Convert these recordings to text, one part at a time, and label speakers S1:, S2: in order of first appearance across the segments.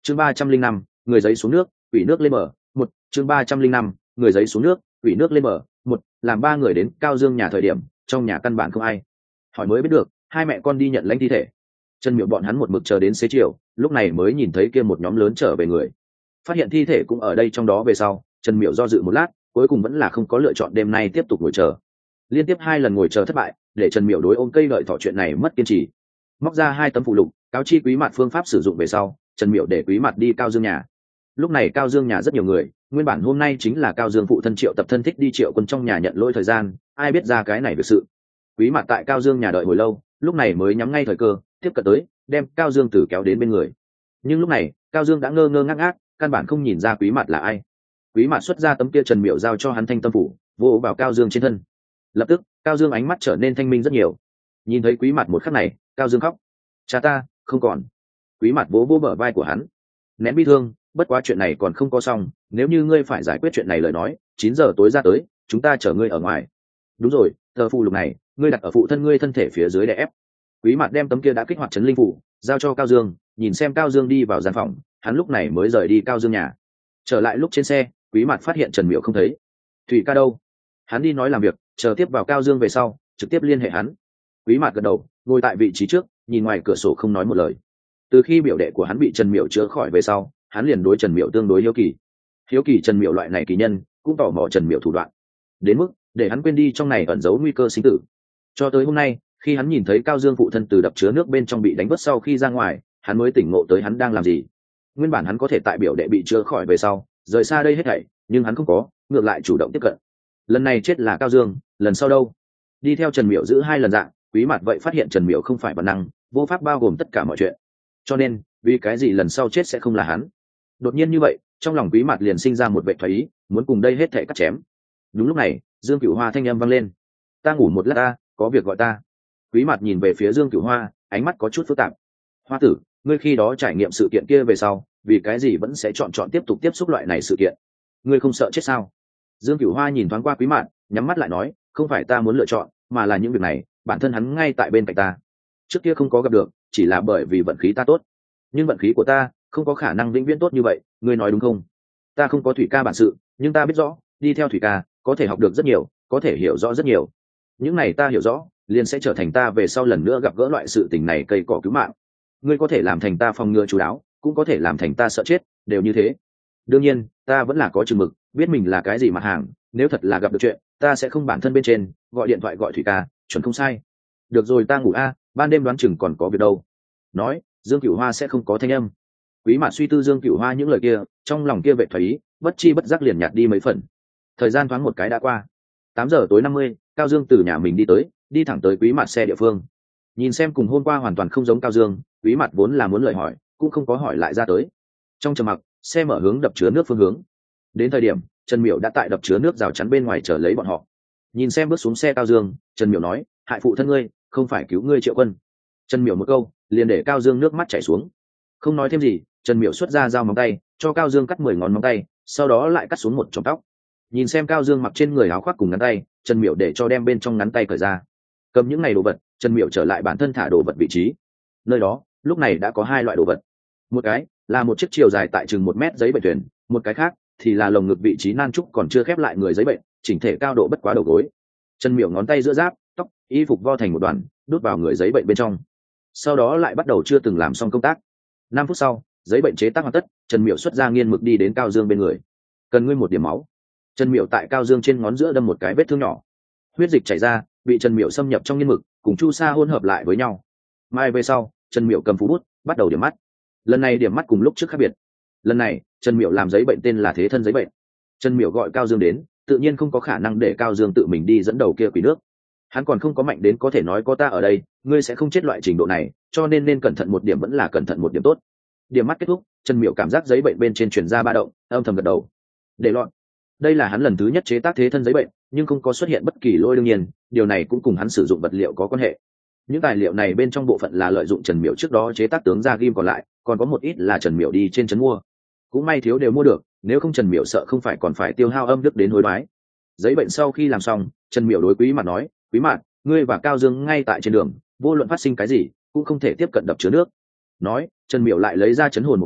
S1: chương 305, người giấy xuống nước, quỷ nước lên bờ. Một chương 305, người giấy xuống nước, quỷ nước lên bờ. Một làm ba người đến Cao Dương nhà thời điểm, trong nhà căn bản không ai. Hỏi mới biết được, hai mẹ con đi nhận lãnh thi thể. Trần Miệu bọn hắn một mực chờ đến xế chiều, lúc này mới nhìn thấy kia một nhóm lớn trở về người. Phát hiện thi thể cũng ở đây trong đó về sau, Trần Miệu do dự một lát, cuối cùng vẫn là không có lựa chọn đêm nay tiếp tục ngồi chờ. Liên tiếp 2 lần ngồi chờ thất bại, để Trần Miệu đối ôm cây đợi thỏ chuyện này mất kiên trì. Móc ra 2 tấm phụ lục, cáo chi Quý Mạt phương pháp sử dụng về sau, Trần Miệu để Quý Mạt đi Cao Dương nhà. Lúc này Cao Dương nhà rất nhiều người, nguyên bản hôm nay chính là Cao Dương phụ thân Triệu Tập thân thích đi Triệu Quân trong nhà nhận lỗi thời gian, ai biết ra cái này được sự. Quý Mạt tại Cao Dương nhà đợi hồi lâu, lúc này mới nhắm ngay thời cơ, tiếp cận tới, đem Cao Dương Tử kéo đến bên người. Nhưng lúc này, Cao Dương đã ngơ ngơ ngác ngác, căn bản không nhìn ra Quý Mạt là ai. Quý Mạt xuất ra tấm kia Trần Miệu giao cho hắn thanh tâm phủ, vỗ vào Cao Dương trên thân. Lập tức, Cao Dương ánh mắt trở nên thanh minh rất nhiều. Nhìn thấy Quý Mạt một khắc này, Cao Dương khóc. Cha ta, không còn. Quý Mạt vỗ vỗ bờ vai của hắn. Nén bi thương, bất quá chuyện này còn không có xong, nếu như ngươi phải giải quyết chuyện này lời nói, 9 giờ tối ra tới, chúng ta chở ngươi ở ngoài. Đúng rồi, tờ phù lục này, ngươi đặt ở phụ thân ngươi thân thể phía dưới để ép. Quý Mạt đem tấm kia đã kích hoạt chấn linh phủ, giao cho Cao Dương, nhìn xem Cao Dương đi vào gian phòng, hắn lúc này mới rời đi Cao Dương nhà. Trở lại lúc trên xe, Quý Mạt phát hiện Trần Miệu không thấy. Thủy ca đâu? Hắn đi nói làm việc, chờ tiếp vào Cao Dương về sau, trực tiếp liên hệ hắn. Quý Mạt gật đầu, ngồi tại vị trí trước, nhìn ngoài cửa sổ không nói một lời. Từ khi biểu đệ của hắn bị Trần Miệu chữa khỏi về sau, hắn liền đối Trần Miệu tương đối hiếu kỳ Trần Miệu loại này kỳ nhân, cũng tò mò Trần Miệu thủ đoạn, đến mức để hắn quên đi trong này ẩn giấu nguy cơ sinh tử. Cho tới hôm nay, khi hắn nhìn thấy Cao Dương phụ thân từ đập chứa nước bên trong bị đánh vớt sau khi ra ngoài, hắn mới tỉnh ngộ tới hắn đang làm gì. Nguyên bản hắn có thể tại biểu đệ bị chữa khỏi về sau rời xa đây hết thảy, nhưng hắn không có, ngược lại chủ động tiếp cận. Lần này chết là Cao Dương, lần sau đâu? Đi theo Trần Miệu giữ 2 lần dạng, Quý Mạt vậy phát hiện Trần Miệu không phải bản năng, vô pháp bao gồm tất cả mọi chuyện. Cho nên, vì cái gì lần sau chết sẽ không là hắn? Đột nhiên như vậy, trong lòng Quý Mạt liền sinh ra một vệ thoái ý, muốn cùng đây hết thảy cắt chém. Đúng lúc này, Dương Cửu Hoa thanh âm vang lên. Ta ngủ một lát ta, có việc gọi ta. Quý Mạt nhìn về phía Dương Cửu Hoa, ánh mắt có chút phức tạp. Hoa tử, ngươi khi đó trải nghiệm sự kiện kia về sau, vì cái gì vẫn sẽ chọn tiếp tục tiếp xúc loại này sự kiện? Ngươi không sợ chết sao? Dương Cửu Hoa nhìn thoáng qua Quý Mạt, nhắm mắt lại nói, không phải ta muốn lựa chọn, mà là những việc này, bản thân hắn ngay tại bên cạnh ta. Trước kia không có gặp được, chỉ là bởi vì vận khí ta tốt. Nhưng vận khí của ta không có khả năng vĩnh viễn tốt như vậy, ngươi nói đúng không? Ta không có Thủy ca bản sự, nhưng ta biết rõ, đi theo Thủy ca, có thể học được rất nhiều, có thể hiểu rõ rất nhiều. Những này ta hiểu rõ, liền sẽ trở thành ta về sau lần nữa gặp gỡ loại sự tình này cây cỏ cứu mạng. Ngươi có thể làm thành ta phòng ngừa chú đáo, cũng có thể làm thành ta sợ chết, đều như thế. Đương nhiên, ta vẫn là có chừng mực, biết mình là cái gì mặt hàng, nếu thật là gặp được chuyện, ta sẽ không bản thân bên trên, gọi điện thoại gọi Thủy ca, chuẩn không sai. Được rồi, ta ngủ ban đêm đoán chừng còn có việc đâu. Nói, Dương Cửu Hoa sẽ không có thanh âm. Quý Mạt suy tư Dương Cửu Hoa những lời kia, trong lòng kia vệ thoái ý, bất chi bất giác liền nhạt đi mấy phần. Thời gian thoáng một cái đã qua. 8 giờ tối 50, Cao Dương từ nhà mình đi tới, đi thẳng tới Quý Mạt xe địa phương. Nhìn xem cùng hôm qua hoàn toàn không giống Cao Dương, Quý Mạt vốn là muốn lời hỏi, cũng không có hỏi lại ra tới. Trong trầm mặc, xe mở hướng đập chứa nước phương hướng. Đến thời điểm, Trần Miệu đã tại đập chứa nước rào chắn bên ngoài chờ lấy bọn họ. Nhìn xem bước xuống xe Cao Dương, Trần Miệu nói, hại phụ thân ngươi, không phải cứu ngươi Triệu Quân. Trần Miệu một câu, liền để Cao Dương nước mắt chảy xuống. Không nói thêm gì, Trần Miệu xuất ra dao móng tay, cho Cao Dương cắt 10 ngón móng tay, sau đó lại cắt xuống một chòm tóc. Nhìn xem Cao Dương mặc trên người áo khoác cùng ngắn tay, Trần Miệu để cho đem bên trong ngắn tay cởi ra. Cầm những này đồ vật, Trần Miệu trở lại bản thân thả đồ vật vị trí. Nơi đó, lúc này đã có 2 loại đồ vật. Một cái là một chiếc chiều dài tại chừng 1 mét giấy bệnh thuyền, một cái khác thì là lồng ngực vị trí nan trúc còn chưa khép lại người giấy bệnh, chỉnh thể cao độ bất quá đầu gối. Trần Miệu ngón tay giữa giáp, tóc, y phục vo thành một đoàn, đút vào người giấy bệnh bên trong. Sau đó lại bắt đầu chưa từng làm xong công tác. 5 phút sau, giấy bệnh chế tác hoàn tất, Trần Miệu xuất ra nghiên mực đi đến Cao Dương bên người. Cần ngươi một điểm máu. Trần Miệu tại Cao Dương trên ngón giữa đâm một cái vết thương nhỏ, huyết dịch chảy ra, bị Trần Miệu xâm nhập trong nghiên mực, cùng chu sa hỗn hợp lại với nhau. Mai về sau, Trần Miệu cầm phú bút, bắt đầu điểm mắt. Lần này điểm mắt cùng lúc trước khác biệt. Lần này, Trần Miệu làm giấy bệnh tên là thế thân giấy bệnh. Trần Miệu gọi Cao Dương đến, tự nhiên không có khả năng để Cao Dương tự mình đi dẫn đầu kia quỷ nước. Hắn còn không có mạnh đến có thể nói có ta ở đây, ngươi sẽ không chết loại trình độ này, cho nên cẩn thận một điểm vẫn là cẩn thận một điểm tốt. Điểm mắt kết thúc, Trần Miệu cảm giác giấy bệnh bên trên truyền ra ba động, âm thầm gật đầu. Để loạn. Đây là hắn lần thứ nhất chế tác thế thân giấy bệnh, nhưng không có xuất hiện bất kỳ lỗi, đương nhiên, điều này cũng cùng hắn sử dụng vật liệu có quan hệ. Những tài liệu này bên trong bộ phận là lợi dụng Trần Miệu trước đó chế tác tướng ra ghim, còn lại còn có một ít là Trần Miệu đi trên trấn mua. Cũng may thiếu đều mua được, nếu không Trần Miệu sợ không phải còn phải tiêu hao âm đức đến hối đoái. Giấy bệnh sau khi làm xong, Trần Miệu đối Quý Mạt nói, Quý Mạt, ngươi và Cao Dương ngay tại trên đường, vô luận phát sinh cái gì cũng không thể tiếp cận đập chứa nước. Nói, Trần Miệu lại lấy ra chấn hồn một tổ,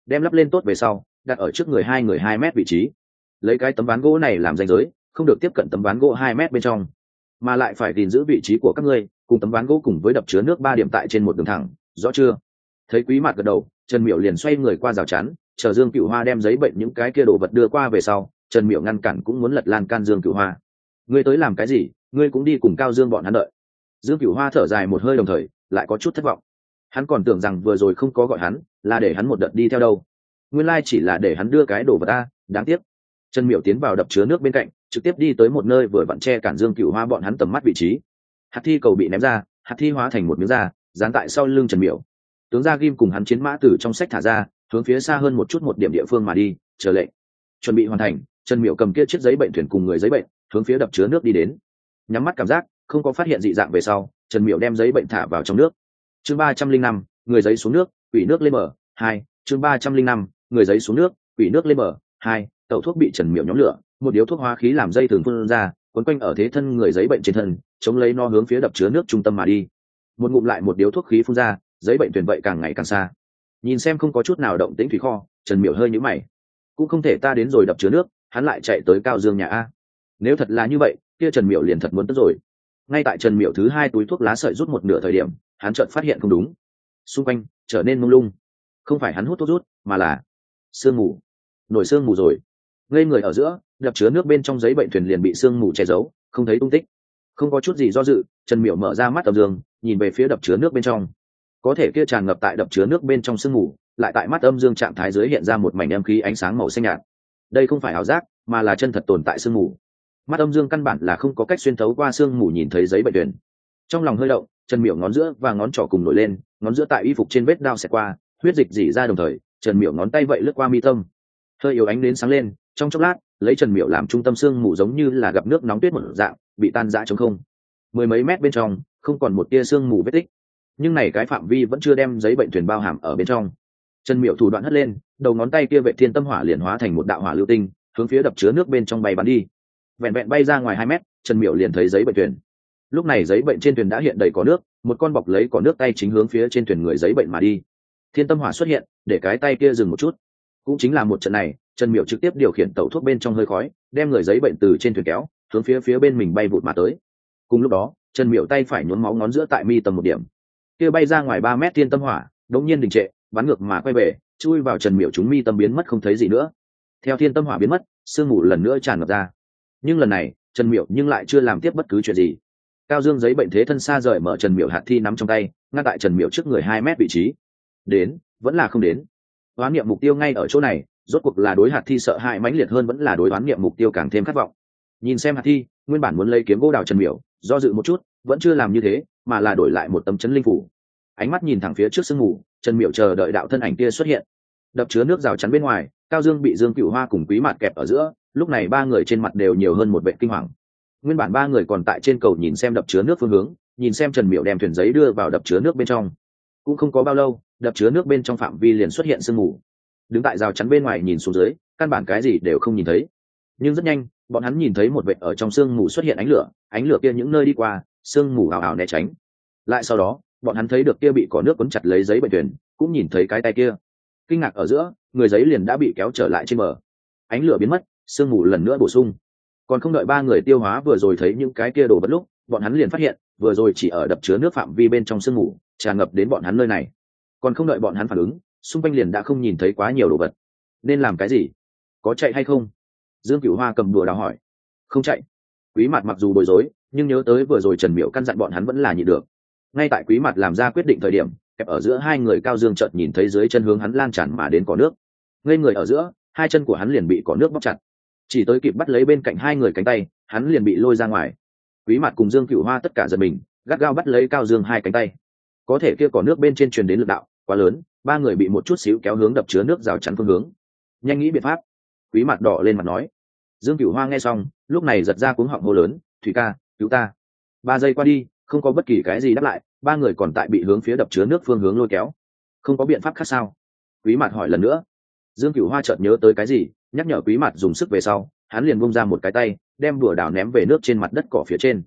S1: đem lắp lên tốt về sau đặt ở trước người hai người 2 mét vị trí, lấy cái tấm ván gỗ này làm ranh giới, không được tiếp cận tấm ván gỗ 2 mét bên trong, mà lại phải gìn giữ vị trí của các ngươi cùng tấm ván gỗ cùng với đập chứa nước 3 điểm tại trên một đường thẳng, rõ chưa? Thấy Quý Mạt gật đầu, Trần Miểu liền xoay người qua rào chắn, chờ Dương Cửu Hoa đem giấy bệnh những cái kia đồ vật đưa qua về sau, Trần Miểu ngăn cản cũng muốn lật lan can Dương Cửu Hoa. Ngươi tới làm cái gì? Ngươi cũng đi cùng Cao Dương bọn hắn đợi. Dương Cửu Hoa thở dài một hơi, đồng thời lại có chút thất vọng. Hắn còn tưởng rằng vừa rồi không có gọi hắn là để hắn một đợt đi theo đâu, nguyên lai chỉ là để hắn đưa cái đồ vật ta, đáng tiếc. Trần Miểu tiến vào đập chứa nước bên cạnh, trực tiếp đi tới một nơi vừa vặn che cản Dương Cửu Hoa bọn hắn tầm mắt vị trí. Hạt thi cầu bị ném ra, hạt thi hóa thành một miếng da dán tại sau lưng Trần Miểu. Tướng gia ghim cùng hắn chiến mã từ trong sách thả ra, hướng phía xa hơn một chút một điểm địa phương mà đi, chờ lệnh. Chuẩn bị hoàn thành, Trần Miểu cầm kia chiếc giấy bệnh thuyền cùng người giấy bệnh hướng phía đập chứa nước đi đến. Nhắm mắt cảm giác không có phát hiện dị dạng về sau, Trần Miểu đem giấy bệnh thả vào trong nước. Chương 305, người giấy xuống nước, quỷ nước lên bờ. 2. Chương 305, người giấy xuống nước, quỷ nước lên bờ. 2. Tẩu thuốc bị Trần Miểu nhóm lửa, một điếu thuốc hóa khí làm dây thường phun ra, quấn quanh ở thế thân người giấy bệnh trên thân, chống lấy nó hướng phía đập chứa nước trung tâm mà đi. Một ngụm lại một điếu thuốc khí phun ra, giấy bệnh thuyền vậy càng ngày càng xa. Nhìn xem không có chút nào động tĩnh thủy kho, Trần Miểu hơi nhíu mày. Cũng không thể ta đến rồi đập chứa nước, hắn lại chạy tới Cao Dương nhà a. Nếu thật là như vậy, kia Trần Miểu liền thật muốn tức rồi. Ngay tại Trần Miểu thứ 2 túi thuốc lá sợi rút một nửa thời điểm, hắn chợt phát hiện không đúng. Xung quanh trở nên mông lung. Không phải hắn hút thuốc rút, mà là sương mù. Nổi sương mù rồi. Ngây người ở giữa, đập chứa nước bên trong giấy bệnh thuyền liền bị sương mù che giấu, không thấy tung tích. Không có chút gì do dự, Trần Miểu mở ra mắt âm dương, nhìn về phía đập chứa nước bên trong. Có thể kia tràn ngập tại đập chứa nước bên trong sương mù, lại tại mắt âm dương trạng thái dưới hiện ra một mảnh âm khí ánh sáng màu xanh nhạt. Đây không phải ảo giác, mà là chân thật tồn tại sương mù. Mắt âm dương căn bản là không có cách xuyên thấu qua sương mù nhìn thấy giấy bệnh thuyền. Trong lòng hơi động, Trần Miểu ngón giữa và ngón trỏ cùng nổi lên, ngón giữa tại y phục trên vết đao xẹt qua, huyết dịch rỉ ra đồng thời, Trần Miểu ngón tay vậy lướt qua mi tâm. Hơi yếu ánh đến sáng lên, trong chốc lát, lấy Trần Miểu làm trung tâm sương mù giống như là gặp nước nóng tuyết một dạng, bị tan rã trống không. Mười mấy mét bên trong, không còn một tia sương mù vết tích. Nhưng này cái phạm vi vẫn chưa đem giấy bệnh thuyền bao hàm ở bên trong. Trần Miểu thủ đoạn hất lên, đầu ngón tay kia vệ thiên tâm hỏa liền hóa thành một đạo hỏa lưu tinh, hướng phía đập chứa nước bên trong bay bắn đi. Vẹn vẹn bay ra ngoài 2 mét, Trần Miểu liền thấy giấy bệnh thuyền. Lúc này giấy bệnh trên thuyền đã hiện đầy cỏ nước, một con bọc lấy cỏ nước tay chính hướng phía trên thuyền người giấy bệnh mà đi. Thiên tâm hỏa xuất hiện, để cái tay kia dừng một chút. Cũng chính là một trận này, Trần Miểu trực tiếp điều khiển tẩu thuốc bên trong hơi khói, đem người giấy bệnh từ trên thuyền kéo, hướng phía bên mình bay vụt mà tới. Cùng lúc đó, Trần Miểu tay phải nhuốm máu ngón giữa tại mi tầm một điểm. Kia bay ra ngoài 3 mét thiên tâm hỏa, đột nhiên đình trệ, bắn ngược mà quay về, chui vào Trần Miểu chúng mi tâm biến mất không thấy gì nữa. Theo thiên tâm hỏa biến mất, sương mù lần nữa tràn ngập ra. Nhưng lần này, Trần Miểu nhưng lại chưa làm tiếp bất cứ chuyện gì. Cao Dương giấy bệnh thế thân xa rời mở Trần Miểu hạt thi nắm trong tay, ngăn tại Trần Miểu trước người 2 mét vị trí. Đến, vẫn là không đến. Đoán niệm mục tiêu ngay ở chỗ này, rốt cuộc là đối hạt thi sợ hãi mãnh liệt hơn vẫn là đối đoán niệm mục tiêu càng thêm khát vọng. Nhìn xem hạt thi, nguyên bản muốn lấy kiếm gỗ đào Trần Miểu, do dự một chút, vẫn chưa làm như thế, mà là đổi lại một tấm chấn linh phủ. Ánh mắt nhìn thẳng phía trước sương mù, Trần Miểu chờ đợi đạo thân ảnh kia xuất hiện. Đập chứa nước rào chắn bên ngoài, Cao Dương bị Dương Cửu Hoa cùng Quý Mạt kẹp ở giữa, lúc này 3 người trên mặt đều nhiều hơn một vẻ kinh hoàng. Nguyên bản 3 người còn tại trên cầu nhìn xem đập chứa nước phương hướng, nhìn xem Trần Miểu đem thuyền giấy đưa vào đập chứa nước bên trong. Cũng không có bao lâu, đập chứa nước bên trong phạm vi liền xuất hiện sương mù. Đứng tại rào chắn bên ngoài nhìn xuống dưới, căn bản cái gì đều không nhìn thấy. Nhưng rất nhanh, bọn hắn nhìn thấy một vệt ở trong sương mù xuất hiện ánh lửa kia những nơi đi qua, sương mù ảo ảo né tránh. Lại sau đó, bọn hắn thấy được kia bị cỏ nước cuốn chặt lấy giấy bệnh thuyền, cũng nhìn thấy cái tay kia. Kinh ngạc ở giữa, người giấy liền đã bị kéo trở lại trên bờ. Ánh lửa biến mất, sương mù lần nữa bổ sung. Còn không đợi 3 người tiêu hóa vừa rồi thấy những cái kia đồ vật lúc, bọn hắn liền phát hiện, vừa rồi chỉ ở đập chứa nước phạm vi bên trong sương mù, tràn ngập đến bọn hắn nơi này. Còn không đợi bọn hắn phản ứng, xung quanh liền đã không nhìn thấy quá nhiều đồ vật. Nên làm cái gì? Có chạy hay không? Dương Cửu Hoa cầm đùa đào hỏi. Không chạy. Quý Mạt mặc dù bối rối, nhưng nhớ tới vừa rồi Trần Miểu căn dặn bọn hắn vẫn là nhịn được. Ngay tại Quý Mạt làm ra quyết định thời điểm, kẹp ở giữa 2 người Cao Dương chợt nhìn thấy dưới chân hướng hắn lan tràn mà đến cỏ nước. Ngây người ở giữa, 2 chân của hắn liền bị cỏ nước bóp chặt. Chỉ tới kịp bắt lấy bên cạnh 2 người cánh tay, hắn liền bị lôi ra ngoài. Quý Mạt cùng Dương Cửu Hoa tất cả giật mình, gắt gao bắt lấy Cao Dương 2 cánh tay. Có thể kia cỏ nước bên trên truyền đến lực đạo quá lớn, 3 người bị một chút xíu kéo hướng đập chứa nước rào chắn phương hướng. Nhanh nghĩ biện pháp. Quý Mạt đỏ lên mặt nói. Dương Cửu Hoa nghe xong, lúc này giật ra cuống họng hô lớn, "Thủy ca, cứu ta!" 3 giây qua đi, không có bất kỳ cái gì đáp lại, 3 người còn tại bị hướng phía đập chứa nước phương hướng lôi kéo. Không có biện pháp khác sao? Quý Mạt hỏi lần nữa. Dương Cửu Hoa chợt nhớ tới cái gì, nhắc nhở Quý Mạt dùng sức về sau, hắn liền bung ra một cái tay, đem đùa đào ném về nước trên mặt đất cỏ phía trên.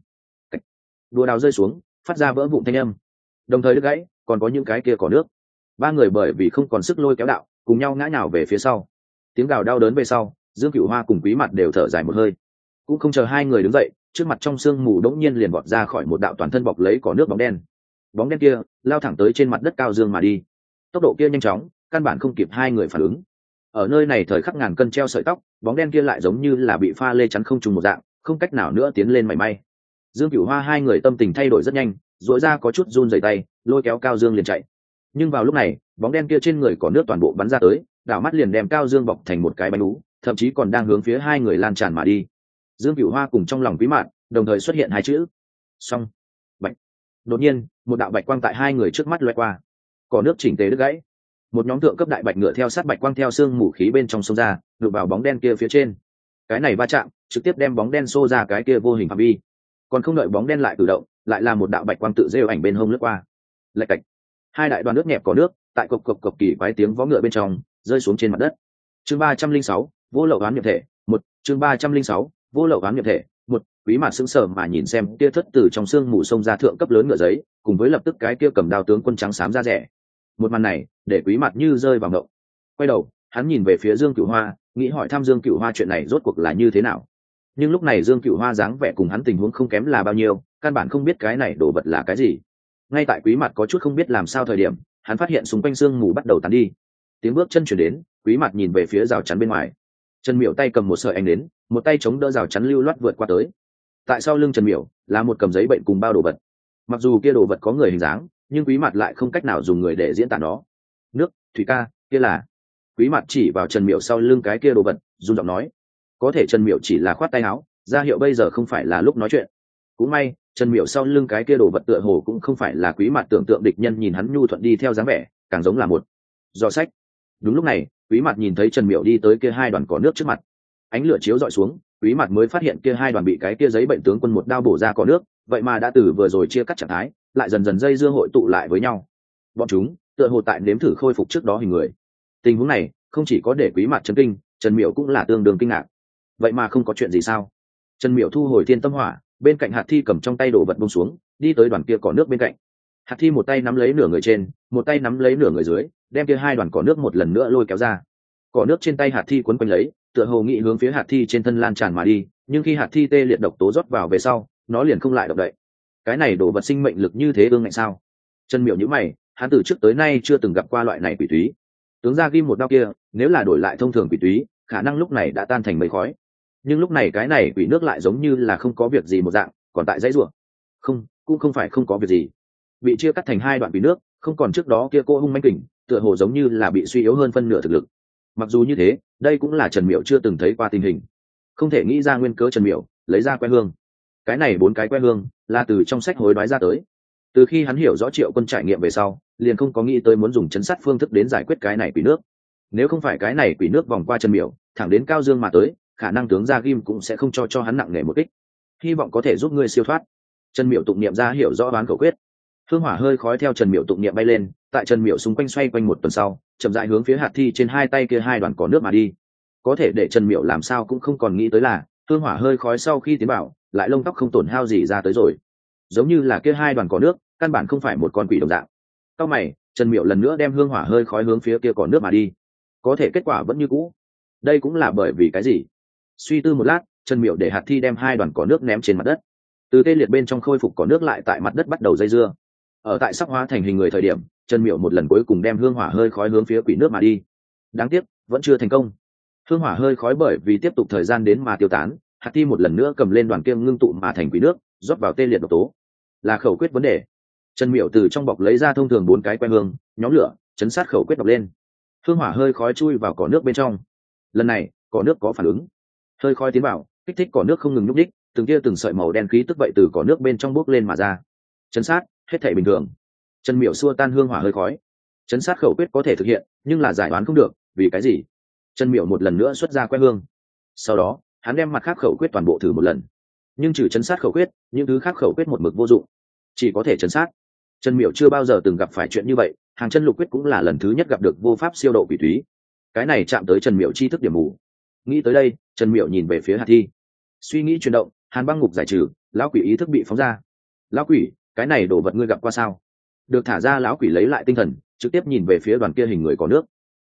S1: Đùa đào rơi xuống, phát ra vỡ vụn thanh âm. Đồng thời đứt gãy, còn có những cái kia cỏ nước. 3 người bởi vì không còn sức lôi kéo đạo, cùng nhau ngã nhào về phía sau. Tiếng gào đau đớn về sau, Dương Cửu Hoa cùng Quý Mặt đều thở dài một hơi. Cũng không chờ hai người đứng dậy, trước mặt trong sương mù đống nhiên liền vọt ra khỏi một đạo toàn thân bọc lấy cỏ nước bóng đen. Bóng đen kia lao thẳng tới trên mặt đất cao dương mà đi. Tốc độ kia nhanh chóng, căn bản không kịp hai người phản ứng. Ở nơi này thời khắc ngàn cân treo sợi tóc, bóng đen kia lại giống như là bị pha lê chắn không trùng một dạng, không cách nào nữa tiến lên mảy may. Dương Cửu Hoa hai người tâm tình thay đổi rất nhanh, rũa ra có chút run rẩy tay, lôi kéo Cao Dương liền chạy. Nhưng vào lúc này, bóng đen kia trên người có nước toàn bộ bắn ra tới, đảo mắt liền đem Cao Dương bọc thành một cái bánh ú, thậm chí còn đang hướng phía hai người lan tràn mà đi. Dương Cửu Hoa cùng trong lòng Quý Mạn đồng thời xuất hiện hai chữ: xong. Bạch. Đột nhiên, một đạo bạch quang tại hai người trước mắt lóe qua, có nước chỉnh tề đứt gãy. Một nhóm thượng cấp đại bạch ngựa theo sát bạch quang theo xương mù khí bên trong sông ra, đụng vào bóng đen kia phía trên. Cái này va chạm trực tiếp đem bóng đen xô ra cái kia vô hình phạm vi. Còn không đợi bóng đen lại cử động, lại là một đạo bạch quang tự rêu ảnh bên hông lướt qua. Lạch cạch. Hai đại đoàn nước nhẹp có nước tại cộc cộc cộc kỳ quái tiếng vó ngựa bên trong rơi xuống trên mặt đất. Chương 306, vô lậu đoán nhập thể. Một. Chương 306, vô lậu đoán nhập thể. Một. Quý Mạt sững sờ mà nhìn xem kia thất từ trong xương mù sông ra thượng cấp lớn ngựa giấy, cùng với lập tức cái kia cầm đao tướng quân trắng xám ra rẻ. Một màn này để Quý Mạt như rơi vào ngộng. Quay đầu, hắn nhìn về phía Dương Cửu Hoa, nghĩ hỏi thăm Dương Cửu Hoa chuyện này rốt cuộc là như thế nào. Nhưng lúc này Dương Cửu Hoa dáng vẻ cùng hắn tình huống không kém là bao nhiêu, căn bản không biết cái này đồ vật là cái gì. Ngay tại Quý Mạt có chút không biết làm sao thời điểm, hắn phát hiện xung quanh sương mù bắt đầu tán đi. Tiếng bước chân chuyển đến, Quý Mạt nhìn về phía rào chắn bên ngoài. Trần Miểu tay cầm một sợi ánh nến, một tay chống đỡ rào chắn lưu loát vượt qua tới. Tại sau lưng Trần Miểu là một cầm giấy bệnh cùng bao đồ vật. Mặc dù kia đồ vật có người hình dáng, nhưng Quý Mạt lại không cách nào dùng người để diễn tả nó. Nước, thủy ca, kia là. Quý Mạt chỉ vào Trần Miểu sau lưng cái kia đồ vật, run giọng nói. Có thể Trần Miểu chỉ là khoát tay áo, ra hiệu bây giờ không phải là lúc nói chuyện. Cũng may, Trần Miểu sau lưng cái kia đồ vật tựa hồ cũng không phải là Quý Mạt tưởng tượng địch nhân, nhìn hắn nhu thuận đi theo dáng vẻ, càng giống là một giỏ sách. Đúng lúc này, Quý Mạt nhìn thấy Trần Miểu đi tới kia hai đoàn cỏ nước trước mặt. Ánh lửa chiếu dọi xuống, Quý Mạt mới phát hiện kia hai đoàn bị cái kia giấy bệnh tướng quân một đao bổ ra cỏ nước, vậy mà đã từ vừa rồi chia cắt trạng thái, lại dần dần dây dưa hội tụ lại với nhau. Bọn chúng tựa hồ tại nếm thử khôi phục trước đó hình người. Tình huống này không chỉ có để Quý Mạt chấn kinh, Trần Miểu cũng là tương đương kinh ngạc. Vậy mà không có chuyện gì sao? Trần Miểu thu hồi thiên tâm hỏa, bên cạnh Hạt Thi cầm trong tay đồ vật buông xuống, đi tới đoàn kia cỏ nước bên cạnh. Hạt Thi một tay nắm lấy nửa người trên, một tay nắm lấy nửa người dưới, đem kia hai đoàn cỏ nước một lần nữa lôi kéo ra. Cỏ nước trên tay Hạt Thi quấn quanh lấy, tựa hồ nghĩ hướng phía Hạt Thi trên thân lan tràn mà đi, nhưng khi Hạt Thi tê liệt độc tố rót vào về sau, nó liền không lại động đậy. Cái này đồ vật sinh mệnh lực như thế ương ngạnh sao? Trần Miểu nhíu mày, hắn từ trước tới nay chưa từng gặp qua loại này quỷ túy. Tướng ra ghim một đao kia, nếu là đổi lại thông thường quỷ túy, khả năng lúc này đã tan thành mây khói. Nhưng lúc này cái này quỷ nước lại giống như là không có việc gì một dạng, còn tại dãy rủa. Không, cũng không phải không có việc gì. Bị chia cắt thành hai đoạn quỷ nước, không còn trước đó kia cô hung manh kình, tựa hồ giống như là bị suy yếu hơn phân nửa thực lực. Mặc dù như thế, đây cũng là Trần Miểu chưa từng thấy qua tình hình. Không thể nghĩ ra nguyên cớ Trần Miểu lấy ra que hương. Cái này 4 cái que hương là từ trong sách hối đoái ra tới. Từ khi hắn hiểu rõ Triệu Quân trải nghiệm về sau, liền không có nghĩ tới muốn dùng chấn sát phương thức đến giải quyết cái này quỷ nước. Nếu không phải cái này quỷ nước vòng qua Trần Miểu, thẳng đến Cao Dương mà tới, khả năng tướng Gia Ghim cũng sẽ không cho hắn nặng nề một kích. Hy vọng có thể giúp ngươi siêu thoát. Trần Miểu tụng niệm ra hiểu rõ đoán khẩu quyết. Hương hỏa hơi khói theo Trần Miểu tụng niệm bay lên, tại Trần Miểu xung quanh xoay quanh một tuần sau, chậm rãi hướng phía Hạt Thi trên hai tay kia hai đoàn cỏ nước mà đi. Có thể để Trần Miểu làm sao cũng không còn nghĩ tới là, hương hỏa hơi khói sau khi tiến vào, lại lông tóc không tổn hao gì ra tới rồi. Giống như là kia hai đoàn cỏ nước, căn bản không phải một con quỷ đồng dạng. Sau mày, Trần Miểu lần nữa đem hương hỏa hơi khói hướng phía kia cỏ nước mà đi. Có thể kết quả vẫn như cũ. Đây cũng là bởi vì cái gì? Suy tư một lát, Trần Miểu để Hạt Thi đem hai đoàn cỏ nước ném trên mặt đất. Từ tê liệt bên trong khôi phục cỏ nước lại tại mặt đất bắt đầu dây dưa. Ở tại sắp hóa thành hình người thời điểm, Trần Miểu một lần cuối cùng đem hương hỏa hơi khói hướng phía quỷ nước mà đi. Đáng tiếc, vẫn chưa thành công. Hương hỏa hơi khói bởi vì tiếp tục thời gian đến mà tiêu tán, Hạt Thi một lần nữa cầm lên đoàn kiêng ngưng tụ mà thành quỷ nước, rót vào tê liệt độc tố. Là khẩu quyết vấn đề. Trần Miểu từ trong bọc lấy ra thông thường 4 cái que hương, nhóm lửa, chấn sát khẩu quyết đọc lên. Hương hỏa hơi khói chui vào cỏ nước bên trong. Lần này, cỏ nước có phản ứng. Hơi khói tiến vào, kích thích cỏ nước không ngừng nhúc nhích, từng tia từng sợi màu đen khí tức vậy từ cỏ nước bên trong bốc lên mà ra. Chấn sát, hết thảy bình thường. Trần Miểu xua tan hương hỏa hơi khói. Chấn sát khẩu quyết có thể thực hiện, nhưng là giải đoán không được, vì cái gì? Trần Miểu một lần nữa xuất ra que hương. Sau đó, hắn đem mặt khác khẩu quyết toàn bộ thử một lần. Nhưng trừ chấn sát khẩu quyết, những thứ khác khẩu quyết một mực vô dụng, chỉ có thể chấn sát. Trần Miểu chưa bao giờ từng gặp phải chuyện như vậy, hàng chân lục quyết cũng là lần thứ nhất gặp được vô pháp siêu độ quỷ túy. Cái này chạm tới Trần Miểu tri thức điểm mù. Nghĩ tới đây, Trần Miểu nhìn về phía Hạt Thi. Suy nghĩ chuyển động, Hàn băng ngục giải trừ, lão quỷ ý thức bị phóng ra. Lão quỷ, cái này đồ vật ngươi gặp qua sao? Được thả ra, lão quỷ lấy lại tinh thần, trực tiếp nhìn về phía đoàn kia hình người có nước.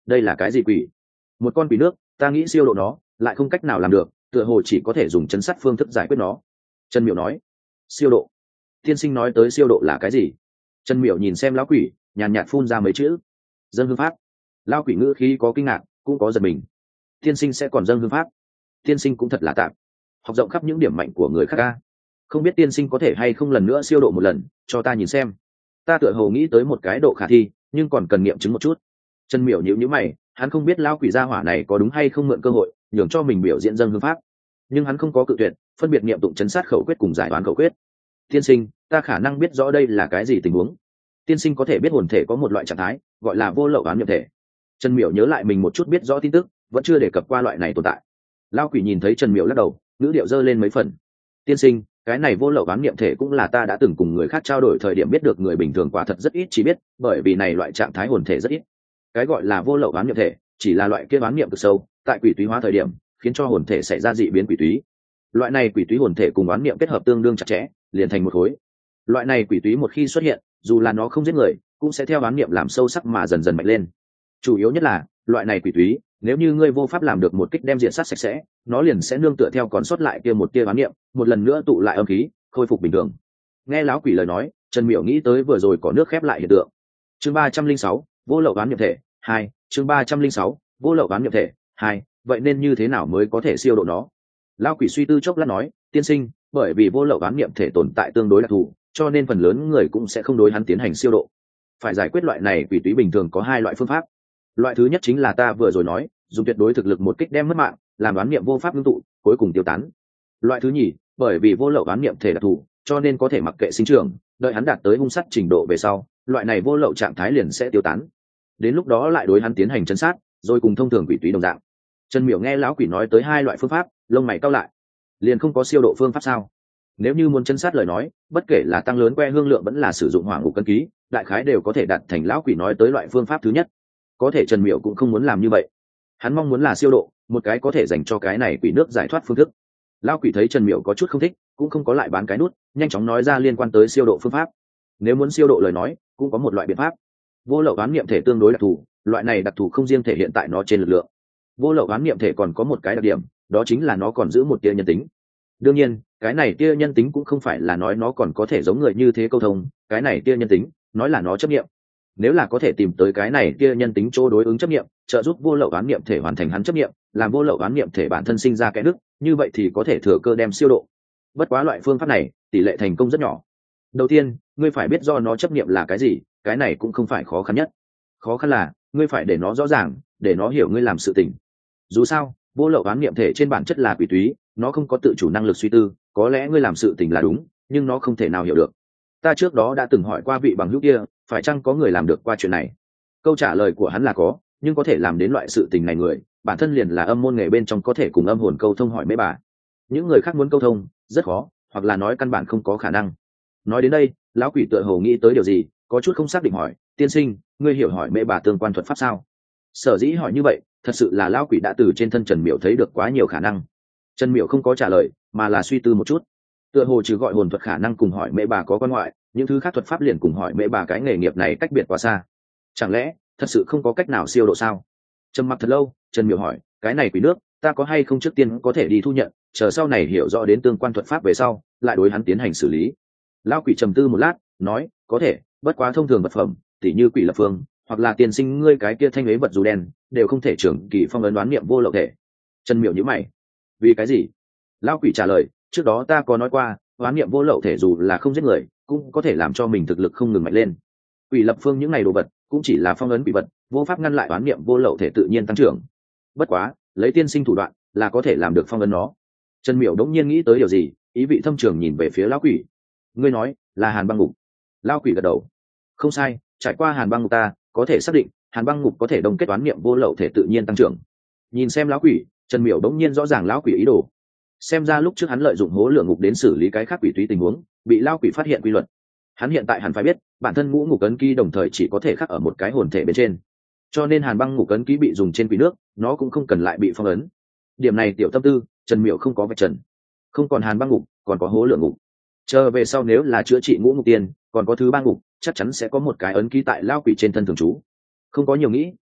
S1: đây là cái gì quỷ? Một con quỷ nước, ta nghĩ siêu độ nó lại không cách nào làm được, tựa hồ chỉ có thể dùng chấn sát phương thức giải quyết nó. Trần Miểu nói. Siêu độ? Tiên sinh nói tới siêu độ là cái gì? Trần Miểu nhìn xem lão quỷ, nhàn nhạt phun ra mấy chữ. Dâng hương pháp. Lão quỷ ngữ khí có kinh ngạc, cũng có giật mình. Tiên sinh sẽ còn dâng hương pháp? Tiên sinh cũng thật là tạm, học rộng khắp những điểm mạnh của người khác ca. Không biết tiên sinh có thể hay không lần nữa siêu độ một lần, cho ta nhìn xem. Ta tựa hồ nghĩ tới một cái độ khả thi, nhưng còn cần nghiệm chứng một chút. Trần Miểu nhíu nhíu mày, hắn không biết lão quỷ gia hỏa này có đúng hay không mượn cơ hội nhường cho mình biểu diễn dâng hương pháp, nhưng hắn không có cự tuyệt, phân biệt niệm tụng chấn sát khẩu quyết cùng giải đoán khẩu quyết. Tiên sinh, ta khả năng biết rõ đây là cái gì tình huống. Tiên sinh có thể biết hồn thể có một loại trạng thái gọi là vô lậu oán niệm thể. Trần Miểu nhớ lại mình một chút biết rõ tin tức, vẫn chưa đề cập qua loại này tồn tại. Lão quỷ nhìn thấy Trần Miểu lắc đầu, ngữ điệu dơ lên mấy phần. Tiên sinh, cái này vô lậu oán niệm thể cũng là ta đã từng cùng người khác trao đổi thời điểm biết được, người bình thường quả thật rất ít chỉ biết, bởi vì này loại trạng thái hồn thể rất ít. Cái gọi là vô lậu oán niệm thể chỉ là loại kia oán niệm cực sâu, tại quỷ túy hóa thời điểm khiến cho hồn thể xảy ra dị biến quỷ túy. Loại này quỷ túy hồn thể cùng oán niệm kết hợp tương đương chặt chẽ, liền thành một khối. Loại này quỷ túy một khi xuất hiện, dù là nó không giết người, cũng sẽ theo oán niệm làm sâu sắc mà dần dần mạnh lên. Chủ yếu nhất là loại này quỷ túy, nếu như ngươi vô pháp làm được một kích đem diện sát sạch sẽ, nó liền sẽ nương tựa theo còn sót lại kia một tia oán niệm, một lần nữa tụ lại âm khí, khôi phục bình thường. Nghe lão quỷ lời nói, Trần Miểu nghĩ tới vừa rồi có nước khép lại hiện tượng. Chương 306, vô lậu oán niệm thể 2, chương 306, vô lậu oán niệm thể 2, vậy nên như thế nào mới có thể siêu độ nó? Lão quỷ suy tư chốc lát nói, tiên sinh, bởi vì vô lậu oán niệm thể tồn tại tương đối đặc thù, cho nên phần lớn người cũng sẽ không đối hắn tiến hành siêu độ. Phải giải quyết loại này quỷ túy bình thường có hai loại phương pháp. Loại thứ nhất chính là ta vừa rồi nói, dùng tuyệt đối thực lực một kích đem mất mạng, làm oán niệm vô pháp ngưng tụ, cuối cùng tiêu tán. Loại thứ nhì, bởi vì vô lậu oán niệm thể đặc thù, cho nên có thể mặc kệ sinh trưởng, đợi hắn đạt tới hung sát trình độ về sau, loại này vô lậu trạng thái liền sẽ tiêu tán. Đến lúc đó lại đối hắn tiến hành chấn sát, rồi cùng thông thường quỷ túy đồng dạng. Trần Miểu nghe lão quỷ nói tới hai loại phương pháp, lông mày cau lại. Liền không có siêu độ phương pháp sao? Nếu như muốn chấn sát lời nói, bất kể là tăng lớn que hương lượng vẫn là sử dụng hỏa ngục cân ký, đại khái đều có thể đạt thành lão quỷ nói tới loại phương pháp thứ nhất. Có thể Trần Miểu cũng không muốn làm như vậy. Hắn mong muốn là siêu độ, một cái có thể dành cho cái này quỷ nước giải thoát phương thức. Lão quỷ thấy Trần Miểu có chút không thích, cũng không có lại bán cái nút, nhanh chóng nói ra liên quan tới siêu độ phương pháp. Nếu muốn siêu độ lời nói, cũng có một loại biện pháp. Vô lậu oán niệm thể tương đối đặc thù, loại này đặc thù không riêng thể hiện tại nó trên lực lượng. Vô lậu oán niệm thể còn có một cái đặc điểm, đó chính là nó còn giữ một tia nhân tính. Đương nhiên, cái này tia nhân tính cũng không phải là nói nó còn có thể giống người như thế câu thông, cái này tia nhân tính, nói là nó chấp niệm. Nếu là có thể tìm tới cái này tia nhân tính chỗ đối ứng chấp niệm, trợ giúp vô lậu oán niệm thể hoàn thành hắn chấp niệm, làm vô lậu oán niệm thể bản thân sinh ra cái đức, như vậy thì có thể thừa cơ đem siêu độ. Bất quá loại phương pháp này, tỷ lệ thành công rất nhỏ. Đầu tiên, ngươi phải biết do nó chấp niệm là cái gì, cái này cũng không phải khó khăn nhất. Khó khăn là ngươi phải để nó rõ ràng, để nó hiểu ngươi làm sự tình. Dù sao, vô lậu oán niệm thể trên bản chất là quỷ túy, nó không có tự chủ năng lực suy tư, có lẽ ngươi làm sự tình là đúng, nhưng nó không thể nào hiểu được. Ta trước đó đã từng hỏi qua vị bằng hữu kia, phải chăng có người làm được qua chuyện này? Câu trả lời của hắn là có, nhưng có thể làm đến loại sự tình này người, bản thân liền là âm môn nghề bên trong có thể cùng âm hồn câu thông hỏi mấy bà. Những người khác muốn câu thông, rất khó, hoặc là nói căn bản không có khả năng. Nói đến đây, lão quỷ tựa hồ nghĩ tới điều gì, có chút không xác định hỏi, tiên sinh, ngươi hiểu hỏi mẹ bà tương quan thuật pháp sao? Sở dĩ hỏi như vậy, thật sự là lão quỷ đã từ trên thân Trần Miểu thấy được quá nhiều khả năng. Trần Miểu không có trả lời, mà là suy tư một chút. Tựa hồ trừ gọi hồn thuật khả năng cùng hỏi mẹ bà có quan ngoại, những thứ khác thuật pháp liền cùng hỏi mẹ bà cái nghề nghiệp này cách biệt quá xa. Chẳng lẽ thật sự không có cách nào siêu độ sao? Trầm mặc thật lâu, Trần Miểu hỏi, cái này quỷ nước, ta có hay không trước tiên có thể đi thu nhận, chờ sau này hiểu rõ đến tương quan thuật pháp về sau, lại đối hắn tiến hành xử lý. Lão quỷ trầm tư một lát, nói, có thể, bất quá thông thường vật phẩm, tỉ như quỷ lập phương, hoặc là tiền sinh ngươi cái kia thanh ấy vật dù đen, đều không thể trưởng kỳ phong ấn đoán niệm vô lậu thể. Trần Miểu nhíu mày, vì cái gì? Lão quỷ trả lời, trước đó ta có nói qua, đoán niệm vô lậu thể dù là không giết người, cũng có thể làm cho mình thực lực không ngừng mạnh lên. Quỷ lập phương những này đồ vật, cũng chỉ là phong ấn quỷ vật, vô pháp ngăn lại đoán niệm vô lậu thể tự nhiên tăng trưởng. Bất quá, lấy tiên sinh thủ đoạn, là có thể làm được phong ấn nó. Trần Miểu đống nhiên nghĩ tới điều gì, ý vị thâm trường nhìn về phía lão quỷ. Ngươi nói là Hàn Băng Ngục? Lão quỷ gật đầu. Không sai, trải qua Hàn Băng Ngục ta có thể xác định, Hàn Băng Ngục có thể đồng kết toán niệm vô lậu thể tự nhiên tăng trưởng. Nhìn xem lão quỷ, Trần Miểu đống nhiên rõ ràng lão quỷ ý đồ. Xem ra lúc trước hắn lợi dụng hố lửa ngục đến xử lý cái khác quỷ túy tình huống, bị lão quỷ phát hiện quy luật. Hắn hiện tại hẳn phải biết, bản thân ngũ ngục ấn ký đồng thời chỉ có thể khắc ở một cái hồn thể bên trên. Cho nên Hàn Băng Ngục ấn ký bị dùng trên quỷ nước, nó cũng không cần lại bị phong ấn. Điểm này tiểu tâm tư, Trần Miểu không có vạch trần. Không còn Hàn Băng Ngục, còn có hố lửa ngục. Chờ về sau nếu là chữa trị ngũ ngục tiền, còn có thứ ba ngục, chắc chắn sẽ có một cái ấn ký tại lao quỷ trên thân thường trú. Không có nhiều nghĩ,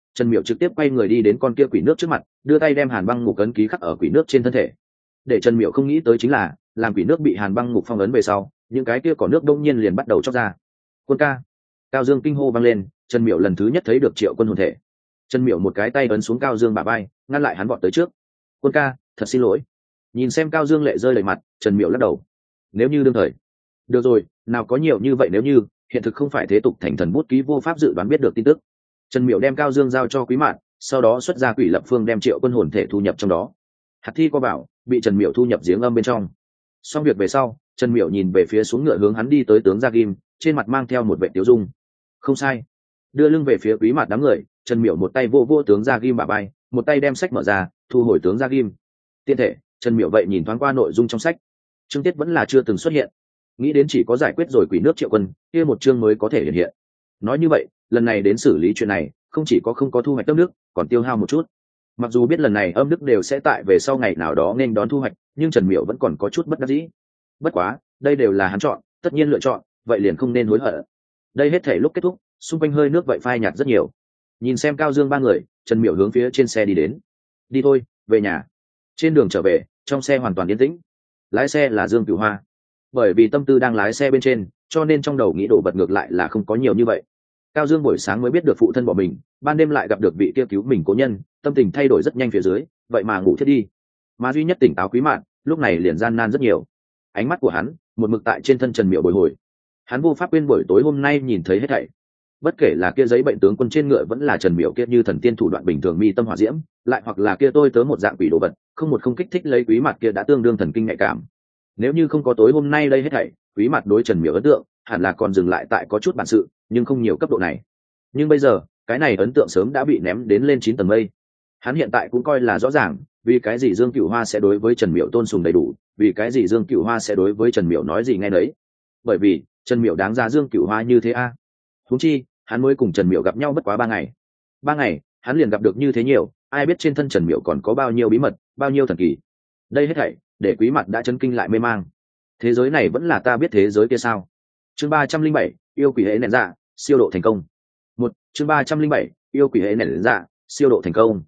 S1: Trần Miểu trực tiếp quay người đi đến con kia quỷ nước trước mặt, đưa tay đem hàn băng ngục ấn ký khắc ở quỷ nước trên thân thể. Để Trần Miểu không nghĩ tới chính là, làm quỷ nước bị hàn băng ngục phong ấn về sau, những cái kia cỏ nước đông nhiên liền bắt đầu chóc ra. Quân ca! Cao Dương kinh hô vang lên, Trần Miểu lần thứ nhất thấy được Triệu Quân hồn thể. Trần Miểu một cái tay ấn xuống Cao Dương bả vai, ngăn lại hắn vọt tới trước. Quân ca, thật xin lỗi. Nhìn xem Cao Dương lệ rơi đầy mặt, Trần Miểu lắc đầu. Nếu như đương thời. Được rồi, nào có nhiều như vậy nếu như, hiện thực không phải thế tục thành thần bút ký vô pháp dự đoán biết được tin tức. Trần Miểu đem Cao Dương giao cho Quý Mạn, sau đó xuất ra Quỷ Lập Phương đem Triệu Quân hồn thể thu nhập trong đó. Hạt thi qua bảo, bị Trần Miểu thu nhập giếng âm bên trong. Xong việc về sau, Trần Miểu nhìn về phía xuống ngựa hướng hắn đi tới tướng Gia Kim, trên mặt mang theo một vẻ tiêu dung. Không sai. Đưa lưng về phía Quý Mạn đám người, Trần Miểu một tay vô vô tướng Gia Kim bả vai, một tay đem sách mở ra, thu hồi tướng Gia Kim. Tiên thể, Trần Miểu vậy nhìn thoáng qua nội dung trong sách. Chương tiết vẫn là chưa từng xuất hiện. Nghĩ đến chỉ có giải quyết rồi quỷ nước Triệu Quân, kia một chương mới có thể hiện hiện. Nói như vậy, lần này đến xử lý chuyện này, không chỉ có không có thu hoạch âm đức, còn tiêu hao một chút. Mặc dù biết lần này âm đức đều sẽ tại về sau ngày nào đó nên đón thu hoạch, nhưng Trần Miểu vẫn còn có chút bất đắc dĩ. Bất quá, đây đều là hắn chọn, tất nhiên lựa chọn, vậy liền không nên hối hận. Đây hết thể lúc kết thúc, xung quanh hơi nước vậy phai nhạt rất nhiều. Nhìn xem Cao Dương ba người, Trần Miểu hướng phía trên xe đi đến. Đi thôi, về nhà. Trên đường trở về, trong xe hoàn toàn yên tĩnh. Lái xe là Dương Cửu Hoa. Bởi vì tâm tư đang lái xe bên trên, cho nên trong đầu nghĩ đồ vật ngược lại là không có nhiều như vậy. Cao Dương buổi sáng mới biết được phụ thân bỏ mình, ban đêm lại gặp được vị kia cứu mình cố nhân, tâm tình thay đổi rất nhanh phía dưới, vậy mà ngủ thiết đi. Mà duy nhất tỉnh táo Quý Mạn, lúc này liền gian nan rất nhiều. Ánh mắt của hắn một mực tại trên thân Trần Miểu bồi hồi. Hắn vô pháp quên buổi tối hôm nay nhìn thấy hết thảy. Bất kể là kia giấy bệnh tướng quân trên ngựa vẫn là Trần Miểu kia như thần tiên thủ đoạn bình thường mi tâm hỏa diễm, lại hoặc là kia tôi tớ một dạng quỷ đồ vật, không kích thích lấy Quý Mạn kia đã tương đương thần kinh nhạy cảm. Nếu như không có tối hôm nay đây hết thảy, Quý Mạn đối Trần Miểu ấn tượng hẳn là còn dừng lại tại có chút bản sự, nhưng không nhiều cấp độ này. Nhưng bây giờ, cái này ấn tượng sớm đã bị ném đến lên 9 tầng mây. Hắn hiện tại cũng coi là rõ ràng, vì cái gì Dương Cửu Hoa sẽ đối với Trần Miểu tôn sùng đầy đủ, vì cái gì Dương Cửu Hoa sẽ đối với Trần Miểu nói gì nghe nấy. Bởi vì, Trần Miểu đáng giá Dương Cửu Hoa như thế a. Huống chi, hắn mới cùng Trần Miểu gặp nhau bất quá 3 ngày. 3 ngày, hắn liền gặp được như thế nhiều, ai biết trên thân Trần Miểu còn có bao nhiêu bí mật, bao nhiêu thần kỳ. Đây hết thảy, để Quý Mạn đã chấn kinh lại mê mang. Thế giới này vẫn là ta biết thế giới kia sao? Chương 307, yêu quỷ hệ nện dạ, siêu độ thành công. Chương 307, yêu quỷ hệ nện dạ, siêu độ thành công.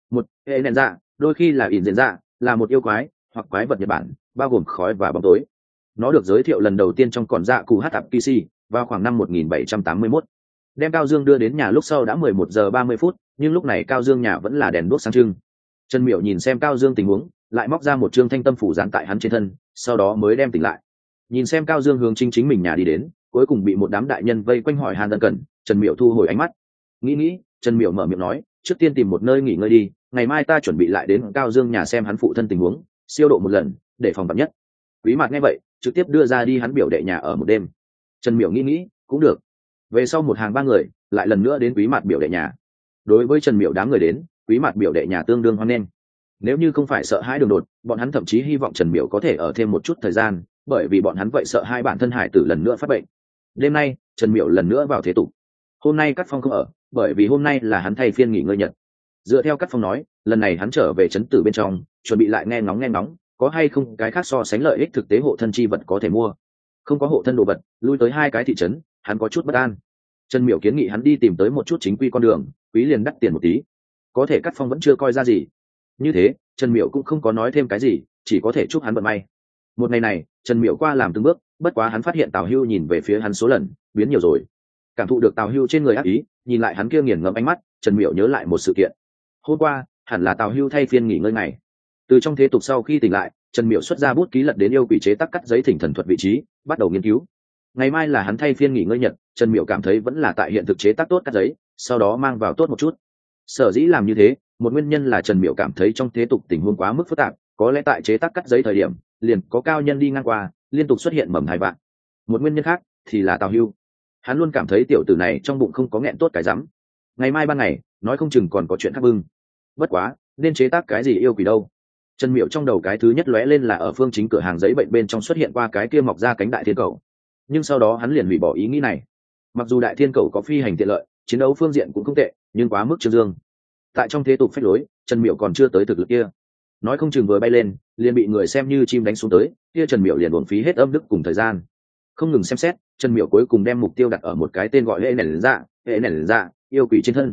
S1: Hệ nện dạ, đôi khi là ỉn diện dạ, là một yêu quái hoặc quái vật Nhật Bản, bao gồm khói và bóng tối. Nó được giới thiệu lần đầu tiên trong còn dạ cụ hát tạp Kishi vào khoảng năm 1781. Đem Cao Dương đưa đến nhà lúc sau đã 11 giờ 30 phút, nhưng lúc này Cao Dương nhà vẫn là đèn đuốc sáng trưng. Trần Miểu nhìn xem Cao Dương tình huống, lại móc ra một trương thanh tâm phủ dán tại hắn trên thân, sau đó mới đem tỉnh lại. Nhìn xem Cao Dương hướng chính mình nhà đi đến, cuối cùng bị một đám đại nhân vây quanh hỏi han ân cần, Trần Miểu thu hồi ánh mắt. Nghĩ, Trần Miểu mở miệng nói, trước tiên tìm một nơi nghỉ ngơi đi, ngày mai ta chuẩn bị lại đến Cao Dương nhà xem hắn phụ thân tình huống, siêu độ một lần, để phòng vạn nhất. Quý Mạn nghe vậy, trực tiếp đưa ra đi hắn biểu đệ nhà ở một đêm. Trần Miểu nghĩ, cũng được. Về sau một hàng 3 người, lại lần nữa đến Quý Mạn biểu đệ nhà. Đối với Trần Miểu đám người đến, Quý Mạn biểu đệ nhà tương đương hoan nghênh. Nếu như không phải sợ hãi đường đột, bọn hắn thậm chí hy vọng Trần Miểu có thể ở thêm một chút thời gian, bởi vì bọn hắn vậy sợ hai bản thân hải tử lần nữa phát bệnh. Đêm nay, Trần Miểu lần nữa vào thế tục. Hôm nay Cát Phong không ở, bởi vì hôm nay là hắn thay phiên nghỉ ngơi nhật. Dựa theo Cát Phong nói, lần này hắn trở về trấn tử bên trong, chuẩn bị lại nghe ngóng, có hay không cái khác so sánh lợi ích thực tế hộ thân chi vật có thể mua. Không có hộ thân đồ vật, lui tới 2 cái thị trấn, hắn có chút bất an. Trần Miểu kiến nghị hắn đi tìm tới một chút chính quy con đường, quý liền đắt tiền một tí. Có thể Cát Phong vẫn chưa coi ra gì. Như thế, Trần Miểu cũng không có nói thêm cái gì, chỉ có thể chúc hắn vận may. Một ngày này, Trần Miểu qua làm từng bước, bất quá hắn phát hiện Tào Hưu nhìn về phía hắn số lần biến nhiều rồi. Cảm thụ được Tào Hưu trên người ác ý, nhìn lại hắn kia nghiền ngẫm ánh mắt, Trần Miểu nhớ lại một sự kiện. Hôm qua, hẳn là Tào Hưu thay phiên nghỉ ngơi ngày. Từ trong thế tục sau khi tỉnh lại, Trần Miểu xuất ra bút ký lật đến yêu quỷ chế tác cắt giấy thỉnh thần thuật vị trí, bắt đầu nghiên cứu. Ngày mai là hắn thay phiên nghỉ ngơi nhật, Trần Miểu cảm thấy vẫn là tại hiện thực chế tác tốt cắt giấy, sau đó mang vào tốt một chút. Sở dĩ làm như thế, một nguyên nhân là Trần Miểu cảm thấy trong thế tục tình huống quá mức phức tạp, có lẽ tại chế tác cắt giấy thời điểm, liền có cao nhân đi ngang qua, liên tục xuất hiện mầm thai vạn. Một nguyên nhân khác thì là Tào Hưu. Hắn luôn cảm thấy tiểu tử này trong bụng không có nghẹn tốt cái rắm. Ngày mai ban ngày, nói không chừng còn có chuyện khác bưng. Bất quá, nên chế tác cái gì yêu quỷ đâu? Trần Miểu trong đầu cái thứ nhất lóe lên là ở phương chính cửa hàng giấy bệnh bên trong xuất hiện qua cái kia mọc ra cánh đại thiên cầu. Nhưng sau đó hắn liền hủy bỏ ý nghĩ này. Mặc dù đại thiên cầu có phi hành tiện lợi, chiến đấu phương diện cũng không tệ, nhưng quá mức trương dương. Tại trong thế tục phách lối, Trần Miểu còn chưa tới thực lực kia. Nói không chừng vừa bay lên, liền bị người xem như chim đánh xuống tới, kia Trần Miểu liền uổng phí hết âm đức cùng thời gian. Không ngừng xem xét, Trần Miểu cuối cùng đem mục tiêu đặt ở một cái tên gọi hệ nền dạ, yêu quỷ trên thân.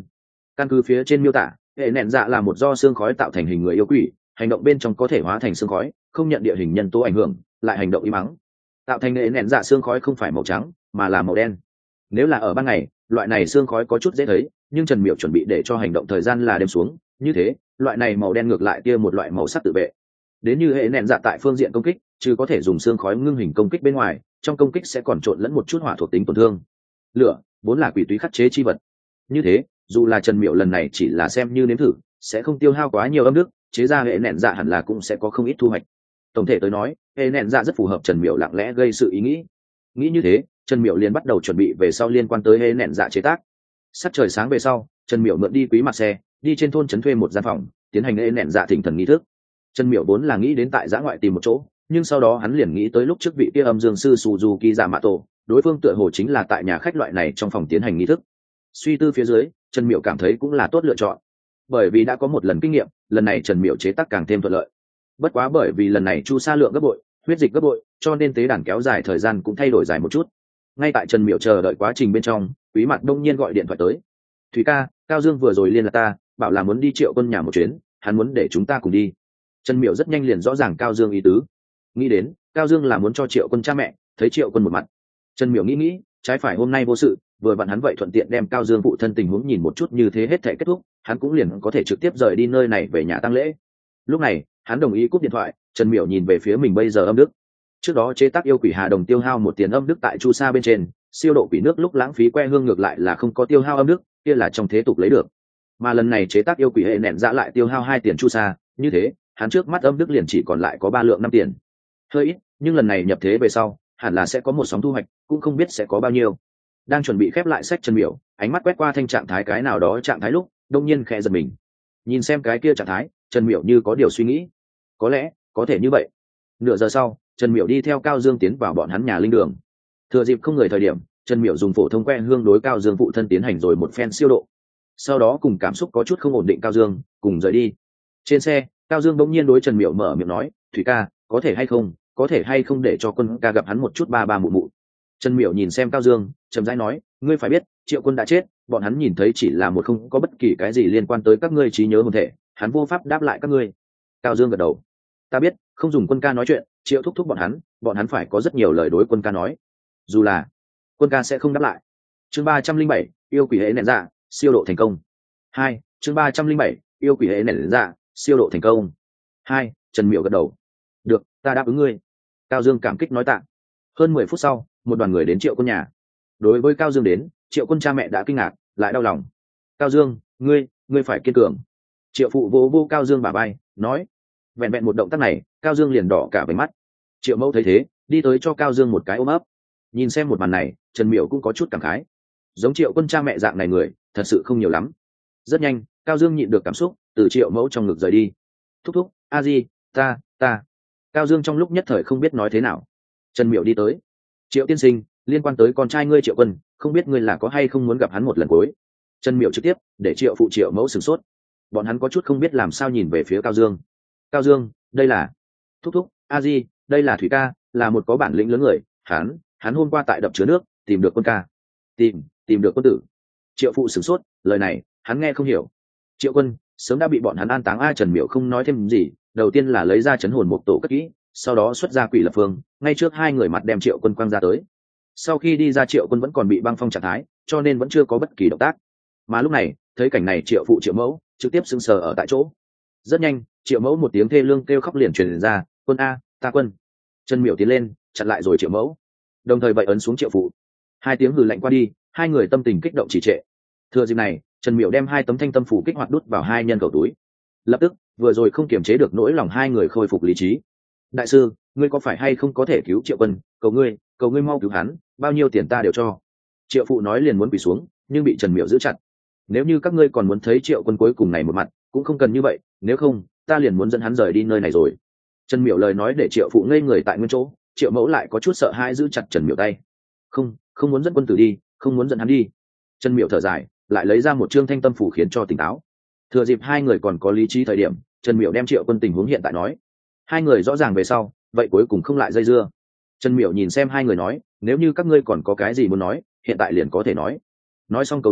S1: Căn cứ phía trên miêu tả, hệ nện dạ là một do xương khói tạo thành hình người yêu quỷ, hành động bên trong có thể hóa thành xương khói, không nhận địa hình nhân tố ảnh hưởng, lại hành động im ắng. Tạo thành hệ nện dạ xương khói không phải màu trắng mà là màu đen. Nếu là ở ban ngày, loại này xương khói có chút dễ thấy, nhưng Trần Miểu chuẩn bị để cho hành động thời gian là đêm xuống, như thế loại này màu đen ngược lại kia một loại màu sắc tự vệ. Đến như hệ nện dạ tại phương diện công kích, chứ có thể dùng xương khói ngưng hình công kích bên ngoài, trong công kích sẽ còn trộn lẫn một chút hỏa thuộc tính tổn thương. Lửa vốn là quỷ túy khắc chế chi vật, như thế dù là Trần Miểu lần này chỉ là xem như nếm thử, sẽ không tiêu hao quá nhiều âm đức, chế ra hệ nện dạ hẳn là cũng sẽ có không ít thu hoạch. Tổng thể tới nói, hệ nện dạ rất phù hợp Trần Miểu lặng lẽ gây sự ý nghĩ như thế. Trần Miểu liền bắt đầu chuẩn bị về sau liên quan tới hệ nện dạ chế tác. Sắp trời sáng về sau, Trần Miểu mượn đi quý mặt xe, đi trên thôn trấn thuê một gian phòng, tiến hành hệ nện dạ thỉnh thần nghi thức. Trần Miểu vốn là nghĩ đến tại giã ngoại tìm một chỗ, nhưng sau đó hắn liền nghĩ tới lúc trước vị kia âm dương sư Suzuki Yamato, đối phương tựa hồ chính là tại nhà khách loại này trong phòng tiến hành nghi thức. Suy tư phía dưới, Trần Miểu cảm thấy cũng là tốt lựa chọn, bởi vì đã có một lần kinh nghiệm, lần này Trần Miểu chế tác càng thêm thuận lợi. Bất quá bởi vì lần này chu sa lượng gấp bội, huyết dịch gấp bội, cho nên tế đàn kéo dài thời gian cũng thay đổi dài một chút. Ngay tại Trần Miểu chờ đợi quá trình bên trong, Quý Mặt đông nhiên gọi điện thoại tới. Thủy ca, Cao Dương vừa rồi liên lạc ta, bảo là muốn đi Triệu Quân nhà một chuyến, hắn muốn để chúng ta cùng đi. Trần Miểu rất nhanh liền rõ ràng Cao Dương ý tứ, nghĩ đến Cao Dương là muốn cho Triệu Quân cha mẹ thấy Triệu Quân một mặt. Trần Miểu nghĩ trái phải hôm nay vô sự, vừa vặn hắn vậy thuận tiện đem Cao Dương phụ thân tình huống nhìn một chút, như thế hết thể kết thúc, hắn cũng liền có thể trực tiếp rời đi nơi này về nhà tang lễ. Lúc này hắn đồng ý cúp điện thoại. Trần Miểu nhìn về phía mình bây giờ âm đức. Trước đó chế tác yêu quỷ hà đồng tiêu hao một tiền âm đức tại chu sa bên trên, siêu độ quỷ nước lúc lãng phí que hương ngược lại là không có tiêu hao âm đức, kia là trong thế tục lấy được. Mà lần này chế tác yêu quỷ hệ nện dạ lại tiêu hao 2 tiền chu sa, như thế hắn trước mắt âm đức liền chỉ còn lại có 3 lượng 5 tiền. Hơi ít, nhưng lần này nhập thế về sau, hẳn là sẽ có một sóng thu hoạch, cũng không biết sẽ có bao nhiêu. Đang chuẩn bị khép lại sách Trần Miểu, ánh mắt quét qua thanh trạng thái cái nào đó trạng thái lúc, đông nhiên khẽ giật mình. Nhìn xem cái kia trạng thái, Trần Miểu như có điều suy nghĩ. Có lẽ có thể như vậy. Nửa giờ sau, Trần Miểu đi theo Cao Dương tiến vào bọn hắn nhà linh đường. Thừa dịp không người thời điểm, Trần Miểu dùng phổ thông que hương đối Cao Dương phụ thân tiến hành rồi một phen siêu độ. Sau đó cùng cảm xúc có chút không ổn định Cao Dương cùng rời đi. Trên xe, Cao Dương bỗng nhiên đối Trần Miểu mở miệng nói, Thủy ca, có thể hay không để cho Quân ca gặp hắn một chút ba ba mụ mụ. Trần Miểu nhìn xem Cao Dương, chậm rãi nói, ngươi phải biết, Triệu Quân đã chết, bọn hắn nhìn thấy chỉ là một không có bất kỳ cái gì liên quan tới các ngươi trí nhớ hồn thể, hắn vô pháp đáp lại các ngươi. Cao Dương gật đầu, ta biết, không dùng Quân ca nói chuyện, Triệu thúc thúc bọn hắn phải có rất nhiều lời đối Quân ca nói, dù là Quân ca sẽ không đáp lại. Chương 307, yêu quỷ hệ nện dạ, siêu độ thành công. 2, chương 307, yêu quỷ hệ nện dạ, siêu độ thành công. 2, Trần Miểu gật đầu, được, ta đáp ứng ngươi. Cao Dương cảm kích nói tạ. Hơn 10 phút sau, một đoàn người đến Triệu Quân nhà. Đối với Cao Dương đến, Triệu Quân cha mẹ đã kinh ngạc lại đau lòng. Cao Dương, ngươi phải kiên cường. Triệu phụ vô Cao Dương bả vai, nói. Vẹn vẹn một động tác này, Cao Dương liền đỏ cả váy mắt. Triệu mẫu thấy thế, đi tới cho Cao Dương một cái ôm ấp. Nhìn xem một màn này, Trần Miểu cũng có chút cảm khái. Giống Triệu Quân cha mẹ dạng này người thật sự không nhiều lắm. Rất nhanh, Cao Dương nhịn được cảm xúc, từ Triệu mẫu trong ngực rời đi. Thúc thúc, a di, ta. Cao Dương trong lúc nhất thời không biết nói thế nào. Trần Miểu đi tới. Triệu tiên sinh, liên quan tới con trai ngươi Triệu Quân, không biết ngươi là có hay không muốn gặp hắn một lần cuối. Trần Miểu trực tiếp để Triệu phụ Triệu mẫu sửng sốt. Bọn hắn có chút không biết làm sao nhìn về phía Cao Dương. Cao Dương, đây là thúc thúc, a di, đây là Thủy ca, là một có bản lĩnh lớn người. Hắn hôm qua tại đập chứa nước tìm được Quân ca. Tìm được Quân tử. Triệu phụ sửng sốt, lời này hắn nghe không hiểu. Triệu Quân sớm đã bị bọn hắn an táng. Trần Miểu không nói thêm gì, đầu tiên là lấy ra chấn hồn một tổ cất kỹ, sau đó xuất ra quỷ lập phương, ngay trước hai người mặt đem Triệu Quân quăng ra tới. Sau khi đi ra, Triệu Quân vẫn còn bị băng phong trạng thái, cho nên vẫn chưa có bất kỳ động tác. Mà lúc này thấy cảnh này, Triệu phụ Triệu mẫu trực tiếp sững sờ ở tại chỗ. Rất nhanh, Triệu mẫu một tiếng thê lương kêu khóc liền truyền ra, Quân a, ta Quân. Trần Miểu tiến lên chặn lại rồi Triệu mẫu, đồng thời vậy ấn xuống Triệu phụ. Hai tiếng hừ lạnh qua đi, hai người tâm tình kích động trì trệ. Thừa dịp này, Trần Miểu đem 2 tấm thanh tâm phủ kích hoạt đút vào hai nhân khẩu túi. Lập tức, vừa rồi không kiềm chế được nỗi lòng hai người khôi phục lý trí. Đại sư, ngươi có phải hay không có thể cứu Triệu Quân, cầu ngươi mau cứu hắn, bao nhiêu tiền ta đều cho. Triệu phụ nói liền muốn quỳ xuống, nhưng bị Trần Miểu giữ chặt. Nếu như các ngươi còn muốn thấy Triệu Quân cuối cùng này một mặt, cũng không cần như vậy, nếu không ta liền muốn dẫn hắn rời đi nơi này rồi. Trần Miểu lời nói để Triệu phụ ngây người tại nguyên chỗ. Triệu mẫu lại có chút sợ hãi giữ chặt Trần Miểu tay. Không muốn dẫn Quân tử đi, không muốn dẫn hắn đi. Trần Miểu thở dài, lại lấy ra một trương thanh tâm phủ khiến cho tỉnh táo. Thừa dịp hai người còn có lý trí thời điểm, Trần Miểu đem Triệu Quân tình huống hiện tại nói. Hai người rõ ràng về sau, vậy cuối cùng không lại dây dưa. Trần Miểu nhìn xem hai người nói, nếu như các ngươi còn có cái gì muốn nói, hiện tại liền có thể nói. Nói xong câu đó,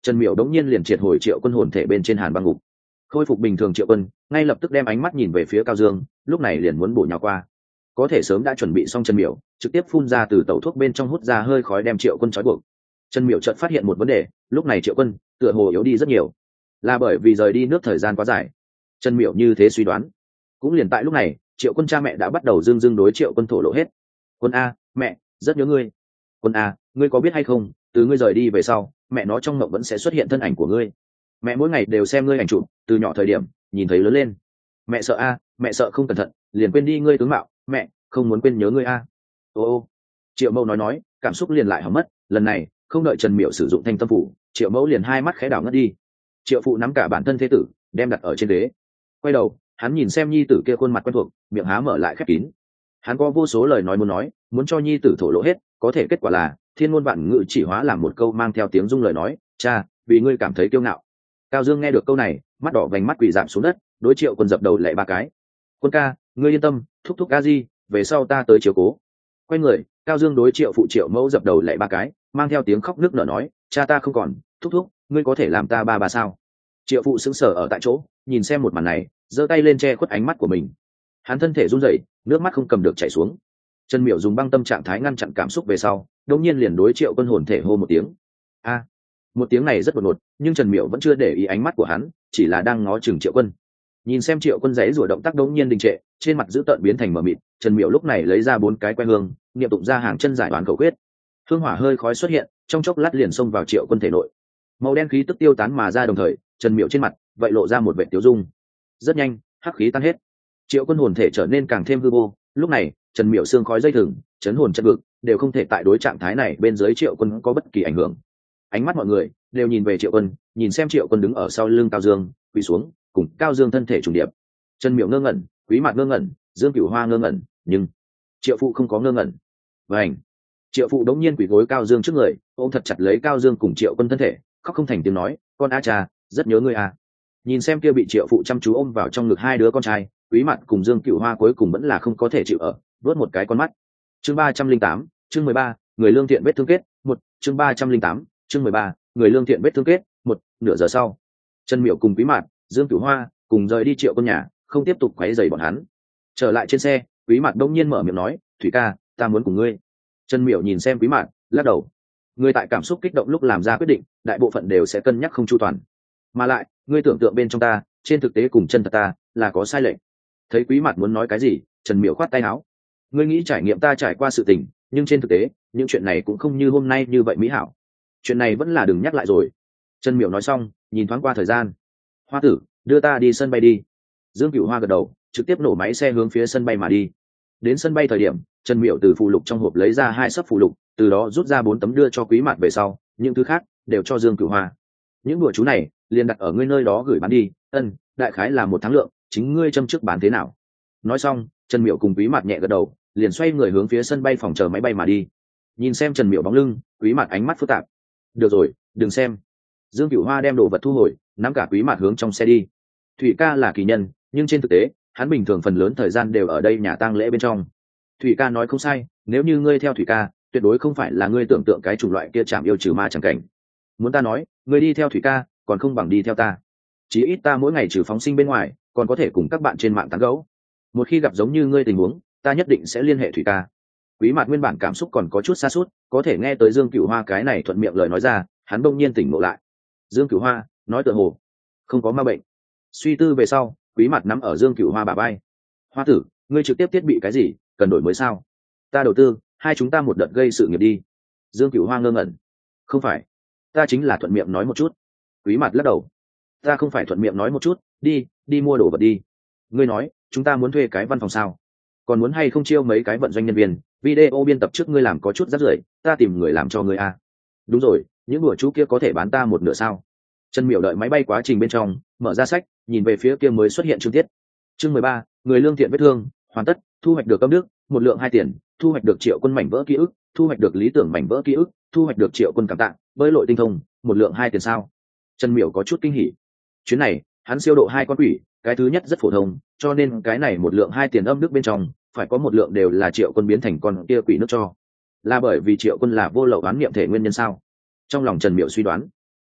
S1: Trần Miểu đống nhiên liền triệt hồi Triệu Quân hồn thể bên trên hàn băng ngục. Khôi phục bình thường Triệu Quân ngay lập tức đem ánh mắt nhìn về phía Cao Dương, lúc này liền muốn bổ nhào qua. Có thể sớm đã chuẩn bị xong Trần Miểu trực tiếp phun ra từ tẩu thuốc bên trong hút ra hơi khói đem Triệu Quân trói buộc. Trần Miểu chợt phát hiện một vấn đề, lúc này Triệu Quân tựa hồ yếu đi rất nhiều, là bởi vì rời đi nước thời gian quá dài. Trần Miểu như thế suy đoán. Cũng liền tại lúc này, Triệu Quân cha mẹ đã bắt đầu dưng đối Triệu Quân thổ lộ hết. Quân a, mẹ rất nhớ ngươi. Quân a, ngươi có biết hay không, từ ngươi rời đi về sau, mẹ nó trong mộng vẫn sẽ xuất hiện thân ảnh của ngươi. Mẹ mỗi ngày đều xem ngươi ảnh chụp, từ nhỏ thời điểm nhìn thấy lớn lên. Mẹ sợ a, mẹ sợ không cẩn thận liền quên đi ngươi tướng mạo, mẹ không muốn quên nhớ ngươi a. Ô, Triệu Mẫu nói, cảm xúc liền lại hỏng mất. Lần này không đợi Trần Miểu sử dụng thanh tâm phủ, Triệu Mẫu liền hai mắt khẽ đảo ngất đi. Triệu Phụ nắm cả bản thân thế tử đem đặt ở trên ghế, quay đầu hắn nhìn xem nhi tử kia khuôn mặt quen thuộc, miệng há mở lại khép kín. Hắn có vô số lời nói, muốn cho nhi tử thổ lộ hết, có thể kết quả là thiên ngôn vạn ngữ chỉ hóa làm một câu mang theo tiếng rung lời nói: cha, vì ngươi cảm thấy kiêu ngạo. Cao Dương nghe được câu này, mắt đỏ vành mắt quỳ rạp xuống đất, đối Triệu Quân dập đầu lạy ba cái. Quân ca, ngươi yên tâm, thúc thúc ca di, về sau ta tới chiếu cố. Quay người, Cao Dương đối Triệu Phụ Triệu Mẫu dập đầu lạy ba cái, mang theo tiếng khóc nức nở nói: cha ta không còn, thúc thúc, ngươi có thể làm ta ba sao? Triệu Phụ sững sờ ở tại chỗ, nhìn xem một màn này, giơ tay lên che khuất ánh mắt của mình. Hắn thân thể run rẩy, nước mắt không cầm được chảy xuống. Trần Miểu dùng băng tâm trạng thái ngăn chặn cảm xúc về sau, đột nhiên liền đối Triệu Quân hồn thể hô một tiếng. A. Một tiếng này rất đột ngột, nhưng Trần Miểu vẫn chưa để ý ánh mắt của hắn, chỉ là đang ngó chừng Triệu Quân. Nhìn xem Triệu Quân giãy giụa động tác đột nhiên đình trệ, trên mặt dữ tợn biến thành mờ mịt, Trần Miểu lúc này lấy ra 4 cái que hương, niệm tụng ra hàng chân giải đoán khẩu quyết. Hương hỏa hơi khói xuất hiện, trong chốc lát liền xông vào Triệu Quân thể nội. Màu đen khí tức tiêu tán mà ra, đồng thời Trần Miểu trên mặt vậy lộ ra một vẻ tiêu dung. Rất nhanh, hắc khí tan hết, Triệu Quân hồn thể trở nên càng thêm hư vô. Lúc này Trần Miểu xương khói dây thừng, chấn hồn chất vực đều không thể tại đối trạng thái này bên dưới Triệu Quân có bất kỳ ảnh hưởng. Ánh mắt mọi người đều nhìn về Triệu Quân, nhìn xem Triệu Quân đứng ở sau lưng Cao Dương, quỳ xuống, cùng Cao Dương thân thể trùng điệp. Trần Miểu ngơ ngẩn, Quý Mạt ngơ ngẩn, Dương Cửu Hoa ngơ ngẩn, nhưng Triệu Phụ không có ngơ ngẩn. Vành, Triệu Phụ đống nhiên quỳ gối Cao Dương trước người, ôm thật chặt lấy Cao Dương cùng Triệu Quân thân thể, khóc không thành tiếng nói: con a cha, rất nhớ ngươi à. Nhìn xem kia bị Triệu Phụ chăm chú ôm vào trong ngực hai đứa con trai, Quý Mạt cùng Dương Cửu Hoa cuối cùng vẫn là không có thể chịu ở, vớt một cái con mắt. Chương 308, chương 13, người lương thiện vết thương kết, một. Chương 308, chương 13, người lương thiện vết thương kết, một. Nửa giờ sau, Trần Miểu cùng Quý Mạt, Dương Cửu Hoa cùng rời đi Triệu Quân nhà, không tiếp tục quấy rầy bọn hắn. Trở lại trên xe, Quý Mạt đông nhiên mở miệng nói: thủy ca, ta muốn cùng ngươi. Trần Miểu nhìn xem Quý Mạt, lắc đầu. Ngươi tại cảm xúc kích động lúc làm ra quyết định, đại bộ phận đều sẽ cân nhắc không chu toàn. Mà lại, ngươi tưởng tượng bên trong ta, trên thực tế cùng chân thật ta là có sai lệch. Thấy Quý Mạt muốn nói cái gì, Trần Miểu khoát tay áo. Ngươi nghĩ trải nghiệm ta trải qua sự tình, nhưng trên thực tế những chuyện này cũng không như hôm nay như vậy mỹ hảo. Chuyện này vẫn là đừng nhắc lại rồi. Trần Miểu nói xong, nhìn thoáng qua thời gian. Hoa tử, đưa ta đi sân bay đi. Dương Cửu Hoa gật đầu, trực tiếp nổ máy xe hướng phía sân bay mà đi. Đến sân bay thời điểm, Trần Miểu từ phụ lục trong hộp lấy ra 2 sấp phụ lục, từ đó rút ra 4 tấm đưa cho Quý Mạt về sau, những thứ khác đều cho Dương Cửu Hoa. Những đùa chú này liền đặt ở ngươi nơi đó gửi bán đi, đại khái là 1 tháng lượng, chính ngươi châm trước bán thế nào. Nói xong, Trần Miểu cùng Quý Mạt nhẹ gật đầu, liền xoay người hướng phía sân bay phòng chờ máy bay mà đi. Nhìn xem Trần Miểu bóng lưng, Quý Mạt ánh mắt phức tạp. Được rồi, đừng xem. Dương Cửu Hoa đem đồ vật thu hồi, nắm cả Quý Mạt hướng trong xe đi. Thủy ca là kỳ nhân, nhưng trên thực tế hắn bình thường phần lớn thời gian đều ở đây nhà tang lễ bên trong. Thủy ca nói không sai, nếu như ngươi theo Thủy ca, tuyệt đối không phải là ngươi tưởng tượng cái chủng loại kia chạm yêu trừ ma chẳng cảnh. Muốn ta nói, ngươi đi theo Thủy ca còn không bằng đi theo ta. Chí ít ta mỗi ngày trừ phóng sinh bên ngoài, còn có thể cùng các bạn trên mạng tán gẫu. Một khi gặp giống như ngươi tình huống, ta nhất định sẽ liên hệ Thủy ca. Quý Mạt nguyên bản cảm xúc còn có chút sa sút, có thể nghe tới Dương Cửu Hoa cái này thuận miệng lời nói ra, hắn bỗng nhiên tỉnh ngộ lại. Dương Cửu Hoa nói tựa hồ không có ma bệnh. Suy tư về sau, Quý Mạt nắm ở Dương Cửu Hoa bả vai. Hoa tử, ngươi trực tiếp thiết bị cái gì, cần đổi mới sao? Ta đầu tư, hai chúng ta một đợt gây sự nghiệp đi. Dương Cửu Hoa ngơ ngẩn. Không phải, ta chính là thuận miệng nói một chút. Quý Mạt lắc đầu. Ta không phải thuận miệng nói một chút, đi mua đồ vật đi. Ngươi nói, chúng ta muốn thuê cái văn phòng sao? Còn muốn hay không chiêu mấy cái vận doanh nhân viên, video biên tập trước ngươi làm có chút rác rưởi, ta tìm người làm cho ngươi a. Đúng rồi, những đùa chú kia có thể bán ta một nửa sao? Trần Miểu đợi máy bay quá trình bên trong, mở ra sách, nhìn về phía kia mới xuất hiện chương tiết. Chương 13, người lương thiện vết thương, hoàn tất, thu hoạch được âm đức, 1 lượng 2 tiền, thu hoạch được Triệu Quân mảnh vỡ ký ức, thu hoạch được lý tưởng mảnh vỡ ký ức, thu hoạch được Triệu Quân cảm tạ, bơi lội tinh thông, 1 lượng 2 tiền sao? Trần Miểu có chút kinh hỉ. Chuyến này, hắn siêu độ 2 con quỷ, cái thứ nhất rất phổ thông, cho nên cái này 1 lượng 2 tiền âm đức bên trong, phải có 1 lượng đều là Triệu Quân biến thành con kia quỷ nước cho. Là bởi vì Triệu Quân là vô lậu oán niệm thể nguyên nhân sao? Trong lòng Trần Miểu suy đoán.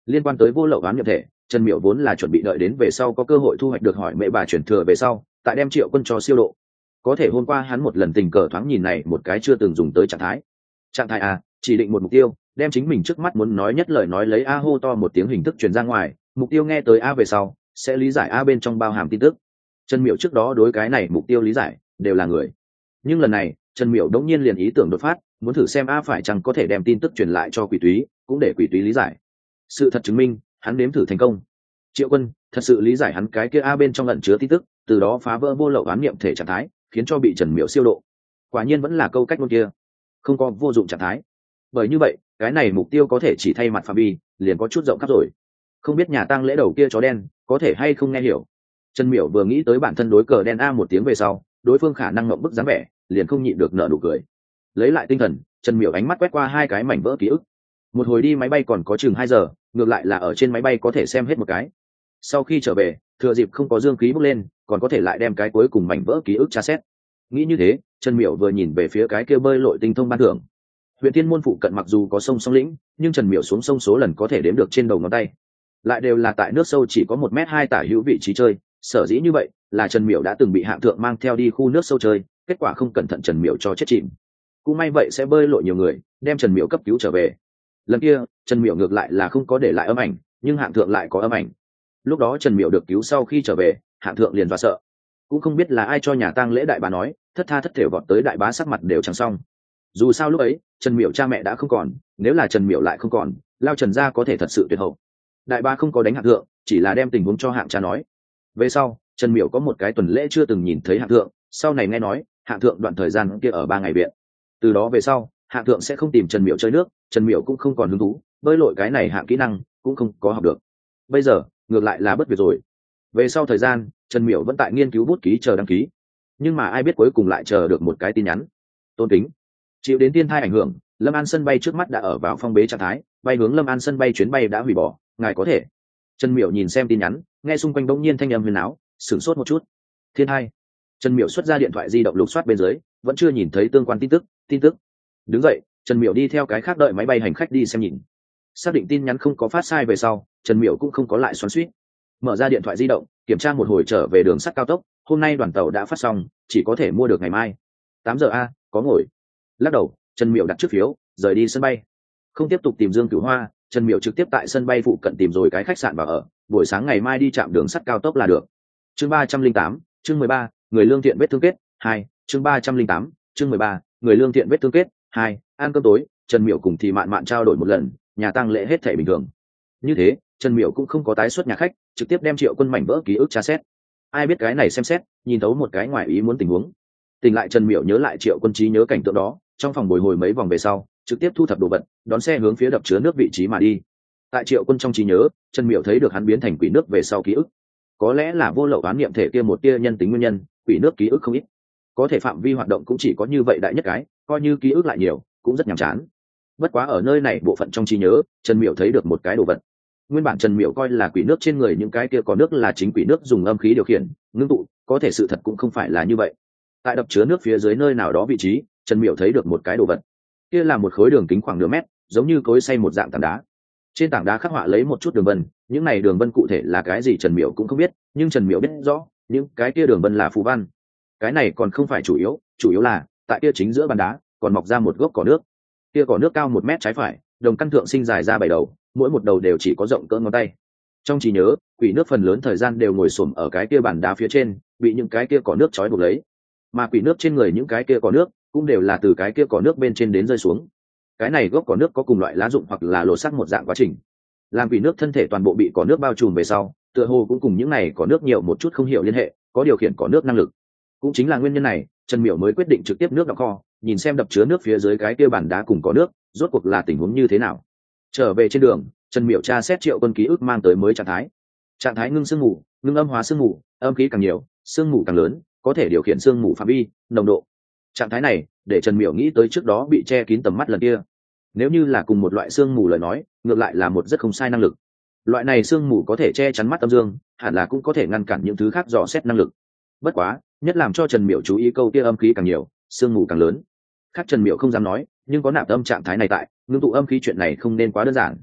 S1: Liên quan tới vô lậu oán nhập thể, Trần Miểu vốn là chuẩn bị đợi đến về sau có cơ hội thu hoạch được hỏi mẹ bà chuyển thừa về sau tại đem Triệu Quân cho siêu độ. Có thể hôm qua hắn một lần tình cờ thoáng nhìn này một cái chưa từng dùng tới trạng thái a, chỉ định một mục tiêu, đem chính mình trước mắt muốn nói nhất lời nói lấy a hô to một tiếng hình thức truyền ra ngoài, mục tiêu nghe tới a về sau sẽ lý giải a bên trong bao hàm tin tức. Trần Miểu trước đó đối cái này mục tiêu lý giải đều là người, nhưng lần này Trần Miểu đống nhiên liền ý tưởng đột phát, muốn thử xem a phải chăng có thể đem tin tức truyền lại cho Quỷ Túy, cũng để Quỷ Túy lý giải. Sự thật chứng minh hắn nếm thử thành công. Triệu Quân thật sự lý giải hắn cái kia a bên trong ẩn chứa tin tức, từ đó phá vỡ vô lậu ám niệm thể trạng thái, khiến cho bị Trần Miểu siêu độ. Quả nhiên vẫn là câu cách ngôn kia, không có vô dụng trạng thái. Bởi như vậy cái này mục tiêu có thể chỉ thay mặt phạm vi liền có chút rộng khắp rồi. Không biết nhà tang lễ đầu kia chó đen có thể hay không nghe hiểu. Trần Miểu vừa nghĩ tới bản thân đối cờ đen a một tiếng về sau đối phương khả năng ngậm bức dáng vẻ, liền không nhịn được nở nụ cười. Lấy lại tinh thần, Trần Miểu ánh mắt quét qua hai cái mảnh vỡ ký ức. Một hồi đi máy bay còn có chừng 2 giờ, ngược lại là ở trên máy bay có thể xem hết một cái. Sau khi trở về thừa dịp không có dương khí bốc lên, còn có thể lại đem cái cuối cùng mảnh vỡ ký ức tra xét. Nghĩ như thế, Trần Miểu vừa nhìn về phía cái kia bơi lội tinh thông ban thưởng. Huyện Thiên Môn phụ cận mặc dù có sông song lĩnh, nhưng Trần Miểu xuống sông số lần có thể đếm được trên đầu ngón tay, lại đều là tại nước sâu chỉ có 1m2 tả hữu vị trí chơi. Sở dĩ như vậy là Trần Miểu đã từng bị hạng thượng mang theo đi khu nước sâu chơi, kết quả không cẩn thận Trần Miểu cho chết chìm. Cũng may vậy sẽ bơi lội nhiều người đem Trần Miểu cấp cứu trở về. Lần kia Trần Miểu ngược lại là không có để lại âm ảnh, nhưng hạng thượng lại có âm ảnh. Lúc đó Trần Miểu được cứu sau khi trở về, hạng thượng liền dọa sợ, cũng không biết là ai cho nhà tang lễ đại bá nói, thất tha thất thểu vọt tới đại bá sắc mặt đều chẳng xong. Dù sao lúc ấy Trần Miểu cha mẹ đã không còn, nếu là Trần Miểu lại không còn, lao Trần gia có thể thật sự tuyệt hậu. Đại bá không có đánh hạng thượng, chỉ là đem tình huống cho hạng cha nói. Về sau Trần Miểu có một cái tuần lễ chưa từng nhìn thấy hạng thượng, sau này nghe nói hạng thượng đoạn thời gian kia ở 3 ngày viện. Từ đó về sau hạng thượng sẽ không tìm Trần Miểu chơi nước, Trần Miểu cũng không còn hứng thú, bơi lội cái này hạng kỹ năng cũng không có học được. Bây giờ ngược lại là bất việc rồi. Về sau thời gian Trần Miểu vẫn tại nghiên cứu bút ký chờ đăng ký, nhưng mà ai biết cuối cùng lại chờ được một cái tin nhắn. Tôn Kính, chịu đến thiên thai ảnh hưởng, Lâm An sân bay trước mắt đã ở vào phong bế trạng thái, bay hướng Lâm An sân bay chuyến bay đã hủy bỏ, ngài có thể. Trần Miểu nhìn xem tin nhắn, nghe xung quanh bỗng nhiên thanh âm huyền áo, sửng sốt một chút. Thiên thai. Trần Miểu xuất ra điện thoại di động lục soát bên dưới, vẫn chưa nhìn thấy tương quan tin tức. Đứng dậy, Trần Miểu đi theo cái khác đợi máy bay hành khách đi xem nhìn. Xác định tin nhắn không có phát sai về sau, Trần Miểu cũng không có lại xoắn xuýt. Mở ra điện thoại di động, kiểm tra một hồi trở về đường sắt cao tốc, hôm nay đoàn tàu đã phát xong, chỉ có thể mua được ngày mai. 8 giờ a, có ngồi. Lắc đầu, Trần Miểu đặt trước phiếu, rời đi sân bay. Không tiếp tục tìm Dương Cửu Hoa, Trần Miểu trực tiếp tại sân bay phụ cận tìm rồi cái khách sạn vào ở, buổi sáng ngày mai đi trạm đường sắt cao tốc là được. Chương 308, chương 13, người lương thiện vết thương kết 2, chương 308, chương 13, người lương thiện vết thương kết 2. Ăn cơm tối, Trần Miểu cùng thì mạn mạn trao đổi một lần, nhà tang lễ hết thảy bình thường. Như thế, Trần Miểu cũng không có tái xuất nhà khách, trực tiếp đem Triệu Quân mảnh vỡ ký ức tra xét. Ai biết cái này xem xét, nhìn thấu một cái ngoài ý muốn tình huống. Tỉnh lại Trần Miểu nhớ lại Triệu Quân trí nhớ cảnh tượng đó, trong phòng bồi hồi mấy vòng về sau, trực tiếp thu thập đồ vật, đón xe hướng phía đập chứa nước vị trí mà đi. Tại Triệu Quân trong trí nhớ, Trần Miểu thấy được hắn biến thành quỷ nước về sau ký ức. Có lẽ là vô lậu oán niệm thể kia một tia nhân tính nguyên nhân, quỷ nước ký ức không ít. Có thể phạm vi hoạt động cũng chỉ có như vậy đại nhất cái, coi như ký ức lại nhiều, cũng rất nhàm chán. Bất quá ở nơi này bộ phận trong trí nhớ, Trần Miểu thấy được một cái đồ vật. Nguyên bản Trần Miểu coi là quỷ nước trên người những cái kia có nước là chính quỷ nước dùng âm khí điều khiển, ngưng tụ, có thể sự thật cũng không phải là như vậy. Tại đập chứa nước phía dưới nơi nào đó vị trí, Trần Miểu thấy được một cái đồ vật. Kia là một khối đường kính khoảng nửa mét, giống như cối xay một dạng tảng đá. Trên tảng đá khắc họa lấy một chút đường vân, những này đường vân cụ thể là cái gì Trần Miểu cũng không biết, nhưng Trần Miểu biết rõ, những cái kia đường vân là phù văn. Cái này còn không phải chủ yếu là tại kia chính giữa bàn đá còn mọc ra một gốc cỏ nước. Kia cỏ nước cao 1 mét trái phải, đồng căn thượng sinh dài ra 7 đầu, mỗi một đầu đều chỉ có rộng cỡ ngón tay. Trong trí nhớ, quỷ nước phần lớn thời gian đều ngồi xổm ở cái kia bàn đá phía trên, bị những cái kia cỏ nước trói buộc lấy. Mà quỷ nước trên người những cái kia cỏ nước cũng đều là từ cái kia cỏ nước bên trên đến rơi xuống. Cái này gốc cỏ nước có cùng loại lá dụng hoặc là lột xác một dạng quá trình. Làm quỷ nước thân thể toàn bộ bị cỏ nước bao trùm về sau, tựa hồ cũng cùng những này cỏ nước nhiều một chút không hiểu liên hệ, có điều khiển cỏ nước năng lực. Cũng chính là nguyên nhân này, Trần Miểu mới quyết định trực tiếp nước đọng kho, nhìn xem đập chứa nước phía dưới cái kia bàn đá cùng cỏ nước, rốt cuộc là tình huống như thế nào. Trở về trên đường, Trần Miểu tra xét Triệu Quân ký ức mang tới mới trạng thái ngưng sương mù, ngưng âm hóa sương mù, âm khí càng nhiều, sương mù càng lớn, có thể điều khiển sương mù phạm vi, nồng độ. Trạng thái này để Trần Miểu nghĩ tới trước đó bị che kín tầm mắt lần kia. Nếu như là cùng một loại sương mù lời nói, ngược lại là một rất không sai năng lực. Loại này sương mù có thể che chắn mắt âm dương, hẳn là cũng có thể ngăn cản những thứ khác dò xét năng lực. Bất quá, nhất làm cho Trần Miểu chú ý câu kia âm khí càng nhiều, sương mù càng lớn. Khác Trần Miểu không dám nói, nhưng có nạp âm trạng thái này tại, ngưng tụ âm khí chuyện này không nên quá đơn giản.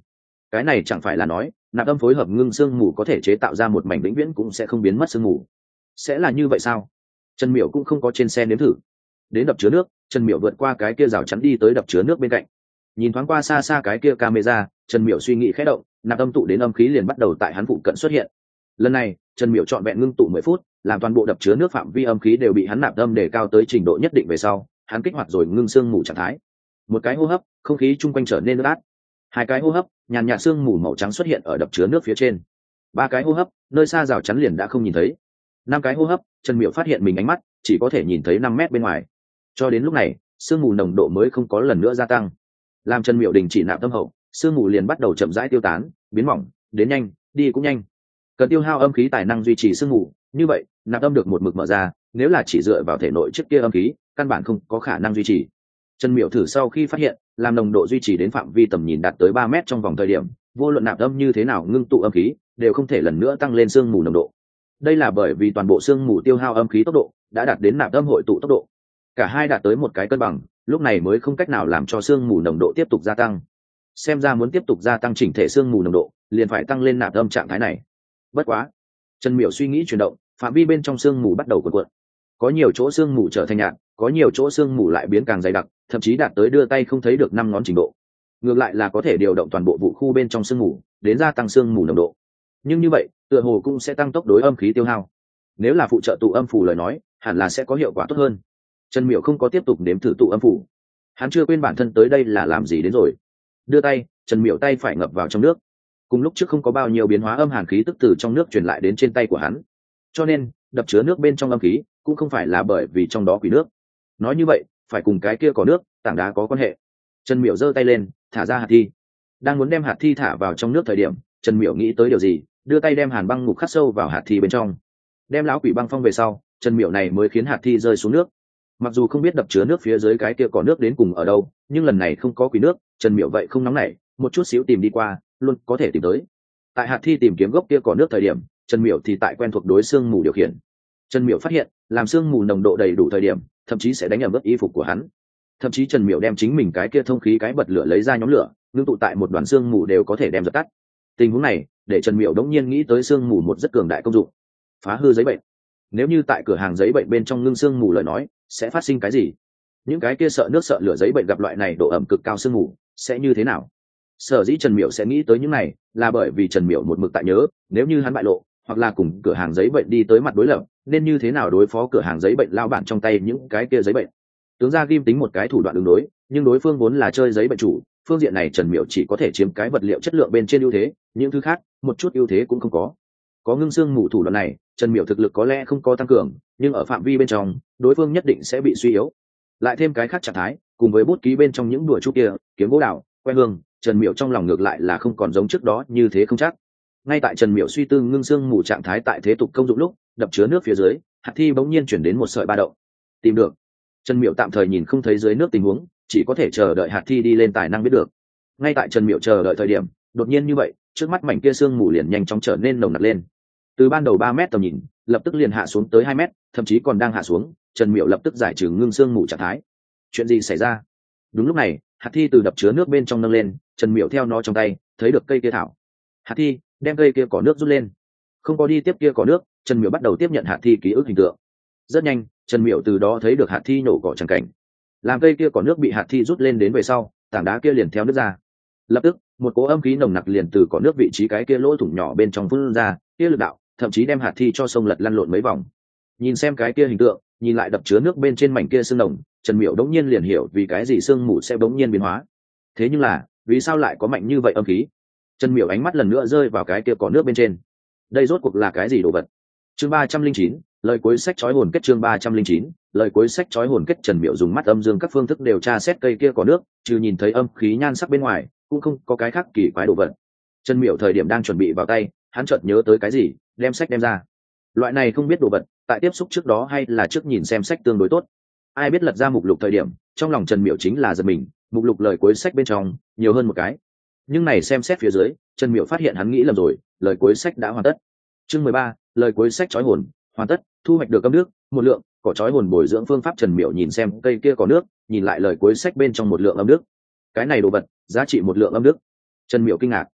S1: cái này chẳng phải là nói nạp âm phối hợp ngưng sương mù có thể chế tạo ra một mảnh vĩnh viễn cũng sẽ không biến mất sương mù? Sẽ là như vậy sao? Trần Miểu cũng không có trên xe nếm thử. Đến đập chứa nước, Trần Miểu vượt qua cái kia rào chắn đi tới đập chứa nước bên cạnh, nhìn thoáng qua xa xa cái kia camera, Trần Miểu suy nghĩ khẽ động, nạp âm tụ đến âm khí liền bắt đầu tại hắn phụ cận xuất hiện. Lần này Trần Miểu trọn vẹn ngưng tụ 10 phút, làm toàn bộ đập chứa nước phạm vi âm khí đều bị hắn nạp âm để cao tới trình độ nhất định về sau, hắn kích hoạt rồi ngưng sương mù trạng thái. Một cái hô hấp, không khí chung quanh trở nên ướt át. Hai cái hô hấp, nhàn nhạt sương mù màu trắng xuất hiện ở đập chứa nước phía trên. Ba cái hô hấp, nơi xa rào chắn liền đã không nhìn thấy. Năm cái hô hấp, Trần Miểu phát hiện mình ánh mắt chỉ có thể nhìn thấy 5 mét bên ngoài. Cho đến lúc này, sương mù nồng độ mới không có lần nữa gia tăng. Làm Trần Miểu đình chỉ nạp âm hậu, sương mù liền bắt đầu chậm rãi tiêu tán, biến mỏng, đến nhanh, đi cũng nhanh. Cần tiêu hao âm khí tài năng duy trì sương mù, như vậy nạp âm được một mực mở ra, nếu là chỉ dựa vào thể nội trước kia âm khí, căn bản không có khả năng duy trì. Trần Miểu thử sau khi phát hiện, làm nồng độ duy trì đến phạm vi tầm nhìn đạt tới 3 mét trong vòng thời điểm, vô luận nạp âm như thế nào ngưng tụ âm khí, đều không thể lần nữa tăng lên sương mù nồng độ. Đây là bởi vì toàn bộ sương mù tiêu hao âm khí tốc độ đã đạt đến nạp âm hội tụ tốc độ. Cả hai đạt tới một cái cân bằng, lúc này mới không cách nào làm cho sương mù nồng độ tiếp tục gia tăng. Xem ra muốn tiếp tục gia tăng chỉnh thể sương mù nồng độ, liền phải tăng lên nạp âm trạng thái này. Bất quá, Trần Miểu suy nghĩ chuyển động, phạm vi bên trong sương mù bắt đầu cuộn cuộn. Có nhiều chỗ sương mù trở thành nhạt, có nhiều chỗ sương mù lại biến càng dày đặc, thậm chí đạt tới đưa tay không thấy được 5 ngón trình độ. Ngược lại là có thể điều động toàn bộ vụ khu bên trong sương mù, đến gia tăng sương mù nồng độ. Nhưng như vậy, tựa hồ cũng sẽ tăng tốc đối âm khí tiêu hao. Nếu là phụ trợ tụ âm phù lời nói, hẳn là sẽ có hiệu quả tốt hơn. Trần Miểu không có tiếp tục nếm thử tụ âm phù. Hắn chưa quên bản thân tới đây là làm gì đến rồi. Đưa tay, Trần Miểu tay phải ngập vào trong nước. Cùng lúc trước không có bao nhiêu biến hóa âm hàn khí tức từ trong nước truyền lại đến trên tay của hắn. Cho nên, đập chứa nước bên trong âm khí cũng không phải là bởi vì trong đó quỷ nước. Nói như vậy, phải cùng cái kia có nước, tảng đá có quan hệ. Trần Miểu giơ tay lên, thả ra hạt thi. Đang muốn đem hạt thi thả vào trong nước thời điểm, Trần Miểu nghĩ tới điều gì, đưa tay đem hàn băng ngục khắc sâu vào hạt thi bên trong. Đem lão quỷ băng phong về sau, Trần Miểu này mới khiến hạt thi rơi xuống nước. Mặc dù không biết đập chứa nước phía dưới cái kia có nước đến cùng ở đâu, nhưng lần này không có quỷ nước, Trần Miểu vậy không nóng nảy, một chút xíu tìm đi qua, luôn có thể tìm tới. Tại hạt thi tìm kiếm gốc kia có nước thời điểm, Trần Miểu thì tại quen thuộc đối xương mù điều khiển. Trần Miểu phát hiện, làm xương mù nồng độ đầy đủ thời điểm, thậm chí sẽ đánh ẩm ướt y phục của hắn. Thậm chí Trần Miểu đem chính mình cái kia thông khí cái bật lửa lấy ra nhóm lửa, ngưng tụ tại một đoàn xương mù đều có thể đem dập tắt. Tình huống này, để Trần Miểu đống nhiên nghĩ tới xương mù một rất cường đại công dụng, phá hư giấy bệnh. Nếu như tại cửa hàng giấy bệnh bên trong ngưng xương mù lời nói, sẽ phát sinh cái gì? Những cái kia sợ nước sợ lửa giấy bệnh gặp loại này độ ẩm cực cao xương mù, sẽ như thế nào? Sở dĩ Trần Miểu sẽ nghĩ tới những này, là bởi vì Trần Miểu một mực tại nhớ, nếu như hắn bại lộ, hoặc là cùng cửa hàng giấy bệnh đi tới mặt đối lập, nên như thế nào đối phó cửa hàng giấy bệnh lao bản trong tay những cái kia giấy bệnh. Tướng ra ghim tính một cái thủ đoạn ứng đối, nhưng đối phương vốn là chơi giấy bệnh chủ, phương diện này Trần Miểu chỉ có thể chiếm cái vật liệu chất lượng bên trên ưu thế, những thứ khác, một chút ưu thế cũng không có. Có ngưng xương mù thủ đoạn này, Trần Miểu thực lực có lẽ không có tăng cường, nhưng ở phạm vi bên trong, đối phương nhất định sẽ bị suy yếu. Lại thêm cái khác trạng thái, cùng với bút ký bên trong những đùa chú kia, kiếm gỗ đào, que hương, Trần Miểu trong lòng ngược lại là không còn giống trước đó như thế không chắc. Ngay tại Trần Miểu suy tư ngưng xương mù trạng thái tại thế tục công dụng lúc, đập chứa nước phía dưới, hạt thi bỗng nhiên chuyển đến một sợi ba động. Tìm được. Trần Miểu tạm thời nhìn không thấy dưới nước tình huống, chỉ có thể chờ đợi hạt thi đi lên tài năng biết được. Ngay tại Trần Miểu chờ đợi thời điểm, đột nhiên như vậy, trước mắt mảnh kia xương mù liền nhanh chóng trở nên nồng nặc lên. Từ ban đầu 3 mét tầm nhìn, lập tức liền hạ xuống tới 2 mét, thậm chí còn đang hạ xuống, Trần Miểu lập tức giải trừ ngưng xương mù trạng thái. Chuyện gì xảy ra? Đúng lúc này, hạt thi từ đập chứa nước bên trong nâng lên, Trần Miểu theo nó trong tay, thấy được cây kia thảo. Hạt thi đem cây kia cỏ nước rút lên. Không có đi tiếp kia cỏ nước, Trần Miểu bắt đầu tiếp nhận hạt thi ký ức hình tượng. Rất nhanh, Trần Miểu từ đó thấy được hạt thi nổ cỏ chẳng cảnh. Làm cây kia cỏ nước bị hạt thi rút lên đến về sau, tảng đá kia liền theo nước ra. Lập tức, một cỗ âm khí nồng nặc liền từ cỏ nước vị trí cái kia lỗ thủng nhỏ bên trong phun ra, kia lực đạo, thậm chí đem hạt thi cho sông lật lăn lộn mấy vòng. Nhìn xem cái kia hình tượng, nhìn lại đập chứa nước bên trên mảnh kia sương nồng, Trần Miểu đống nhiên liền hiểu vì cái gì sương mù sẽ đống nhiên biến hóa. Thế nhưng là, vì sao lại có mạnh như vậy âm khí? Trần Miểu ánh mắt lần nữa rơi vào cái kia cỏ nước bên trên. Đây rốt cuộc là cái gì đồ vật? Chương 309, lời cuối sách chói hồn kết. Chương 309, lời cuối sách chói hồn kết. Trần Miểu dùng mắt âm dương các phương thức điều tra xét cây kia cỏ nước, trừ nhìn thấy âm khí nhan sắc bên ngoài, cũng không có cái khác kỳ quái đồ vật. Trần Miểu thời điểm đang chuẩn bị vào tay, hắn chợt nhớ tới cái gì, đem sách đem ra. Loại này không biết đồ vật, tại tiếp xúc trước đó hay là trước nhìn xem sách tương đối tốt. Ai biết lật ra mục lục thời điểm, trong lòng Trần Miểu chính là giật mình, mục lục lời cuối sách bên trong nhiều hơn một cái. Nhưng này xem xét phía dưới, Trần Miểu phát hiện hắn nghĩ lầm rồi, lời cuối sách đã hoàn tất. Chương 13, lời cuối sách chói hồn, hoàn tất, thu hoạch được âm nước, một lượng, cỏ chói hồn bồi dưỡng phương pháp. Trần Miểu nhìn xem cây kia có nước, nhìn lại lời cuối sách bên trong một lượng âm nước. Cái này đồ vật, giá trị một lượng âm nước. Trần Miểu kinh ngạc.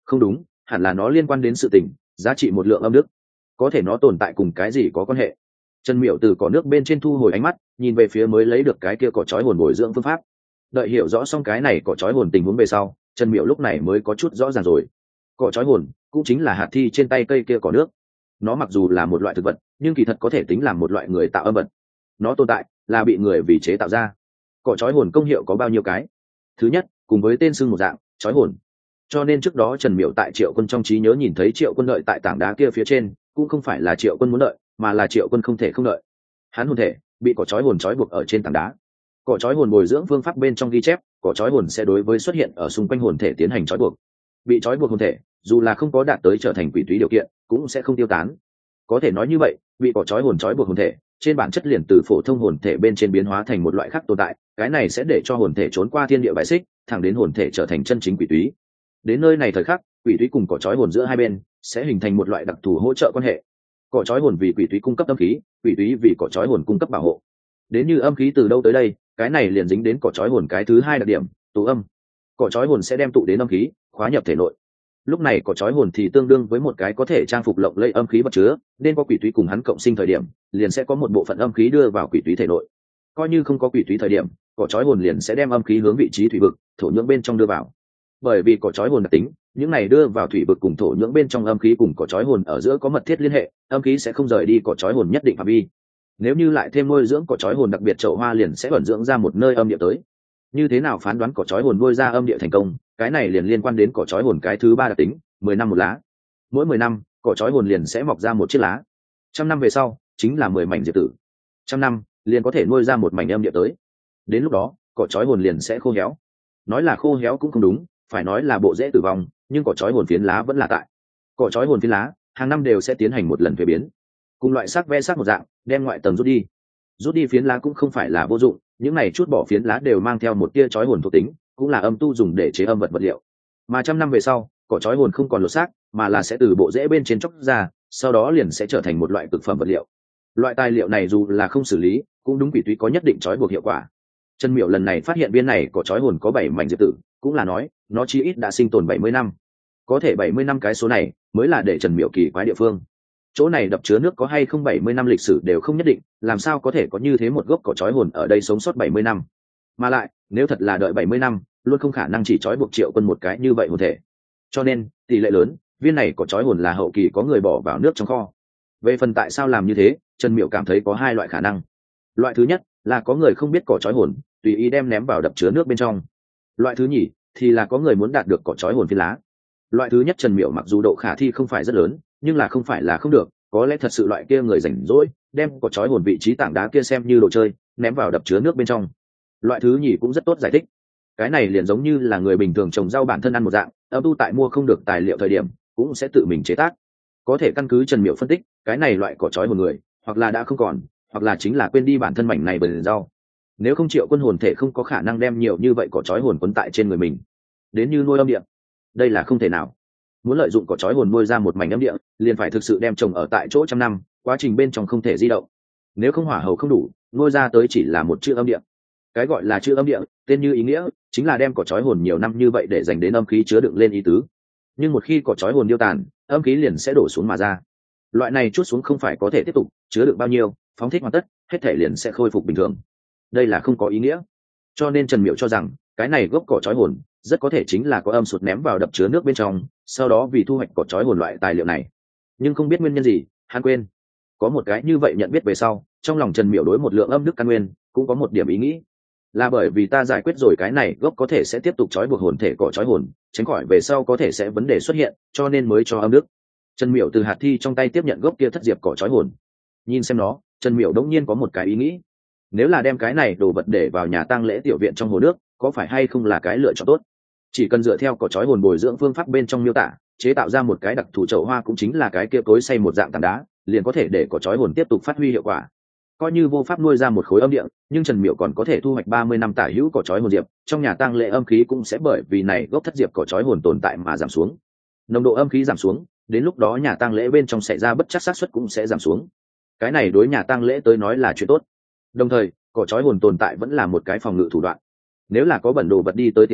S1: Không đúng, hẳn là nó liên quan đến sự tình, giá trị một lượng âm đức. Có thể nó tồn tại cùng cái gì có quan hệ? Trần Miểu từ cỏ nước bên trên thu hồi ánh mắt, nhìn về phía mới lấy được cái kia cỏ trói hồn bồi dưỡng phương pháp. Đợi hiểu rõ xong cái này cỏ trói hồn tình huống về sau, Trần Miểu lúc này mới có chút rõ ràng rồi. Cỏ trói hồn cũng chính là hạt thi trên tay cây kia cỏ nước. Nó mặc dù là một loại thực vật, nhưng kỳ thật có thể tính là một loại người tạo âm vật. Nó tồn tại là bị người vì chế tạo ra. Cỏ trói hồn công hiệu có bao nhiêu cái? Thứ nhất, cùng với tên xưng một dạng, trói hồn. Cho nên trước đó Trần Miểu tại Triệu Quân trong trí nhớ nhìn thấy Triệu Quân đợi tại tảng đá kia phía trên, cũng không phải là Triệu Quân muốn đợi, mà là Triệu Quân không thể không đợi. Hắn hồn thể bị cỏ trói hồn trói buộc ở trên tảng đá. Cỏ trói hồn bồi dưỡng phương pháp bên trong ghi chép, cỏ trói hồn sẽ đối với xuất hiện ở xung quanh hồn thể tiến hành trói buộc. Bị trói buộc hồn thể, dù là không có đạt tới trở thành quỷ túy điều kiện, cũng sẽ không tiêu tán. Có thể nói như vậy, bị cỏ trói hồn trói buộc hồn thể, trên bản chất liền từ phổ thông hồn thể bên trên biến hóa thành một loại khác tồn tại, cái này sẽ để cho hồn thể trốn qua thiên địa bãi xích, thẳng đến hồn thể trở thành chân chính quỷ túy. Đến nơi này thời khắc, quỷ túy cùng cỏ trói hồn giữa hai bên sẽ hình thành một loại đặc thù hỗ trợ quan hệ. Cỏ trói hồn vì quỷ túy cung cấp âm khí, quỷ túy vì cỏ trói hồn cung cấp bảo hộ. Đến như âm khí từ đâu tới đây, cái này liền dính đến cỏ trói hồn cái thứ hai đặc điểm, tụ âm. Cỏ trói hồn sẽ đem tụ đến âm khí, khóa nhập thể nội. Lúc này cỏ trói hồn thì tương đương với một cái có thể trang phục lộng lẫy âm khí vật chứa, nên có quỷ túy cùng hắn cộng sinh thời điểm, liền sẽ có một bộ phận âm khí đưa vào quỷ túy thể nội. Coi như không có quỷ túy thời điểm, cỏ trói hồn liền sẽ đem âm khí hướng vị trí thủy vực, thổ nhưỡng bên trong đưa vào. Bởi vì cỏ trói hồn đặc tính, những này đưa vào thủy vực cùng thổ nhưỡng bên trong âm khí cùng cỏ trói hồn ở giữa có mật thiết liên hệ, âm khí sẽ không rời đi cỏ trói hồn nhất định phạm vi. Nếu như lại thêm nuôi dưỡng cỏ trói hồn đặc biệt chậu hoa liền sẽ ẩn dưỡng ra một nơi âm địa tới. Như thế nào phán đoán cỏ trói hồn nuôi ra âm địa thành công, cái này liền liên quan đến cỏ trói hồn cái thứ ba đặc tính, 10 năm một lá. Mỗi 10 năm, cỏ trói hồn liền sẽ mọc ra một chiếc lá. 100 năm về sau, chính là 10 mảnh diệp tử. 100 năm, liền có thể nuôi ra một mảnh âm địa tới. Đến lúc đó, cỏ trói hồn liền sẽ khô héo. Nói là khô héo cũng không đúng, phải nói là bộ rễ tử vong, nhưng cỏ trói hồn phiến lá vẫn là tại. Cỏ trói hồn phiến lá, hàng năm đều sẽ tiến hành một lần thuế biến. Cùng loại sắc ve sắc một dạng, đem ngoại tầng rút đi phiến lá cũng không phải là vô dụng, những này chút bỏ phiến lá đều mang theo một tia trói hồn thuộc tính, cũng là âm tu dùng để chế âm vật vật liệu. Mà 100 năm về sau, cỏ trói hồn không còn lột xác, mà là sẽ từ bộ rễ bên trên chóc ra, sau đó liền sẽ trở thành một loại cực phẩm vật liệu. Loại tài liệu này dù là không xử lý, cũng đúng quỷ túy có nhất định trói buộc hiệu quả. Trần Miểu lần này phát hiện viên này cỏ trói hồn có 7 mảnh diệp tử, cũng là nói nó chí ít đã sinh tồn 70 năm. Có thể 70 năm cái số này mới là để Trần Miểu kỳ quái địa phương. Chỗ này đập chứa nước có hay không 70 năm lịch sử đều không nhất định, làm sao có thể có như thế một gốc cỏ trói hồn ở đây sống sót 70 năm. Mà lại, nếu thật là đợi 70 năm, luôn không khả năng chỉ trói buộc Triệu Quân một cái như vậy hồn thể. Cho nên, tỷ lệ lớn, viên này cỏ trói hồn là hậu kỳ có người bỏ vào nước trong kho. Về phần tại sao làm như thế, Trần Miểu cảm thấy có hai loại khả năng. Loại thứ nhất là có người không biết cỏ trói hồn, tùy ý đem ném vào đập chứa nước bên trong. Loại thứ nhì thì là có người muốn đạt được cỏ trói hồn phiến lá. Loại thứ nhất Trần Miểu mặc dù độ khả thi không phải rất lớn, nhưng là không phải là không được, có lẽ thật sự loại kia người rảnh rỗi đem cỏ trói hồn vị trí tảng đá kia xem như đồ chơi, ném vào đập chứa nước bên trong. Loại thứ nhì cũng rất tốt giải thích. Cái này liền giống như là người bình thường trồng rau bản thân ăn một dạng, âm tu tại mua không được tài liệu thời điểm cũng sẽ tự mình chế tác. Có thể căn cứ Trần Miểu phân tích, cái này loại cỏ trói hồn người hoặc là đã không còn, hoặc là chính là quên đi bản thân mảnh này bởi rau. Nếu không Triệu Quân hồn thể không có khả năng đem nhiều như vậy cỏ trói hồn quấn tại trên người mình. Đến như nuôi âm địa, đây là không thể nào. Muốn lợi dụng cỏ trói hồn nuôi ra một mảnh âm địa, liền phải thực sự đem trồng ở tại chỗ 100 năm, quá trình bên trong không thể di động. Nếu không hỏa hầu không đủ, nuôi ra tới chỉ là một chữ âm địa. Cái gọi là chữ âm địa, tên như ý nghĩa, chính là đem cỏ trói hồn nhiều năm như vậy để dành đến âm khí chứa đựng lên ý tứ. Nhưng một khi cỏ trói hồn điêu tàn, âm khí liền sẽ đổ xuống mà ra. Loại này chút xuống không phải có thể tiếp tục chứa đựng bao nhiêu, phóng thích hoàn tất, hết thể liền sẽ khôi phục bình thường. Đây là không có ý nghĩa. Cho nên Trần Miểu cho rằng cái này gốc cỏ trói hồn rất có thể chính là có âm sụt ném vào đập chứa nước bên trong, sau đó vì thu hoạch cỏ trói hồn loại tài liệu này, nhưng không biết nguyên nhân gì, hắn quên. Có một cái như vậy nhận biết về sau, trong lòng Trần Miểu đối một lượng âm đức căn nguyên cũng có một điểm ý nghĩ, là bởi vì ta giải quyết rồi cái này gốc có thể sẽ tiếp tục trói buộc hồn thể cỏ trói hồn, tránh khỏi về sau có thể sẽ vấn đề xuất hiện, cho nên mới cho âm đức. Trần Miểu từ hạt thi trong tay tiếp nhận gốc kia thất diệp cỏ trói hồn, nhìn xem nó, Trần Miểu đống nhiên có một cái ý nghĩ. Nếu là đem cái này đồ vật để vào nhà tang lễ tiểu viện trong hồ nước, có phải hay không là cái lựa chọn tốt? Chỉ cần dựa theo cỏ trói hồn bồi dưỡng phương pháp bên trong miêu tả, chế tạo ra một cái đặc thù chậu hoa cũng chính là cái kia tối xay một dạng tảng đá, liền có thể để cỏ trói hồn tiếp tục phát huy hiệu quả. Coi như vô pháp nuôi ra một khối âm địa, nhưng Trần Miểu còn có thể thu hoạch 30 năm tả hữu cỏ trói hồn diệp, trong nhà tang lễ âm khí cũng sẽ bởi vì này gốc thất diệp cỏ trói hồn tồn tại mà giảm xuống. Nồng độ âm khí giảm xuống, đến lúc đó nhà tang lễ bên trong xảy ra bất chắc xác suất cũng sẽ giảm xuống. Cái này đối nhà tang lễ tới nói là chuyện tốt. Đồng thời, cỏ trói hồn tồn tại vẫn là một cái phòng ngự thủ đoạn. Nếu là có bẩn đồ vật đi tới tiểu viện,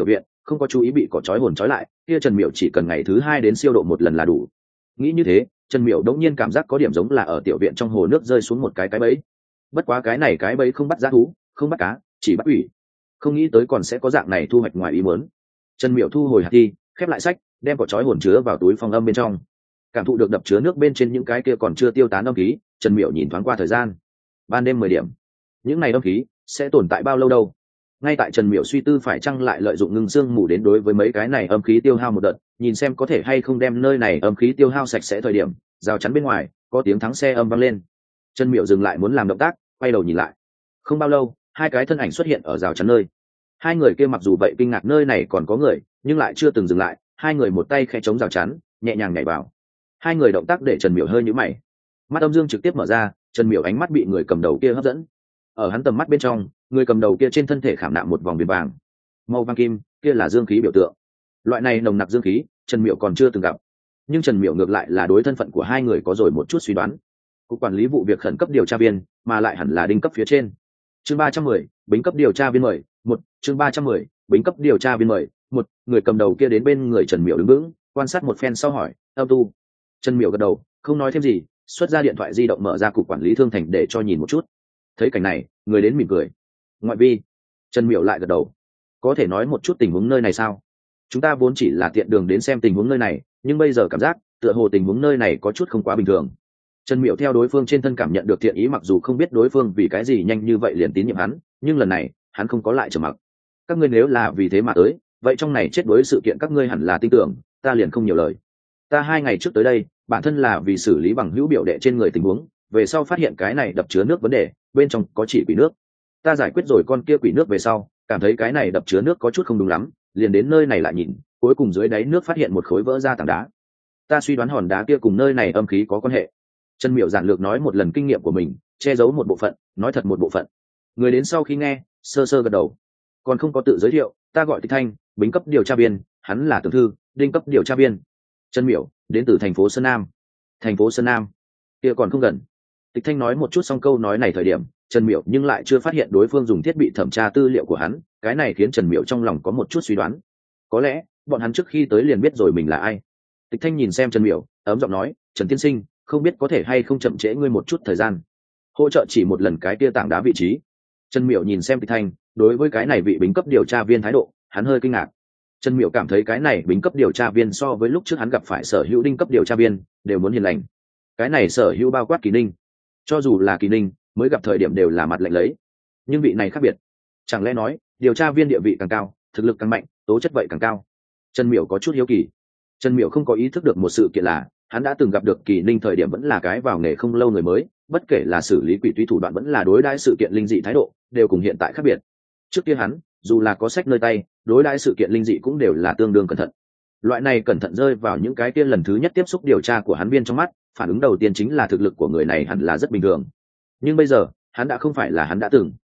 S1: không có chú ý bị cỏ trói hồn trói lại, kia Trần Miểu chỉ cần ngày thứ 2 đến siêu độ một lần là đủ. Nghĩ như thế, Trần Miểu đống nhiên cảm giác có điểm giống là ở tiểu viện trong hồ nước rơi xuống một cái bẫy. Bất quá cái này cái bẫy không bắt dã thú, không bắt cá, chỉ bắt ủy. Không nghĩ tới còn sẽ có dạng này thu hoạch ngoài ý muốn. Trần Miểu thu hồi hạt thi, khép lại sách, đem cỏ trói hồn chứa vào túi phong âm bên trong. Cảm thụ được đập chứa nước bên trên những cái kia còn chưa tiêu tán âm khí, Trần Miểu nhìn thoáng qua thời gian. Ban đêm 10 điểm. Những này âm khí sẽ tồn tại bao lâu đâu? Ngay tại Trần Miểu suy tư phải chăng lại lợi dụng ngưng xương mù đến đối với mấy cái này âm khí tiêu hao một đợt, nhìn xem có thể hay không đem nơi này âm khí tiêu hao sạch sẽ thời điểm, rào chắn bên ngoài có tiếng thắng xe âm vang lên. Trần Miểu dừng lại muốn làm động tác, quay đầu nhìn lại. Không bao lâu, hai cái thân ảnh xuất hiện ở rào chắn nơi. Hai người kia mặc dù vậy kinh ngạc nơi này còn có người, nhưng lại chưa từng dừng lại, hai người một tay khẽ chống rào chắn, nhẹ nhàng nhảy vào. Hai người động tác để Trần Miểu hơi nhíu mày. Mắt âm dương trực tiếp mở ra, Trần Miểu ánh mắt bị người cầm đầu kia hấp dẫn. Ở hắn tầm mắt bên trong, người cầm đầu kia trên thân thể khảm nạm một vòng viền vàng màu vàng kim, kia là dương khí biểu tượng. Loại này nồng nặc dương khí Trần Miểu còn chưa từng gặp, nhưng Trần Miểu ngược lại là đối thân phận của hai người có rồi một chút suy đoán. Cục quản lý vụ việc khẩn cấp điều tra viên, mà lại hẳn là đinh cấp phía trên. Chương 310, bính cấp điều tra viên mời một. Chương 310, bính cấp điều tra viên mời một. Người cầm đầu kia đến bên người Trần Miểu đứng vững, quan sát một phen sau hỏi, âm tu. Trần Miểu gật đầu, không nói thêm gì, xuất ra điện thoại di động mở ra cục quản lý thương thành để cho nhìn một chút. Thấy cảnh này, người đến mỉm cười. Ngoại vi. Trần Miểu lại gật đầu. Có thể nói một chút tình huống nơi này sao? Chúng ta vốn chỉ là tiện đường đến xem tình huống nơi này, nhưng bây giờ cảm giác tựa hồ tình huống nơi này có chút không quá bình thường. Trần Miểu theo đối phương trên thân cảm nhận được thiện ý, mặc dù không biết đối phương vì cái gì nhanh như vậy liền tín nhiệm hắn, nhưng lần này hắn không có lại trầm mặc. Các ngươi nếu là vì thế mà tới, vậy trong này chết đối sự kiện các ngươi hẳn là tin tưởng, ta liền không nhiều lời. Ta 2 ngày trước tới đây, bản thân là vì xử lý bằng hữu biểu đệ trên người tình huống, về sau phát hiện cái này đập chứa nước vấn đề, bên trong có chỉ quỷ nước. Ta giải quyết rồi con kia quỷ nước về sau, cảm thấy cái này đập chứa nước có chút không đúng lắm, liền đến nơi này lại nhìn, cuối cùng dưới đáy nước phát hiện một khối vỡ ra tảng đá. Ta suy đoán hòn đá kia cùng nơi này âm khí có quan hệ. Trần Miểu giản lược nói một lần kinh nghiệm của mình, che giấu một bộ phận, nói thật một bộ phận. Người đến sau khi nghe, sơ sơ gật đầu. Còn không có tự giới thiệu, ta gọi Tịch Thanh, bính cấp điều tra viên, hắn là Tưởng Thư, đinh cấp điều tra viên. Trần Miểu, đến từ thành phố Sơn Nam. Thành phố Sơn Nam, kia còn không gần. Tịch Thanh nói một chút xong câu nói này thời điểm, Trần Miểu nhưng lại chưa phát hiện đối phương dùng thiết bị thẩm tra tư liệu của hắn, cái này khiến Trần Miểu trong lòng có một chút suy đoán. Có lẽ bọn hắn trước khi tới liền biết rồi mình là ai. Tịch Thanh nhìn xem Trần Miểu, ấm giọng nói, Trần tiên sinh, không biết có thể hay không chậm trễ ngươi một chút thời gian, hỗ trợ chỉ một lần cái tia tảng đá vị trí. Trần Miểu nhìn xem Tịch Thanh, đối với cái này vị bính cấp điều tra viên thái độ, hắn hơi kinh ngạc. Trần Miểu cảm thấy cái này bính cấp điều tra viên so với lúc trước hắn gặp phải Sở Hữu đinh cấp điều tra viên đều muốn hiền lành. Cái này Sở Hữu bao quát Kỳ Ninh, cho dù là Kỳ Ninh mới gặp thời điểm đều là mặt lạnh lấy, nhưng vị này khác biệt. Chẳng lẽ nói điều tra viên địa vị càng cao, thực lực càng mạnh, tố chất vậy càng cao? Trần Miểu có chút hiếu kỳ. Trần Miểu không có ý thức được một sự kiện là hắn đã từng gặp được Kỳ Ninh thời điểm vẫn là cái vào nghề không lâu người mới, bất kể là xử lý quỷ túy thủ đoạn vẫn là đối đãi sự kiện linh dị thái độ, đều cùng hiện tại khác biệt. Trước kia hắn, dù là có sách nơi tay, đối đãi sự kiện linh dị cũng đều là tương đương cẩn thận. Loại này cẩn thận rơi vào những cái kia lần thứ nhất tiếp xúc điều tra của hắn viên trong mắt, phản ứng đầu tiên chính là thực lực của người này hẳn là rất bình thường. Nhưng bây giờ, hắn đã không phải là hắn đã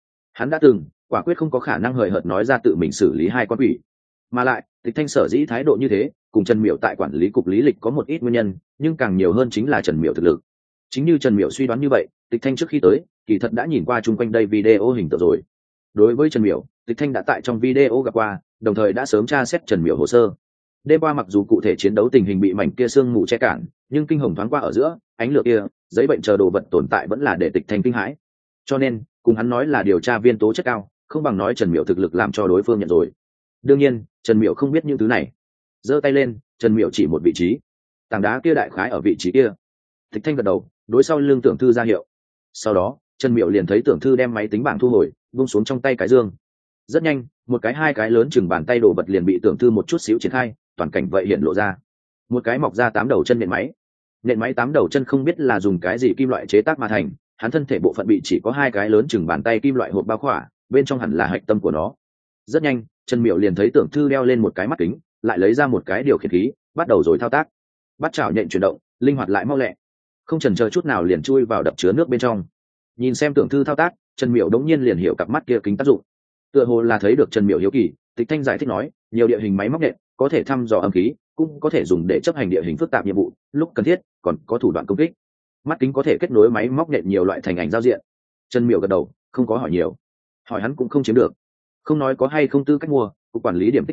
S1: từng, quả quyết không có khả năng hời hợt nói ra tự mình xử lý 2 con quỷ. Mà lại, Tịch Thanh sở dĩ thái độ như thế, cùng Trần Miểu tại quản lý cục lý lịch có một ít nguyên nhân, nhưng càng nhiều hơn chính là Trần Miểu thực lực. Chính như Trần Miểu suy đoán như vậy, Tịch Thanh trước khi tới, kỳ thật đã nhìn qua chung quanh đây video hình tượng rồi. Đối với Trần Miểu, Tịch Thanh đã tại trong video gặp qua, đồng thời đã sớm tra xét Trần Miểu hồ sơ. Đêm qua mặc dù cụ thể chiến đấu tình hình bị mảnh kia sương mù che cản, nhưng kinh hồng thoáng qua ở giữa, ánh lửa kia, giấy bệnh chờ đồ vật tồn tại vẫn là để Tịch Thanh kinh hãi. Cho nên, cùng hắn nói là điều tra viên tố chất cao, không bằng nói Trần Miểu thực lực làm cho đối phương nhận rồi. Đương nhiên, Trần Miểu không biết những thứ này. Giơ tay lên, Trần Miểu chỉ một vị trí. Tảng đá kia đại khái ở vị trí kia. Tịch Thanh gật đầu, đối sau lưng Tưởng Thư ra hiệu. Sau đó, Trần Miểu liền thấy Tưởng Thư đem máy tính bảng thu hồi, buông xuống trong tay cái dương. Rất nhanh, một cái 2 cái lớn chừng bàn tay đồ vật liền bị Tưởng Thư một chút xíu triển khai, toàn cảnh vậy hiện lộ ra. Một cái mọc ra 8 đầu chân nện máy. Nện máy 8 đầu chân không biết là dùng cái gì kim loại chế tác mà thành, hắn thân thể bộ phận bị chỉ có 2 cái lớn chừng bàn tay kim loại hộp bao khỏa, bên trong hẳn là hạch tâm của nó. Rất nhanh, Trần Miểu liền thấy Tưởng Thư đeo lên một cái mắt kính, lại lấy ra một cái điều khiển khí, bắt đầu rồi thao tác. Bắt chảo nhện chuyển động, linh hoạt lại mau lẹ, không chần chờ chút nào liền chui vào đập chứa nước bên trong. Nhìn xem Tưởng Thư thao tác, Trần Miểu đống nhiên liền hiểu cặp mắt kia kính tác dụng. Tựa hồ là thấy được Trần Miểu hiếu kỳ, Tịch Thanh giải thích nói, nhiều địa hình máy móc nhện có thể thăm dò âm khí, cũng có thể dùng để chấp hành địa hình phức tạp nhiệm vụ, lúc cần thiết còn có thủ đoạn công kích. Mắt kính có thể kết nối máy móc nhện nhiều loại thành ảnh giao diện. Trần Miểu gật đầu, không có hỏi nhiều, hỏi hắn cũng không chiếm được. Không nói có hay không tư cách mua, cục quản lý điểm tích lũy,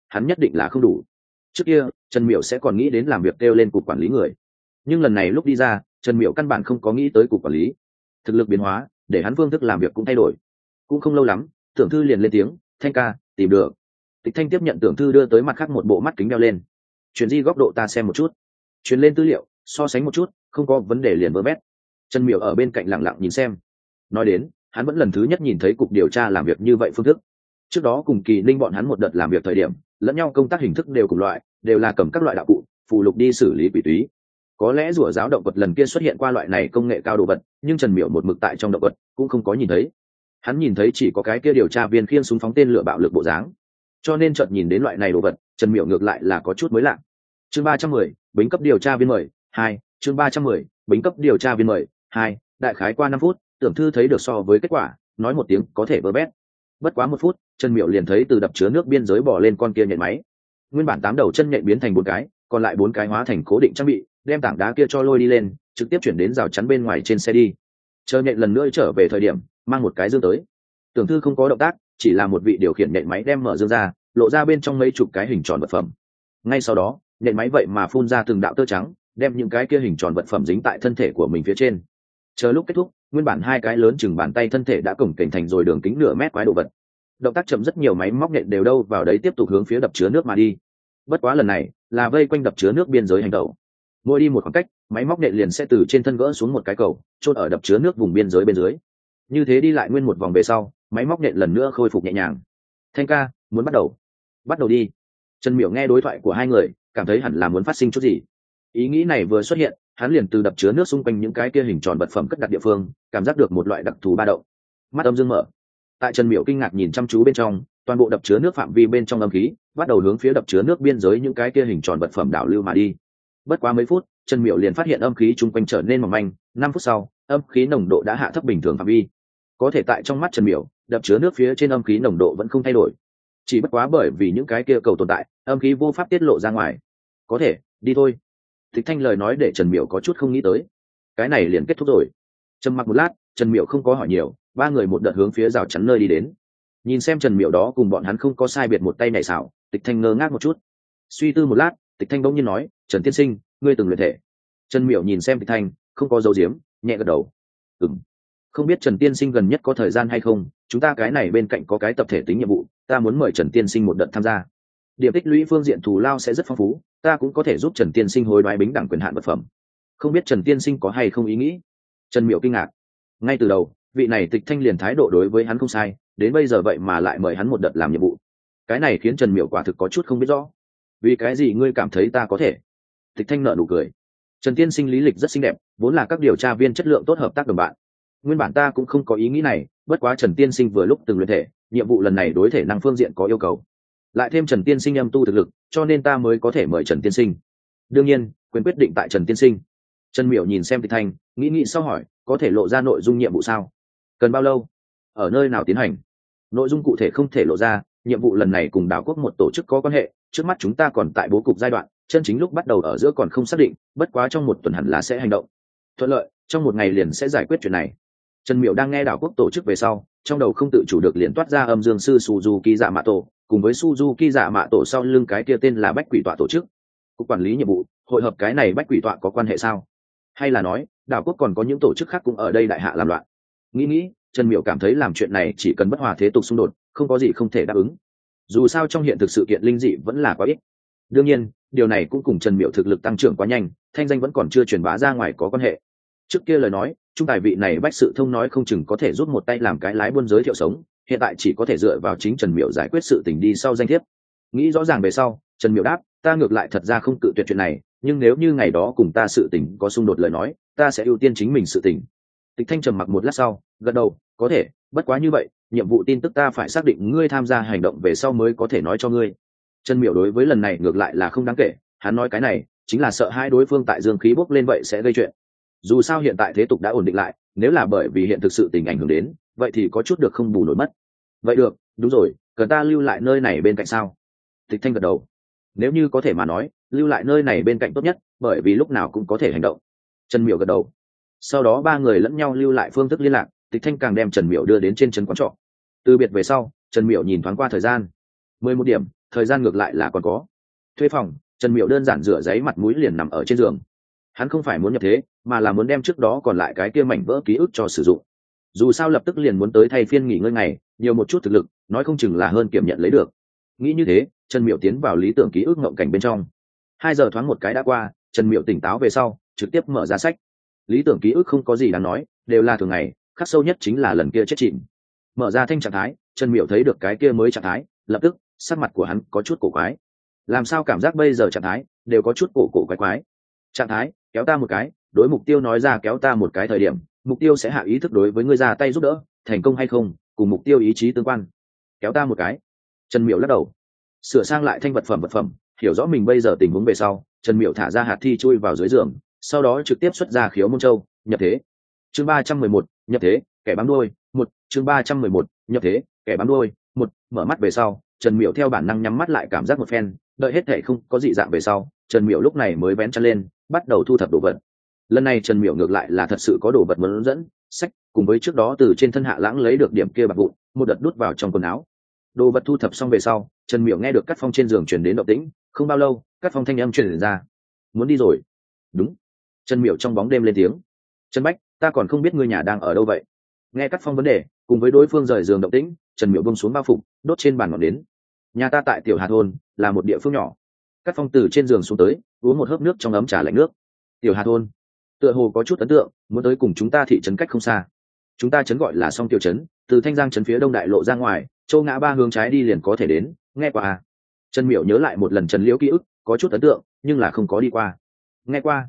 S1: hắn nhất định là không đủ. Trước kia Trần Miểu sẽ còn nghĩ đến làm việc kêu lên cục quản lý người, nhưng lần này lúc đi ra Trần Miểu căn bản không có nghĩ tới cục quản lý. Thực lực biến hóa để hắn phương thức làm việc cũng thay đổi. Cũng không lâu lắm Tưởng Thư liền lên tiếng, Thanh ca, tìm được. Tịch Thanh tiếp nhận Tưởng Thư đưa tới mặt khác một bộ mắt kính đeo lên. Chuyển di góc độ ta xem một chút, chuyển lên tư liệu so sánh một chút, không có vấn đề liền vơ bét. Trần Miểu ở bên cạnh lặng lặng nhìn xem. Nói đến hắn vẫn lần thứ nhất nhìn thấy cục điều tra làm việc như vậy phương thức. Trước đó cùng Kỳ Ninh bọn hắn một đợt làm việc thời điểm lẫn nhau công tác hình thức đều cùng loại, đều là cầm các loại đạo cụ phụ lục đi xử lý quỷ túy. Có lẽ rùa giáo động vật lần kia xuất hiện qua loại này công nghệ cao đồ vật, nhưng Trần Miểu một mực tại trong động vật cũng không có nhìn thấy. Hắn nhìn thấy chỉ có cái kia điều tra viên khiêng súng phóng tên lửa bạo lực bộ dáng, cho nên chợt nhìn đến loại này đồ vật Trần Miểu ngược lại là có chút mới lạ. Chương 310, bính cấp điều tra viên mời 2, chương 310, bính cấp điều tra viên mời 2, đại khái qua 5 phút Tưởng Thư thấy được so với kết quả, nói một tiếng có thể vơ bét. Bất quá 1 phút Trần Miểu liền thấy từ đập chứa nước biên giới bỏ lên con kia nhện máy. Nguyên bản 8 đầu chân nhện biến thành 4 cái, còn lại 4 cái hóa thành cố định trang bị, đem tảng đá kia cho lôi đi lên, trực tiếp chuyển đến rào chắn bên ngoài trên xe đi. Chờ nhện lần nữa trở về thời điểm mang một cái dương tới. Tưởng Thư không có động tác, chỉ là một vị điều khiển nhện máy đem mở dương ra, lộ ra bên trong mấy chục cái hình tròn vật phẩm. Ngay sau đó nhện máy vậy mà phun ra từng đạo tơ trắng, đem những cái kia hình tròn vật phẩm dính tại thân thể của mình phía trên. Chờ lúc kết thúc nguyên bản 2 cái lớn chừng bàn tay thân thể đã cổng kềnh thành rồi đường kính nửa mét quái đồ vật. Động tác chậm rất nhiều, máy móc nhện đều đâu vào đấy tiếp tục hướng phía đập chứa nước mà đi. Bất quá lần này là vây quanh đập chứa nước biên giới hành động. Mỗi đi một khoảng cách máy móc nhện liền sẽ từ trên thân gỡ xuống một cái cầu chôn ở đập chứa nước vùng biên giới bên dưới. Như thế đi lại nguyên một vòng về sau máy móc nhện lần nữa khôi phục nhẹ nhàng. Thanh ca, muốn bắt đầu đi. Trần Miểu nghe đối thoại của hai người cảm thấy hẳn là muốn phát sinh chút gì. Ý nghĩ này vừa xuất hiện hắn liền từ đập chứa nước xung quanh những cái kia hình tròn vật phẩm cất đặt địa phương cảm giác được một loại đặc thù ba động. Mắt âm dương mở. Tại Trần Miểu kinh ngạc nhìn chăm chú bên trong, toàn bộ đập chứa nước phạm vi bên trong âm khí bắt đầu hướng phía đập chứa nước biên giới những cái kia hình tròn vật phẩm đảo lưu mà đi. Bất quá mấy phút Trần Miểu liền phát hiện âm khí chung quanh trở nên mỏng manh. 5 phút sau âm khí nồng độ đã hạ thấp bình thường phạm vi. Có thể tại trong mắt Trần Miểu đập chứa nước phía trên âm khí nồng độ vẫn không thay đổi, chỉ bất quá bởi vì những cái kia cầu tồn tại âm khí vô pháp tiết lộ ra ngoài. Có thể đi thôi. Tịch Thanh lời nói để Trần Miểu có chút không nghĩ tới, cái này liền kết thúc rồi. Trầm mặc một lát Trần Miểu không có hỏi nhiều, 3 người một đợt hướng phía rào chắn nơi đi đến. Nhìn xem Trần Miểu đó cùng bọn hắn không có sai biệt một tay nhảy xảo, Tịch Thanh ngơ ngác một chút. Suy tư một lát Tịch Thanh bỗng nhiên nói, Trần tiên sinh, ngươi từng luyện thể? Trần Miểu nhìn xem Tịch Thanh không có dấu diếm, nhẹ gật đầu. Không biết Trần tiên sinh gần nhất có thời gian hay không, chúng ta cái này bên cạnh có cái tập thể tính nhiệm vụ, ta muốn mời Trần tiên sinh một đợt tham gia. Điểm tích lũy phương diện thù lao sẽ rất phong phú, ta cũng có thể giúp Trần tiên sinh hối đoái bính đẳng quyền hạn vật phẩm. Không biết Trần tiên sinh có hay không ý nghĩ? Trần Miểu kinh ngạc. Ngay từ đầu vị này Tịch Thanh liền thái độ đối với hắn không sai, đến bây giờ vậy mà lại mời hắn một đợt làm nhiệm vụ. Cái này khiến Trần Miểu quả thực có chút không biết rõ. Vì cái gì ngươi cảm thấy ta có thể? Tịch Thanh nở nụ cười. Trần tiên sinh lý lịch rất xinh đẹp, vốn là các điều tra viên chất lượng tốt hợp tác đồng bạn. Nguyên bản ta cũng không có ý nghĩ này, bất quá Trần tiên sinh vừa lúc từng luyện thể, nhiệm vụ lần này đối thể năng phương diện có yêu cầu, lại thêm Trần tiên sinh âm tu thực lực, cho nên ta mới có thể mời Trần tiên sinh. Đương nhiên quyền quyết định tại Trần tiên sinh. Trần Miểu nhìn xem Tịch Thanh nghĩ sau hỏi, có thể lộ ra nội dung nhiệm vụ sao? Cần bao lâu? Ở nơi nào tiến hành? Nội dung cụ thể không thể lộ ra, nhiệm vụ lần này cùng đảo quốc một tổ chức có quan hệ, trước mắt chúng ta còn tại bố cục giai đoạn, chân chính lúc bắt đầu ở giữa còn không xác định, bất quá trong 1 tuần hẳn là sẽ hành động thuận lợi, trong 1 ngày liền sẽ giải quyết chuyện này. Trần Miểu đang nghe đảo quốc tổ chức về sau, trong đầu không tự chủ được liền toát ra âm dương sư Suzuki Dạ Mạ Tổ, cùng với Suzuki Dạ Mạ Tổ sau lưng cái kia tên là Bách Quỷ Tọa tổ chức. Cục quản lý nhiệm vụ, hội hợp cái này Bách Quỷ Tọa có quan hệ sao? Hay là nói, đảo quốc còn có những tổ chức khác cũng ở đây đại hạ làm loạn? Nghĩ, Trần Miểu cảm thấy làm chuyện này chỉ cần bất hòa thế tục xung đột, không có gì không thể đáp ứng. Dù sao trong hiện thực sự kiện linh dị vẫn là quá ít. Đương nhiên, điều này cũng cùng Trần Miểu thực lực tăng trưởng quá nhanh, thanh danh vẫn còn chưa truyền bá ra ngoài có quan hệ. Trước kia lời nói, trung tài vị này Bách Sự Thông nói không chừng có thể giúp một tay làm cái lái buôn giới thiệu sống, hiện tại chỉ có thể dựa vào chính Trần Miểu giải quyết sự tình đi sau danh thiếp. Nghĩ rõ ràng về sau, Trần Miểu đáp, ta ngược lại thật ra không cự tuyệt chuyện này, nhưng nếu như ngày đó cùng ta sự tình có xung đột lời nói, ta sẽ ưu tiên chính mình sự tình. Tịch Thanh trầm mặc một lát sau gật đầu, có thể, bất quá như vậy nhiệm vụ tin tức ta phải xác định ngươi tham gia hành động về sau mới có thể nói cho ngươi. Trần Miểu đối với lần này ngược lại là không đáng kể, hắn nói cái này chính là sợ hai đối phương tại dương khí bốc lên vậy sẽ gây chuyện. Dù sao hiện tại thế tục đã ổn định lại, nếu là bởi vì hiện thực sự tình ảnh hưởng đến, vậy thì có chút được không bù nổi mất. Vậy được, đúng rồi, cần ta lưu lại nơi này bên cạnh sao? Tịch Thanh gật đầu. Nếu như có thể mà nói, lưu lại nơi này bên cạnh tốt nhất, bởi vì lúc nào cũng có thể hành động. Trần Miểu gật đầu. Sau đó 3 người lẫn nhau lưu lại phương thức liên lạc, Tịch Thanh càng đem Trần Miểu đưa đến trên trấn quán trọ. Từ biệt về sau, Trần Miểu nhìn thoáng qua thời gian. 11 điểm, thời gian ngược lại là còn có. Thuê phòng, Trần Miểu đơn giản rửa giấy mặt mũi liền nằm ở trên giường. Hắn không phải muốn nhập thế, mà là muốn đem trước đó còn lại cái kia mảnh vỡ ký ức cho sử dụng. Dù sao lập tức liền muốn tới thay phiên nghỉ ngơi ngày, nhiều một chút thực lực, nói không chừng là hơn kiểm nhận lấy được. Nghĩ như thế, Trần Miểu tiến vào lý tưởng ký ức ngộng cảnh bên trong. 2 giờ thoáng một cái đã qua, Trần Miểu tỉnh táo về sau, trực tiếp mở ra sách. Lý tưởng ký ức không có gì đáng nói, đều là thường ngày, khắc sâu nhất chính là lần kia chết chìm. Mở ra thanh trạng thái, Trần Miểu thấy được cái kia mới trạng thái, lập tức sắc mặt của hắn có chút cổ quái. Làm sao cảm giác bây giờ trạng thái đều có chút cổ cổ quái quái. Trạng thái kéo ta một cái, đối mục tiêu nói ra kéo ta một cái thời điểm, mục tiêu sẽ hạ ý thức đối với ngươi ra tay giúp đỡ, thành công hay không cùng mục tiêu ý chí tương quan. Kéo ta một cái. Trần Miểu lắc đầu, sửa sang lại thanh vật phẩm, hiểu rõ mình bây giờ tình huống về sau, Trần Miểu thả ra hạt thi chui vào dưới giường, sau đó trực tiếp xuất ra khiếu môn châu, nhập thế. Chương 311, nhập thế, kẻ bám đuôi, 1, chương 311, nhập thế, kẻ bám đuôi, 1, mở mắt về sau, Trần Miểu theo bản năng nhắm mắt lại cảm giác một phen, đợi hết thể không có dị dạng về sau, Trần Miểu lúc này mới vén chăn lên, bắt đầu thu thập đồ vật. Lần này Trần Miểu ngược lại là thật sự có đồ vật muốn dẫn, sách, cùng với trước đó từ trên thân Hạ Lãng lấy được điểm kia bạc vụn, một đợt đút vào trong quần áo. Đồ vật thu thập xong về sau, Trần Miểu nghe được Cát Phong trên giường truyền đến động tĩnh, không bao lâu, Cát Phong thanh âm truyền ra. Muốn đi rồi? Đúng. Trần Miểu trong bóng đêm lên tiếng. Trần Bách, ta còn không biết ngươi nhà đang ở đâu vậy? Nghe Cát Phong vấn đề, cùng với đối phương rời giường động tĩnh, Trần Miểu buông xuống bao phục, đốt trên bàn ngọn nến. Nhà ta tại Tiểu Hà thôn, là một địa phương nhỏ. Cát Phong từ trên giường xuống tới, uống một hớp nước trong ấm trà lạnh nước. Tiểu Hà thôn, tựa hồ có chút ấn tượng, muốn tới cùng chúng ta thị trấn cách không xa. Chúng ta trấn gọi là Song Tiểu trấn, từ Thanh Giang trấn phía đông đại lộ ra ngoài, châu ngã ba hướng trái đi liền có thể đến, nghe qua à? Trần Miểu nhớ lại một lần Trần Liễu ký ức, có chút ấn tượng, nhưng là không có đi qua. Nghe qua?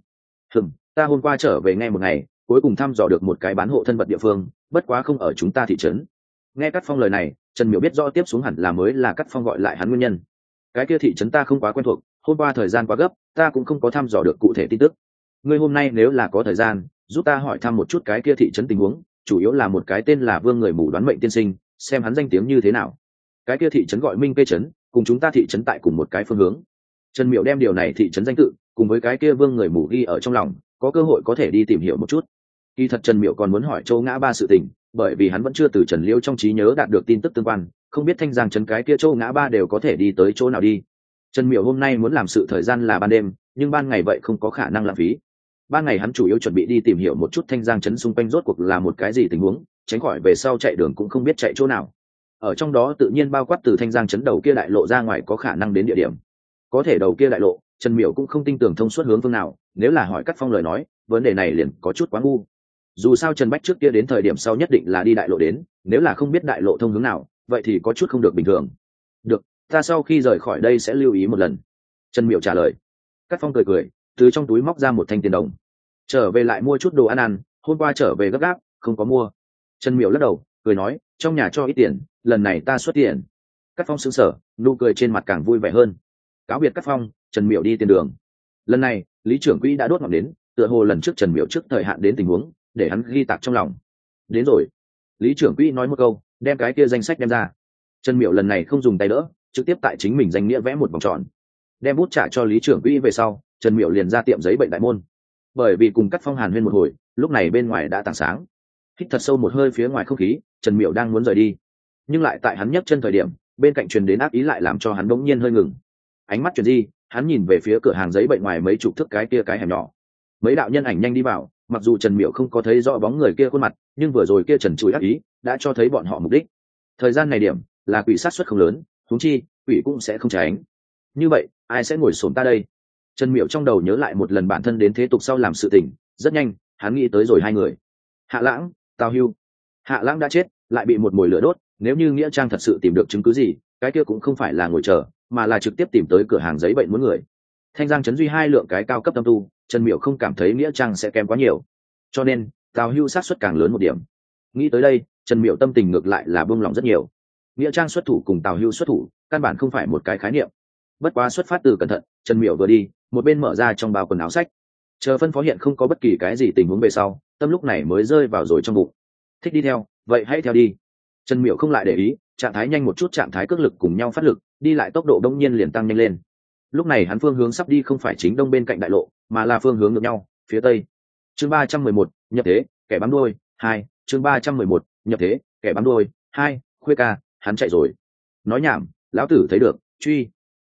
S1: Ta hôm qua trở về nghe một ngày, cuối cùng thăm dò được một cái bán hộ thân vật địa phương, bất quá không ở chúng ta thị trấn. Nghe Cát Phong lời này, Trần Miểu biết rõ tiếp xuống hẳn là mới là Cát Phong gọi lại hắn nguyên nhân. Cái kia thị trấn ta không quá quen thuộc, hôm qua thời gian quá gấp, ta cũng không có thăm dò được cụ thể tin tức. Ngươi hôm nay nếu là có thời gian, giúp ta hỏi thăm một chút cái kia thị trấn tình huống, chủ yếu là một cái tên là Vương người mù đoán mệnh tiên sinh, xem hắn danh tiếng như thế nào. Cái kia thị trấn gọi Minh Kê trấn, cùng chúng ta thị trấn tại cùng một cái phương hướng. Trần Miểu đem điều này thị trấn danh tự cùng với cái kia Vương người mù ghi ở trong lòng, có cơ hội có thể đi tìm hiểu một chút. Kỳ thật Trần Miểu còn muốn hỏi Châu Ngã Ba sự tình, bởi vì hắn vẫn chưa từ Trần Liễu trong trí nhớ đạt được tin tức tương quan, không biết Thanh Giang trấn cái kia Châu Ngã Ba đều có thể đi tới chỗ nào đi. Trần Miểu hôm nay muốn làm sự thời gian là ban đêm, nhưng ban ngày vậy không có khả năng lãng phí. Ban ngày hắn chủ yếu chuẩn bị đi tìm hiểu một chút Thanh Giang trấn xung quanh rốt cuộc là một cái gì tình huống, tránh khỏi về sau chạy đường cũng không biết chạy chỗ nào. Ở trong đó tự nhiên bao quát từ Thanh Giang trấn đầu kia đại lộ ra ngoài có khả năng đến địa điểm. Có thể đầu kia đại lộ, Trần Miểu cũng không tin tưởng thông suốt hướng phương nào, nếu là hỏi Cát Phong lời nói, vấn đề này liền có chút quá ngu. Dù sao Trần Bách trước kia đến thời điểm sau nhất định là đi đại lộ đến, nếu là không biết đại lộ thông hướng nào, vậy thì có chút không được bình thường. Được, ta sau khi rời khỏi đây sẽ lưu ý một lần. Trần Miểu trả lời. Cát Phong cười cười, từ trong túi móc ra một thanh tiền đồng. Trở về lại mua chút đồ ăn, hôm qua trở về gấp gáp, không có mua. Trần Miểu lắc đầu, cười nói, trong nhà cho ít tiền, lần này ta xuất tiền. Cát Phong sững sờ, nụ cười trên mặt càng vui vẻ hơn. Cáo biệt Cát Phong, Trần Miểu đi tiền đường. Lần này, Lý trưởng quỹ đã đốt ngọn đến, tựa hồ lần trước Trần Miểu trước thời hạn đến tình huống, để hắn ghi tạc trong lòng. Đến rồi. Lý trưởng quỹ nói một câu, đem cái kia danh sách đem ra. Trần Miểu lần này không dùng tay đỡ, trực tiếp tại chính mình danh nghĩa vẽ một vòng tròn, đem bút trả cho Lý trưởng quỹ về sau, Trần Miểu liền ra tiệm giấy bệnh đại môn. Bởi vì cùng Cát Phong hàn huyên một hồi, lúc này bên ngoài đã tảng sáng. Hít thật sâu một hơi phía ngoài không khí, Trần Miểu đang muốn rời đi, nhưng lại tại hắn nhấc chân thời điểm, bên cạnh truyền đến ác ý lại làm cho hắn bỗng nhiên hơi ngừng. Ánh mắt chuyển di, hắn nhìn về phía cửa hàng giấy bệnh ngoài mấy chục thước cái kia cái hẻm nhỏ. Mấy đạo nhân ảnh nhanh đi vào, mặc dù Trần Miểu không có thấy rõ bóng người kia khuôn mặt, nhưng vừa rồi kia trần trụi ác ý đã cho thấy bọn họ mục đích. Thời gian này điểm là quỷ sát suất không lớn, huống chi quỷ cũng sẽ không tránh. Như vậy ai sẽ ngồi xổm ta đây? Trần Miểu trong đầu nhớ lại một lần bản thân đến thế tục sau làm sự tình, rất nhanh hắn nghĩ tới rồi hai người. Hạ Lãng, Tào Hưu. Hạ Lãng đã chết, lại bị một mồi lửa đốt, nếu như nghĩa trang thật sự tìm được chứng cứ gì, cái kia cũng không phải là ngồi chờ, mà là trực tiếp tìm tới cửa hàng giấy bệnh muốn người. Thanh Giang trấn duy hai lượng cái cao cấp tâm tu, Trần Miểu không cảm thấy nghĩa trang sẽ kém quá nhiều, cho nên Tào Hưu sát suất càng lớn một điểm. Nghĩ tới đây, Trần Miểu tâm tình ngược lại là buông lòng rất nhiều. Nghĩa trang xuất thủ cùng Tào Hưu xuất thủ, căn bản không phải một cái khái niệm. Bất quá xuất phát từ cẩn thận, Trần Miểu vừa đi, một bên mở ra trong bao quần áo sách, chờ phân phó hiện không có bất kỳ cái gì tình huống về sau, tâm lúc này mới rơi vào rồi trong bụng. Thích đi theo, vậy hãy theo đi. Trần Miểu không lại để ý, trạng thái nhanh một chút, trạng thái cước lực cùng nhau phát lực, đi lại tốc độ đông nhiên liền tăng nhanh lên. Lúc này hắn phương hướng sắp đi không phải chính đông bên cạnh đại lộ, mà là phương hướng ngược nhau, phía tây. Chương 311, nhập thế, kẻ bám đuôi 2, chương 311, nhập thế, kẻ bám đuôi 2, Khuê ca, hắn chạy rồi. Nói nhảm, lão tử thấy được, truy.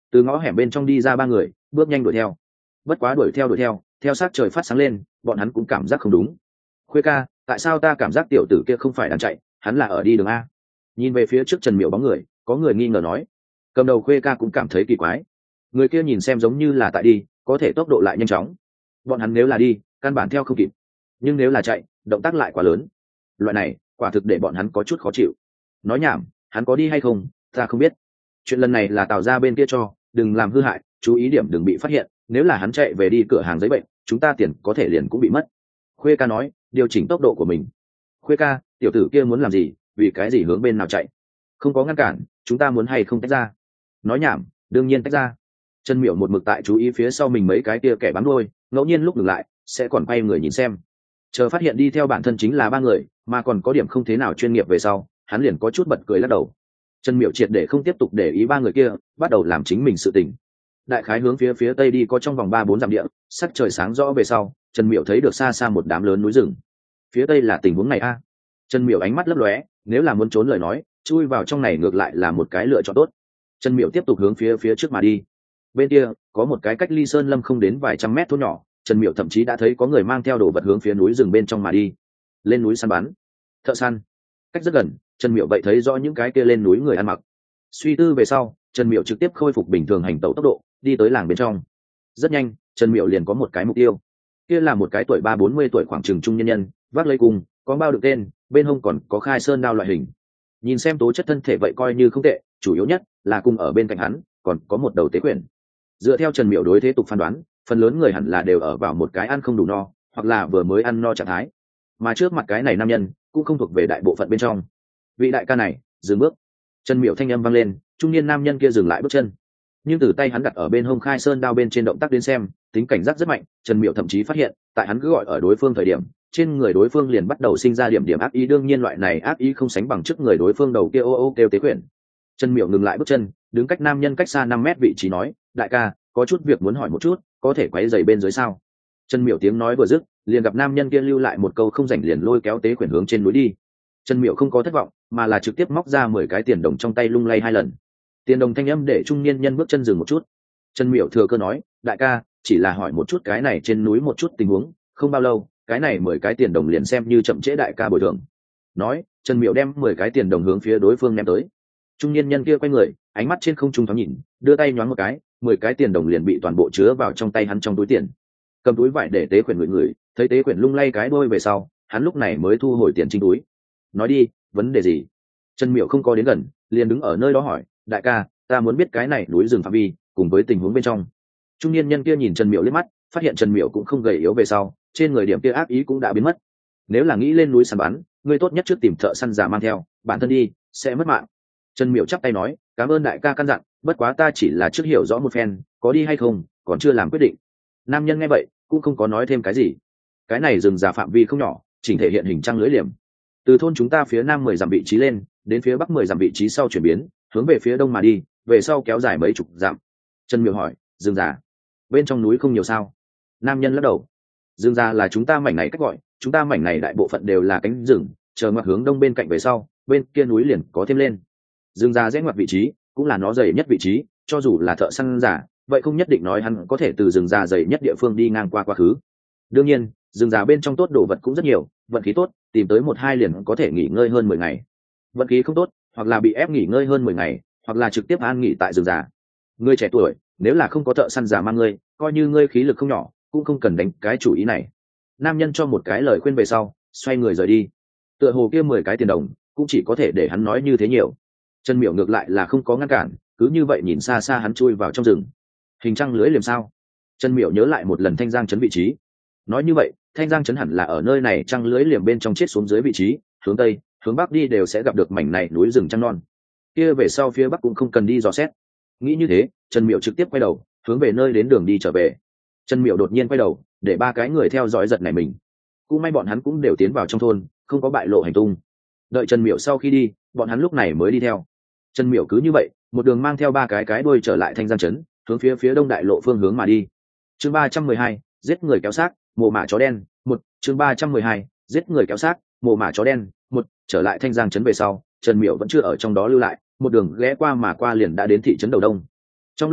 S1: Từ ngõ hẻm bên trong đi ra ba người, bước nhanh đuổi theo. Bất quá đuổi theo, theo sát trời phát sáng lên, bọn hắn cũng cảm giác không đúng. Khuê ca, tại sao ta cảm giác tiểu tử kia không phải đang chạy, hắn là ở đi đường a? Nhìn về phía trước Trần Miểu bóng người, có người nghi ngờ nói. Cầm đầu Khuê ca cũng cảm thấy kỳ quái. Người kia nhìn xem giống như là tại đi, có thể tốc độ lại nhanh chóng. Bọn hắn nếu là đi, căn bản theo không kịp. Nhưng nếu là chạy, động tác lại quá lớn. Loại này, quả thực để bọn hắn có chút khó chịu. Nói nhảm, hắn có đi hay không, ta không biết. Chuyện lần này là Tào ra bên kia cho, đừng làm hư hại, chú ý điểm đừng bị phát hiện. Nếu là hắn chạy về đi cửa hàng giấy bệnh, chúng ta tiền có thể liền cũng bị mất. Khuê ca nói, điều chỉnh tốc độ của mình. Khuê ca, tiểu tử kia muốn làm gì, vì cái gì hướng bên nào chạy? Không có ngăn cản, chúng ta muốn hay không tách ra? Nói nhảm, đương nhiên tách ra. Trần Miểu một mực tại chú ý phía sau mình mấy cái kia kẻ bám đuôi, ngẫu nhiên lúc ngừng lại sẽ còn quay người nhìn xem. Chờ phát hiện đi theo bản thân chính là ba người, mà còn có điểm không thế nào chuyên nghiệp về sau, hắn liền có chút bật cười lắc đầu. Trần Miểu triệt để không tiếp tục để ý ba người kia, bắt đầu làm chính mình sự tình. Đại khái hướng phía tây đi có trong vòng 3-4 dặm địa, sắc trời sáng rõ về sau, Trần Miểu thấy được xa xa một đám lớn núi rừng. Phía tây là tình huống này a. Trần Miểu ánh mắt lấp lóe, nếu là muốn trốn lời nói, chui vào trong này ngược lại là một cái lựa chọn tốt. Trần Miểu tiếp tục hướng phía trước mà đi. Bên kia có một cái cách ly sơn lâm không đến vài trăm mét thôn nhỏ, Trần Miểu thậm chí đã thấy có người mang theo đồ vật hướng phía núi rừng bên trong mà đi. Lên núi săn bắn, thợ săn. Cách rất gần, Trần Miểu vậy thấy rõ những cái kia lên núi người ăn mặc. Suy tư về sau, Trần Miểu trực tiếp khôi phục bình thường hành tẩu tốc độ, đi tới làng bên trong. Rất nhanh, Trần Miểu liền có một cái mục tiêu. Kia là một cái tuổi 30 tuổi khoảng chừng trung nhân nhân, vác lấy cùng, có bao đựng tên, bên hông còn có khai sơn đao loại hình. Nhìn xem tố chất thân thể vậy coi như không tệ, chủ yếu nhất là cùng ở bên cạnh hắn còn có một đầu tế quyển. Dựa theo Trần Miểu đối thế tục phán đoán, phần lớn người hẳn là đều ở vào một cái ăn không đủ no, hoặc là vừa mới ăn no trạng thái. Mà trước mặt cái này nam nhân cũng không thuộc về đại bộ phận bên trong. Vị đại ca này, dừng bước. Trần Miểu thanh âm vang lên, trung niên nam nhân kia dừng lại bước chân. Nhưng từ tay hắn đặt ở bên hông khai sơn đao bên trên động tác đến xem, tính cảnh giác rất mạnh. Trần Miểu thậm chí phát hiện, tại hắn cứ gọi ở đối phương thời điểm, trên người đối phương liền bắt đầu sinh ra điểm ác ý. Đương nhiên loại này ác ý không sánh bằng trước người đối phương đầu kia ô ô kêu tế quyển. Trần Miểu ngừng lại bước chân, đứng cách nam nhân cách xa 5 mét vị trí nói, đại ca, có chút việc muốn hỏi một chút, có thể quấy rầy bên dưới sao? Trần Miểu tiếng nói vừa dứt, liền gặp nam nhân kia lưu lại một câu không rảnh liền lôi kéo tế quyển hướng trên núi đi. Trần Miểu không có thất vọng, mà là trực tiếp móc ra 10 cái tiền đồng trong tay lung lay 2 lần. Tiền đồng thanh âm để trung niên nhân bước chân dừng một chút. Trần Miểu thừa cơ nói, đại ca, chỉ là hỏi một chút cái này trên núi một chút tình huống, không bao lâu, cái này 10 cái tiền đồng liền xem như chậm trễ đại ca bồi thường. Nói, Trần Miểu đem 10 cái tiền đồng hướng phía đối phương ném tới. Trung niên nhân kia quay người, ánh mắt trên không trung thoáng nhìn, đưa tay nhoáng một cái, 10 cái tiền đồng liền bị toàn bộ chứa vào trong tay hắn trong túi tiền. Cầm túi vải để tế quyển người, thấy tế quyển lung lay cái đôi về sau, hắn lúc này mới thu hồi tiền trên túi. Nói đi, vấn đề gì? Trần Miểu không có đến gần, liền đứng ở nơi đó hỏi, đại ca, ta muốn biết cái này núi rừng phạm vi cùng với tình huống bên trong. Trung niên nhân kia nhìn Trần Miểu liếc mắt, phát hiện Trần Miểu cũng không gầy yếu về sau, trên người điểm kia ác ý cũng đã biến mất. Nếu là nghĩ lên núi săn bắn, ngươi tốt nhất trước tìm thợ săn giả mang theo, bản thân đi sẽ mất mạng. Trần Miểu chắp tay nói, cảm ơn đại ca căn dặn, bất quá ta chỉ là trước hiểu rõ một phen, có đi hay không còn chưa làm quyết định. Nam nhân nghe vậy cũng không có nói thêm cái gì. Cái này rừng già phạm vi không nhỏ, chỉnh thể hiện hình trăng lưới liềm. Từ thôn chúng ta phía nam 10 dặm vị trí lên, đến phía bắc 10 dặm vị trí sau chuyển biến, hướng về phía đông mà đi, về sau kéo dài mấy chục dặm. Trần Miểu hỏi, rừng già bên trong núi không nhiều sao? Nam nhân lắc đầu, rừng già là chúng ta mảnh này cách gọi, chúng ta mảnh này đại bộ phận đều là cánh rừng, chờ ngoặt hướng đông bên cạnh về sau, bên kia núi liền có thêm lên. Rừng già rẽ ngoặt vị trí cũng là nó dày nhất vị trí, cho dù là thợ săn giả, vậy không nhất định nói hắn có thể từ rừng già dày nhất địa phương đi ngang qua quá khứ. Đương nhiên, rừng già bên trong tốt đồ vật cũng rất nhiều, vận khí tốt, tìm tới 1-2 liền có thể nghỉ ngơi hơn 10 ngày. Vận khí không tốt, hoặc là bị ép nghỉ ngơi hơn 10 ngày, hoặc là trực tiếp an nghỉ tại rừng già. Ngươi trẻ tuổi, nếu là không có thợ săn giả mang ngươi, coi như ngươi khí lực không nhỏ, cũng không cần đánh cái chủ ý này. Nam nhân cho một cái lời khuyên về sau, xoay người rời đi. Tựa hồ kia 10 cái tiền đồng, cũng chỉ có thể để hắn nói như thế nhiều. Trần Miểu ngược lại là không có ngăn cản, cứ như vậy nhìn xa xa hắn chui vào trong rừng. Hình trăng lưới liềm sao? Trần Miểu nhớ lại một lần Thanh Giang trấn vị trí. Nói như vậy, Thanh Giang trấn hẳn là ở nơi này trăng lưới liềm bên trong chết xuống dưới vị trí, hướng tây, hướng bắc đi đều sẽ gặp được mảnh này núi rừng trăng non. Kia về sau phía bắc cũng không cần đi dò xét. Nghĩ như thế, Trần Miểu trực tiếp quay đầu, hướng về nơi đến đường đi trở về. Trần Miểu đột nhiên quay đầu, để 3 cái người theo dõi giật nảy mình. Cũng may bọn hắn cũng đều tiến vào trong thôn, không có bại lộ hành tung. Đợi Trần Miểu sau khi đi, bọn hắn lúc này mới đi theo. Trần Miểu cứ như vậy, một đường mang theo 3 cái đuôi trở lại Thanh Giang trấn, hướng phía đông đại lộ phương hướng mà đi. Chương 312, giết người kéo xác, mồ mả chó đen, 1, chương 312, giết người kéo xác, mồ mả chó đen, 1, trở lại Thanh Giang trấn về sau, Trần Miểu vẫn chưa ở trong đó lưu lại, một đường ghé qua mà qua liền đã đến thị trấn Đầu Đông. Trong lúc đó,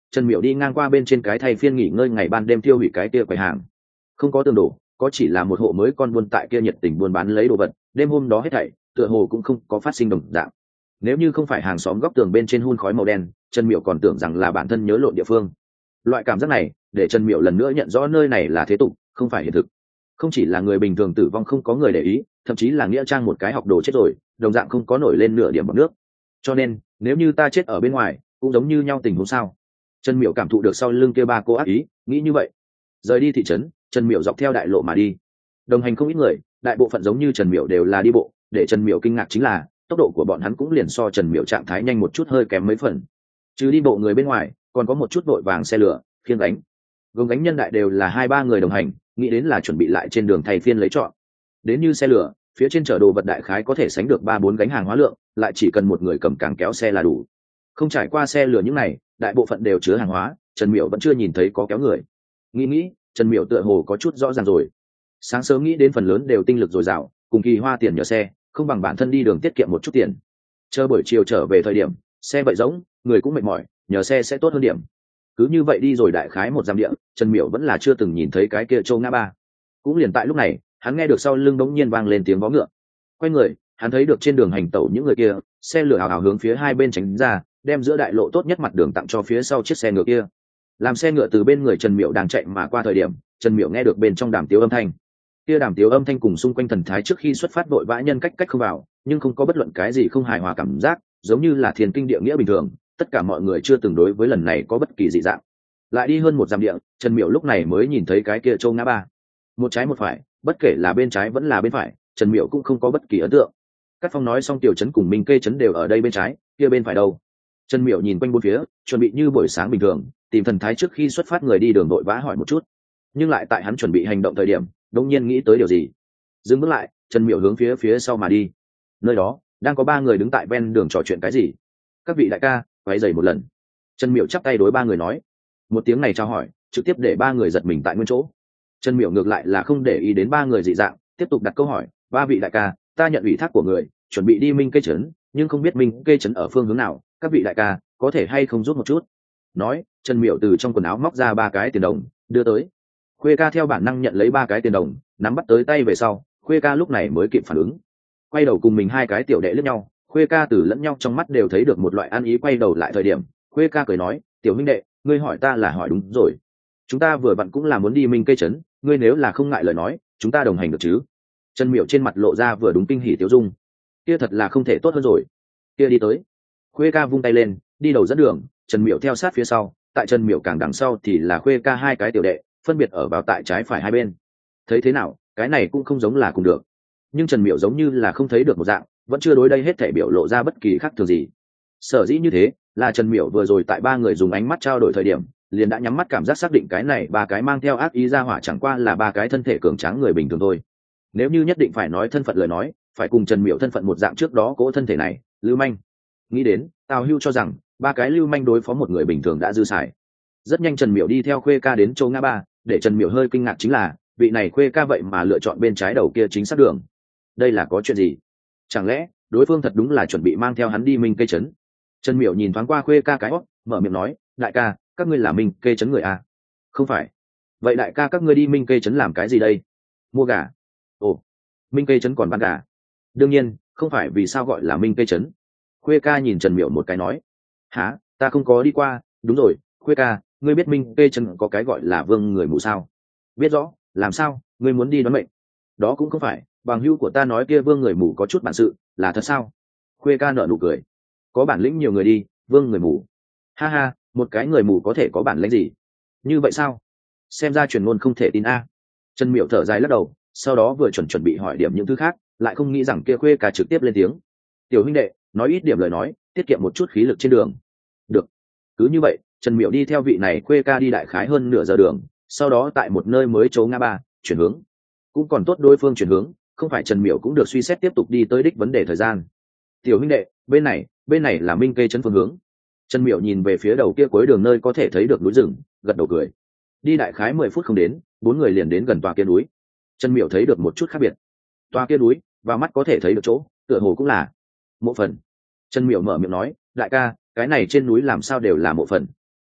S1: Trần Miểu đi ngang qua bên trên cái thay phiên nghỉ ngơi ngày ban đêm tiêu hủy cái kia quầy hàng, không có tường đổ, có chỉ là một hộ mới con buôn tại kia nhiệt tình buôn bán lấy đồ vật. Đêm hôm đó hết thảy tựa hồ cũng không có phát sinh đồng dạng. Nếu như không phải hàng xóm góc tường bên trên hun khói màu đen, Trần Miểu còn tưởng rằng là bản thân nhớ lộn địa phương. Loại cảm giác này để Trần Miểu lần nữa nhận rõ nơi này là thế tục, không phải hiện thực. Không chỉ là người bình thường tử vong không có người để ý, thậm chí là nghĩa trang một cái học đồ chết rồi đồng dạng không có nổi lên nửa điểm bọt nước. Cho nên nếu như ta chết ở bên ngoài cũng giống như nhau tình huống sao. Trần Miểu cảm thụ được sau lưng kia ba cô ác ý, nghĩ như vậy. Rời đi thị trấn, Trần Miểu dọc theo đại lộ mà đi. Đồng hành không ít người, đại bộ phận giống như Trần Miểu đều là đi bộ. Để Trần Miểu kinh ngạc chính là tốc độ của bọn hắn cũng liền so Trần Miểu trạng thái nhanh một chút, hơi kém mấy phần. Chứ đi bộ người bên ngoài còn có một chút vội vàng xe lửa, khiêng gánh, gồng gánh nhân đại đều là 2-3 người đồng hành, nghĩ đến là chuẩn bị lại trên đường thay phiên lấy chọn. Đến như xe lửa, phía trên chở đồ vật đại khái có thể sánh được 3-4 gánh hàng hóa lượng, lại chỉ cần một người cầm càng kéo xe là đủ. Không trải qua xe lửa những này, đại bộ phận đều chứa hàng hóa, Trần Miểu vẫn chưa nhìn thấy có kéo người. Nghĩ, Trần Miểu tựa hồ có chút rõ ràng rồi. Sáng sớm nghĩ đến phần lớn đều tinh lực dồi dào, cùng Kỳ Hoa tiền nhờ xe, không bằng bản thân đi đường tiết kiệm một chút tiền. Chờ buổi chiều trở về thời điểm, xe vậy rỗng, người cũng mệt mỏi, nhờ xe sẽ tốt hơn điểm. Cứ như vậy đi rồi đại khái một dặm địa, Trần Miểu vẫn là chưa từng nhìn thấy cái kia Châu Ngã Ba. Cũng liền tại lúc này, hắn nghe được sau lưng bỗng nhiên vang lên tiếng vó ngựa. Quay người, hắn thấy được trên đường hành tẩu những người kia, xe lửa ảo ảo hướng phía hai bên tránh ra, đem giữa đại lộ tốt nhất mặt đường tặng cho phía sau chiếc xe ngựa kia. Làm xe ngựa từ bên người Trần Miểu đang chạy mà qua thời điểm, Trần Miểu nghe được bên trong đàm tiếu âm thanh. Kia đàm tiếu âm thanh cùng xung quanh thần thái trước khi xuất phát vội vã nhân cách không vào, nhưng không có bất luận cái gì không hài hòa cảm giác, giống như là thiên kinh địa nghĩa bình thường, tất cả mọi người chưa từng đối với lần này có bất kỳ dị dạng. Lại đi hơn một dặm địa, Trần Miểu lúc này mới nhìn thấy cái kia Châu Ngã Ba. Một trái một phải, bất kể là bên trái vẫn là bên phải, Trần Miểu cũng không có bất kỳ ấn tượng. Cát Phong nói xong tiểu trấn cùng Minh Kê trấn đều ở đây bên trái, kia bên phải đâu? Trần Miểu nhìn quanh bốn phía, chuẩn bị như buổi sáng bình thường, tìm thần thái trước khi xuất phát người đi đường đội vã hỏi một chút. Nhưng lại tại hắn chuẩn bị hành động thời điểm, đột nhiên nghĩ tới điều gì. Dừng bước lại, Trần Miểu hướng phía sau mà đi. Nơi đó đang có 3 người đứng tại ven đường trò chuyện cái gì. Các vị đại ca, quay giày một lần. Trần Miểu chắp tay đối 3 người nói. Một tiếng này chào hỏi, trực tiếp để 3 người giật mình tại nguyên chỗ. Trần Miểu ngược lại là không để ý đến 3 người dị dạng, tiếp tục đặt câu hỏi. 3 vị đại ca, ta nhận ủy thác của người, chuẩn bị đi Minh Kê trấn, nhưng không biết Minh Kê trấn ở phương hướng nào, các vị đại ca có thể hay không giúp một chút. Nói, Trần Miểu từ trong quần áo móc ra 3 cái tiền đồng, đưa tới. Khuê ca theo bản năng nhận lấy 3 cái tiền đồng, nắm bắt tới tay về sau, Khuê ca lúc này mới kịp phản ứng. Quay đầu cùng mình 2 cái tiểu đệ liếc nhau, Khuê ca từ lẫn nhau trong mắt đều thấy được một loại ăn ý. Quay đầu lại thời điểm, Khuê ca cười nói, tiểu huynh đệ, ngươi hỏi ta là hỏi đúng rồi. Chúng ta vừa vặn cũng là muốn đi Minh Kê trấn, ngươi nếu là không ngại lời nói, chúng ta đồng hành được chứ. Trần Miểu trên mặt lộ ra vừa đúng kinh hỉ tiêu dung. Kia thật là không thể tốt hơn rồi. Kia đi tới. Khuê ca vung tay lên, đi đầu dẫn đường, Trần Miểu theo sát phía sau, tại Trần Miểu càng đằng sau thì là Khuê ca 2 cái tiểu đệ, phân biệt ở vào tại trái phải hai bên. Thấy thế nào, cái này cũng không giống là cùng được. Nhưng Trần Miểu giống như là không thấy được một dạng, vẫn chưa đối đây hết thể biểu lộ ra bất kỳ khác thường gì. Sở dĩ như thế, là Trần Miểu vừa rồi tại 3 người dùng ánh mắt trao đổi thời điểm, liền đã nhắm mắt cảm giác xác định cái này 3 cái mang theo ác ý ra hỏa chẳng qua là 3 cái thân thể cường tráng người bình thường thôi. Nếu như nhất định phải nói thân phận lời nói, phải cùng Trần Miểu thân phận một dạng trước đó cỗ thân thể này, lưu manh. Nghĩ đến, Tào Hưu cho rằng 3 cái lưu manh đối phó một người bình thường đã dư xài. Rất nhanh Trần Miểu đi theo Khuê ca đến Châu Ngã Ba, để Trần Miểu hơi kinh ngạc chính là vị này Khuê ca vậy mà lựa chọn bên trái đầu kia chính xác đường. Đây là có chuyện gì? Chẳng lẽ đối phương thật đúng là chuẩn bị mang theo hắn đi Minh Kê trấn? Trần Miểu nhìn thoáng qua Khuê ca cái hót, mở miệng nói, đại ca, các ngươi là Minh Kê trấn người à? Không phải. Vậy đại ca các ngươi đi Minh Kê trấn làm cái gì đây? Mua gà. Ồ, Minh Kê trấn còn bán gà? Đương nhiên không phải, vì sao gọi là Minh Kê trấn? Khuê ca nhìn Trần Miểu một cái nói, hả, ta không có đi qua. Đúng rồi, Khuê ca, ngươi biết Minh Kê trấn có cái gọi là vương người mù sao? Biết rõ. Làm sao, ngươi muốn đi đoán mệnh? Đó cũng không phải, bằng hữu của ta nói kia vương người mù có chút bản sự, là thật sao? Khuê ca nở nụ cười, có bản lĩnh nhiều người đi, vương người mù. Ha ha, một cái người mù có thể có bản lĩnh gì? Như vậy sao? Xem ra truyền ngôn không thể tin a. Trần Miểu thở dài lắc đầu, sau đó vừa chuẩn bị hỏi điểm những thứ khác, lại không nghĩ rằng kia Khuê ca trực tiếp lên tiếng. Tiểu huynh đệ, nói ít điểm lời nói, tiết kiệm một chút khí lực trên đường. Được. Cứ như vậy, Trần Miểu đi theo vị này Khuê ca đi đại khái hơn nửa giờ đường, sau đó tại một nơi mới Châu Ngã Ba chuyển hướng. Cũng còn tốt đối phương chuyển hướng, không phải Trần Miểu cũng được suy xét tiếp tục đi tới đích vấn đề thời gian. Tiểu huynh đệ, bên này là Minh Kê trấn phương hướng. Trần Miểu nhìn về phía đầu kia cuối đường nơi có thể thấy được núi rừng, gật đầu cười. Đi đại khái 10 phút không đến, 4 người liền đến gần tòa kia núi. Trần Miểu thấy được một chút khác biệt. Tòa kia núi, và mắt có thể thấy được chỗ, tựa hồ cũng là mộ phần. Trần Miểu mở miệng nói, đại ca, cái này trên núi làm sao đều là mộ phần?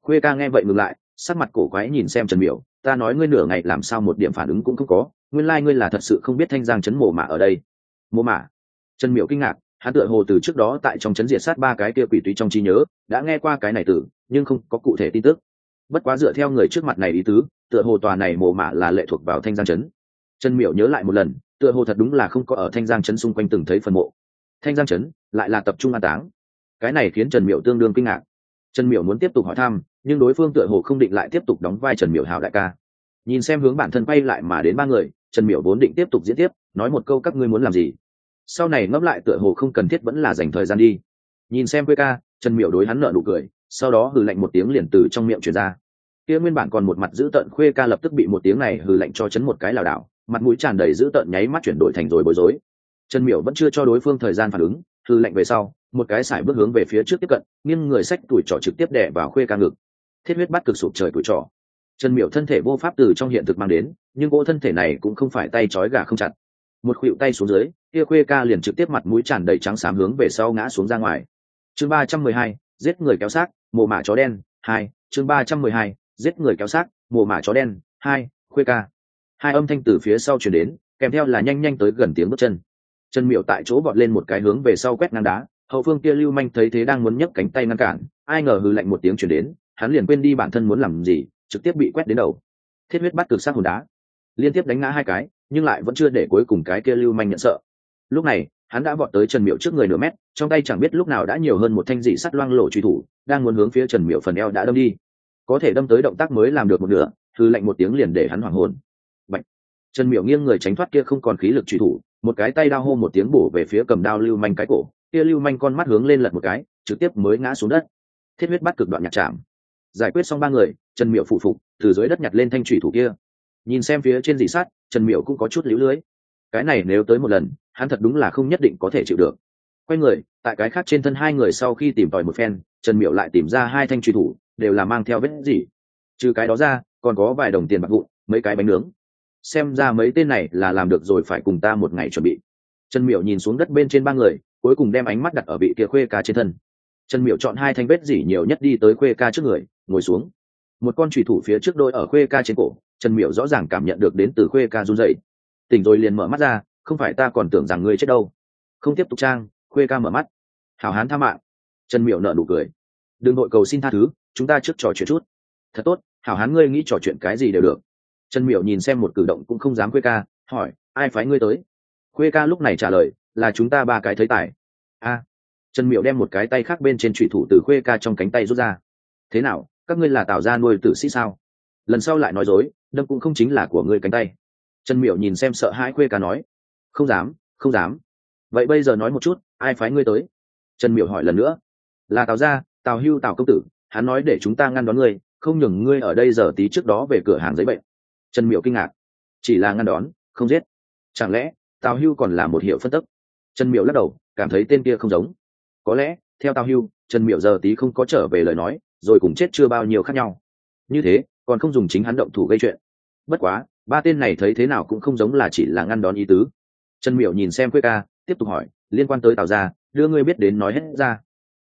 S1: Khuê ca nghe vậy ngừng lại, sắc mặt cổ quái nhìn xem Trần Miểu, ta nói ngươi nửa ngày làm sao một điểm phản ứng cũng không có, nguyên lai ngươi là thật sự không biết Thanh Giang trấn mồ mả ở đây. Mồ mả? Trần Miểu kinh ngạc, hắn tựa hồ từ trước đó tại trong trấn diệt sát ba cái kia quỷ túy trong trí nhớ đã nghe qua cái này từ, nhưng không có cụ thể tin tức. Bất quá dựa theo người trước mặt này ý tứ, tựa hồ tòa này mồ mả là lệ thuộc vào Thanh Giang trấn. Trần Miểu nhớ lại một lần, tựa hồ thật đúng là không có ở Thanh Giang trấn xung quanh từng thấy phần mộ. Thanh Giang trấn lại là tập trung an táng, cái này khiến Trần Miểu tương đương kinh ngạc. Trần Miểu muốn tiếp tục hỏi thăm, nhưng đối phương tựa hồ không định lại tiếp tục đóng vai Trần Miểu hào đại ca. Nhìn xem hướng bản thân quay lại mà đến ba người, Trần Miểu vốn định tiếp tục diễn tiếp, nói một câu các ngươi muốn làm gì. Sau này ngẫm lại tựa hồ không cần thiết vẫn là dành thời gian đi. Nhìn xem Khuê ca, Trần Miểu đối hắn nở nụ cười, sau đó hừ lạnh một tiếng liền từ trong miệng truyền ra. Kia nguyên bản còn một mặt giữ tợn Khuê ca lập tức bị một tiếng này hừ lạnh cho chấn một cái lảo đảo, mặt mũi tràn đầy giữ tợn nháy mắt chuyển đổi thành rồi bối rối. Trần Miểu vẫn chưa cho đối phương thời gian phản ứng, hừ lạnh về sau, một cái sải bước hướng về phía trước tiếp cận, nghiêng người xách tuổi trỏ trực tiếp đè vào Khuê ca ngực. Thiết huyết bắt cực sụp trời tuổi trỏ. Trần Miểu thân thể vô pháp từ trong hiện thực mang đến, nhưng cỗ thân thể này cũng không phải tay trói gà không chặt. Một khuỵu tay xuống dưới, kia Khuê ca liền trực tiếp mặt mũi tràn đầy trắng xám hướng về sau ngã xuống ra ngoài. Chương 312, giết người kéo xác, mồ mả chó đen 2. Chương 312, giết người kéo xác, mồ mả chó đen 2. Khuê ca. Hai âm thanh từ phía sau truyền đến, kèm theo là nhanh nhanh tới gần tiếng bước chân. Trần Miểu tại chỗ vọt lên một cái hướng về sau quét ngang đá, hậu phương kia Lưu Manh thấy thế đang muốn nhấc cánh tay ngăn cản, ai ngờ hừ lạnh một tiếng truyền đến, hắn liền quên đi bản thân muốn làm gì, trực tiếp bị quét đến đầu. Thiết huyết bắt cực sát hồn đá, liên tiếp đánh ngã hai cái, nhưng lại vẫn chưa để cuối cùng cái kia Lưu Manh nhận sợ. Lúc này, hắn đã vọt tới Trần Miểu trước người nửa mét, trong tay chẳng biết lúc nào đã nhiều hơn một thanh dị sắt loang lổ truy thủ, đang muốn hướng phía Trần Miểu phần eo đã đâm đi. Có thể đâm tới động tác mới làm được một nửa, hừ lạnh một tiếng liền để hắn hoảng hồn. Bạch. Trần Miểu nghiêng người tránh thoát kia không còn khí lực truy thủ, một cái tay đao hô một tiếng bổ về phía cầm đao Lưu Manh cái cổ, kia Lưu Manh con mắt hướng lên lật một cái, trực tiếp mới ngã xuống đất. Thiết huyết bắt cực đoạn nhạc chạm. Giải quyết xong ba người, Trần Miểu phụ phục từ dưới đất nhặt lên thanh truy thủ kia. Nhìn xem phía trên dị sát, Trần Miểu cũng có chút líu lưới. Cái này nếu tới một lần, hắn thật đúng là không nhất định có thể chịu được. Quay người, tại cái khác trên thân hai người sau khi tìm tòi một phen, Trần Miểu lại tìm ra hai thanh truy thủ, đều là mang theo vết gì. Trừ cái đó ra, còn có vài đồng tiền bạc vụn, mấy cái bánh nướng. Xem ra mấy tên này là làm được rồi, phải cùng ta một ngày chuẩn bị. Trần Miểu nhìn xuống đất bên trên ba người, cuối cùng đem ánh mắt đặt ở vị kia Khuê ca trên thân. Trần Miểu chọn hai thanh vết dỉ nhiều nhất đi tới Khuê ca trước người, ngồi xuống. Một con chủy thủ phía trước đôi ở Khuê ca trên cổ, Trần Miểu rõ ràng cảm nhận được đến từ Khuê ca run rẩy. Tỉnh rồi liền mở mắt ra, không phải ta còn tưởng rằng ngươi chết đâu. Không tiếp tục trang, Khuê ca mở mắt. Hảo hán tha mạng. Trần Miểu nở nụ cười. Đừng nội cầu xin tha thứ, chúng ta trước trò chuyện chút. Thật tốt, hảo hán ngươi nghĩ trò chuyện cái gì đều được. Trần Miểu nhìn xem một cử động cũng không dám Khuê ca, hỏi, ai phái ngươi tới? Khuê ca lúc này trả lời, là chúng ta ba cái thấy tài. A. Trần Miểu đem một cái tay khác bên trên trụy thủ từ Khuê ca trong cánh tay rút ra. Thế nào, các ngươi là Tào gia nuôi tử sĩ sao? Lần sau lại nói dối, đâm cũng không chính là của ngươi cánh tay. Trần Miểu nhìn xem sợ hãi Khuê ca nói, không dám, không dám. Vậy bây giờ nói một chút, ai phái ngươi tới? Trần Miểu hỏi lần nữa. Là Tào gia, Tào Hưu Tào công tử, hắn nói để chúng ta ngăn đón ngươi, không nhường ngươi ở đây giờ tí trước đó về cửa hàng giấy bệnh. Trần Miểu kinh ngạc, chỉ là ngăn đón, không giết. Chẳng lẽ Tào Hưu còn là một hiệu phân tức? Trần Miểu lắc đầu, cảm thấy tên kia không giống. Có lẽ theo Tào Hưu, Trần Miểu giờ tí không có trở về lời nói, rồi cùng chết chưa bao nhiêu khác nhau. Như thế còn không dùng chính hắn động thủ gây chuyện. Bất quá ba tên này thấy thế nào cũng không giống là chỉ là ngăn đón ý tứ. Trần Miểu nhìn xem Khuê ca, tiếp tục hỏi, liên quan tới Tào gia, đưa ngươi biết đến nói hết ra.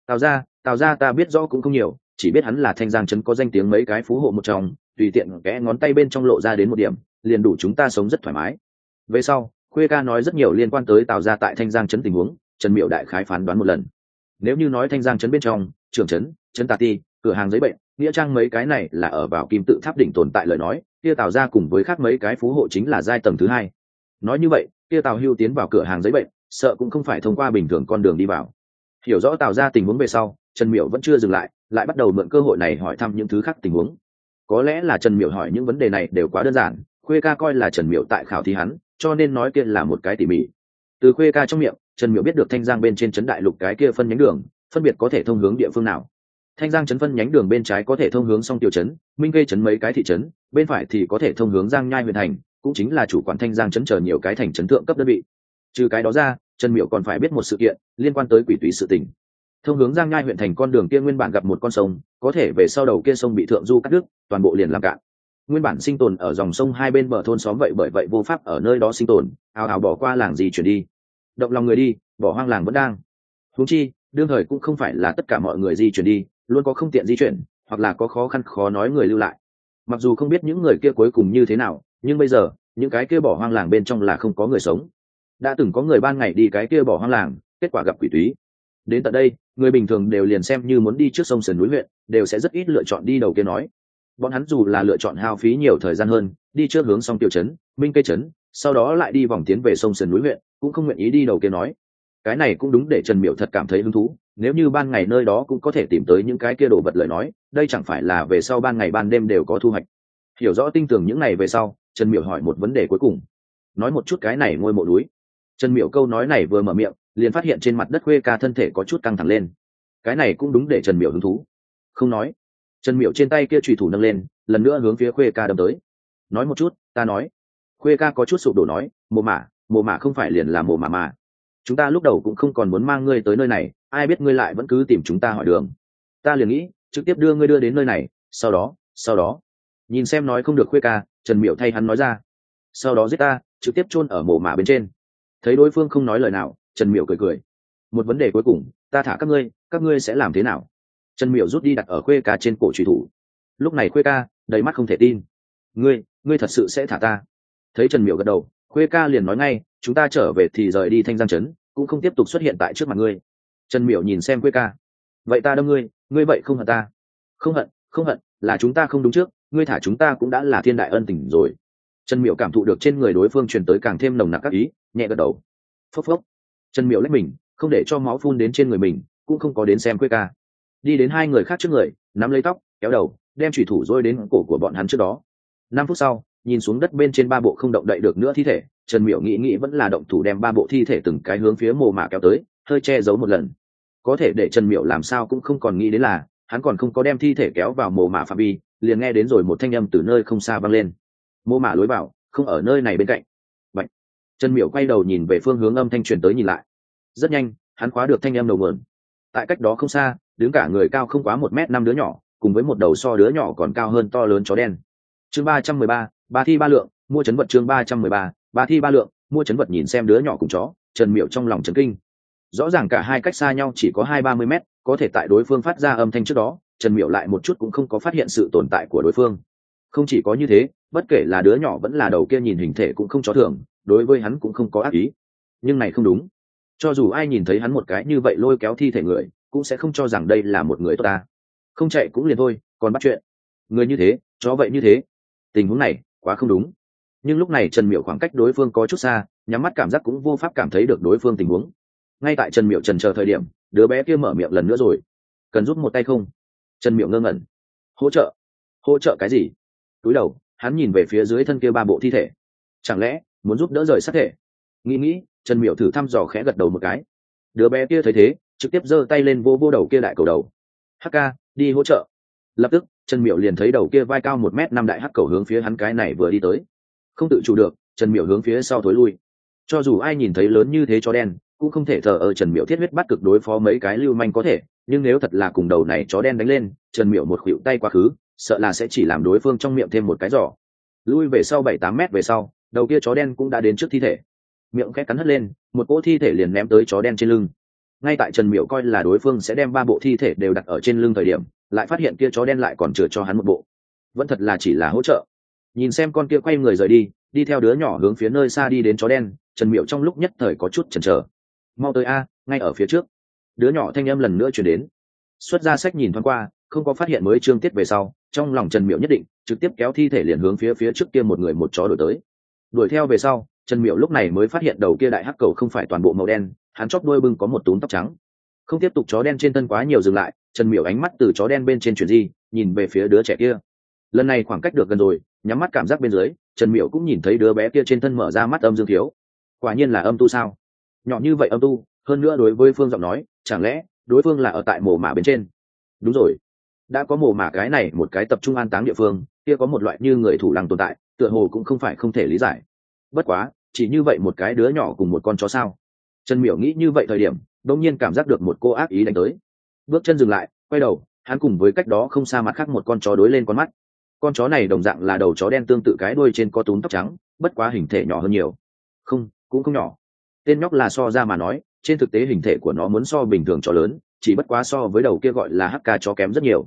S1: Tào gia ta biết rõ cũng không nhiều, chỉ biết hắn là Thanh Giang trấn có danh tiếng mấy cái phú hộ một trong, tùy tiện kẽ ngón tay bên trong lộ ra đến một điểm, liền đủ chúng ta sống rất thoải mái. Về sau, Khuê ca nói rất nhiều liên quan tới Tào gia tại Thanh Giang trấn tình huống, Trần Miểu đại khái phán đoán một lần. Nếu như nói Thanh Giang trấn bên trong, trưởng trấn, trấn Tà Ti, cửa hàng giấy bệnh, nghĩa trang mấy cái này là ở vào kim tự tháp đỉnh tồn tại lời nói, kia Tào gia cùng với khác mấy cái phú hộ chính là giai tầng thứ hai. Nói như vậy, kia Tào Hưu tiến vào cửa hàng giấy bệnh, sợ cũng không phải thông qua bình thường con đường đi vào. Hiểu rõ Tào gia tình huống về sau, Trần Miểu vẫn chưa dừng lại, lại bắt đầu mượn cơ hội này hỏi thăm những thứ khác tình huống. Có lẽ là Trần Miểu hỏi những vấn đề này đều quá đơn giản, Khuê ca coi là Trần Miểu tại khảo thí hắn, cho nên nói kia là một cái tỉ mỉ. Từ Khuê ca trong miệng, Trần Miểu biết được Thanh Giang bên trên trấn đại lục cái kia phân nhánh đường, phân biệt có thể thông hướng địa phương nào. Thanh Giang trấn phân nhánh đường bên trái có thể thông hướng Song Tiêu trấn, Minh Khê trấn mấy cái thị trấn, bên phải thì có thể thông hướng Giang Nhai huyện thành, cũng chính là chủ quản Thanh Giang trấn chờ nhiều cái thành trấn thượng cấp đơn vị. Trừ cái đó ra, Trần Miểu còn phải biết một sự kiện liên quan tới quỷ túy sự tình. Thông hướng Giang Nhai huyện thành con đường kia nguyên bản gặp một con sông, có thể về sau đầu kia sông bị thượng du cắt đứt, toàn bộ liền làm cạn. Nguyên bản sinh tồn ở dòng sông hai bên bờ thôn xóm vậy bởi vậy vô pháp ở nơi đó sinh tồn, ào ào bỏ qua làng gì chuyển đi. Động lòng người đi, bỏ hoang làng vẫn đang. Huống chi, đương thời cũng không phải là tất cả mọi người di chuyển đi, luôn có không tiện di chuyển, hoặc là có khó khăn khó nói người lưu lại. Mặc dù không biết những người kia cuối cùng như thế nào, nhưng bây giờ những cái kia bỏ hoang làng bên trong là không có người sống. Đã từng có người ban ngày đi cái kia bỏ hoang làng, kết quả gặp quỷ túy. Đến tận đây, người bình thường đều liền xem như muốn đi trước sông sườn núi huyện, đều sẽ rất ít lựa chọn đi đầu kia nói. Bọn hắn dù là lựa chọn hao phí nhiều thời gian hơn, đi trước hướng sông Tiểu trấn, Minh Cây trấn, sau đó lại đi vòng tiến về sông sườn núi huyện, cũng không nguyện ý đi đầu kia nói. Cái này cũng đúng để Trần Miểu thật cảm thấy hứng thú, nếu như ban ngày nơi đó cũng có thể tìm tới những cái kia đồ vật lời nói, đây chẳng phải là về sau ban ngày ban đêm đều có thu hoạch. Hiểu rõ tinh tường những này về sau, Trần Miểu hỏi một vấn đề cuối cùng. Nói một chút cái này ngôi mộ núi. Trần Miểu câu nói này vừa mở miệng, liền phát hiện trên mặt đất Khuê Ca thân thể có chút căng thẳng lên. Cái này cũng đúng để Trần Miểu hứng thú. Không nói. Trần Miểu trên tay kia chùy thủ nâng lên, lần nữa hướng phía Khuê Ca đâm tới. Nói một chút, ta nói. Khuê Ca có chút sụp đổ nói, mồ mả không phải liền là mồ mả mà. Chúng ta lúc đầu cũng không còn muốn mang ngươi tới nơi này, ai biết ngươi lại vẫn cứ tìm chúng ta hỏi đường. Ta liền nghĩ trực tiếp đưa ngươi đưa đến nơi này, sau đó nhìn xem nói không được Khuê Ca, Trần Miểu thay hắn nói ra. Sau đó giết ta, trực tiếp chôn ở mồ mả bên trên. Thấy đối phương không nói lời nào, Trần Miểu cười cười. Một vấn đề cuối cùng, ta thả các ngươi sẽ làm thế nào? Trần Miểu rút đi đặt ở Khuê Ca trên cổ truy thủ. Lúc này Khuê Ca đầy mắt không thể tin. Ngươi thật sự sẽ thả ta? Thấy Trần Miểu gật đầu, Khuê Ca liền nói ngay, chúng ta trở về thì rời đi Thanh Giang trấn, cũng không tiếp tục xuất hiện tại trước mặt ngươi. Trần Miểu nhìn xem Khuê Ca. Vậy ta đâm ngươi vậy không hận ta? Không hận, là chúng ta không đúng trước, ngươi thả chúng ta cũng đã là thiên đại ân tình rồi. Trần Miểu cảm thụ được trên người đối phương truyền tới càng thêm nồng nặc các ý, nhẹ gật đầu. Phốc phốc. Trần Miểu lách mình, không để cho máu phun đến trên người mình, cũng không có đến xem Khuê Ca. Đi đến hai người khác trước người, nắm lấy tóc, kéo đầu, đem chủy thủ rôi đến cổ của bọn hắn trước đó. 5 phút sau, nhìn xuống đất bên trên ba bộ không động đậy được nữa thi thể, Trần Miểu nghĩ vẫn là động thủ đem ba bộ thi thể từng cái hướng phía mồ mả kéo tới, hơi che giấu một lần. Có thể để Trần Miểu làm sao cũng không còn nghĩ đến là, hắn còn không có đem thi thể kéo vào mồ mả phạm vi, liền nghe đến rồi một thanh âm từ nơi không xa vang lên. Mồ mả lối vào, không ở nơi này bên cạnh. Bạch. Trần Miểu quay đầu nhìn về phương hướng âm thanh truyền tới nhìn lại. Rất nhanh, hắn khóa được thanh âm đầu nguồn. Tại cách đó không xa, đứng cả người cao không quá 1m5 đứa nhỏ, cùng với một đầu so đứa nhỏ còn cao hơn to lớn chó đen. Chương 313, ba thi ba lượng, mua chấn vật. Chương 313, ba thi ba lượng, mua chấn vật. Nhìn xem đứa nhỏ cùng chó, Trần Miểu trong lòng chấn kinh. Rõ ràng cả hai cách xa nhau chỉ có 20-30 mét, có thể tại đối phương phát ra âm thanh trước đó, Trần Miểu lại một chút cũng không có phát hiện sự tồn tại của đối phương. Không chỉ có như thế, bất kể là đứa nhỏ vẫn là đầu kia nhìn hình thể cũng không chó thường, đối với hắn cũng không có ác ý. Nhưng này không đúng. Cho dù ai nhìn thấy hắn một cái như vậy lôi kéo thi thể người, cũng sẽ không cho rằng đây là một người tốt ta. Không chạy cũng liền thôi, còn bắt chuyện. Người như thế, chó vậy như thế. Tình huống này, quá không đúng. Nhưng lúc này Trần Miểu khoảng cách đối phương có chút xa, nhắm mắt cảm giác cũng vô pháp cảm thấy được đối phương tình huống. Ngay tại Trần Miểu chần chờ thời điểm, đứa bé kia mở miệng lần nữa rồi. Cần giúp một tay không? Trần Miểu ngơ ngẩn. Hỗ trợ cái gì? Cúi đầu, hắn nhìn về phía dưới thân kia ba bộ thi thể. Chẳng lẽ muốn giúp đỡ rời xác thể? Nghĩ, Trần Miểu thử thăm dò khẽ gật đầu một cái. Đứa bé kia thấy thế, trực tiếp giơ tay lên vô đầu kia đại cầu đầu. HK, đi hỗ trợ. Lập tức, Trần Miểu liền thấy đầu kia vai cao 1m5 đại hắc cầu hướng phía hắn cái này vừa đi tới. Không tự chủ được, Trần Miểu hướng phía sau thối lui. Cho dù ai nhìn thấy lớn như thế chó đen, cũng không thể thờ ơ Trần Miểu thiết huyết bắt cực đối phó mấy cái lưu manh có thể, nhưng nếu thật là cùng đầu này chó đen đánh lên, Trần Miểu một khuỷu tay quá khứ, sợ là sẽ chỉ làm đối phương trong miệng thêm một cái giỏ. Lui về sau 7-8 mét về sau, đầu kia chó đen cũng đã đến trước thi thể. Miệng khẽ cắn hất lên, một cỗ thi thể liền ném tới chó đen trên lưng. Ngay tại Trần Miểu coi là đối phương sẽ đem ba bộ thi thể đều đặt ở trên lưng thời điểm, lại phát hiện kia chó đen lại còn chừa cho hắn một bộ. Vẫn thật là chỉ là hỗ trợ. Nhìn xem con kia quay người rời đi, đi theo đứa nhỏ hướng phía nơi xa đi đến chó đen, Trần Miểu trong lúc nhất thời có chút chần chờ. Mau tới a, ngay ở phía trước. Đứa nhỏ thanh âm lần nữa truyền đến. Xuất ra sách nhìn thoáng qua, không có phát hiện mới chương tiết về sau, trong lòng Trần Miểu nhất định trực tiếp kéo thi thể liền hướng phía trước kia một người một chó đuổi tới. Đuổi theo về sau, Trần Miểu lúc này mới phát hiện đầu kia đại hắc cầu không phải toàn bộ màu đen, hắn chóp đuôi bưng có một túm tóc trắng. Không tiếp tục chó đen trên thân quá nhiều dừng lại, Trần Miểu ánh mắt từ chó đen bên trên chuyển di, nhìn về phía đứa trẻ kia. Lần này khoảng cách được gần rồi, nhắm mắt cảm giác bên dưới, Trần Miểu cũng nhìn thấy đứa bé kia trên thân mở ra mắt âm dương thiếu. Quả nhiên là âm tu sao? Nhỏ như vậy âm tu, hơn nữa đối với Phương giọng nói, chẳng lẽ đối phương là ở tại mồ mả bên trên? Đúng rồi, đã có mồ mả cái này một cái tập trung an táng địa phương, kia có một loại như người thủ lăng tồn tại, tựa hồ cũng không phải không thể lý giải. Bất quá, chỉ như vậy một cái đứa nhỏ cùng một con chó sao? Trần Miểu nghĩ như vậy thời điểm, đột nhiên cảm giác được một cô ác ý đánh tới. Bước chân dừng lại, quay đầu, hắn cùng với cách đó không xa mặt khác một con chó đối lên con mắt. Con chó này đồng dạng là đầu chó đen tương tự cái đuôi trên có túm tóc trắng, bất quá hình thể nhỏ hơn nhiều. Không, cũng không nhỏ. Tên nhóc là so ra mà nói, trên thực tế hình thể của nó muốn so bình thường chó lớn, chỉ bất quá so với đầu kia gọi là HK chó kém rất nhiều.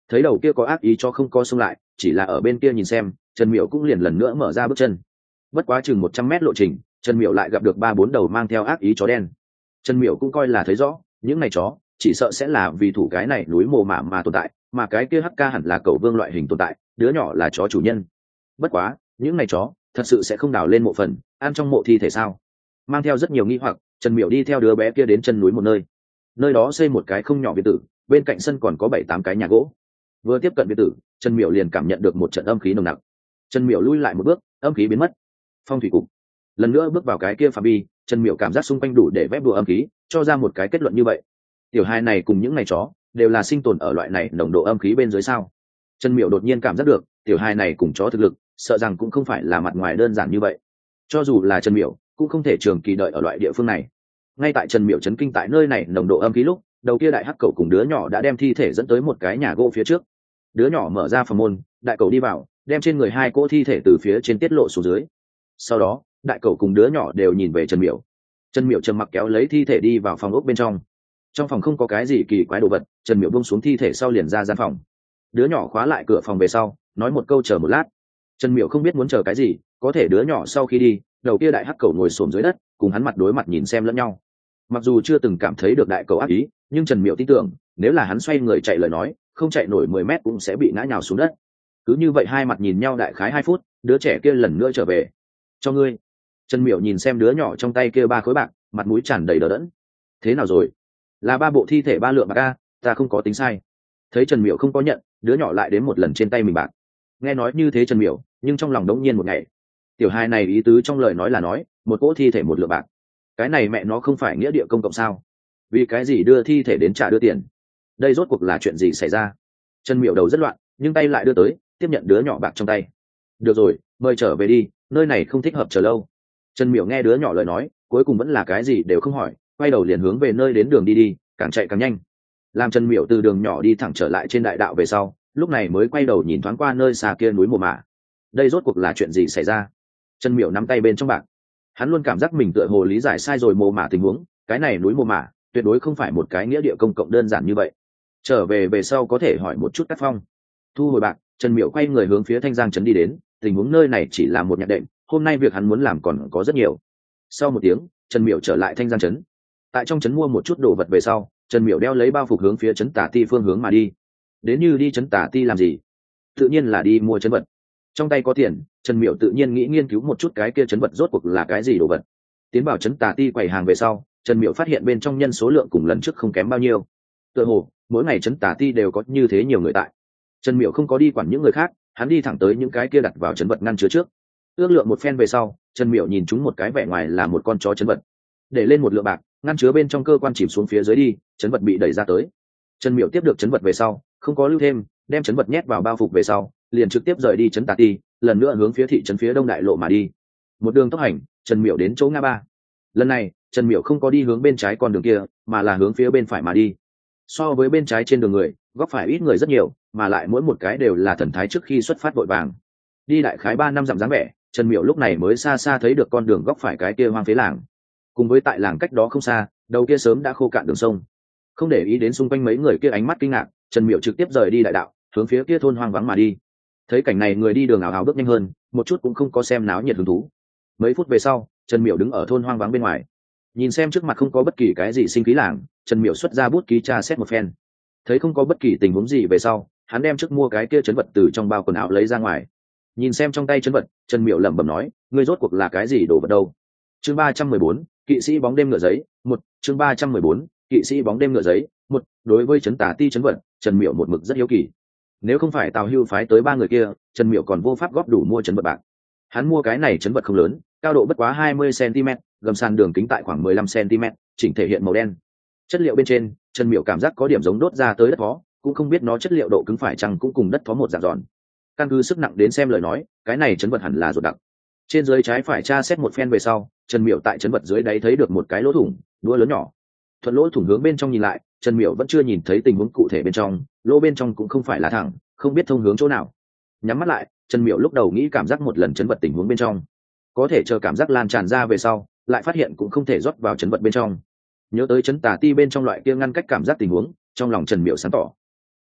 S1: Thấy đầu kia có ác ý cho không có xông lại, chỉ là ở bên kia nhìn xem, Trần Miểu cũng liền lần nữa mở ra bước chân. Bất quá chừng 100 mét lộ trình, Trần Miểu lại gặp được 3-4 đầu mang theo ác ý chó đen. Trần Miểu cũng coi là thấy rõ, những này chó chỉ sợ sẽ là vì thủ cái này núi mồ mả mà tồn tại, mà cái kia HK hẳn là cẩu vương loại hình tồn tại, đứa nhỏ là chó chủ nhân. Bất quá, những này chó thật sự sẽ không đào lên mộ phần, ăn trong mộ thi thể sao? Mang theo rất nhiều nghi hoặc, Trần Miểu đi theo đứa bé kia đến chân núi một nơi. Nơi đó xây một cái không nhỏ biệt tử, bên cạnh sân còn có 7-8 cái nhà gỗ. Vừa tiếp cận biệt tử, Trần Miểu liền cảm nhận được một trận âm khí nồng nặc. Trần Miểu lui lại một bước, âm khí biến mất. Phong thủy cục. Lần nữa bước vào cái kia phạm vi, Trần Miểu cảm giác xung quanh đủ để vép đùa âm khí, cho ra một cái kết luận như vậy. Tiểu hai này cùng những ngày chó đều là sinh tồn ở loại này nồng độ âm khí bên dưới sao? Trần Miểu đột nhiên cảm giác được, tiểu hai này cùng chó thực lực, sợ rằng cũng không phải là mặt ngoài đơn giản như vậy. Cho dù là Trần Miểu, cũng không thể trường kỳ đợi ở loại địa phương này. Ngay tại Trần Miểu chấn kinh tại nơi này nồng độ âm khí lúc, đầu kia đại hắc cẩu cùng đứa nhỏ đã đem thi thể dẫn tới một cái nhà gỗ phía trước. Đứa nhỏ mở ra phòng môn, đại cẩu đi vào, đem trên người hai cỗ thi thể từ phía trên tiết lộ xuống dưới. Sau đó, đại cẩu cùng đứa nhỏ đều nhìn về Trần Miểu. Trần Miểu trầm mặc kéo lấy thi thể đi vào phòng ốc bên trong. Trong phòng không có cái gì kỳ quái đồ vật, Trần Miểu buông xuống thi thể sau liền ra gian phòng. Đứa nhỏ khóa lại cửa phòng về sau, nói một câu chờ một lát. Trần Miểu không biết muốn chờ cái gì, có thể đứa nhỏ sau khi đi, đầu kia đại hắc cẩu ngồi xổm dưới đất, cùng hắn mặt đối mặt nhìn xem lẫn nhau. Mặc dù chưa từng cảm thấy được đại cẩu ác ý, nhưng Trần Miểu tin tưởng, nếu là hắn xoay người chạy lời nói, không chạy nổi 10 mét cũng sẽ bị ngã nhào xuống đất. Cứ như vậy hai mặt nhìn nhau đại khái 2 phút, đứa trẻ kia lần nữa trở về. Cho ngươi. Trần Miểu nhìn xem đứa nhỏ trong tay kia 3 khối bạc, mặt mũi tràn đầy đờ đẫn. Thế nào rồi? Là 3 bộ thi thể 3 lượng bạc a, ta không có tính sai. Thấy Trần Miểu không có nhận, đứa nhỏ lại đến một lần trên tay mình bạc. Nghe nói như thế Trần Miểu, nhưng trong lòng đống nhiên một ngày. Tiểu hai này ý tứ trong lời nói là nói, một cỗ thi thể 1 lượng bạc. Cái này mẹ nó không phải nghĩa địa công cộng sao? Vì cái gì đưa thi thể đến trả đưa tiền? Đây rốt cuộc là chuyện gì xảy ra? Trần Miểu đầu rất loạn, nhưng tay lại đưa tới, tiếp nhận đứa nhỏ bạc trong tay. Được rồi, mời trở về đi, nơi này không thích hợp chờ lâu. Trần Miểu nghe đứa nhỏ lời nói, cuối cùng vẫn là cái gì đều không hỏi, quay đầu liền hướng về nơi đến đường đi đi, càng chạy càng nhanh. Làm Trần Miểu từ đường nhỏ đi thẳng trở lại trên đại đạo về sau, lúc này mới quay đầu nhìn thoáng qua nơi xa kia núi mồ mả. Đây rốt cuộc là chuyện gì xảy ra? Trần Miểu nắm tay bên trong bạc, hắn luôn cảm giác mình tựa hồ lý giải sai rồi mồ mả tình huống, cái này núi mồ mả tuyệt đối không phải một cái nghĩa địa công cộng đơn giản như vậy. Trở về về sau có thể hỏi một chút Cát Phong. Thu hồi bạc, Trần Miểu quay người hướng phía Thanh Giang trấn đi đến, tình huống nơi này chỉ là một nhạc đệm, hôm nay việc hắn muốn làm còn có rất nhiều. Sau một tiếng, Trần Miểu trở lại Thanh Giang trấn. Tại trong trấn mua một chút đồ vật về sau, Trần Miểu đeo lấy bao phục hướng phía trấn Tả Ti phương hướng mà đi. Đến như đi trấn Tả Ti làm gì? Tự nhiên là đi mua trấn vật. Trong tay có tiền, Trần Miểu tự nhiên nghĩ nghiên cứu một chút cái kia trấn vật rốt cuộc là cái gì đồ vật. Tiến vào trấn Tả Ti quầy hàng về sau, Trần Miểu phát hiện bên trong nhân số lượng cùng lần trước không kém bao nhiêu. Tựa hồ mỗi ngày trấn Tả Ti đều có như thế nhiều người tại. Trần Miểu không có đi quản những người khác, hắn đi thẳng tới những cái kia đặt vào trấn vật ngăn chứa trước. Ước lượng một phen về sau, Trần Miểu nhìn chúng một cái vẻ ngoài là một con chó trấn vật. Để lên một lượng bạc, ngăn chứa bên trong cơ quan chìm xuống phía dưới đi, trấn vật bị đẩy ra tới. Trần Miểu tiếp được trấn vật về sau, không có lưu thêm, đem trấn vật nhét vào bao phục về sau, liền trực tiếp rời đi trấn Tả Ti, lần nữa hướng phía thị trấn phía đông đại lộ mà đi. Một đường tốc hành, Trần Miểu đến chỗ ngã ba. Lần này, Trần Miểu không có đi hướng bên trái con đường kia, mà là hướng phía bên phải mà đi. So với bên trái trên đường người, góc phải ít người rất nhiều, mà lại mỗi một cái đều là thần thái trước khi xuất phát vội vàng. Đi đại khái 3 năm dặm dáng vẻ, Trần Miểu lúc này mới xa xa thấy được con đường góc phải cái kia hoang phế làng. Cùng với tại làng cách đó không xa, đầu kia sớm đã khô cạn đường sông. Không để ý đến xung quanh mấy người kia ánh mắt kinh ngạc, Trần Miểu trực tiếp rời đi đại đạo, hướng phía kia thôn hoang vắng mà đi. Thấy cảnh này người đi đường ảo ảo bước nhanh hơn, một chút cũng không có xem náo nhiệt hứng thú. Mấy phút về sau, Trần Miểu đứng ở thôn hoang vắng bên ngoài, nhìn xem trước mặt không có bất kỳ cái gì sinh khí làng, Trần Miểu xuất ra bút ký tra xét một phen. Thấy không có bất kỳ tình huống gì về sau, hắn đem trước mua cái kia trấn vật từ trong bao quần áo lấy ra ngoài. Nhìn xem trong tay trấn vật, Trần Miểu lẩm bẩm nói, ngươi rốt cuộc là cái gì đồ vật đâu? Chương 314, kỵ sĩ bóng đêm ngựa giấy, 1, chương 314, kỵ sĩ bóng đêm ngựa giấy, 1, đối với trấn Tả Ti trấn vật, Trần Miểu một mực rất hiếu kỳ. Nếu không phải Tào Hưu phái tới 3 người kia, Trần Miểu còn vô pháp góp đủ mua trấn vật bạc. Hắn mua cái này trấn vật không lớn, cao độ bất quá 20 cm, gầm sàn đường kính tại khoảng 15 cm, chỉnh thể hiện màu đen. Chất liệu bên trên, Trần Miểu cảm giác có điểm giống đốt ra tới đất phó, cũng không biết nó chất liệu độ cứng phải chăng cũng cùng đất phó một dạng giòn. Căn cứ sức nặng đến xem lời nói, cái này trấn vật hẳn là ruột đặc. Trên dưới trái phải tra xét một phen về sau, Trần Miểu tại trấn vật dưới đáy thấy được một cái lỗ thủng, đũa lớn nhỏ. Thuận lỗ thủng hướng bên trong nhìn lại, Trần Miểu vẫn chưa nhìn thấy tình huống cụ thể bên trong, lỗ bên trong cũng không phải là thẳng, không biết thông hướng chỗ nào. Nhắm mắt lại, Trần Miểu lúc đầu nghĩ cảm giác một lần trấn vật tình huống bên trong, có thể chờ cảm giác lan tràn ra về sau, lại phát hiện cũng không thể rót vào trấn vật bên trong. Nhớ tới trấn Tả Ti bên trong loại kia ngăn cách cảm giác tình huống, trong lòng Trần Miểu sáng tỏ.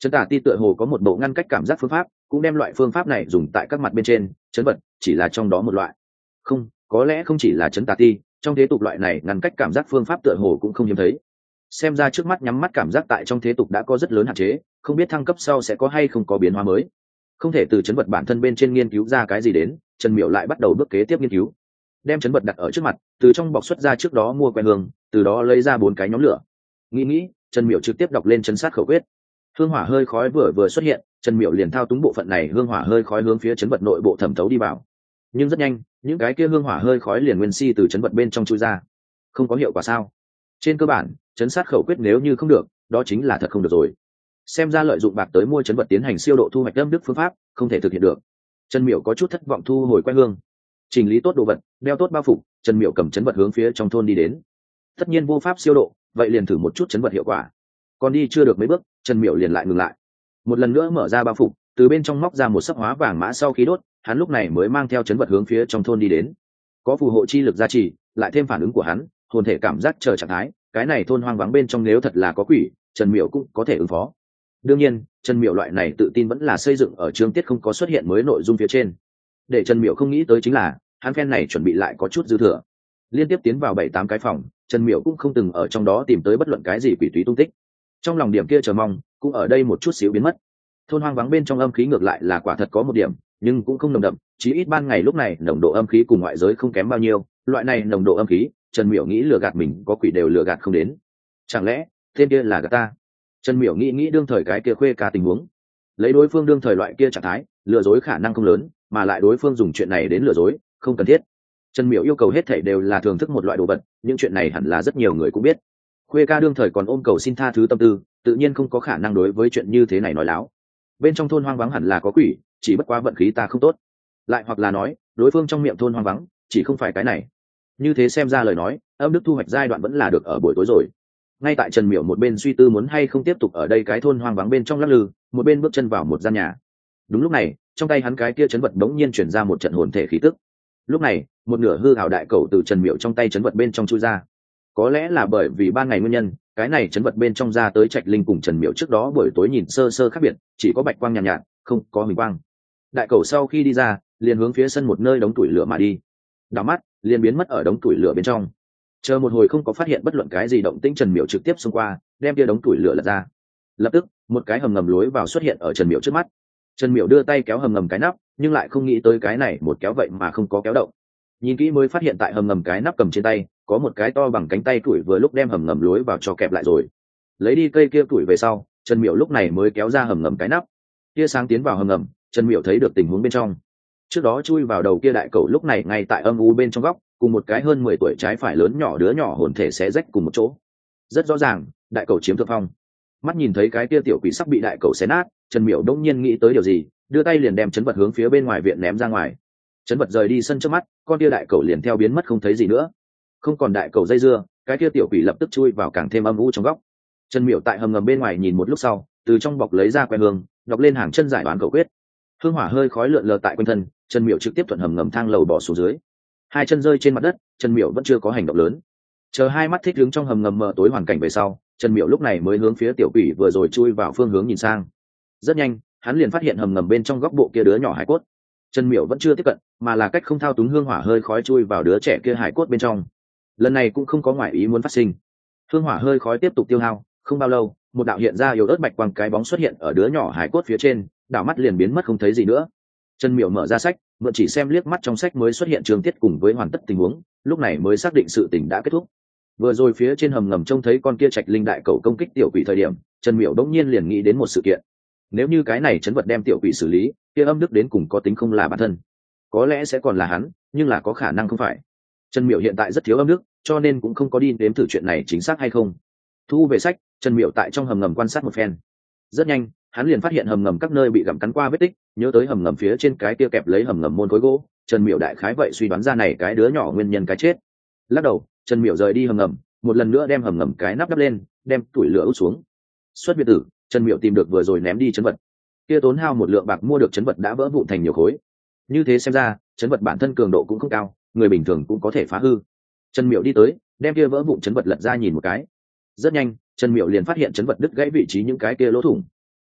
S1: Chấn tả ti tựa hồ có một bộ ngăn cách cảm giác phương pháp, cũng đem loại phương pháp này dùng tại các mặt bên trên, chấn vật chỉ là trong đó một loại. Không, có lẽ không chỉ là chấn tả ti, trong thế tục loại này ngăn cách cảm giác phương pháp tựa hồ cũng không hiếm thấy. Xem ra trước mắt nhắm mắt cảm giác tại trong thế tục đã có rất lớn hạn chế, không biết thăng cấp sau sẽ có hay không có biến hóa mới. Không thể từ chấn vật bản thân bên trên nghiên cứu ra cái gì đến, Trần Miểu lại bắt đầu bước kế tiếp nghiên cứu. Đem chấn vật đặt ở trước mặt, từ trong bọc xuất ra trước đó mua que hương, từ đó lấy ra 4 cái nhóm lửa. Nghĩ, Trần Miểu trực tiếp đọc lên chấn sát khẩu quyết. Hương hỏa hơi khói vừa xuất hiện, Trần Miểu liền thao túng bộ phận này hương hỏa hơi khói hướng phía chấn vật nội bộ thẩm thấu đi vào. Nhưng rất nhanh, những cái kia hương hỏa hơi khói liền nguyên si từ chấn vật bên trong chui ra. Không có hiệu quả sao? Trên cơ bản, chấn sát khẩu quyết nếu như không được, đó chính là thật không được rồi. Xem ra lợi dụng bạc tới mua chấn vật tiến hành siêu độ thu hoạch âm đức phương pháp, không thể thực hiện được. Trần Miểu có chút thất vọng thu hồi que hương. Chỉnh lý tốt đồ vật, đeo tốt bao phục, Trần Miểu cầm chấn vật hướng phía trong thôn đi đến. Tất nhiên vô pháp siêu độ, vậy liền thử một chút chấn vật hiệu quả. Còn đi chưa được mấy bước, Trần Miểu liền lại ngừng lại. Một lần nữa mở ra bao phục, từ bên trong móc ra một sấp hóa vàng mã sau khi đốt, hắn lúc này mới mang theo chấn vật hướng phía trong thôn đi đến. Có phù hộ chi lực gia trì, lại thêm phản ứng của hắn, hồn thể cảm giác chờ trạng thái, cái này thôn hoang vắng bên trong nếu thật là có quỷ, Trần Miểu cũng có thể ứng phó. Đương nhiên, Trần Miểu loại này tự tin vẫn là xây dựng ở chương tiết không có xuất hiện mới nội dung phía trên. Để Trần Miểu không nghĩ tới chính là, hắn phen này chuẩn bị lại có chút dư thừa. Liên tiếp tiến vào 7-8 cái phòng, Trần Miểu cũng không từng ở trong đó tìm tới bất luận cái gì quỷ túy tung tích. Trong lòng điểm kia chờ mong, cũng ở đây một chút xíu biến mất. Thôn hoang vắng bên trong âm khí ngược lại là quả thật có một điểm, nhưng cũng không nồng đậm, chí ít ban ngày lúc này nồng độ âm khí cùng ngoại giới không kém bao nhiêu, loại này nồng độ âm khí, Trần Miểu nghĩ lừa gạt mình có quỷ đều lừa gạt không đến. Chẳng lẽ, tên kia là gạt ta? Trần Miểu nghĩ đương thời cái kia khuê ca tình huống. Lấy đối phương đương thời loại kia trạng thái, lừa dối khả năng không lớn, mà lại đối phương dùng chuyện này đến lừa dối, không cần thiết. Trần Miểu yêu cầu hết thảy đều là thưởng thức một loại đồ vật, những chuyện này hẳn là rất nhiều người cũng biết. Khuê ca đương thời còn ôm cầu xin tha thứ tâm tư, tự nhiên không có khả năng đối với chuyện như thế này nói láo. Bên trong thôn hoang vắng hẳn là có quỷ, chỉ bất quá vận khí ta không tốt. Lại hoặc là nói, đối phương trong miệng thôn hoang vắng, chỉ không phải cái này. Như thế xem ra lời nói, âm đức thu hoạch giai đoạn vẫn là được ở buổi tối rồi. Ngay tại Trần Miểu một bên suy tư muốn hay không tiếp tục ở đây cái thôn hoang vắng bên trong lắc lư, một bên bước chân vào một gian nhà. Đúng lúc này, trong tay hắn cái kia chấn vật đống nhiên chuyển ra một trận hồn thể khí tức. Lúc này, một nửa hư hào đại cầu từ Trần Miểu trong tay chấn vật bên trong chui ra. Có lẽ là bởi vì ban ngày nguyên nhân, cái này chấn vật bên trong ra tới Trạch Linh cùng Trần Miểu trước đó buổi tối nhìn sơ sơ khác biệt, chỉ có bạch quang nhàn nhạt, không có huỳnh quang. Đại cầu sau khi đi ra, liền hướng phía sân một nơi đống tuổi lửa mà đi. Đảo mắt, liền biến mất ở đống tuổi lửa bên trong. Chờ một hồi không có phát hiện bất luận cái gì động tĩnh, Trần Miểu trực tiếp xông qua, đem kia đống tuổi lửa lật ra. Lập tức, một cái hầm ngầm lối vào xuất hiện ở Trần Miểu trước mắt. Trần Miểu đưa tay kéo hầm ngầm cái nắp, nhưng lại không nghĩ tới cái này một kéo vậy mà không có kéo động. Nhìn kỹ mới phát hiện tại hầm ngầm cái nắp cầm trên tay, có một cái to bằng cánh tay tuổi vừa lúc đem hầm ngầm lối vào cho kẹp lại rồi. Lấy đi cây kia tuổi về sau, Trần Miểu lúc này mới kéo ra hầm ngầm cái nắp. Tia sáng tiến vào hầm ngầm, Trần Miểu thấy được tình huống bên trong. Trước đó chui vào đầu kia đại cẩu lúc này ngay tại âm u bên trong góc, cùng một cái hơn 10 tuổi trái phải lớn nhỏ đứa nhỏ hồn thể xé rách cùng một chỗ. Rất rõ ràng, đại cẩu chiếm thượng phong. Mắt nhìn thấy cái kia tiểu quỷ sắp bị đại cẩu xé nát, Trần Miểu đông nhiên nghĩ tới điều gì, đưa tay liền đem chấn vật hướng phía bên ngoài viện ném ra ngoài. Chấn vật rời đi sân trước mắt, con kia đại cẩu liền theo biến mất không thấy gì nữa. Không còn đại cẩu dây dưa, cái kia tiểu quỷ lập tức chui vào càng thêm âm u trong góc. Trần Miểu tại hầm ngầm bên ngoài nhìn một lúc sau, từ trong bọc lấy ra que hương, đọc lên hàng chân giải đoán cầu quyết. Hương hỏa hơi khói lượn lờ tại quanh thân, Trần Miểu trực tiếp thuận hầm ngầm thang lầu bỏ xuống dưới. Hai chân rơi trên mặt đất, Trần Miểu vẫn chưa có hành động lớn. Chờ hai mắt thích đứng trong hầm ngầm mờ tối hoàn cảnh về sau, Trần Miểu lúc này mới hướng phía tiểu quỷ vừa rồi chui vào phương hướng nhìn sang. Rất nhanh, hắn liền phát hiện hầm ngầm bên trong góc bộ kia đứa nhỏ hải cốt. Trần Miểu vẫn chưa tiếp cận, mà là cách không thao túng hương hỏa hơi khói chui vào đứa trẻ kia hải cốt bên trong. Lần này cũng không có ngoại ý muốn phát sinh. Hương hỏa hơi khói tiếp tục tiêu hao, không bao lâu, một đạo hiện ra yếu ớt bạch quang cái bóng xuất hiện ở đứa nhỏ hải cốt phía trên, đảo mắt liền biến mất không thấy gì nữa. Trần Miểu mở ra sách, mượn chỉ xem liếc mắt trong sách mới xuất hiện trường tiết cùng với hoàn tất tình huống, lúc này mới xác định sự tình đã kết thúc. Vừa rồi phía trên hầm ngầm trông thấy con kia Trạch Linh đại cầu công kích tiểu quỷ thời điểm, Trần Miểu đống nhiên liền nghĩ đến một sự kiện. Nếu như cái này chấn vật đem tiểu quỷ xử lý, kia âm đức đến cùng có tính không là bản thân, có lẽ sẽ còn là hắn, nhưng là có khả năng không phải. Trần Miểu hiện tại rất thiếu âm đức, cho nên cũng không có đi đếm thử chuyện này chính xác hay không. Thu về sách, Trần Miểu tại trong hầm ngầm quan sát một phen. Rất nhanh, hắn liền phát hiện hầm ngầm các nơi bị gặm cắn qua vết tích, nhớ tới hầm ngầm phía trên cái kia kẹp lấy hầm ngầm môn khối gỗ, Trần Miểu đại khái vậy suy đoán ra này cái đứa nhỏ nguyên nhân cái chết. Lắc đầu, Trần Miểu rời đi hầm ngầm, một lần nữa đem hầm ngầm cái nắp đắp lên, đem tuổi lửa út xuống. Xuất biệt tử, Trần Miểu tìm được vừa rồi ném đi chấn vật. Kia tốn hao một lượng bạc mua được chấn vật đã vỡ vụn thành nhiều khối. Như thế xem ra, chấn vật bản thân cường độ cũng không cao, người bình thường cũng có thể phá hư. Trần Miểu đi tới, đem kia vỡ vụn chấn vật lật ra nhìn một cái. Rất nhanh, Trần Miểu liền phát hiện chấn vật đứt gãy vị trí những cái kia lỗ thủng.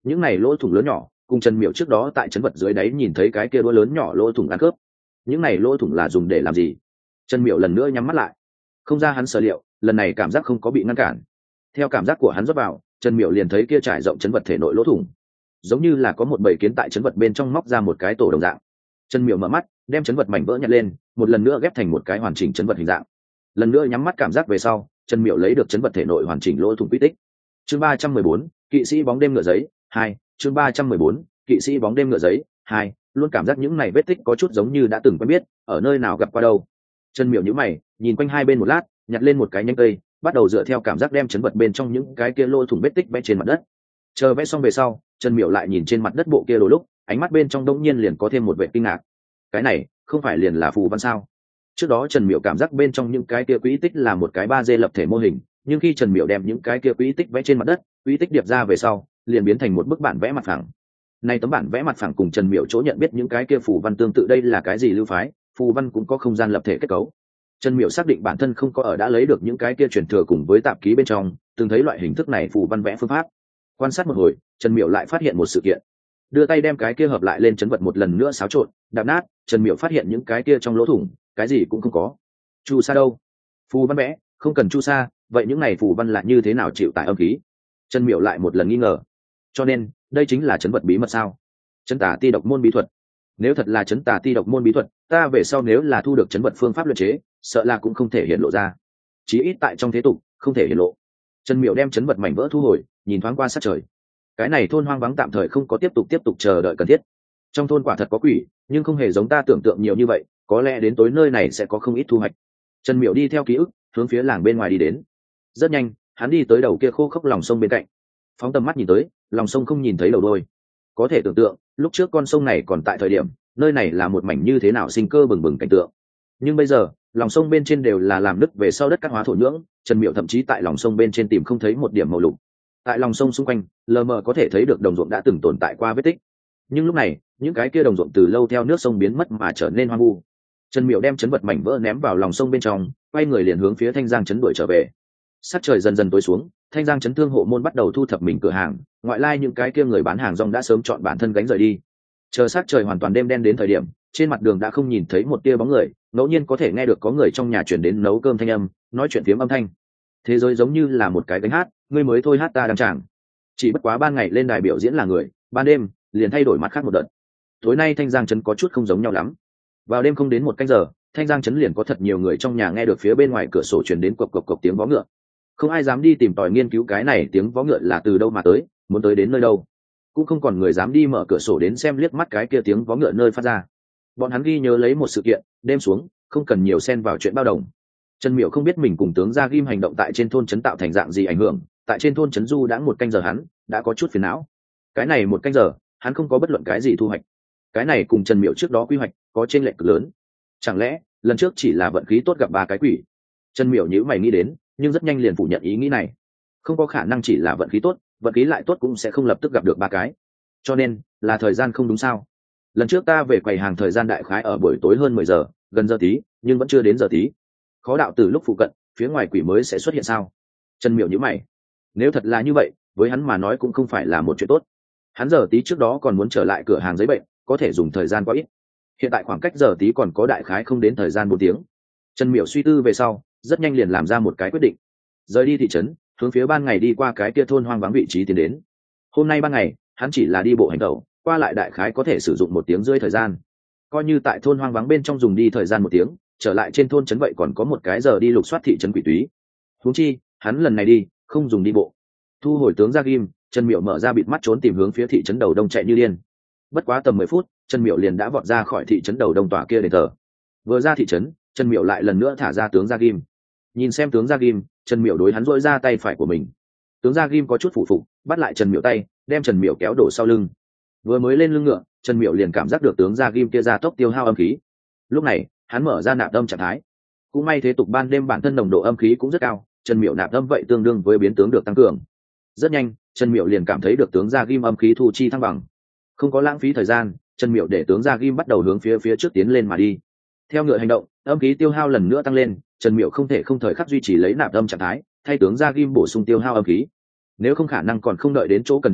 S1: những này lỗ thủng lớn nhỏ cùng Trần Miểu trước đó tại chấn vật dưới đáy nhìn thấy cái kia đũa lớn nhỏ lỗ thủng ăn khớp. Những này lỗ thủng là dùng để làm gì? Trần Miểu lần nữa nhắm mắt lại. Không ra hắn sở liệu, lần này cảm giác không có bị ngăn cản. Theo cảm giác của hắn rót vào, Trần Miểu liền thấy kia trải rộng chấn vật thể nội lỗ thủng, giống như là có một bầy kiến tại chấn vật bên trong móc ra một cái tổ đồng dạng. Trần Miểu mở mắt, đem chấn vật mảnh vỡ nhặt lên, một lần nữa ghép thành một cái hoàn chỉnh chấn vật hình dạng. Lần nữa nhắm mắt cảm giác về sau, Trần Miểu lấy được chấn vật thể nội hoàn chỉnh lỗ thủng quy tích. Chương 314, kỵ sĩ bóng đêm ngựa giấy 2, chương 314, kỵ sĩ bóng đêm ngựa giấy 2, luôn cảm giác những này vết tích có chút giống như đã từng quen biết, ở nơi nào gặp qua đâu. Trần Miểu nhíu mày, nhìn quanh hai bên một lát, nhặt lên một cái nhánh cây, bắt đầu dựa theo cảm giác đem chấn vật bên trong những cái kia lỗ thủng vết tích vẽ trên mặt đất. Chờ vẽ xong về sau, Trần Miểu lại nhìn trên mặt đất bộ kia đồ lúc, ánh mắt bên trong đống nhiên liền có thêm một vẻ kinh ngạc. Cái này, không phải liền là phù văn sao? Trước đó Trần Miểu cảm giác bên trong những cái kia quỹ tích là một cái 3D lập thể mô hình, nhưng khi Trần Miểu đem những cái kia quỹ tích vẽ trên mặt đất, quỹ tích điệp ra về sau, liền biến thành một bức bản vẽ mặt phẳng. Này tấm bản vẽ mặt phẳng cùng Trần Miểu chỗ nhận biết những cái kia phù văn tương tự, đây là cái gì lưu phái, phù văn cũng có không gian lập thể kết cấu. Trần Miểu xác định bản thân không có ở đã lấy được những cái kia truyền thừa cùng với tạp ký bên trong, từng thấy loại hình thức này phù văn vẽ phương pháp. Quan sát một hồi, Trần Miểu lại phát hiện một sự kiện. Đưa tay đem cái kia hợp lại lên chấn vật một lần nữa xáo trộn, đạp nát, Trần Miểu phát hiện những cái kia trong lỗ thủng, cái gì cũng không có. Chu sa đâu? Phù văn vẽ, không cần chu sa, vậy những này phù văn là như thế nào chịu tải âm khí? Trần Miểu lại một lần nghi ngờ. Cho nên, đây chính là chấn vật bí mật sao? Chấn tà ti độc môn bí thuật. Nếu thật là chấn tà ti độc môn bí thuật, ta về sau nếu là thu được chấn vật phương pháp luyện chế, sợ là cũng không thể hiện lộ ra. Chí ít tại trong thế tục, không thể hiện lộ. Trần Miểu đem chấn vật mảnh vỡ thu hồi, nhìn thoáng qua sát trời. Cái này thôn hoang vắng tạm thời không có tiếp tục chờ đợi cần thiết. Trong thôn quả thật có quỷ, nhưng không hề giống ta tưởng tượng nhiều như vậy, có lẽ đến tối nơi này sẽ có không ít thu hoạch. Trần Miểu đi theo ký ức, hướng phía làng bên ngoài đi đến. Rất nhanh, hắn đi tới đầu kia khô khốc lòng sông bên cạnh. Phóng tầm mắt nhìn tới, lòng sông không nhìn thấy đầu đuôi. Có thể tưởng tượng, lúc trước con sông này còn tại thời điểm, nơi này là một mảnh như thế nào sinh cơ bừng bừng cảnh tượng. Nhưng bây giờ, lòng sông bên trên đều là làm nứt về sau đất cát hóa thổ nhưỡng, Trần Miểu thậm chí tại lòng sông bên trên tìm không thấy một điểm màu lục. Tại lòng sông xung quanh, lờ mờ có thể thấy được đồng ruộng đã từng tồn tại qua vết tích. Nhưng lúc này, những cái kia đồng ruộng từ lâu theo nước sông biến mất mà trở nên hoang vu. Trần Miểu đem chấn vật mảnh vỡ ném vào lòng sông bên trong, quay người liền hướng phía Thanh Giang trấn đuổi trở về. Sắc trời dần dần tối xuống, Thanh Giang trấn thương hộ môn bắt đầu thu thập mình cửa hàng, ngoại lai những cái kia người bán hàng rong đã sớm chọn bản thân gánh rời đi. Chờ sắc trời hoàn toàn đêm đen đến thời điểm, trên mặt đường đã không nhìn thấy một tia bóng người, ngẫu nhiên có thể nghe được có người trong nhà chuyển đến nấu cơm thanh âm, nói chuyện phiếm âm thanh. Thế giới giống như là một cái gánh hát, ngươi mới thôi hát ta đang chàng. Chỉ bất quá ban ngày lên đài biểu diễn là người, ban đêm liền thay đổi mặt khác một đợt. Tối nay Thanh Giang trấn có chút không giống nhau lắm. Vào đêm không đến một canh giờ, Thanh Giang trấn liền có thật nhiều người trong nhà nghe được phía bên ngoài cửa sổ truyền đến cộc cộc cộc tiếng vó ngựa. Không ai dám đi tìm tòi nghiên cứu cái này tiếng vó ngựa là từ đâu mà tới, muốn tới đến nơi đâu. Cũng không còn người dám đi mở cửa sổ đến xem liếc mắt cái kia tiếng vó ngựa nơi phát ra. Bọn hắn ghi nhớ lấy một sự kiện, đêm xuống, không cần nhiều xen vào chuyện bao đồng. Trần Miểu không biết mình cùng tướng Gia Ghim hành động tại trên thôn trấn tạo thành dạng gì ảnh hưởng, tại trên thôn trấn du đã một canh giờ hắn đã có chút phiền não. Cái này một canh giờ, hắn không có bất luận cái gì thu hoạch. Cái này cùng Trần Miểu trước đó quy hoạch có chênh lệch cực lớn. Chẳng lẽ lần trước chỉ là vận khí tốt gặp ba cái quỷ? Trần Miểu nhíu mày nghĩ đến, nhưng rất nhanh liền phủ nhận ý nghĩ này. Không có khả năng chỉ là vận khí tốt, vận khí lại tốt cũng sẽ không lập tức gặp được ba cái. Cho nên là thời gian không đúng sao? Lần trước ta về quầy hàng thời gian đại khái ở buổi tối hơn 10 giờ, gần giờ tí, nhưng vẫn chưa đến giờ tí. Khó đạo từ lúc phụ cận, phía ngoài quỷ mới sẽ xuất hiện sao? Trần Miểu nhíu mày. Nếu thật là như vậy, với hắn mà nói cũng không phải là một chuyện tốt. Hắn giờ tí trước đó còn muốn trở lại cửa hàng giấy bệnh, có thể dùng thời gian quá ít. Hiện tại khoảng cách giờ tí còn có đại khái không đến thời gian 4 tiếng. Trần Miểu suy tư về sau, rất nhanh liền làm ra một cái quyết định. Rời đi thị trấn, hướng phía ban ngày đi qua cái kia thôn hoang vắng vị trí tiến đến. Hôm nay ban ngày, hắn chỉ là đi bộ hành tẩu, qua lại đại khái có thể sử dụng 1 tiếng rưỡi thời gian. Coi như tại thôn hoang vắng bên trong dùng đi thời gian 1 tiếng, trở lại trên thôn trấn vậy còn có một cái giờ đi lục soát thị trấn quỷ túy. Huống chi, hắn lần này đi, không dùng đi bộ. Thu hồi tướng Gia Ghim, Trần Miểu mở ra bịt mắt trốn tìm hướng phía thị trấn đầu đông chạy như điên. Bất quá tầm 10 phút, Trần Miểu liền đã vọt ra khỏi thị trấn đầu đông tòa kia đền thờ. Vừa ra thị trấn, Trần Miểu lại lần nữa thả ra tướng Gia Ghim. Nhìn xem tướng Gia Ghim, Trần Miểu đối hắn dỗi ra tay phải của mình. Tướng Gia Ghim có chút phụ phục, bắt lại Trần Miểu tay, đem Trần Miểu kéo đổ sau lưng. Vừa mới lên lưng ngựa, Trần Miểu liền cảm giác được tướng Gia Ghim kia ra tốc tiêu hao âm khí. Lúc này, hắn mở ra nạp âm trạng thái. Cũng may thế tục ban đêm bản thân nồng độ âm khí cũng rất cao, Trần Miểu nạp âm vậy tương đương với biến tướng được tăng cường. Rất nhanh, Trần Miểu liền cảm thấy được tướng Gia Ghim âm khí thu chi thăng bằng. Không có lãng phí thời gian, Trần Miểu để tướng Gia Ghim bắt đầu hướng phía trước tiến lên mà đi. Theo ngựa hành động, âm khí tiêu hao lần nữa tăng lên, Trần Miểu không thể không thời khắc duy trì lấy nạp âm trạng thái, thay tướng Gia Ghim bổ sung tiêu hao âm khí. Nếu không khả năng còn không đợi đến chỗ cần đến,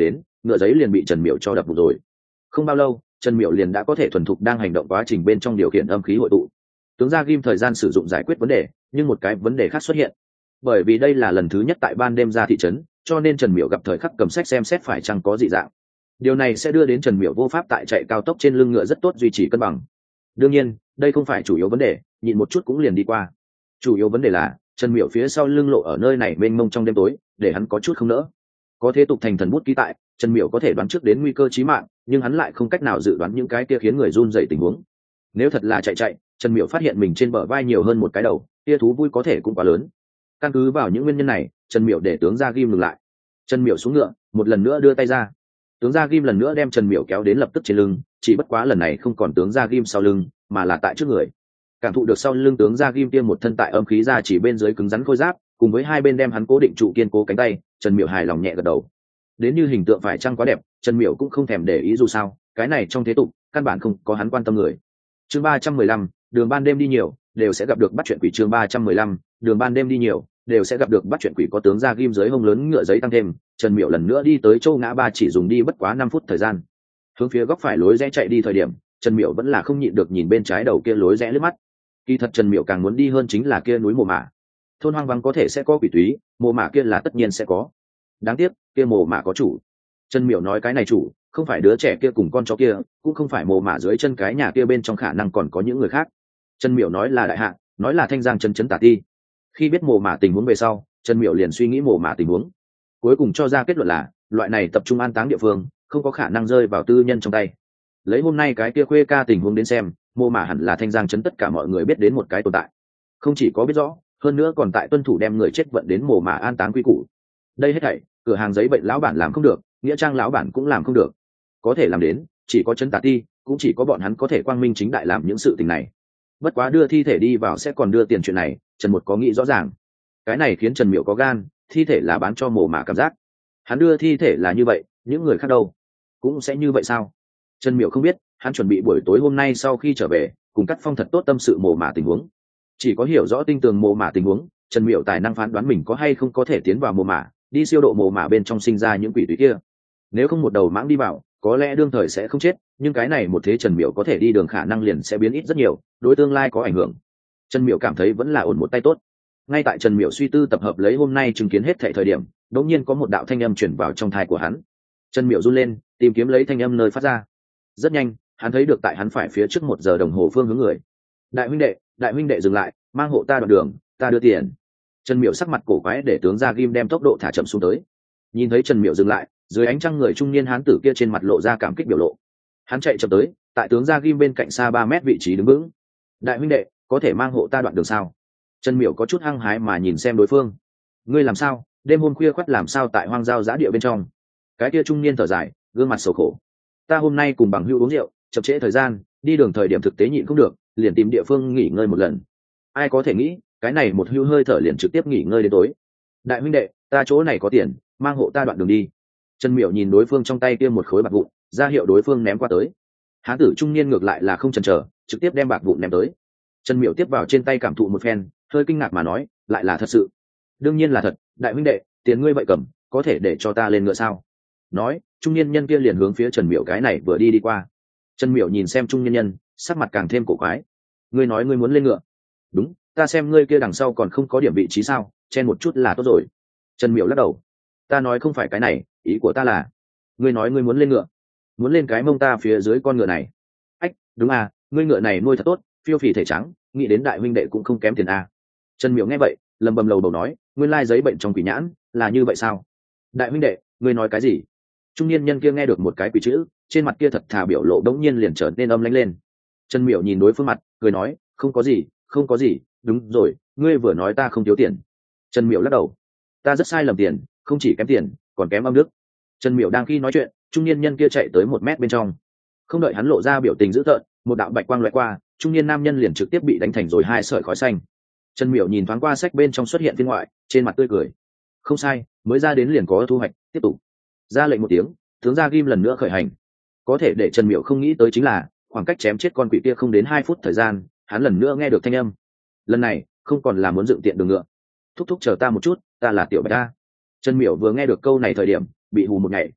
S1: ngựa giấy liền bị Trần Miểu cho đập vụt rồi. Không bao lâu, Trần Miểu liền đã có thể thuần thục đang hành động quá trình bên trong điều khiển âm khí hội tụ. Tướng ra ghim thời gian sử dụng giải quyết vấn đề, nhưng một cái vấn đề khác xuất hiện. Bởi vì đây là lần thứ nhất tại ban đêm ra thị trấn, cho nên Trần Miểu gặp thời khắc cầm sách xem xét phải chăng có dị dạng. Điều này sẽ đưa đến Trần Miểu vô pháp tại chạy cao tốc trên lưng ngựa rất tốt duy trì cân bằng. Đương nhiên, đây không phải chủ yếu vấn đề, nhịn một chút cũng liền đi qua. Chủ yếu vấn đề là Trần Miểu phía sau lưng lộ ở nơi này mênh mông trong đêm tối, để hắn có chút không nỡ. Có thế tục thành thần bút ký tại, Trần Miểu có thể đoán trước đến nguy cơ chí mạng, nhưng hắn lại không cách nào dự đoán những cái kia khiến người run rẩy tình huống. Nếu thật là chạy, Trần Miểu phát hiện mình trên bờ vai nhiều hơn một cái đầu, kia thú vui có thể cũng quá lớn. Căn cứ vào những nguyên nhân này, Trần Miểu để tướng Gia Ghim ngừng lại. Trần Miểu xuống ngựa, một lần nữa đưa tay ra. Tướng Gia Ghim lần nữa đem Trần Miểu kéo đến lập tức trên lưng, chỉ bất quá lần này không còn tướng Gia Ghim sau lưng, mà là tại trước người. Cảm thụ được sau lưng tướng Gia Ghim tiêm một thân tại âm khí ra chỉ bên dưới cứng rắn khôi giáp, cùng với hai bên đem hắn cố định trụ kiên cố cánh tay, Trần Miểu hài lòng nhẹ gật đầu. Đến như hình tượng phải chăng quá đẹp, Trần Miểu cũng không thèm để ý dù sao, cái này trong thế tục, căn bản không có hắn quan tâm người. Chương 315, đường ban đêm đi nhiều, đều sẽ gặp được bắt chuyện quỷ. Chương 315, đường ban đêm đi nhiều, đều sẽ gặp được bắt chuyện quỷ. Có tướng Gia Ghim dưới hông lớn ngựa giấy tăng thêm, Trần Miểu lần nữa đi tới châu ngã ba chỉ dùng đi bất quá 5 phút thời gian. Hướng phía góc phải lối rẽ chạy đi thời điểm, Trần Miểu vẫn là không nhịn được nhìn bên trái đầu kia lối rẽ lướt mắt. Kỳ thật Trần Miểu càng muốn đi hơn chính là kia núi Mồ Mả. Thôn hoang vắng có thể sẽ có quỷ túy, Mồ Mả kia là tất nhiên sẽ có. Đáng tiếc, kia Mồ Mả có chủ. Trần Miểu nói cái này chủ, không phải đứa trẻ kia cùng con chó kia, cũng không phải Mồ Mả dưới chân cái nhà kia bên trong khả năng còn có những người khác. Trần Miểu nói là đại hạ, nói là Thanh Giang chân tả ti. Khi biết Mồ Mả tình huống về sau, Trần Miểu liền suy nghĩ Mồ Mả tình huống, cuối cùng cho ra kết luận là loại này tập trung an táng địa phương, không có khả năng rơi vào tư nhân trong tay. Lấy hôm nay cái kia khuê ca tình huống đến xem, Mồ Mả hẳn là Thanh Giang trấn tất cả mọi người biết đến một cái tồn tại, không chỉ có biết rõ, hơn nữa còn tại tuân thủ đem người chết vận đến Mồ Mả an táng quy củ. Đây hết thảy, cửa hàng giấy bệnh lão bản làm không được, nghĩa trang lão bản cũng làm không được. Có thể làm đến, chỉ có trấn tả ti, cũng chỉ có bọn hắn có thể quang minh chính đại làm những sự tình này. Bất quá đưa thi thể đi vào sẽ còn đưa tiền chuyện này, Trần Một có nghĩ rõ ràng. Cái này khiến Trần Miểu có gan, thi thể là bán cho Mồ Mả cảm giác. Hắn đưa thi thể là như vậy, những người khác đâu cũng sẽ như vậy sao? Trần Miểu không biết, hắn chuẩn bị buổi tối hôm nay sau khi trở về, cùng Cắt Phong thật tốt tâm sự Mồ Mả tình huống. Chỉ có hiểu rõ tinh tường Mồ Mả tình huống, Trần Miểu tài năng phán đoán mình có hay không có thể tiến vào Mồ Mả, đi siêu độ Mồ Mả bên trong sinh ra những quỷ túy kia. Nếu không một đầu mãng đi vào, có lẽ đương thời sẽ không chết, nhưng cái này một thế Trần Miểu có thể đi đường khả năng liền sẽ biến ít rất nhiều, đối tương lai có ảnh hưởng. Trần Miểu cảm thấy vẫn là ổn một tay tốt. Ngay tại Trần Miểu suy tư tập hợp lấy hôm nay chứng kiến hết thảy thời điểm, đột nhiên có một đạo thanh âm truyền vào trong tai của hắn. Trần Miểu run lên, tìm kiếm lấy thanh âm nơi phát ra. Rất nhanh, hắn thấy được tại hắn phải phía trước 1 giờ đồng hồ phương hướng người. Đại huynh đệ dừng lại, mang hộ ta đoạn đường, ta đưa tiền. Trần Miểu sắc mặt cổ quái để tướng Gia Ghim đem tốc độ thả chậm xuống tới. Nhìn thấy Trần Miểu dừng lại, dưới ánh trăng người trung niên hán tử kia trên mặt lộ ra cảm kích biểu lộ. Hắn chạy chậm tới, tại tướng Gia Ghim bên cạnh xa 3 mét vị trí đứng vững. Đại huynh đệ, có thể mang hộ ta đoạn đường sao? Trần Miểu có chút hăng hái mà nhìn xem đối phương. Ngươi làm sao, đêm hôm khuya khoắt làm sao tại hoang giao giã địa bên trong? Cái kia trung niên thở dài, gương mặt sầu khổ. Ta hôm nay cùng bằng hữu uống rượu, chậm trễ thời gian, đi đường thời điểm thực tế nhịn không được, liền tìm địa phương nghỉ ngơi một lần. Ai có thể nghĩ, cái này một hưu hơi thở liền trực tiếp nghỉ ngơi đến tối. Đại huynh đệ, ta chỗ này có tiền, mang hộ ta đoạn đường đi. Trần Miểu nhìn đối phương trong tay kia một khối bạc vụn, ra hiệu đối phương ném qua tới. Hán tử trung niên ngược lại là không chần chờ, trực tiếp đem bạc vụn ném tới. Trần Miểu tiếp vào trên tay cảm thụ một phen, hơi kinh ngạc mà nói, lại là thật sự. Đương nhiên là thật, đại huynh đệ, tiền ngươi vậy cầm, có thể để cho ta lên ngựa sao? Nói, trung niên nhân kia liền hướng phía Trần Miểu cái này vừa đi qua. Trần Miểu nhìn xem trung niên nhân, sắc mặt càng thêm cổ quái. Ngươi nói ngươi muốn lên ngựa? Đúng, ta xem ngươi kia đằng sau còn không có điểm vị trí sao, chen một chút là tốt rồi. Trần Miểu lắc đầu. Ta nói không phải cái này, ý của ta là, ngươi nói ngươi muốn lên ngựa, muốn lên cái mông ta phía dưới con ngựa này. Ách, đúng à, ngươi ngựa này nuôi thật tốt, phiêu phì thể trắng, nghĩ đến đại huynh đệ cũng không kém tiền à. Trần Miểu nghe vậy, lầm bầm lầu bầu nói, nguyên lai giấy bệnh trong quỷ nhãn là như vậy sao? Đại huynh đệ, ngươi nói cái gì? Trung niên nhân kia nghe được một cái quỷ chữ, trên mặt kia thật thà biểu lộ đống nhiên liền trở nên âm lãnh lên. Trần Miểu nhìn đối phương mặt, cười nói, không có gì, không có gì, đúng rồi, ngươi vừa nói ta không thiếu tiền. Trần Miểu lắc đầu, ta rất sai lầm tiền, không chỉ kém tiền, còn kém âm đức. Trần Miểu đang khi nói chuyện, trung niên nhân kia chạy tới 1 mét bên trong. Không đợi hắn lộ ra biểu tình dữ tợn, một đạo bạch quang lóe qua, trung niên nam nhân liền trực tiếp bị đánh thành rồi 2 sợi khói xanh. Trần Miểu nhìn thoáng qua sách bên trong xuất hiện phiên ngoại, trên mặt tươi cười. Không sai, mới ra đến liền có thu hoạch, tiếp tục. Ra lệnh một tiếng, tướng Gia Ghim lần nữa khởi hành. Có thể để Trần Miểu không nghĩ tới chính là, khoảng cách chém chết con quỷ kia không đến 2 phút thời gian, hắn lần nữa nghe được thanh âm. Lần này, không còn là muốn dựng tiện đường ngựa. Thúc thúc chờ ta một chút, ta là Tiểu Bạch A. Trần Miểu vừa nghe được câu này thời điểm, bị hù một ngày.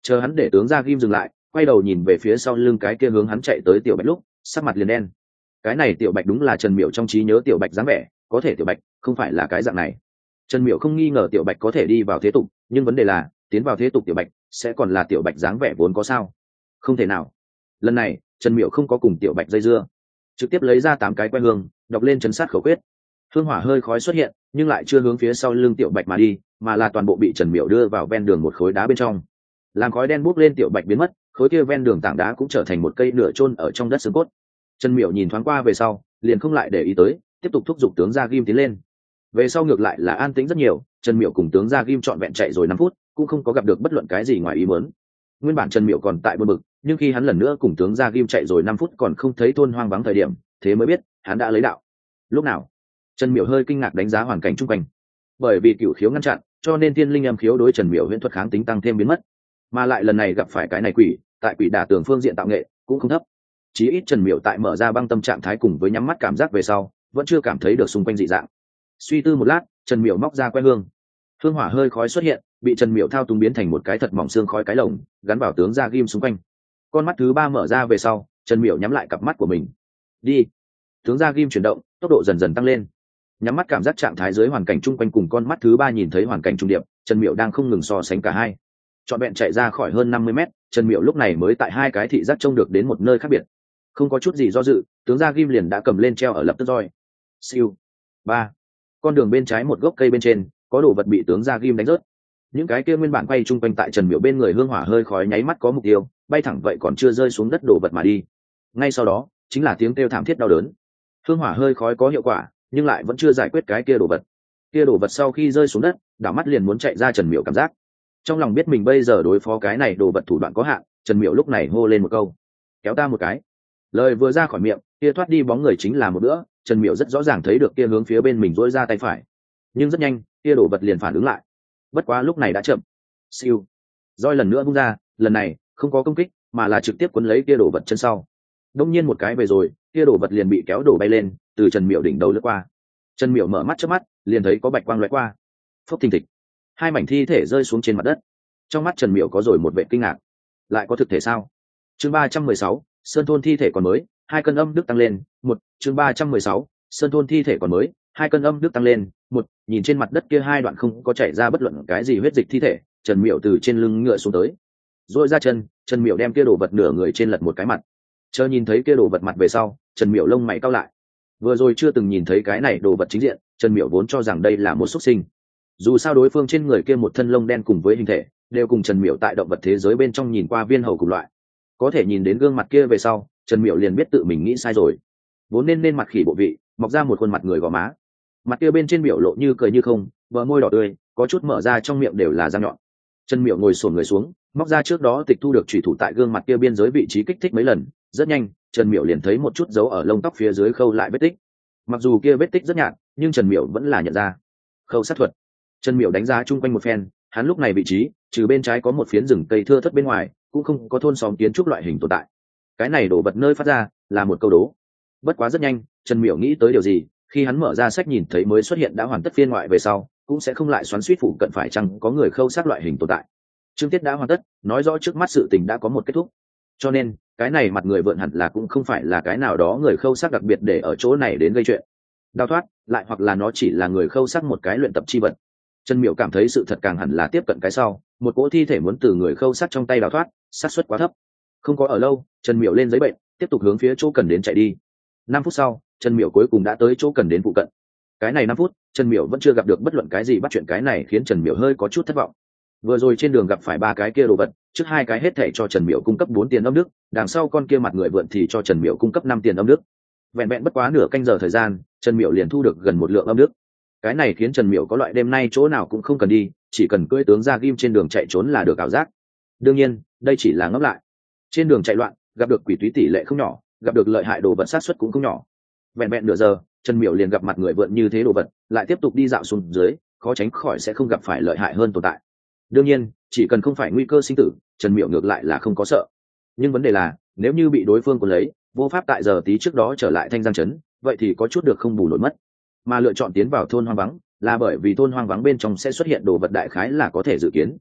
S1: Chờ hắn để tướng Gia Kim dừng lại, quay đầu nhìn về phía sau lưng cái kia hướng hắn chạy tới Tiểu Bạch lúc, sắc mặt liền đen. Cái này Tiểu Bạch đúng là Trần Miểu trong trí nhớ Tiểu Bạch dáng vẻ, có thể Tiểu Bạch không phải là cái dạng này. Trần Miểu không nghi ngờ Tiểu Bạch có thể đi vào thế tục, nhưng vấn đề là tiến vào thế tục Tiểu Bạch sẽ còn là Tiểu Bạch dáng vẻ vốn có sao? Không thể nào. Lần này Trần Miểu không có cùng Tiểu Bạch dây dưa, trực tiếp lấy ra 8 cái que hương, đọc lên trấn sát khẩu quyết. Hương hỏa hơi khói xuất hiện, nhưng lại chưa hướng phía sau lưng Tiểu Bạch mà đi, mà là toàn bộ bị Trần Miểu đưa vào ven đường một khối đá bên trong. Làm khói đen bốc lên, Tiểu Bạch biến mất, khối kia ven đường tảng đá cũng trở thành một cây nửa chôn ở trong đất xương cốt. Trần Miểu nhìn thoáng qua về sau, liền không lại để ý tới, tiếp tục thúc giục tướng Gia Kim tiến lên. Về sau ngược lại là an tĩnh rất nhiều, Trần Miểu cùng tướng Gia Kim trọn vẹn chạy rồi 5 phút, cũng không có gặp được bất luận cái gì ngoài ý muốn. Nguyên bản Trần Miểu còn tại buồn bực, nhưng khi hắn lần nữa cùng tướng Gia Kim chạy rồi 5 phút còn không thấy thôn hoang vắng thời điểm, thế mới biết hắn đã lấy đạo. Lúc nào? Trần Miểu hơi kinh ngạc đánh giá hoàn cảnh xung quanh. Bởi vì cửu khiếu ngăn chặn, cho nên thiên linh âm khiếu đối Trần Miểu huyễn thuật kháng tính tăng thêm biến mất. Mà lại lần này gặp phải cái này quỷ, tại quỷ đả tường phương diện tạo nghệ cũng không thấp. Chí ít Trần Miểu tại mở ra băng tâm trạng thái cùng với nhắm mắt cảm giác về sau, vẫn chưa cảm thấy được xung quanh dị dạng. Suy tư một lát, Trần Miểu móc ra que hương. Hương hỏa hơi khói xuất hiện, bị Trần Miểu thao túng biến thành một cái thật mỏng xương khói cái lồng, gắn vào tướng Gia Kim xung quanh. Con mắt thứ 3 mở ra về sau, Trần Miểu nhắm lại cặp mắt của mình. Đi. Tướng Gia Kim chuyển động, tốc độ dần dần tăng lên. Nhắm mắt cảm giác trạng thái dưới hoàn cảnh chung quanh cùng con mắt thứ 3 nhìn thấy hoàn cảnh trung điệp, Trần Miểu đang không ngừng so sánh cả hai. Trọn vẹn chạy ra khỏi hơn 50 mét, Trần Miểu lúc này mới tại 2 cái thị giác trông được đến một nơi khác biệt. Không có chút gì do dự, tướng Gia Kim liền đã cầm lên treo ở lập tức roi. Siêu. 3. Con đường bên trái một gốc cây bên trên, có đồ vật bị tướng Gia Kim đánh rớt. Những cái kia nguyên bản quay chung quanh tại Trần Miểu bên người hương hỏa hơi khói nháy mắt có mục tiêu, bay thẳng vậy còn chưa rơi xuống đất đồ vật mà đi. Ngay sau đó, chính là tiếng kêu thảm thiết đau đớn. Hương hỏa hơi khói có hiệu quả, nhưng lại vẫn chưa giải quyết cái kia đồ vật. Kia đồ vật sau khi rơi xuống đất, đảo mắt liền muốn chạy ra. Trần Miểu cảm giác trong lòng biết mình bây giờ đối phó cái này đồ vật thủ đoạn có hạn, Trần Miểu lúc này hô lên một câu: kéo ta một cái. Lời vừa ra khỏi miệng, kia thoát đi bóng người chính là một bữa. Trần Miểu rất rõ ràng thấy được kia hướng phía bên mình dỗi ra tay phải, nhưng rất nhanh kia đồ vật liền phản ứng lại. Bất quá lúc này đã chậm. Siêu. Roi lần nữa vung ra, lần này không có công kích mà là trực tiếp cuốn lấy kia đồ vật chân sau. Đông nhiên một cái về rồi, kia đồ vật liền bị kéo đổ bay lên, từ Trần Miểu đỉnh đầu lướt qua. Trần Miểu mở mắt chớp mắt, liền thấy có bạch quang lóe qua. Phốc thình thịch, 2 mảnh thi thể rơi xuống trên mặt đất. Trong mắt Trần Miểu có rồi một vẻ kinh ngạc. Lại có thực thể sao? Chương 316, Sơn thôn thi thể còn mới, 2 cân âm đức tăng lên. Chương 316, Sơn thôn thi thể còn mới, 2 cân âm đức tăng lên. Nhìn trên mặt đất kia 2 đoạn không có chảy ra bất luận cái gì huyết dịch thi thể, Trần Miểu từ trên lưng ngựa xuống tới, rồi ra chân, Trần Miểu đem kia đồ vật nửa người trên lật một cái mặt. Chờ nhìn thấy kia đồ vật mặt về sau, Trần Miểu lông mày cau lại. Vừa rồi chưa từng nhìn thấy cái này đồ vật chính diện, Trần Miểu vốn cho rằng đây là một súc sinh. Dù sao đối phương trên người kia một thân lông đen cùng với hình thể đều cùng Trần Miểu tại động vật thế giới bên trong nhìn qua viên hầu cùng loại. Có thể nhìn đến gương mặt kia về sau, Trần Miểu liền biết tự mình nghĩ sai rồi. Vốn nên mặt khỉ bộ vị, mọc ra một khuôn mặt người gò má. Mặt kia bên trên biểu lộ như cười như không, bờ môi đỏ tươi, có chút mở ra, trong miệng đều là răng nhọn. Trần Miểu ngồi xổm người xuống, móc ra trước đó tịch thu được chủy thủ tại gương mặt kia biên giới vị trí kích thích mấy lần. Rất nhanh, Trần Miểu liền thấy một chút dấu ở lông tóc phía dưới khâu lại vết tích. Mặc dù kia vết tích rất nhạt, nhưng Trần Miểu vẫn là nhận ra. Khâu sát thuật. Trần Miểu đánh giá chung quanh một phen, hắn lúc này vị trí, trừ bên trái có một phiến rừng cây thưa thớt bên ngoài, cũng không có thôn xóm kiến trúc loại hình tồn tại. Cái này đổ vật nơi phát ra là một câu đố. Bất quá rất nhanh, Trần Miểu nghĩ tới điều gì, khi hắn mở ra sách nhìn thấy mới xuất hiện đã hoàn tất phiên ngoại về sau, cũng sẽ không lại xoắn xuýt phụ cận phải chăng có người khâu sát loại hình tồn tại. Chương tiết đã hoàn tất, nói rõ trước mắt sự tình đã có một kết thúc. Cho nên, cái này mặt người vượn hẳn là cũng không phải là cái nào đó người khâu sát đặc biệt để ở chỗ này đến gây chuyện. Đào thoát, lại hoặc là nó chỉ là người khâu sát một cái luyện tập chi vật. Trần Miểu cảm thấy sự thật càng hẳn là tiếp cận cái sau, một cỗ thi thể muốn từ người khâu sát trong tay đào thoát, xác suất quá thấp. Không có ở lâu, Trần Miểu lên giấy bệnh, tiếp tục hướng phía chỗ cần đến chạy đi. 5 phút sau, Trần Miểu cuối cùng đã tới chỗ cần đến phụ cận. Cái này 5 phút, Trần Miểu vẫn chưa gặp được bất luận cái gì bắt chuyện, cái này khiến Trần Miểu hơi có chút thất vọng. Vừa rồi trên đường gặp phải 3 cái kia đồ vật, trước 2 cái hết thảy cho Trần Miểu cung cấp 4 tiền âm đức, đằng sau con kia mặt người vượn thì cho Trần Miểu cung cấp 5 tiền âm đức. Vẹn vẹn bất quá nửa canh giờ thời gian, Trần Miểu liền thu được gần 1 lượng âm đức. Cái này khiến Trần Miểu có loại đêm nay chỗ nào cũng không cần đi, chỉ cần cưỡi tướng Gia Kim trên đường chạy trốn là được ảo giác. Đương nhiên, đây chỉ là ngẫm lại. Trên đường chạy loạn, gặp được quỷ túy tỷ lệ không nhỏ, gặp được lợi hại đồ vật sát suất cũng không nhỏ. Vẹn vẹn nửa giờ, Trần Miểu liền gặp mặt người vượn như thế đồ vật, lại tiếp tục đi dạo xuống dưới, khó tránh khỏi sẽ không gặp phải lợi hại hơn tồn tại. Đương nhiên, chỉ cần không phải nguy cơ sinh tử, Trần Miểu ngược lại là không có sợ. Nhưng vấn đề là, nếu như bị đối phương cuốn lấy, vô pháp tại giờ tí trước đó trở lại Thanh Giang trấn, vậy thì có chút được không bù nổi mất. Mà lựa chọn tiến vào thôn hoang vắng, là bởi vì thôn hoang vắng bên trong sẽ xuất hiện đồ vật đại khái là có thể dự kiến.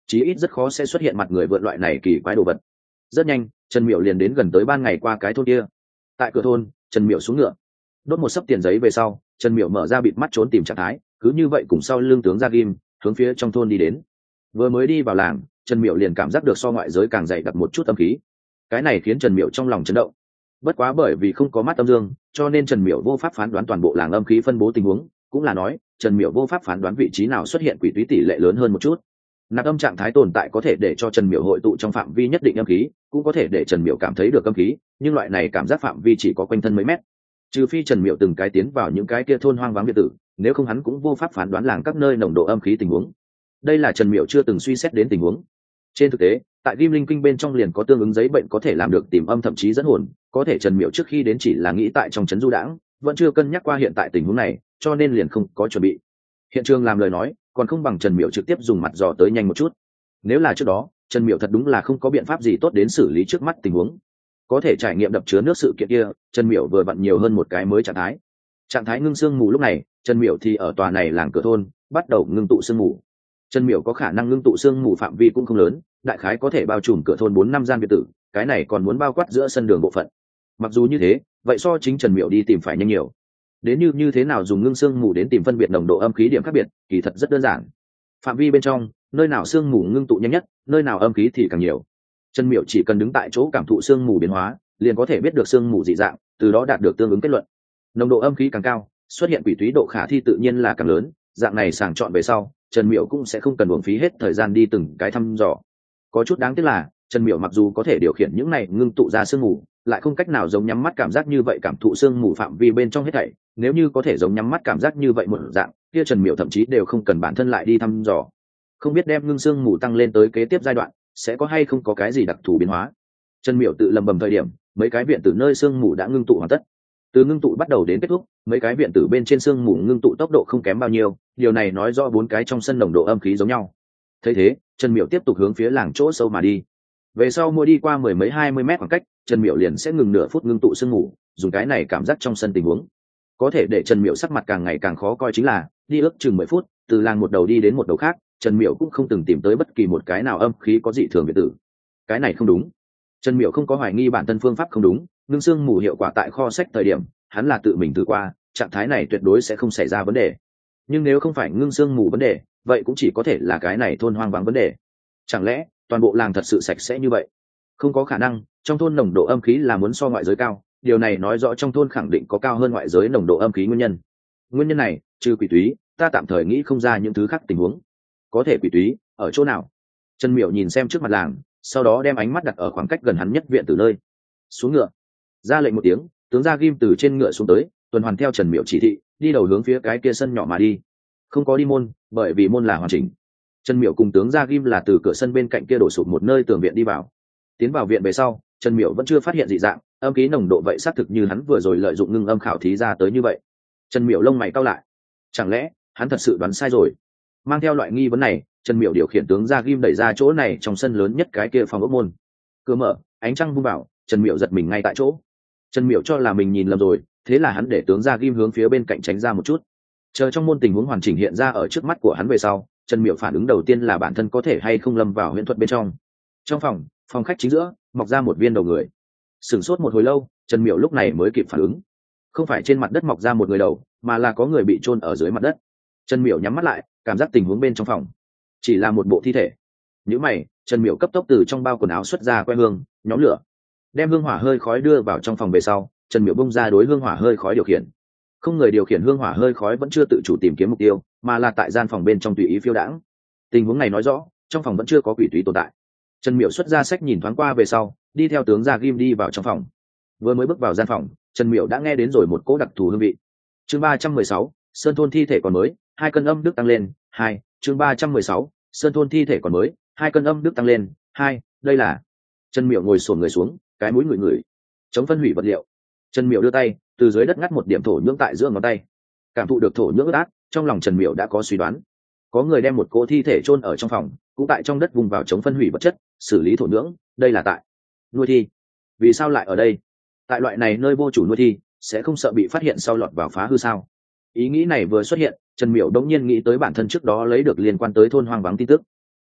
S1: chí ít rất khó sẽ xuất hiện mặt người vượn loại này kỳ quái đồ vật. Rất nhanh Trần Miểu liền đến gần tới ban ngày qua cái thôn kia. Tại cửa thôn Trần Miểu xuống ngựa, đốt một xấp tiền giấy về sau, Trần Miểu mở ra bịt mắt trốn tìm trạng thái, cứ như vậy cùng sau lưng tướng Gia Kim hướng phía trong thôn đi đến. Vừa mới đi vào làng, Trần Miểu liền cảm giác được so ngoại giới càng dày đặc một chút âm khí. Cái này khiến Trần Miểu trong lòng chấn động. Bất quá bởi vì không có mắt âm dương, cho nên Trần Miểu vô pháp phán đoán toàn bộ làng âm khí phân bố tình huống, cũng là nói Trần Miểu vô pháp phán đoán vị trí nào xuất hiện quỷ túy tỷ lệ lớn hơn một chút. Nạp âm trạng thái tồn tại có thể để cho Trần Miểu hội tụ trong phạm vi nhất định âm khí, cũng có thể để Trần Miểu cảm thấy được âm khí, nhưng loại này cảm giác phạm vi chỉ có quanh thân mấy mét. Trừ phi Trần Miểu từng cái tiến vào những cái kia thôn hoang vắng biệt tử, nếu không hắn cũng vô pháp phán đoán làng các nơi nồng độ âm khí tình huống. Đây là Trần Miểu chưa từng suy xét đến tình huống. Trên thực tế, tại Kim Linh Kinh bên trong liền có tương ứng giấy bệnh có thể làm được tìm âm thậm chí dẫn hồn, có thể Trần Miểu trước khi đến chỉ là nghĩ tại trong trấn du đãng, vẫn chưa cân nhắc qua hiện tại tình huống này, cho nên liền không có chuẩn bị. Hiện trường làm lời nói, còn không bằng Trần Miểu trực tiếp dùng mặt dò tới nhanh một chút. Nếu là trước đó, Trần Miểu thật đúng là không có biện pháp gì tốt đến xử lý trước mắt tình huống. Có thể trải nghiệm đập chứa nước sự kiện kia, Trần Miểu vừa vặn nhiều hơn một cái mới trạng thái ngưng sương mù. Lúc này Trần Miểu thì ở tòa này làng cửa thôn bắt đầu ngưng tụ sương mù. Trần Miểu có khả năng ngưng tụ sương mù phạm vi cũng không lớn, đại khái có thể bao trùm cửa thôn 4-5 gian biệt tử, cái này còn muốn bao quát giữa sân đường bộ phận. Mặc dù như thế, vậy so chính Trần Miểu đi tìm phải nhanh nhiều. Đến như thế nào dùng ngưng sương mù đến tìm phân biệt nồng độ âm khí điểm khác biệt, kỳ thật rất đơn giản. Phạm vi bên trong, nơi nào sương mù ngưng tụ nhanh nhất, nơi nào âm khí thì càng nhiều. Trần Miểu chỉ cần đứng tại chỗ cảm thụ sương mù biến hóa, liền có thể biết được sương mù dị dạng, từ đó đạt được tương ứng kết luận. Nồng độ âm khí càng cao, xuất hiện quỷ túy độ khả thi tự nhiên là càng lớn, dạng này sàng chọn về sau, Trần Miểu cũng sẽ không cần uổng phí hết thời gian đi từng cái thăm dò. Có chút đáng tiếc là Trần Miểu mặc dù có thể điều khiển những này ngưng tụ ra sương mù, lại không cách nào giống nhắm mắt cảm giác như vậy cảm thụ sương mù phạm vi bên trong hết thảy. Nếu như có thể giống nhắm mắt cảm giác như vậy một dạng, kia Trần Miểu thậm chí đều không cần bản thân lại đi thăm dò. Không biết đem ngưng sương mù tăng lên tới kế tiếp giai đoạn, sẽ có hay không có cái gì đặc thù biến hóa. Trần Miểu tự lầm bầm thời điểm, mấy cái viện từ nơi sương mù đã ngưng tụ hoàn tất. Từ ngưng tụ bắt đầu đến kết thúc, mấy cái viện tử bên trên sương mù ngưng tụ tốc độ không kém bao nhiêu, điều này nói rõ 4 cái trong sân nồng độ âm khí giống nhau. Thấy thế, Trần Miểu tiếp tục hướng phía làng chỗ sâu mà đi. Về sau mỗi đi qua 10 mấy 20 mét khoảng cách, Trần Miểu liền sẽ ngừng nửa phút ngưng tụ sương mù, dùng cái này cảm giác trong sân tình huống. Có thể để Trần Miểu sắc mặt càng ngày càng khó coi chính là, đi ước chừng 10 phút, từ làng một đầu đi đến một đầu khác, Trần Miểu cũng không từng tìm tới bất kỳ một cái nào âm khí có dị thường biệt tử. Cái này không đúng. Trần Miểu không có hoài nghi bản thân phương pháp không đúng, ngưng sương mù hiệu quả tại kho sách thời điểm, hắn là tự mình thử qua, trạng thái này tuyệt đối sẽ không xảy ra vấn đề. Nhưng nếu không phải ngưng sương mù vấn đề, vậy cũng chỉ có thể là cái này thôn hoang vắng vấn đề. Chẳng lẽ toàn bộ làng thật sự sạch sẽ như vậy? Không có khả năng, trong thôn nồng độ âm khí là muốn so ngoại giới cao, điều này nói rõ trong thôn khẳng định có cao hơn ngoại giới nồng độ âm khí nguyên nhân. Nguyên nhân này, trừ quỷ túy, ta tạm thời nghĩ không ra những thứ khác tình huống. Có thể quỷ túy ở chỗ nào? Trần Miểu nhìn xem trước mặt làng, sau đó đem ánh mắt đặt ở khoảng cách gần hắn nhất viện từ nơi. Xuống ngựa, ra lệnh một tiếng, tướng Gia Kim từ trên ngựa xuống tới, tuần hoàn theo Trần Miểu chỉ thị, đi đầu hướng phía cái kia sân nhỏ mà đi. Không có đi môn, bởi vì môn là hoàn chỉnh. Trần Miểu cùng tướng Gia Kim là từ cửa sân bên cạnh kia đổ sụp một nơi tường viện đi vào. Tiến vào viện về sau, Trần Miểu vẫn chưa phát hiện dị dạng, âm khí nồng độ vậy xác thực như hắn vừa rồi lợi dụng ngưng âm khảo thí ra tới như vậy. Trần Miểu lông mày cau lại, chẳng lẽ hắn thật sự đoán sai rồi? Mang theo loại nghi vấn này, Trần Miểu điều khiển tướng Gia Kim đẩy ra chỗ này trong sân lớn nhất cái kia phòng ốc môn. Cửa mở, ánh trăng vung vào, Trần Miểu giật mình ngay tại chỗ. Trần Miểu cho là mình nhìn lầm rồi, thế là hắn để tướng Gia Kim hướng phía bên cạnh tránh ra một chút. Chờ trong môn tình huống hoàn chỉnh hiện ra ở trước mắt của hắn về sau, Trần Miểu phản ứng đầu tiên là bản thân có thể hay không lâm vào huyễn thuật bên trong. Trong phòng khách chính giữa, mọc ra một viên đầu người. Sửng sốt một hồi lâu, Trần Miểu lúc này mới kịp phản ứng. Không phải trên mặt đất mọc ra một người đầu, mà là có người bị chôn ở dưới mặt đất. Trần Miểu nhắm mắt lại, cảm giác tình huống bên trong phòng chỉ là một bộ thi thể. Nhíu mày, Trần Miểu cấp tốc từ trong bao quần áo xuất ra que hương, nhóm lửa, đem hương hỏa hơi khói đưa vào trong phòng về sau, Trần Miểu bung ra đối hương hỏa hơi khói điều khiển. Không người điều khiển hương hỏa hơi khói vẫn chưa tự chủ tìm kiếm mục tiêu, mà là tại gian phòng bên trong tùy ý phiêu đãng. Tình huống này nói rõ, trong phòng vẫn chưa có quỷ túy tồn tại. Trần Miểu xuất ra sách nhìn thoáng qua về sau, đi theo tướng Gia Kim đi vào trong phòng. Vừa mới bước vào gian phòng, Trần Miểu đã nghe đến rồi một cỗ đặc thù hương vị. Chương 316, Sơn thôn thi thể còn mới, 2 cân âm đức tăng lên, 2. Chương 316, Sơn thôn thi thể còn mới, 2 cân âm đức tăng lên, 2. Đây là. Trần Miểu ngồi xổm người xuống, cái mũi ngửi, chống phân hủy vật liệu. Trần Miểu đưa tay từ dưới đất ngắt một điểm thổ nhưỡng tại giữa ngón tay. Cảm thụ được thổ nhưỡng ướt át, trong lòng Trần Miểu đã có suy đoán. Có người đem một cỗ thi thể chôn ở trong phòng, cũng tại trong đất vùng vào chống phân hủy vật chất, xử lý thổ nhưỡng, đây là tại nuôi thi. Vì sao lại ở đây? Tại loại này nơi vô chủ nuôi thi, sẽ không sợ bị phát hiện sau lọt vào phá hư sao? Ý nghĩ này vừa xuất hiện, Trần Miểu đống nhiên nghĩ tới bản thân trước đó lấy được liên quan tới thôn hoang vắng tin tức.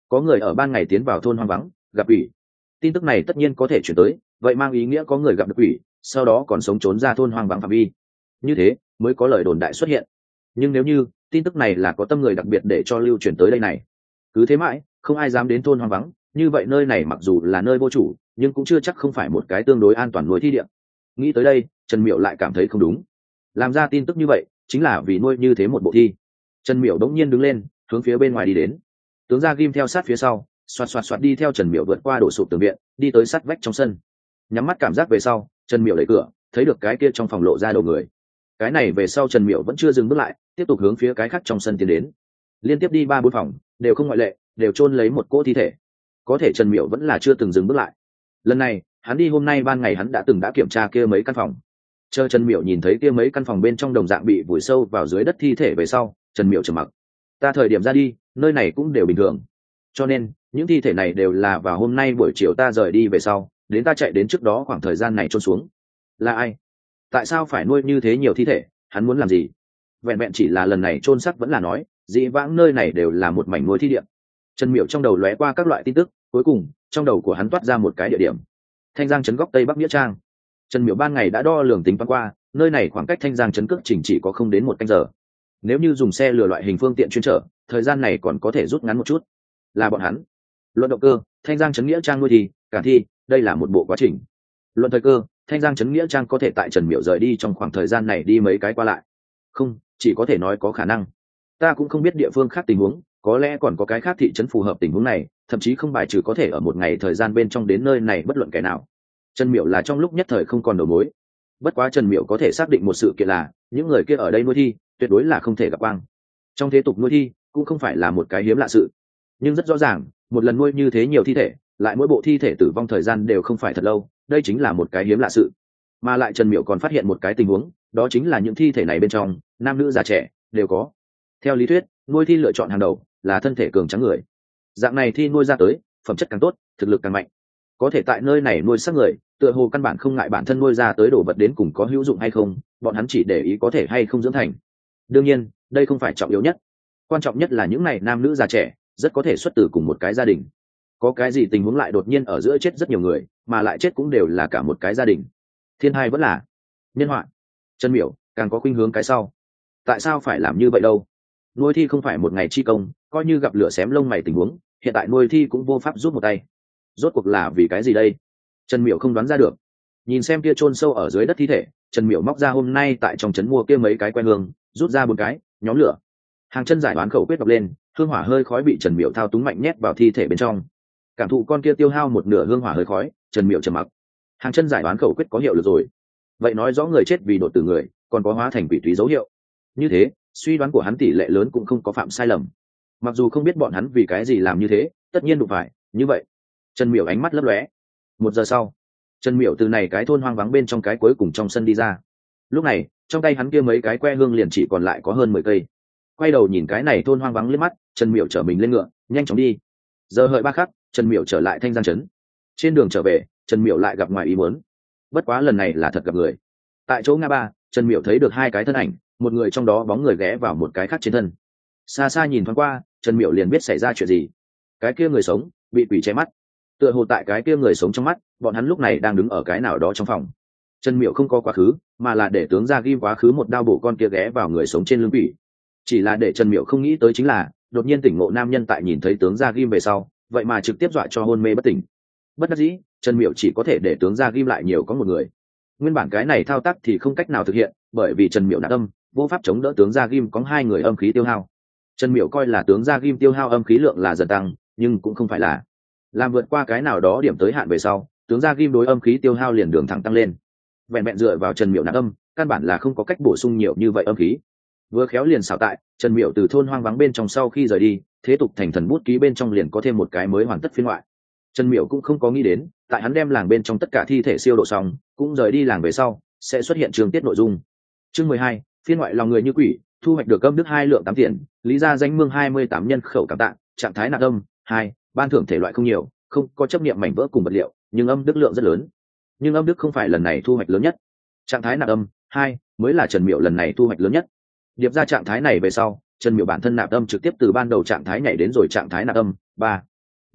S1: có người ở ban ngày tiến vào thôn hoang vắng gặp quỷ. Tin tức này tất nhiên có thể chuyển tới, vậy mang ý nghĩa có người gặp được quỷ, sau đó còn sống trốn ra thôn hoang vắng phạm vi, như thế mới có lời đồn đại xuất hiện. Nhưng nếu như tin tức này là có tâm người đặc biệt để cho lưu truyền tới đây này, cứ thế mãi không ai dám đến thôn hoang vắng, như vậy nơi này mặc dù là nơi vô chủ, nhưng cũng chưa chắc không phải một cái tương đối an toàn nuôi thi địa. Nghĩ tới đây, Trần Miểu lại cảm thấy không đúng. Làm ra tin tức như vậy chính là vì nuôi như thế một bộ thi. Trần Miểu đống nhiên đứng lên, hướng phía bên ngoài đi đến. Tướng Gia Ghim theo sát phía sau, xoạt xoạt xoạt đi theo Trần Miểu vượt qua đổ sụp tường viện, đi tới sát vách trong sân. Nhắm mắt cảm giác về sau, Trần Miểu đẩy cửa, thấy được cái kia trong phòng lộ ra đầu người. Cái này về sau Trần Miểu vẫn chưa dừng bước lại, tiếp tục hướng phía cái khác trong sân tiến đến. Liên tiếp đi 3-4 phòng, đều không ngoại lệ, đều chôn lấy một cỗ thi thể. Có thể Trần Miểu vẫn là chưa từng dừng bước lại. Lần này, hắn đi hôm nay ban ngày hắn đã kiểm tra kia mấy căn phòng. Chờ Trần Miểu nhìn thấy kia mấy căn phòng bên trong đồng dạng bị vùi sâu vào dưới đất thi thể về sau, Trần Miểu trầm mặc. Ta thời điểm ra đi, nơi này cũng đều bình thường. Cho nên, những thi thể này đều là vào hôm nay buổi chiều ta rời đi về sau, đến ta chạy đến trước đó khoảng thời gian này trôn xuống. Là ai? Tại sao phải nuôi như thế nhiều thi thể? Hắn muốn làm gì? Vẹn vẹn chỉ là lần này chôn xác vẫn là nói, dĩ vãng nơi này đều là một mảnh nuôi thi địa. Trần Miểu trong đầu lóe qua các loại tin tức, cuối cùng, trong đầu của hắn toát ra một cái địa điểm. Thanh Giang trấn góc Tây Bắc nghĩa trang. Trần Miểu ban ngày đã đo lường tính toán qua, nơi này khoảng cách Thanh Giang trấn cước trình chỉ có không đến 1 canh giờ. Nếu như dùng xe lừa loại hình phương tiện chuyên trở, thời gian này còn có thể rút ngắn một chút. Là bọn hắn. Luận động cơ, Thanh Giang trấn nghĩa trang nuôi thi, cả thi, đây là một bộ quá trình. Luận thời cơ, Thanh Giang trấn nghĩa trang có thể tại Trần Miểu rời đi trong khoảng thời gian này đi mấy cái qua lại. Không, chỉ có thể nói có khả năng. Ta cũng không biết địa phương khác tình huống, có lẽ còn có cái khác thị trấn phù hợp tình huống này, thậm chí không bài trừ có thể ở một ngày thời gian bên trong đến nơi này bất luận kẻ nào. Trần Miểu là trong lúc nhất thời không còn đầu mối. Bất quá Trần Miểu có thể xác định một sự kiện là, những người kia ở đây nuôi thi, tuyệt đối là không thể gặp quang. Trong thế tục nuôi thi, cũng không phải là một cái hiếm lạ sự. Nhưng rất rõ ràng, một lần nuôi như thế nhiều thi thể, lại mỗi bộ thi thể tử vong thời gian đều không phải thật lâu, đây chính là một cái hiếm lạ sự. Mà lại Trần Miểu còn phát hiện một cái tình huống, đó chính là những thi thể này bên trong, nam nữ già trẻ đều có. Theo lý thuyết, nuôi thi lựa chọn hàng đầu là thân thể cường tráng người. Dạng này thi nuôi ra tới, phẩm chất càng tốt, thực lực càng mạnh. Có thể tại nơi này nuôi xác người, tựa hồ căn bản không ngại bản thân nuôi ra tới đồ vật đến cùng có hữu dụng hay không, bọn hắn chỉ để ý có thể hay không dưỡng thành. Đương nhiên, đây không phải trọng yếu nhất. Quan trọng nhất là những này nam nữ già trẻ, rất có thể xuất từ cùng một cái gia đình. Có cái gì tình huống lại đột nhiên ở giữa chết rất nhiều người, mà lại chết cũng đều là cả một cái gia đình. Thiên hai vẫn là nhân họa. Trần Miểu càng có khuynh hướng cái sau. Tại sao phải làm như vậy đâu? Nuôi thi không phải một ngày chi công, coi như gặp lửa xém lông mày tình huống, hiện tại nuôi thi cũng vô pháp rút một tay. Rốt cuộc là vì cái gì đây? Trần Miểu không đoán ra được. Nhìn xem kia chôn sâu ở dưới đất thi thể, Trần Miểu móc ra hôm nay tại trong trấn mua kia mấy cái que hương, rút ra 4 cái, nhóm lửa. Hàng chân giải đoán khẩu quyết đọc lên, hương hỏa hơi khói bị Trần Miểu thao túng mạnh nhét vào thi thể bên trong. Cảm thụ con kia tiêu hao một nửa hương hỏa hơi khói, Trần Miểu trầm mặc. Hàng chân giải đoán khẩu quyết có hiệu lực rồi. Vậy nói rõ người chết vì đột tử người, còn có hóa thành quỷ túy dấu hiệu. Như thế, suy đoán của hắn tỷ lệ lớn cũng không có phạm sai lầm. Mặc dù không biết bọn hắn vì cái gì làm như thế, tất nhiên đụng phải như vậy. Trần Miểu ánh mắt lấp lóe. 1 giờ sau, Trần Miểu từ này cái thôn hoang vắng bên trong cái cuối cùng trong sân đi ra. Lúc này, trong tay hắn kia mấy cái que hương liền chỉ còn lại có hơn 10 cây. Quay đầu nhìn cái này thôn hoang vắng liếc mắt, Trần Miểu chở mình lên ngựa, nhanh chóng đi. Giờ hợi 3 khắc, Trần Miểu trở lại Thanh Giang trấn. Trên đường trở về, Trần Miểu lại gặp ngoài ý muốn. Bất quá lần này là thật gặp người. Tại chỗ ngã ba, Trần Miểu thấy được 2 cái thân ảnh, một người trong đó bóng người ghé vào một cái khác trên thân. Xa xa nhìn thoáng qua, Trần Miểu liền biết xảy ra chuyện gì. Cái kia người sống bị quỷ che mắt. Tựa hồ tại cái kia người sống trong mắt, bọn hắn lúc này đang đứng ở cái nào đó trong phòng. Trần Miểu không có quá khứ, mà là để tướng Gia Ghim quá khứ một đao bổ con kia ghé vào người sống trên lưng quỷ. Chỉ là để Trần Miểu không nghĩ tới chính là, đột nhiên tỉnh ngộ nam nhân tại nhìn thấy tướng Gia Ghim về sau, vậy mà trực tiếp dọa cho hôn mê bất tỉnh. Bất đắc dĩ, Trần Miểu chỉ có thể để tướng Gia Ghim lại nhiều có một người. Nguyên bản cái này thao tác thì không cách nào thực hiện, bởi vì Trần Miểu nạp âm, vô pháp chống đỡ tướng Gia Ghim có 2 người âm khí tiêu hao. Trần Miểu coi là tướng Gia Ghim tiêu hao âm khí lượng là dần tăng, nhưng cũng không phải là. Làm vượt qua cái nào đó điểm tới hạn về sau, tướng Gia Ghim đối âm khí tiêu hao liền đường thẳng tăng lên. Vẹn vẹn dựa vào Trần Miểu nạp âm, căn bản là không có cách bổ sung nhiều như vậy âm khí. Vừa khéo liền xảo tại, Trần Miểu từ thôn hoang vắng bên trong sau khi rời đi, thế tục thành thần bút ký bên trong liền có thêm một cái mới hoàn tất phiên ngoại. Trần Miểu cũng không có nghĩ đến, tại hắn đem làng bên trong tất cả thi thể siêu độ xong, cũng rời đi làng về sau, sẽ xuất hiện chương tiết nội dung. Chương 12, phiên ngoại lòng người như quỷ, thu hoạch được âm đức 2 lượng 8 tiền, lý gia danh mương 28 nhân khẩu cảm tạ, trạng thái nạp âm 2, ban thưởng thể loại không nhiều, không có chấp niệm mảnh vỡ cùng vật liệu, nhưng âm đức lượng rất lớn. Nhưng âm đức không phải lần này thu hoạch lớn nhất. Trạng thái nạp âm 2 mới là Trần Miểu lần này thu hoạch lớn nhất. Điệp ra trạng thái này về sau, Trần Miểu bản thân nạp âm trực tiếp từ ban đầu trạng thái nhảy đến rồi trạng thái nạp âm 3.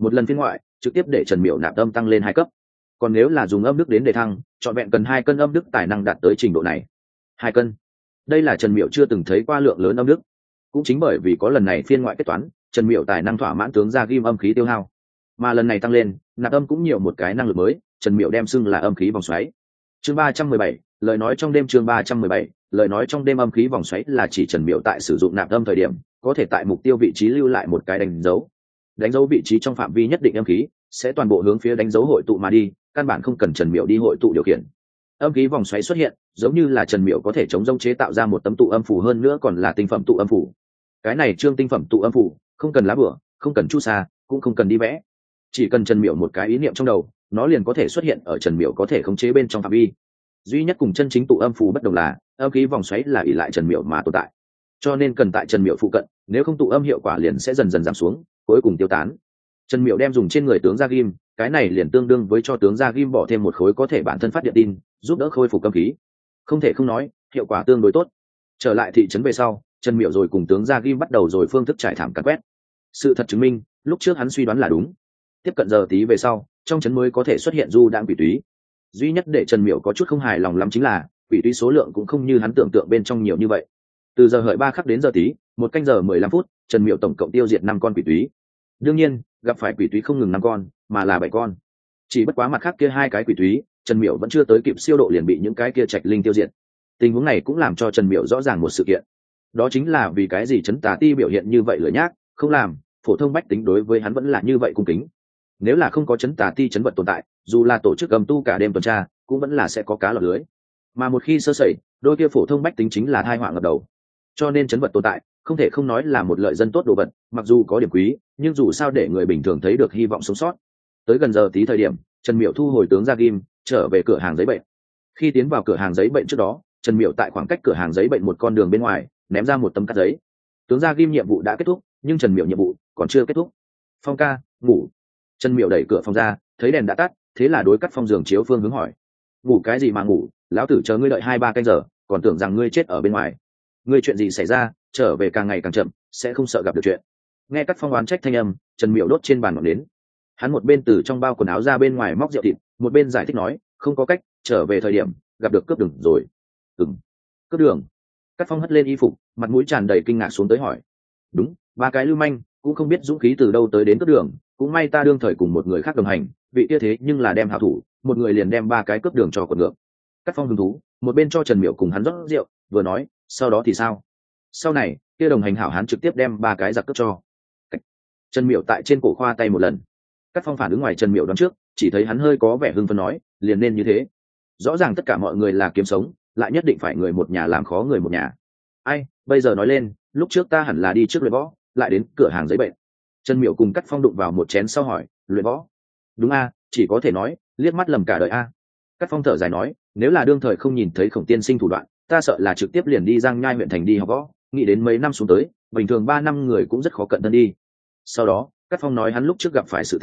S1: một lần phiên ngoại trực tiếp để trần miểu nạp âm tăng lên 2 cấp, còn nếu là dùng âm đức đến đề thăng trọn vẹn cần 2 cân âm đức tài năng đạt tới trình độ này. 2 cân, đây là trần miểu chưa từng thấy qua lượng lớn âm đức. Cũng chính bởi vì có lần này phiên ngoại kết toán, trần miểu tài năng thỏa mãn tướng gia ghim âm khí tiêu hao, mà lần này tăng lên nạp âm cũng nhiều một cái năng lực mới, trần miểu đem xưng là âm khí vòng xoáy. Chương 317, lời nói trong đêm. Chương 317, lời nói trong đêm. Âm khí vòng xoáy là chỉ trần miểu tại sử dụng nạp âm thời điểm có thể tại mục tiêu vị trí lưu lại một cái đánh dấu vị trí trong phạm vi nhất định âm khí sẽ toàn bộ hướng phía đánh dấu hội tụ mà đi, căn bản không cần trần miểu đi hội tụ điều khiển. Âm khí vòng xoáy xuất hiện giống như là trần miểu có thể chống rông chế tạo ra một tấm tụ âm phủ, hơn nữa còn là tinh phẩm tụ âm phủ. Cái này trương tinh phẩm tụ âm phủ không cần lá bửa, không cần chu sa, cũng không cần đi vẽ, chỉ cần trần miểu một cái ý niệm trong đầu nó liền có thể xuất hiện ở trần miểu có thể khống chế bên trong phạm vi. Duy nhất cùng chân chính tụ âm phủ bất đồng là âm khí vòng xoáy là ỷ lại trần miểu mà tồn tại, cho nên cần tại trần miểu phụ cận, nếu không tụ âm hiệu quả liền sẽ dần dần giảm xuống, cuối cùng tiêu tán. Trần miểu đem dùng trên người tướng gia ghim, cái này liền tương đương với cho tướng gia ghim bỏ thêm một khối có thể bản thân phát điện tin, giúp đỡ khôi phục âm khí. Không thể không nói hiệu quả tương đối tốt. Trở lại thị trấn về sau, trần miểu rồi cùng tướng gia ghim bắt đầu rồi phương thức trải thảm càn quét. Sự thật chứng minh lúc trước hắn suy đoán là đúng. Tiếp cận giờ tí về sau, trong trấn mới có thể xuất hiện du đãng quỷ túy. Duy nhất để trần miểu có chút không hài lòng lắm chính là quỷ túy số lượng cũng không như hắn tưởng tượng bên trong nhiều như vậy. Từ giờ hợi 3 khắc đến giờ tí, 1 canh giờ 15 phút, trần miểu tổng cộng tiêu diệt 5 con quỷ túy. Đương nhiên gặp phải quỷ túy không ngừng 5 con mà là 7 con, chỉ bất quá mặt khác kia 2 cái quỷ túy trần miểu vẫn chưa tới kịp siêu độ liền bị những cái kia trạch linh tiêu diệt. Tình huống này cũng làm cho trần miểu rõ ràng một sự kiện, đó chính là vì cái gì trấn tà ti biểu hiện như vậy lười nhác không làm, phổ thông bách tính đối với hắn vẫn là như vậy cung kính. Nếu là không có trấn tà ti trấn vật tồn tại, dù là tổ chức âm tu cả đêm tuần tra cũng vẫn là sẽ có cá lọt lưới, mà một khi sơ sẩy đôi kia phổ thông bách tính chính là tai họa ngập đầu. Cho nên trấn vật tồn tại không thể không nói là một lợi dân tốt đồ vật, mặc dù có điểm quý nhưng dù sao để người bình thường thấy được hy vọng sống sót. Tới gần giờ tí thời điểm, trần miểu thu hồi tướng gia ghim trở về cửa hàng giấy bệnh. Khi tiến vào cửa hàng giấy bệnh trước đó, trần miểu tại khoảng cách cửa hàng giấy bệnh một con đường bên ngoài ném ra một tấm cắt giấy. Tướng gia ghim nhiệm vụ đã kết thúc nhưng trần miểu nhiệm vụ còn chưa kết thúc. Phong ca ngủ. Trần miểu đẩy cửa phòng ra thấy đèn đã tắt, thế là đối cắt phong giường chiếu phương hướng hỏi: ngủ cái gì mà ngủ, lão tử chờ ngươi đợi 2-3 canh giờ còn tưởng rằng ngươi chết ở bên ngoài. Ngươi chuyện gì xảy ra, trở về càng ngày càng chậm, sẽ không sợ gặp được chuyện. Nghe cắt phong oán trách thanh âm, trần miểu đốt trên bàn ngọn nến. Hắn một bên từ trong bao quần áo ra bên ngoài móc rượu thịt, một bên giải thích nói: không có cách, trở về thời điểm gặp được cướp đường rồi. Cướp đường? Cắt phong hất lên y phục, mặt mũi tràn đầy kinh ngạc xuống tới hỏi: đúng, 3 cái lưu manh cũng không biết dũng khí từ đâu tới đến cướp đường, cũng may ta đương thời cùng một người khác đồng hành, vị kia thế nhưng là đem hảo thủ, một người liền đem 3 cái cướp đường cho quần ngược. Cắt phong hứng thú, một bên cho trần miểu cùng hắn rót rượu, vừa nói: sau đó thì sao? Sau này kia đồng hành hảo hán trực tiếp đem 3 cái giặc cướp cho. Trần miểu tại trên cổ khoa tay một lần. Cắt phong phản ứng ngoài trần miểu đoán trước, chỉ thấy hắn hơi có vẻ hưng phấn nói: liền nên như thế, rõ ràng tất cả mọi người là kiếm sống, lại nhất định phải người một nhà làm khó người một nhà. Ai, bây giờ nói lên, lúc trước ta hẳn là đi trước luyện võ, lại đến cửa hàng giấy bệnh. Trần miểu cùng cắt phong đụng vào một chén sau hỏi: luyện võ? Đúng a, chỉ có thể nói liếc mắt lầm cả đời a. Cắt phong thở dài nói: nếu là đương thời không nhìn thấy Khổng tiên sinh thủ đoạn, ta sợ là trực tiếp liền đi Giang Nhai huyện thành đi học võ, nghĩ đến mấy năm xuống tới bình thường 3 năm người cũng rất khó cận thân đi. Sau đó Cát Phong nói hắn lúc trước gặp phải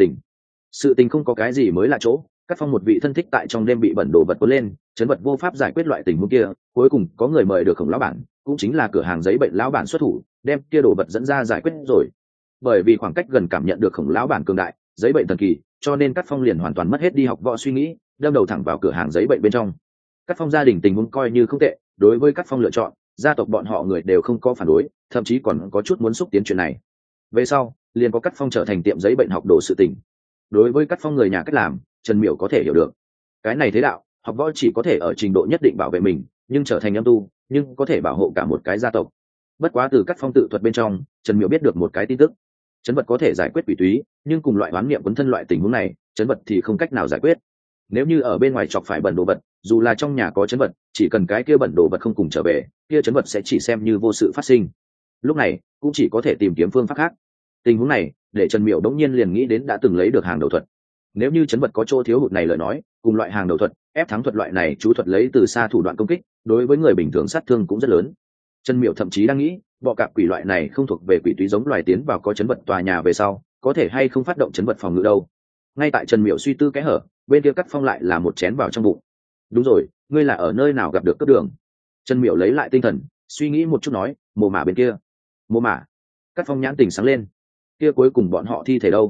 S1: sự tình không có cái gì mới lạ chỗ. Cát Phong một vị thân thích tại trong đêm bị bẩn đồ vật cuốn lên, chấn vật vô pháp giải quyết loại tình huống kia, cuối cùng có người mời được Khổng lão bản, cũng chính là cửa hàng giấy bệnh lão bản xuất thủ, đem kia đồ vật dẫn ra giải quyết rồi. Bởi vì khoảng cách gần cảm nhận được Khổng lão bản cường đại, giấy bệnh thần kỳ, cho nên Cát Phong liền hoàn toàn mất hết đi học võ suy nghĩ, đâm đầu thẳng vào cửa hàng giấy bệnh bên trong. Cát Phong gia đình tình huống coi như không tệ, đối với Cát Phong lựa chọn, gia tộc bọn họ người đều không có phản đối, thậm chí còn có chút muốn xúc tiến chuyện này. Về sau liền có Cát Phong trở thành tiệm giấy bệnh học đồ sự tình. Đối với Cát Phong người nhà cách làm, Trần Miểu có thể hiểu được. Cái này thế đạo, học võ chỉ có thể ở trình độ nhất định bảo vệ mình, nhưng trở thành âm tu, nhưng có thể bảo hộ cả một cái gia tộc. Bất quá từ Cát Phong tự thuật bên trong, Trần Miểu biết được một cái tin tức. Chấn vật có thể giải quyết quỷ túy, nhưng cùng loại oán niệm quấn thân loại tình huống này, chấn vật thì không cách nào giải quyết. Nếu như ở bên ngoài chọc phải bẩn đồ vật, dù là trong nhà có chấn vật, chỉ cần cái kia bẩn đồ vật không cùng trở về, kia chấn vật sẽ chỉ xem như vô sự phát sinh. Lúc này cũng chỉ có thể tìm kiếm phương pháp khác. Tình huống này để Trần Miểu đống nhiên liền nghĩ đến đã từng lấy được hàng đầu thuật. Nếu như chấn vật có chỗ thiếu hụt này lời nói, cùng loại hàng đầu thuật, ép thắng thuật loại này chú thuật lấy từ xa thủ đoạn công kích, đối với người bình thường sát thương cũng rất lớn. Trần Miểu thậm chí đang nghĩ, bọ cạp quỷ loại này không thuộc về quỷ túy giống loài tiến vào có chấn vật tòa nhà về sau, có thể hay không phát động chấn vật phòng ngự đâu. Ngay tại Trần Miểu suy tư kẽ hở, bên kia Cát Phong lại là một chén vào trong bụng. Đúng rồi, ngươi là ở nơi nào gặp được cướp đường? Trần Miểu lấy lại tinh thần, suy nghĩ một chút nói: mồ mả bên kia. Mồ mả? Cát Phong nhãn tình sáng lên. Kia cuối cùng bọn họ thi thể đâu?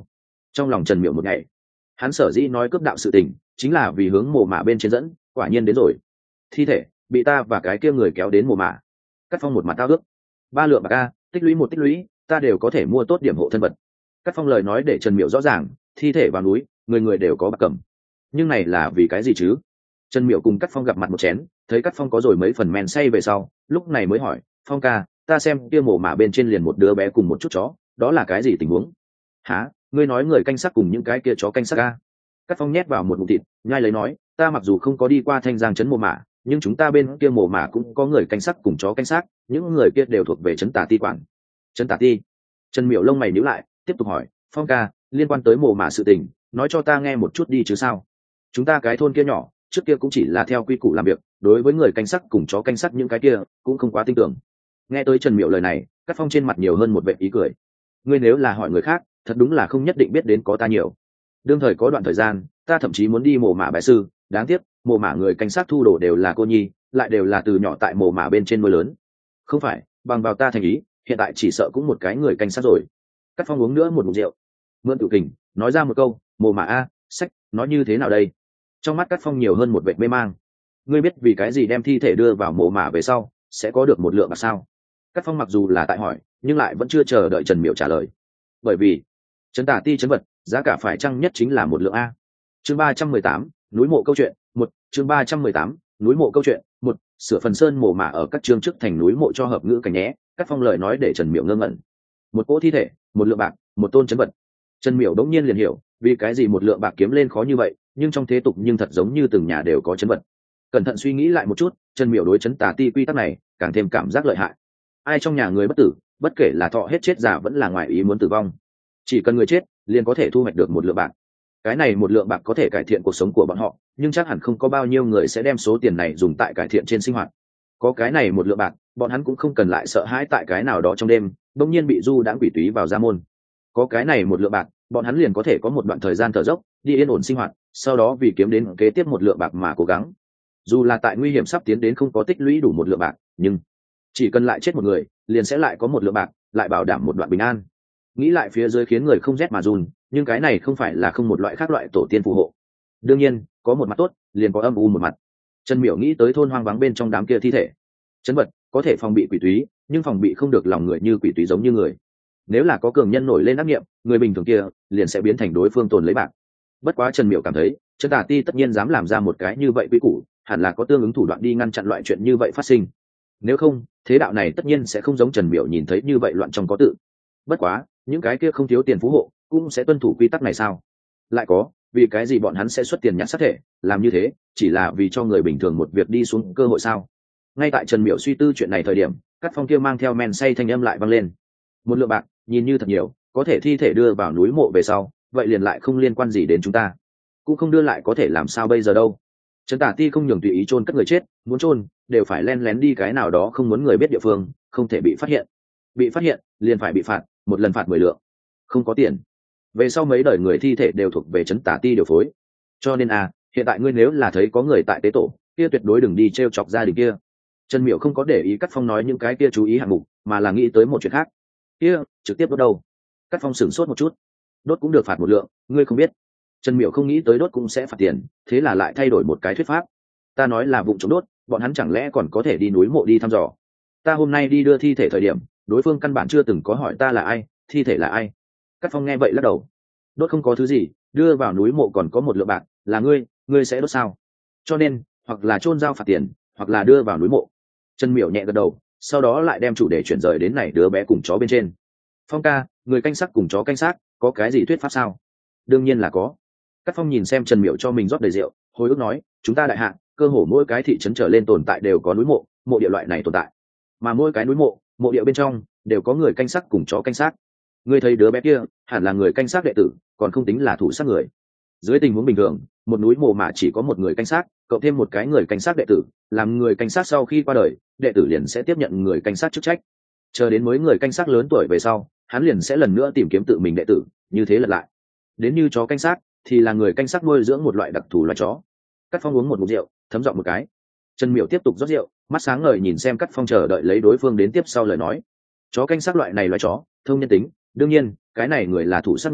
S1: Trong lòng Trần Miểu một ngày, hắn sở dĩ nói cướp đạo sự tình chính là vì hướng mồ mả bên trên dẫn, quả nhiên đến rồi. Thi thể bị ta và cái kia người kéo đến mồ mả. Cắt Phong một mặt tao ước, 3 lượng bạc a, tích lũy một tích lũy, ta đều có thể mua tốt điểm hộ thân vật. Cắt Phong lời nói để Trần Miểu rõ ràng, thi thể vào núi, người người đều có bạc cầm. Nhưng này là vì cái gì chứ? Trần Miểu cùng Cắt Phong gặp mặt một chén, thấy Cắt Phong có rồi mấy phần men say về sau, lúc này mới hỏi, Phong ca, ta xem kia mồ mả bên trên liền một đứa bé cùng một chút chó, đó là cái gì tình huống? Hả? Ngươi nói người canh xác cùng những cái kia chó canh xác a? Cắt Phong nhét vào một ngụm thịt, nhai lấy nói, ta mặc dù không có đi qua Thanh Giang trấn mồ mả, nhưng chúng ta bên kia mồ mả cũng có người canh xác cùng chó canh xác, những người kia đều thuộc về trấn Tả Ti quản. Trấn Tả Ti? Trần Miểu lông mày nhíu lại, tiếp tục hỏi, Phong ca, liên quan tới mồ mả sự tình, nói cho ta nghe một chút đi chứ sao? Chúng ta cái thôn kia nhỏ, trước kia cũng chỉ là theo quy củ làm việc, đối với người canh xác cùng chó canh xác những cái kia cũng không quá tin tưởng. Nghe tới Trần Miểu lời này, Cắt Phong trên mặt nhiều hơn một vẻ ý cười. Ngươi nếu là hỏi người khác, thật đúng là không nhất định biết đến có ta nhiều. Đương thời có đoạn thời gian, ta thậm chí muốn đi mồ mả bái sư, đáng tiếc, mồ mả người canh xác thu đồ đều là cô nhi, lại đều là từ nhỏ tại mồ mả bên trên nuôi lớn. Không phải, bằng vào ta thành ý, hiện tại chỉ sợ cũng một cái người canh xác rồi. Cắt Phong uống nữa một ngụm rượu, mượn tự kình, nói ra một câu, mồ mả a, sách, nói như thế nào đây? Trong mắt Cắt Phong nhiều hơn một vẻ mê mang. Ngươi biết vì cái gì đem thi thể đưa vào mồ mả về sau sẽ có được một lượng bạc sao? Cắt Phong mặc dù là tại hỏi, nhưng lại vẫn chưa chờ đợi Trần Miểu trả lời. Bởi vì trấn Tả Ti trấn vật giá cả phải chăng nhất chính là một lượng a. Chương 318, núi mộ câu chuyện một. Chương 318, núi mộ câu chuyện một. Sửa phần sơn mồ mả ở các chương trước thành núi mộ cho hợp ngữ cảnh nhé. Cắt Phong lời nói để Trần Miểu ngơ ngẩn. Một cỗ thi thể, một lượng bạc, một tôn trấn vật. Trần Miểu đống nhiên liền hiểu vì cái gì một lượng bạc kiếm lên khó như vậy, nhưng trong thế tục nhưng thật giống như từng nhà đều có trấn vật. Cẩn thận suy nghĩ lại một chút, Trần Miểu đối trấn Tả Ti quy tắc này càng thêm cảm giác lợi hại. Ai trong nhà người bất tử, bất kể là thọ hết chết già vẫn là ngoài ý muốn tử vong, chỉ cần người chết liền có thể thu hoạch được một lượng bạc. Cái này một lượng bạc có thể cải thiện cuộc sống của bọn họ, nhưng chắc hẳn không có bao nhiêu người sẽ đem số tiền này dùng tại cải thiện trên sinh hoạt. Có cái này một lượng bạc, bọn hắn cũng không cần lại sợ hãi tại cái nào đó trong đêm bỗng nhiên bị du đãng quỷ túy vào gia môn. Có cái này một lượng bạc, bọn hắn liền có thể có một đoạn thời gian thở dốc, đi yên ổn sinh hoạt, sau đó vì kiếm đến kế tiếp một lượng bạc mà cố gắng. Dù là tại nguy hiểm sắp tiến đến không có tích lũy đủ một lượng bạc, nhưng chỉ cần lại chết một người liền sẽ lại có một lượng bạc, lại bảo đảm một đoạn bình an. Nghĩ lại phía dưới khiến người không rét mà run, nhưng cái này không phải là không một loại khác loại tổ tiên phù hộ. Đương nhiên có một mặt tốt liền có âm u một mặt. Trần Miểu nghĩ tới thôn hoang vắng bên trong đám kia thi thể, trấn vật có thể phòng bị quỷ túy, nhưng phòng bị không được lòng người như quỷ túy giống như người. Nếu là có cường nhân nổi lên ác nghiệm, người bình thường kia liền sẽ biến thành đối phương tồn lấy bạc. Bất quá Trần Miểu cảm thấy trấn Tả Ti tất nhiên dám làm ra một cái như vậy quy củ, hẳn là có tương ứng thủ đoạn đi ngăn chặn loại chuyện như vậy phát sinh. Nếu không, thế đạo này tất nhiên sẽ không giống Trần Miểu nhìn thấy như vậy loạn trong có tự. Bất quá, những cái kia không thiếu tiền phú hộ cũng sẽ tuân thủ quy tắc này sao? Lại có, vì cái gì bọn hắn sẽ xuất tiền nhặt xác thể, làm như thế chỉ là vì cho người bình thường một việc đi xuống cơ hội sao? Ngay tại Trần Miểu suy tư chuyện này thời điểm, Cắt Phong kia mang theo men say thanh âm lại vang lên. Một lượng bạc, nhìn như thật nhiều, có thể thi thể đưa vào núi mộ về sau, vậy liền lại không liên quan gì đến chúng ta. Cũng không đưa lại có thể làm sao bây giờ đâu. Trấn Tả Ti không nhường tùy ý chôn cất người chết, muốn chôn đều phải len lén đi cái nào đó không muốn người biết địa phương, không thể bị phát hiện. Bị phát hiện liền phải bị phạt, một lần phạt 10 lượng. Không có tiền, về sau mấy đời người thi thể đều thuộc về Trấn Tả Ti điều phối. Cho nên hiện tại ngươi nếu là thấy có người tại tế tổ, kia tuyệt đối đừng đi trêu chọc gia đình kia. Trần Miểu không có để ý Cắt Phong nói những cái kia chú ý hạng mục, mà là nghĩ tới một chuyện khác. Kia trực tiếp đốt đâu? Cắt Phong sửng sốt một chút. Đốt cũng được phạt 1 lượng, ngươi không biết? Trần Miểu không nghĩ tới đốt cũng sẽ phạt tiền, thế là lại thay đổi một cái thuyết pháp. Ta nói là vụng trộm đốt, bọn hắn chẳng lẽ còn có thể đi núi mộ đi thăm dò? Ta hôm nay đi đưa thi thể thời điểm, đối phương căn bản chưa từng có hỏi ta là ai, thi thể là ai. Cắt Phong nghe vậy lắc đầu. Đốt không có thứ gì, đưa vào núi mộ còn có 1 lượng bạc, là ngươi sẽ đốt sao? Cho nên, hoặc là chôn giao phạt tiền, hoặc là đưa vào núi mộ. Trần Miểu nhẹ gật đầu, sau đó lại đem chủ đề chuyển rời đến này đứa bé cùng chó bên trên. Phong ca, người canh xác cùng chó canh xác, có cái gì thuyết pháp sao? Đương nhiên là có. Cát Phong nhìn xem Trần Miểu cho mình rót đầy rượu, hồi ức nói, chúng ta đại hạ, cơ hồ mỗi cái thị trấn trở lên tồn tại đều có núi mộ, mộ địa loại này tồn tại. Mà mỗi cái núi mộ, mộ địa bên trong đều có người canh xác cùng chó canh xác. Ngươi thấy đứa bé kia, hẳn là người canh xác đệ tử, còn không tính là thủ sát người. Dưới tình huống bình thường, một núi mộ mà chỉ có một người canh xác, cộng thêm một cái người canh xác đệ tử, làm người canh xác sau khi qua đời, đệ tử liền sẽ tiếp nhận người canh xác chức trách. Chờ đến mới người canh xác lớn tuổi về sau, hắn liền sẽ lần nữa tìm kiếm tự mình đệ tử, như thế lặp lại. Đến như chó canh xác thì là người canh xác nuôi dưỡng một loại đặc thù loài chó. Cát Phong uống một ngụm rượu, thấm giọng một cái. Trần Miểu tiếp tục rót rượu, mắt sáng ngời nhìn xem Cát Phong chờ đợi lấy đối phương đến tiếp sau lời nói. Chó canh xác loại này loài chó thông nhân tính, đương nhiên cái này người là thủ sát người,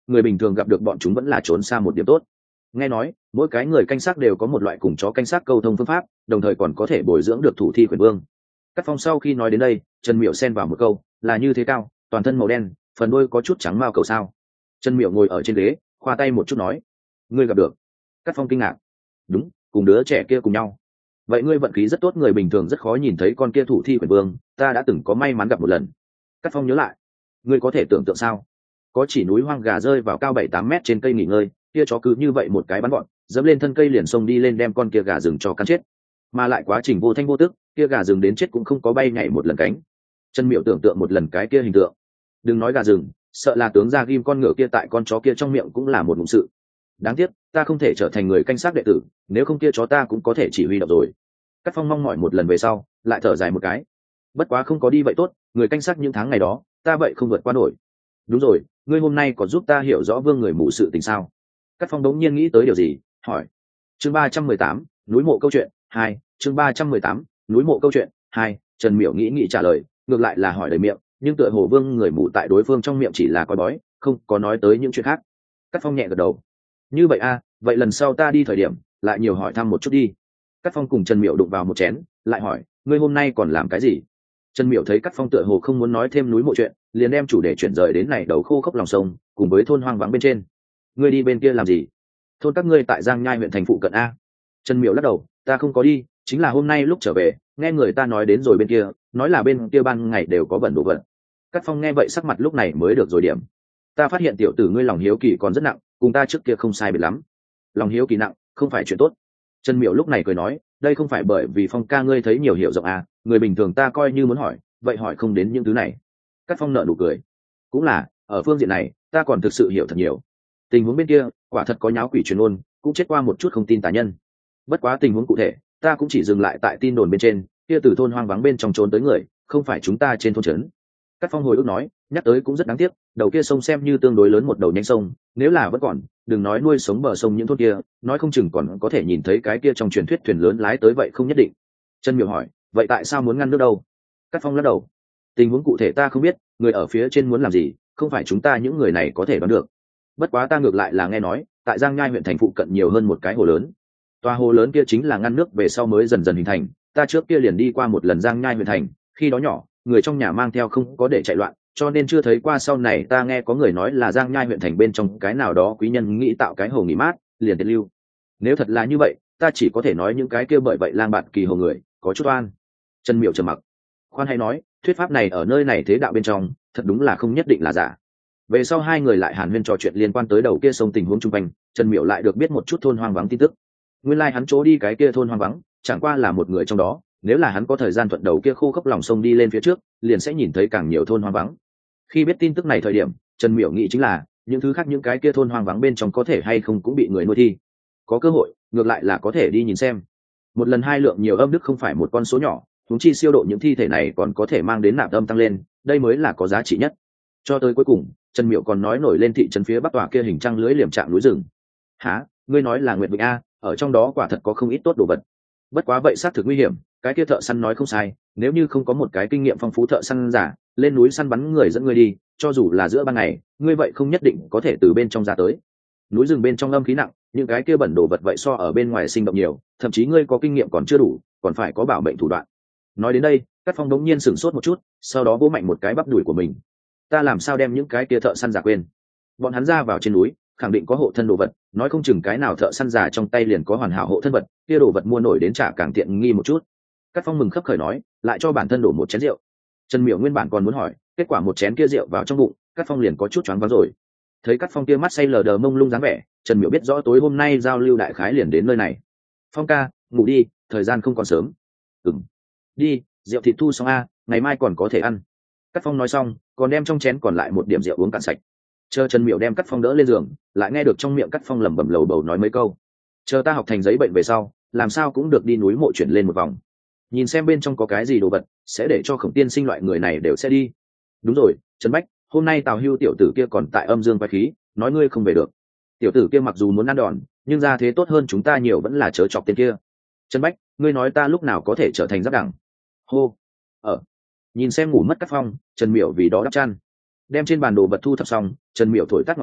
S1: người bình thường gặp được bọn chúng vẫn là trốn xa một điểm tốt. Nghe nói mỗi cái người canh xác đều có một loại cùng chó canh xác câu thông phương pháp, đồng thời còn có thể bồi dưỡng được thủ thi quyền vương. Cát Phong sau khi nói đến đây, Trần Miểu xen vào một câu, là như thế cao, toàn thân màu đen, phần đuôi có chút trắng mao cầu sao. Trần Miểu ngồi ở trên ghế, khoa tay một chút nói, ngươi gặp được. Cát Phong kinh ngạc, đúng, cùng đứa trẻ kia cùng nhau. Vậy ngươi vận khí rất tốt, người bình thường rất khó nhìn thấy con kia thủ thi quyền vương, ta đã từng có may mắn gặp một lần. Cát Phong nhớ lại, ngươi có thể tưởng tượng sao, có chỉ núi hoang gà rơi vào cao 7-8 mét trên cây nghỉ ngơi, kia chó cứ như vậy một cái bắn gọn, dẫm lên thân cây liền xông đi lên đem con kia gà rừng cho cắn chết, mà lại quá trình vô thanh vô tức, kia gà rừng đến chết cũng không có bay nhảy một lần cánh. Trần Miểu tưởng tượng một lần cái kia hình tượng, đừng nói gà rừng, sợ là tướng ra ghim con ngựa kia tại con chó kia trong miệng cũng là một ngụm sự. Đáng tiếc ta không thể trở thành người canh xác đệ tử, nếu không kia chó ta cũng có thể chỉ huy độc rồi. Cát Phong mong mỏi một lần về sau lại thở dài một cái, bất quá không có đi vậy tốt, người canh xác những tháng ngày đó ta vậy không vượt qua nổi. Đúng rồi, ngươi hôm nay có giúp ta hiểu rõ vương người mù sự tình sao? Cát Phong đống nhiên nghĩ tới điều gì, hỏi. Chương 318, núi mộ câu chuyện 2, chương 318, núi mộ câu chuyện 2. Trần Miểu nghĩ trả lời, ngược lại là hỏi đầy miệng, nhưng tựa hồ vương người mù tại đối phương trong miệng chỉ là coi bói, không có nói tới những chuyện khác. Cát Phong nhẹ gật đầu. Như vậy a, vậy lần sau ta đi thời điểm lại nhiều hỏi thăm một chút đi. Cát Phong cùng Trần Miểu đụng vào một chén, lại hỏi, ngươi hôm nay còn làm cái gì? Trần Miểu thấy Cát Phong tựa hồ không muốn nói thêm núi mộ chuyện, liền đem chủ đề chuyển rời đến này đầu khô khốc lòng sông, cùng với thôn hoang vắng bên trên. Ngươi đi bên kia làm gì? Thôn các ngươi tại Giang Nhai huyện thành phụ cận a. Trần Miểu lắc đầu, ta không có đi, chính là hôm nay lúc trở về, nghe người ta nói đến rồi bên kia, nói là bên kia ban ngày đều có bẩn đồ vật. Cát Phong nghe vậy sắc mặt lúc này mới được rồi điểm. Ta phát hiện tiểu tử ngươi lòng hiếu kỳ còn rất nặng, cùng ta trước kia không sai biệt lắm. Lòng hiếu kỳ nặng, không phải chuyện tốt. Trần Miểu lúc này cười nói, đây không phải bởi vì Phong ca ngươi thấy nhiều hiểu rộng à, người bình thường ta coi như muốn hỏi, vậy hỏi không đến những thứ này. Cát Phong nở nụ cười, cũng là, ở phương diện này, ta còn thực sự hiểu thật nhiều. Tình huống bên kia, quả thật có nháo quỷ truyền ôn, cũng chết qua một chút không tin tà nhân. Bất quá tình huống cụ thể, ta cũng chỉ dừng lại tại tin đồn bên trên, kia từ thôn hoang vắng bên trong trốn tới người, không phải chúng ta trên thôn trấn. Cát Phong hồi ức nói, nhắc tới cũng rất đáng tiếc, đầu kia sông xem như tương đối lớn một đầu nhánh sông, nếu là vẫn còn, đừng nói nuôi sống bờ sông những thôn kia, nói không chừng còn có thể nhìn thấy cái kia trong truyền thuyết thuyền lớn lái tới vậy không nhất định. Trần Miểu hỏi, vậy tại sao muốn ngăn nước đâu? Cát Phong lắc đầu, tình huống cụ thể ta không biết, người ở phía trên muốn làm gì, không phải chúng ta những người này có thể đoán được. Bất quá ta ngược lại là nghe nói, tại Giang Nhai huyện thành phụ cận nhiều hơn một cái hồ lớn. Toa hồ lớn kia chính là ngăn nước về sau mới dần dần hình thành, ta trước kia liền đi qua một lần Giang Nhai huyện thành, khi đó nhỏ, người trong nhà mang theo không có để chạy loạn, cho nên chưa thấy qua. Sau này ta nghe có người nói là Giang Nhai huyện thành bên trong cái nào đó quý nhân nghĩ tạo cái hồ nghỉ mát, liền tiệt lưu. Nếu thật là như vậy, ta chỉ có thể nói những cái kia bởi vậy lang bạt kỳ hồ người có chút oan. Trần Miểu trầm mặc, khoan hay nói, thuyết pháp này ở nơi này thế đạo bên trong, thật đúng là không nhất định là giả. Về sau hai người lại hàn huyên trò chuyện liên quan tới đầu kia sông tình huống chung quanh, Trần Miểu lại được biết một chút thôn hoang vắng tin tức. Nguyên lai hắn chỗ đi cái kia thôn hoang vắng, chẳng qua là một người trong đó, nếu là hắn có thời gian thuận đầu kia khô khốc lòng sông đi lên phía trước, liền sẽ nhìn thấy càng nhiều thôn hoang vắng. Khi biết tin tức này thời điểm, Trần Miểu nghĩ chính là, những thứ khác những cái kia thôn hoang vắng bên trong có thể hay không cũng bị người nuôi thi. Có cơ hội, ngược lại là có thể đi nhìn xem. Một lần hai lượng nhiều âm đức không phải một con số nhỏ, huống chi siêu độ những thi thể này còn có thể mang đến nạp âm tăng lên, đây mới là có giá trị nhất. Cho tới cuối cùng, Trần Miểu còn nói nổi lên thị trấn phía bắc tòa kia hình trăng lưới liềm trạng núi rừng. Hả, ngươi nói là Nguyệt Vịnh a, ở trong đó quả thật có không ít tốt đồ vật. Bất quá vậy xác thực nguy hiểm, cái kia thợ săn nói không sai, nếu như không có một cái kinh nghiệm phong phú thợ săn giả, lên núi săn bắn người dẫn ngươi đi, cho dù là giữa ban ngày, ngươi vậy không nhất định có thể từ bên trong ra tới. Núi rừng bên trong âm khí nặng, những cái kia bẩn đồ vật vậy so ở bên ngoài sinh động nhiều, thậm chí ngươi có kinh nghiệm còn chưa đủ, còn phải có bảo mệnh thủ đoạn. Nói đến đây, Cát Phong đống nhiên sửng sốt một chút, sau đó vỗ mạnh một cái bắp đùi của mình. Ta làm sao đem những cái kia thợ săn giả quên? Bọn hắn ra vào trên núi, khẳng định có hộ thân đồ vật, nói không chừng cái nào thợ săn giả trong tay liền có hoàn hảo hộ thân vật, kia đồ vật mua nổi đến trả càng tiện nghi một chút. Cát Phong mừng khấp khởi nói, lại cho bản thân đổ một chén rượu. Trần Miểu nguyên bản còn muốn hỏi, kết quả một chén kia rượu vào trong bụng, Cát Phong liền có chút choáng váng rồi. Thấy Cát Phong kia mắt say lờ đờ mông lung dáng vẻ, Trần Miểu biết rõ tối hôm nay giao lưu đại khái liền đến nơi này. Phong ca, ngủ đi, thời gian không còn sớm. Đi, rượu thịt thu xong a, ngày mai còn có thể ăn. Cát Phong nói xong, còn đem trong chén còn lại một điểm rượu uống cạn sạch. Chờ Trần Miểu đem Cát Phong đỡ lên giường, lại nghe được trong miệng Cát Phong lẩm bẩm lầu bầu nói mấy câu. Chờ ta học thành giấy bệnh về sau, làm sao cũng được đi núi mộ chuyển lên một vòng, nhìn xem bên trong có cái gì đồ vật, sẽ để cho Khổng Tiên Sinh loại người này đều sẽ đi. Đúng rồi, Trần Bách, hôm nay Tào Hưu tiểu tử kia còn tại âm dương quái khí, nói ngươi không về được. Tiểu tử kia mặc dù muốn ăn đòn, nhưng ra thế tốt hơn chúng ta nhiều, vẫn là chớ chọc tên kia. Trần Bách, ngươi nói ta lúc nào có thể trở thành giáp đẳng? Hô, nhìn xem ngủ mất Cát Phong, Trần Miểu vì đó đắp chăn, đem trên bàn đồ vật thu thập xong, Trần Miểu thổi tắt ngọn đến,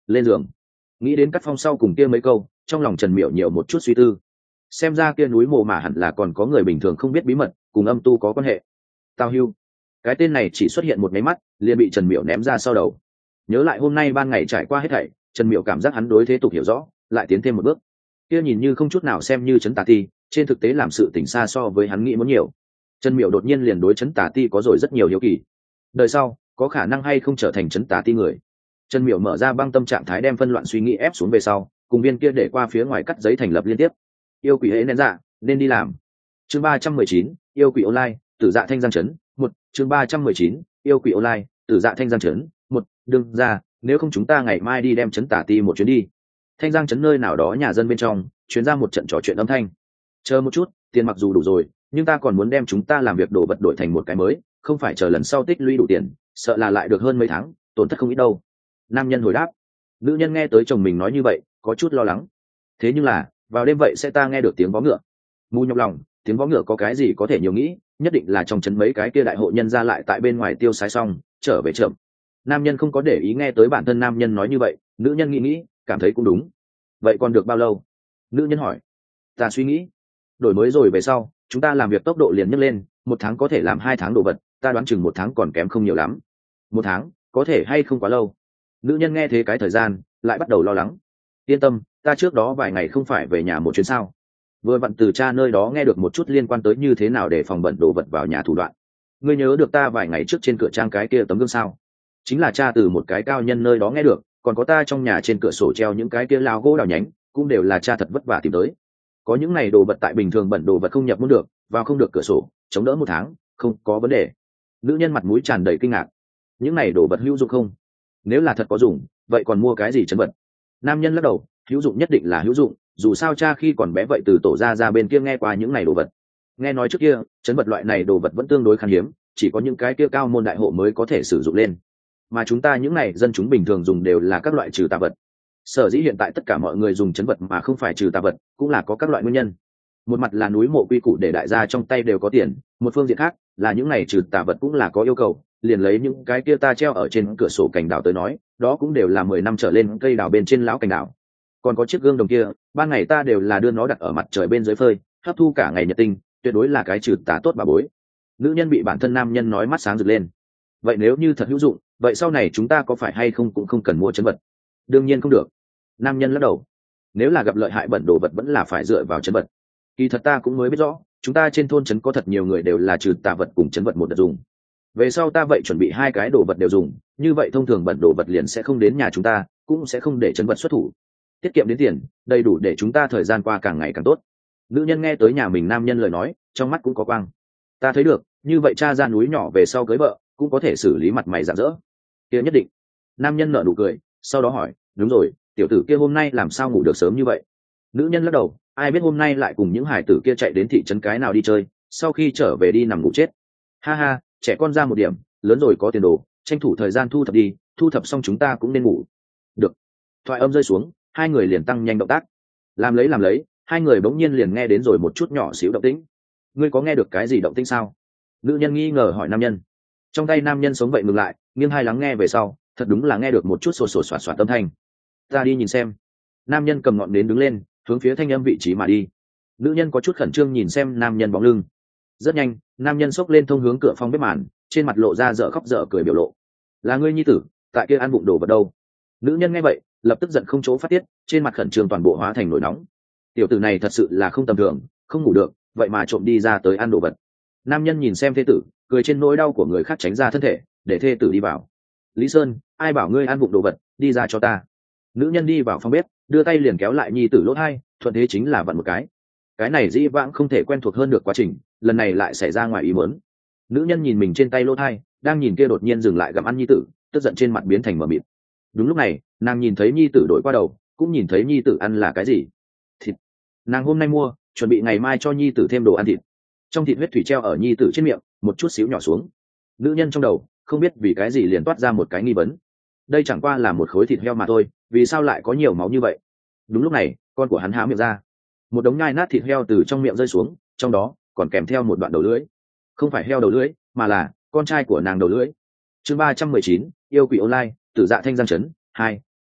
S1: lên giường. Nghĩ đến Cắt Phong sau cùng kia mấy câu, trong lòng Trần Miểu nhiều một chút suy tư. Xem ra kia núi mộ mà hẳn là còn có người bình thường không biết bí mật, cùng âm tu có quan hệ. Tào Hưu, cái tên này chỉ xuất hiện một máy mắt, liền bị Trần Miểu ném ra sau đầu. Nhớ lại hôm nay ban ngày trải qua hết thảy, Trần Miểu cảm giác hắn đối thế tục hiểu rõ, lại tiến thêm một bước. Kia nhìn như không chút nào xem như Trấn Tà Ti, trên thực tế làm sự tỉnh xa so với hắn nghĩ muốn nhiều. Trần Miểu đột nhiên liền đối Trấn Tà Ti có rồi rất nhiều hiếu kỳ. Đời sau có khả năng hay không trở thành Trấn Tà Ti người. Trần Miểu mở ra băng tâm trạng thái đem phân loạn suy nghĩ ép xuống về sau, cùng viên kia để qua phía ngoài cắt giấy thành lập liên tiếp. Yêu quỷ ấy nén dạ, nên đi làm. Chương 319, yêu quỷ online, tử dạ thanh giang trấn. Một, chương 319, yêu quỷ online, tử dạ thanh giang trấn. Một, đương ra, nếu không chúng ta ngày mai đi đem Trấn Tà Ti một chuyến đi. Thanh giang trấn nơi nào đó nhà dân bên trong, chuyến ra một trận trò chuyện âm thanh. Chờ một chút, tiền mặc dù đủ rồi, nhưng ta còn muốn đem chúng ta làm việc đổ vật đổi thành một cái mới, không phải chờ lần sau tích lũy đủ tiền, sợ là lại được hơn mấy tháng, tổn thất không ít đâu. Nam nhân hồi đáp. Nữ nhân nghe tới chồng mình nói như vậy, có chút lo lắng. Thế nhưng là, vào đêm vậy sẽ ta nghe được tiếng vó ngựa. Mù nhọc lòng, tiếng vó ngựa có cái gì có thể nhiều nghĩ, nhất định là trong trấn mấy cái kia đại hộ nhân ra lại tại bên ngoài tiêu sái xong, trở về chậm. Nam nhân không có để ý nghe tới bản thân nam nhân nói như vậy, nữ nhân nghĩ, cảm thấy cũng đúng. Vậy còn được bao lâu? Nữ nhân hỏi. Ta suy nghĩ, đổi mới rồi về sau, chúng ta làm việc tốc độ liền nhấc lên, 1 tháng có thể làm 2 tháng đồ vật, ta đoán chừng 1 tháng còn kém không nhiều lắm. 1 tháng, có thể hay không quá lâu? Nữ nhân nghe thế cái thời gian, lại bắt đầu lo lắng. Yên tâm, ta trước đó vài ngày không phải về nhà một chuyến sao? Vừa vặn từ cha nơi đó nghe được một chút liên quan tới như thế nào để phòng bẩn đồ vật vào nhà thủ đoạn. Ngươi nhớ được ta vài ngày trước trên cửa trang cái kia tấm gương sao? Chính là cha từ một cái cao nhân nơi đó nghe được, còn có ta trong nhà trên cửa sổ treo những cái kia lao gỗ đào nhánh, cũng đều là cha thật vất vả tìm tới. Có những này đồ vật tại bình thường bẩn đồ vật không nhập muốn được, vào không được cửa sổ, chống đỡ 1 tháng, không có vấn đề. Nữ nhân mặt mũi tràn đầy kinh ngạc. Những này đồ vật hữu dụng không? Nếu là thật có dùng, vậy còn mua cái gì chấn vật? Nam nhân lắc đầu, hữu dụng nhất định là hữu dụng, dù sao cha khi còn bé vậy từ tổ ra bên kia nghe qua những này đồ vật. Nghe nói trước kia, chấn vật loại này đồ vật vẫn tương đối khan hiếm, chỉ có những cái kia cao môn đại hộ mới có thể sử dụng lên. Mà chúng ta những này dân chúng bình thường dùng đều là các loại trừ tà vật. Sở dĩ hiện tại tất cả mọi người dùng chấn vật mà không phải trừ tà vật, cũng là có các loại nguyên nhân. Một mặt là núi mộ quy củ để đại gia trong tay đều có tiền, một phương diện khác là những này trừ tà vật cũng là có yêu cầu, liền lấy những cái kia ta treo ở trên cửa sổ cành đào tới nói, đó cũng đều là 10 năm trở lên cây đào bên trên lão cành đào. Còn có chiếc gương đồng kia, ban ngày ta đều là đưa nó đặt ở mặt trời bên dưới phơi, hấp thu cả ngày nhật tinh, tuyệt đối là cái trừ tà tốt bà bối. Nữ nhân bị bản thân nam nhân nói mắt sáng rực lên. Vậy nếu như thật hữu dụng, vậy sau này chúng ta có phải hay không cũng không cần mua chấn vật? Đương nhiên không được. Nam nhân lắc đầu. Nếu là gặp lợi hại bẩn đồ vật vẫn là phải dựa vào chấn vật. Kỳ thật ta cũng mới biết rõ, chúng ta trên thôn trấn có thật nhiều người đều là trừ tà vật cùng chấn vật một đợt dùng. Về sau ta vậy chuẩn bị 2 cái đồ vật đều dùng, như vậy thông thường bẩn đồ vật liền sẽ không đến nhà chúng ta, cũng sẽ không để chấn vật xuất thủ. Tiết kiệm đến tiền, đầy đủ để chúng ta thời gian qua càng ngày càng tốt. Nữ nhân nghe tới nhà mình nam nhân lời nói, trong mắt cũng có quang. Ta thấy được, như vậy cha ra núi nhỏ về sau cưới vợ, cũng có thể xử lý mặt mày rạng rỡ. Kia nhất định. Nam nhân nở nụ cười, sau đó hỏi, đúng rồi, tiểu tử kia hôm nay làm sao ngủ được sớm như vậy? Nữ nhân lắc đầu, ai biết hôm nay lại cùng những hải tử kia chạy đến thị trấn cái nào đi chơi, sau khi trở về đi nằm ngủ chết. Ha ha, trẻ con ra một điểm, lớn rồi có tiền đồ, tranh thủ thời gian thu thập đi, thu thập xong chúng ta cũng nên ngủ. Được. Thoại âm rơi xuống, hai người liền tăng nhanh động tác. Làm lấy, hai người bỗng nhiên liền nghe đến rồi một chút nhỏ xíu động tĩnh. Ngươi có nghe được cái gì động tĩnh sao? Nữ nhân nghi ngờ hỏi nam nhân. Trong tay nam nhân sống vậy ngừng lại, nghiêng hai lắng nghe về sau, thật đúng là nghe được một chút sột sột soạt soạt âm thanh. Ta đi nhìn xem. Nam nhân cầm ngọn nến đứng lên, hướng phía thanh âm vị trí mà đi. Nữ nhân có chút khẩn trương nhìn xem nam nhân bóng lưng. Rất nhanh, nam nhân xốc lên thông hướng cửa phòng bếp màn, trên mặt lộ ra dở khóc dở cười biểu lộ. Là ngươi nhi tử, tại kia ăn bụng đồ vật đâu? Nữ nhân nghe vậy, lập tức giận không chỗ phát tiết, trên mặt khẩn trương toàn bộ hóa thành nổi nóng. Tiểu tử này thật sự là không tầm thường, không ngủ được, vậy mà trộm đi ra tới ăn đồ vật. Nam nhân nhìn xem thê tử, cười trên nỗi đau của người khác tránh ra thân thể, để thê tử đi vào. Lý Sơn, ai bảo ngươi ăn bụng đồ vật, đi ra cho ta. Nữ nhân đi vào phòng bếp, đưa tay liền kéo lại nhi tử lỗ hai, thuận thế chính là vặn một cái. Cái này dĩ vãng không thể quen thuộc hơn được quá trình, lần này lại xảy ra ngoài ý muốn. Nữ nhân nhìn mình trên tay lỗ thai, đang nhìn kia đột nhiên dừng lại gặm ăn nhi tử, tức giận trên mặt biến thành mờ mịt. Đúng lúc này, nàng nhìn thấy nhi tử đổi qua đầu, cũng nhìn thấy nhi tử ăn là cái gì. Thịt. Nàng hôm nay mua, chuẩn bị ngày mai cho nhi tử thêm đồ ăn thịt. Trong thịt huyết thủy treo ở nhi tử trên miệng, một chút xíu nhỏ xuống. Nữ nhân trong đầu không biết vì cái gì liền toát ra một cái nghi vấn. Đây chẳng qua là một khối thịt heo mà thôi, vì sao lại có nhiều máu như vậy? Đúng lúc này, con của hắn há miệng ra, một đống nhai nát thịt heo từ trong miệng rơi xuống, trong đó còn kèm theo một đoạn đầu lưỡi. Không phải heo đầu lưỡi, mà là con trai của nàng đầu lưỡi. Chương 319, yêu quỷ online, tử dạ thanh giang trấn 2,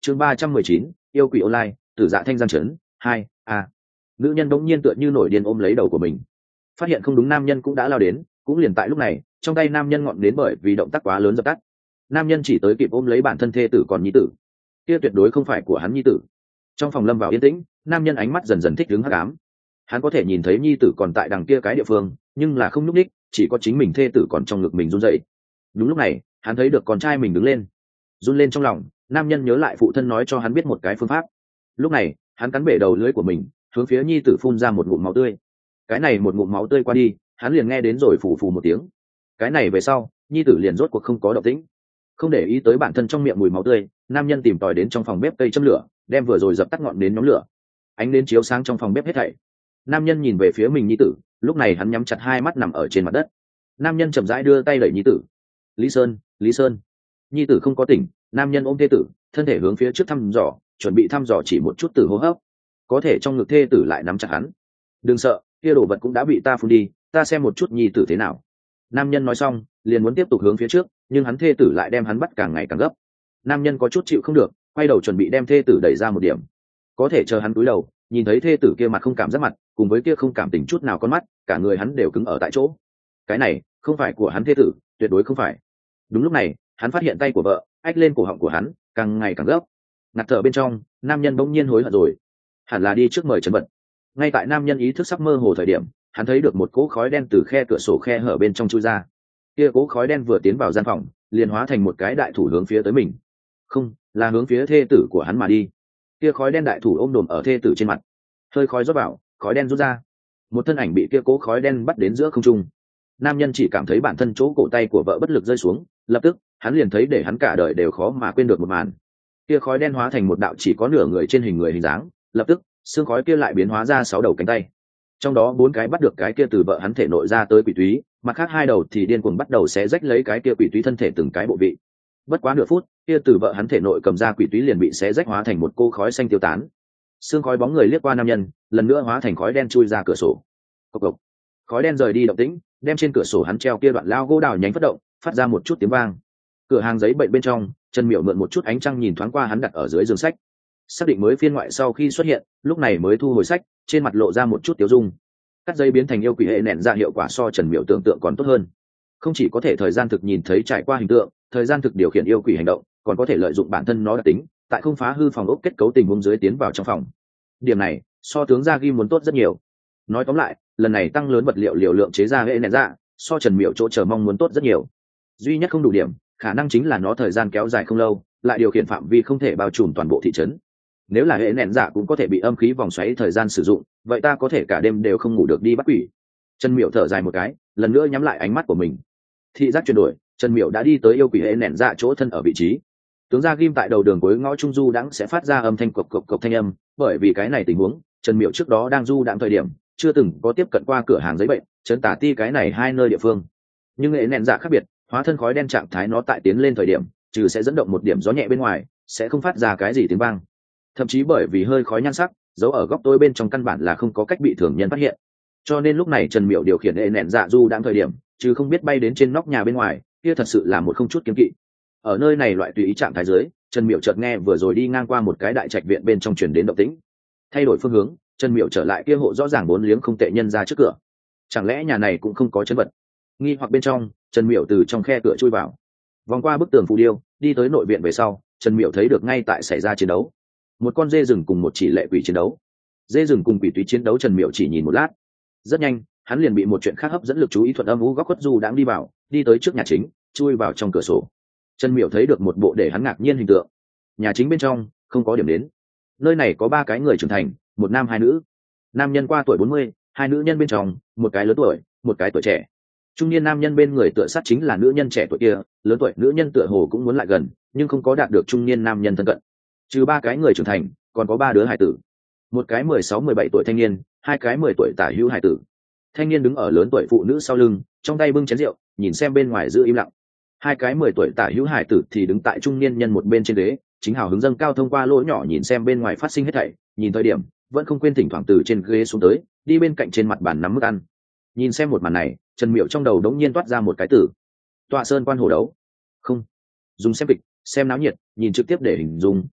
S1: chương 319, yêu quỷ online, tử dạ thanh giang trấn 2 a. Nữ nhân bỗng nhiên tựa như nổi điên ôm lấy đầu của mình, phát hiện không đúng, nam nhân cũng đã lao đến. Cũng liền tại lúc này, trong tay nam nhân ngọn đến bởi vì động tác quá lớn dập tắt. Nam nhân chỉ tới kịp ôm lấy bản thân thê tử còn nhi tử, kia tuyệt đối không phải của hắn nhi tử. Trong phòng lâm vào yên tĩnh, nam nhân ánh mắt dần dần thích đứng hắc ám. Hắn có thể nhìn thấy nhi tử còn tại đằng kia cái địa phương, nhưng là không nhúc nhích, chỉ có chính mình thê tử còn trong ngực mình run rẩy. Đúng lúc này, hắn thấy được con trai mình đứng lên, run lên trong lòng. Nam nhân nhớ lại phụ thân nói cho hắn biết một cái phương pháp. Lúc này, hắn cắn bể đầu lưỡi của mình, hướng phía nhi tử phun ra một ngụm máu tươi. Cái này một ngụm máu tươi qua đi, hắn liền nghe đến rồi phù phù một tiếng. Cái này về sau, nhi tử liền rốt cuộc không có động tĩnh. Không để ý tới bản thân trong miệng mùi máu tươi, nam nhân tìm tòi đến trong phòng bếp cây châm lửa, đem vừa rồi dập tắt ngọn nến nhóm lửa. Ánh nến chiếu sáng trong phòng bếp hết thảy. Nam nhân nhìn về phía mình nhi tử, lúc này hắn nhắm chặt hai mắt nằm ở trên mặt đất. Nam nhân chậm rãi đưa tay đẩy nhi tử. Lý Sơn, Lý Sơn. Nhi tử không có tỉnh, nam nhân ôm thê tử, thân thể hướng phía trước thăm dò, chuẩn bị thăm dò chỉ một chút tử hô hấp. Có thể trong ngực thê tử lại nắm chặt hắn. Đừng sợ, kia đồ vật cũng đã bị ta phun đi, ta xem một chút nhi tử thế nào. Nam nhân nói xong, liền muốn tiếp tục hướng phía trước, nhưng hắn thê tử lại đem hắn bắt càng ngày càng gấp. Nam nhân có chút chịu không được, quay đầu chuẩn bị đem thê tử đẩy ra một điểm. Có thể chờ hắn cúi đầu, nhìn thấy thê tử kia mặt không cảm giác mặt, cùng với kia không cảm tình chút nào con mắt, cả người hắn đều cứng ở tại chỗ. Cái này không phải của hắn thê tử, tuyệt đối không phải. Đúng lúc này, hắn phát hiện tay của vợ ách lên cổ họng của hắn, càng ngày càng gấp. Ngạt thở bên trong, nam nhân bỗng nhiên hối hận rồi, hẳn là đi trước mời trấn vận. Ngay tại nam nhân ý thức sắp mơ hồ thời điểm, hắn thấy được một cỗ khói đen từ khe cửa sổ khe hở bên trong chui ra. Kia cỗ khói đen vừa tiến vào gian phòng, liền hóa thành một cái đại thủ hướng phía tới mình, không là hướng phía thê tử của hắn mà đi. Kia khói đen đại thủ ôm đồm ở thê tử trên mặt, hơi khói rót vào, khói đen rút ra, một thân ảnh bị kia cỗ khói đen bắt đến giữa không trung. Nam nhân chỉ cảm thấy bản thân chỗ cổ tay của vợ bất lực rơi xuống, lập tức hắn liền thấy để hắn cả đời đều khó mà quên được một màn. Kia khói đen hóa thành một đạo chỉ có nửa người trên hình người hình dáng, lập tức xương khói kia lại biến hóa ra 6 đầu cánh tay, trong đó 4 cái bắt được cái kia từ vợ hắn thể nội ra tới quỷ túy, mặt khác 2 đầu thì điên cuồng bắt đầu xé rách lấy cái kia quỷ túy thân thể từng cái bộ vị. Bất quá nửa phút, kia từ vợ hắn thể nội cầm ra quỷ túy liền bị xé rách hóa thành một cô khói xanh tiêu tán. Xương khói bóng người liếc qua nam nhân, lần nữa hóa thành khói đen chui ra cửa sổ. Cộc cộc. Khói đen rời đi động tĩnh, đem trên cửa sổ hắn treo kia đoạn lao gỗ đào nhánh phát động, phát ra một chút tiếng vang. Cửa hàng giấy bệnh bên trong, Trần Miểu mượn một chút ánh trăng nhìn thoáng qua hắn đặt ở dưới giường sách, xác định mới phiên ngoại sau khi xuất hiện, lúc này mới thu hồi sách, trên mặt lộ ra một chút tiêu dung. Cắt giấy biến thành yêu quỷ hệ nện ra hiệu quả so Trần Miểu tưởng tượng còn tốt hơn. Không chỉ có thể thời gian thực nhìn thấy trải qua hình tượng, thời gian thực điều khiển yêu quỷ hành động, còn có thể lợi dụng bản thân nó đặc tính, tại không phá hư phòng ốc kết cấu tình huống dưới tiến vào trong phòng. Điểm này so tướng gia ghi muốn tốt rất nhiều. Nói tóm lại, lần này tăng lớn vật liệu liều lượng chế ra hệ nện ra, so Trần Miểu chỗ chờ mong muốn tốt rất nhiều. Duy nhất không đủ điểm, khả năng chính là nó thời gian kéo dài không lâu, lại điều khiển phạm vi không thể bao trùm toàn bộ thị trấn. Nếu là hệ nện dạ cũng có thể bị âm khí vòng xoáy thời gian sử dụng, vậy ta có thể cả đêm đều không ngủ được đi bắt quỷ. Trần Miểu thở dài một cái, lần nữa nhắm lại ánh mắt của mình. Thị giác chuyển đổi, Trần Miểu đã đi tới yêu quỷ hệ nện dạ chỗ thân ở vị trí. Tướng gia ghim tại đầu đường cuối ngõ trung du đãng sẽ phát ra âm thanh cộc cộc cộc thanh âm, bởi vì cái này tình huống, Trần Miểu trước đó đang du đãng thời điểm, chưa từng có tiếp cận qua cửa hàng giấy bệnh, trấn tả ti cái này 2 nơi địa phương. Nhưng hệ nện dạ khác biệt, hóa thân khói đen trạng thái nó tại tiến lên thời điểm, trừ sẽ dẫn động một điểm gió nhẹ bên ngoài, sẽ không phát ra cái gì tiếng vang. Thậm chí bởi vì hơi khói nhan sắc giấu ở góc tối bên trong căn bản là không có cách bị thường nhân phát hiện, cho nên lúc này Trần Miểu điều khiển hệ nện dạ du đang thời điểm, chứ không biết bay đến trên nóc nhà bên ngoài, kia thật sự là một không chút kiêng kỵ. Ở nơi này loại tùy ý trạng thái dưới, Trần Miểu chợt nghe vừa rồi đi ngang qua một cái đại trạch viện bên trong truyền đến động tĩnh, thay đổi phương hướng, Trần Miểu trở lại kia hộ rõ ràng 4 liếng không tệ nhân ra trước cửa. Chẳng lẽ nhà này cũng không có chân vật? Nghi hoặc bên trong, Trần Miểu từ trong khe cửa chui vào, vòng qua bức tường phù điêu, đi tới nội viện về sau, Trần Miểu thấy được ngay tại xảy ra chiến đấu. Một con dê rừng cùng một chỉ lệ quỷ chiến đấu. Dê rừng cùng quỷ túy chiến đấu, Trần Miểu chỉ nhìn một lát, rất nhanh hắn liền bị một chuyện khác hấp dẫn lực chú ý, thuận âm u góc khuất du đang đi vào, đi tới trước nhà chính, chui vào trong cửa sổ. Trần Miểu thấy được một bộ để hắn ngạc nhiên hình tượng. Nhà chính bên trong không có điểm đến, nơi này có 3 cái người trưởng thành, một nam 2 nữ. Nam nhân qua tuổi 40, 2 nữ nhân bên trong, một cái lớn tuổi, một cái tuổi trẻ. Trung niên nam nhân bên người tựa sát chính là nữ nhân trẻ tuổi kia, lớn tuổi nữ nhân tựa hồ cũng muốn lại gần, nhưng không có đạt được trung niên nam nhân thân cận. Trừ 3 cái người trưởng thành, còn có 3 đứa hài tử, một cái 16-17 tuổi thanh niên, 2 cái 10 tuổi tả hữu hài tử. Thanh niên đứng ở lớn tuổi phụ nữ sau lưng, trong tay bưng chén rượu, nhìn xem bên ngoài giữ im lặng. 2 cái 10 tuổi tả hữu hài tử thì đứng tại trung niên nhân một bên trên ghế, chính hào hứng dâng cao thông qua lỗ nhỏ nhìn xem bên ngoài phát sinh hết thảy, nhìn thời điểm vẫn không quên thỉnh thoảng từ trên ghế xuống tới, đi bên cạnh trên mặt bàn nắm mức ăn. Nhìn xem một màn này, Trần Miểu trong đầu đống nhiên toát ra một cái từ: Tọa sơn quan hổ đấu. Không dùng xem kịch, xem náo nhiệt, nhìn trực tiếp để hình dung,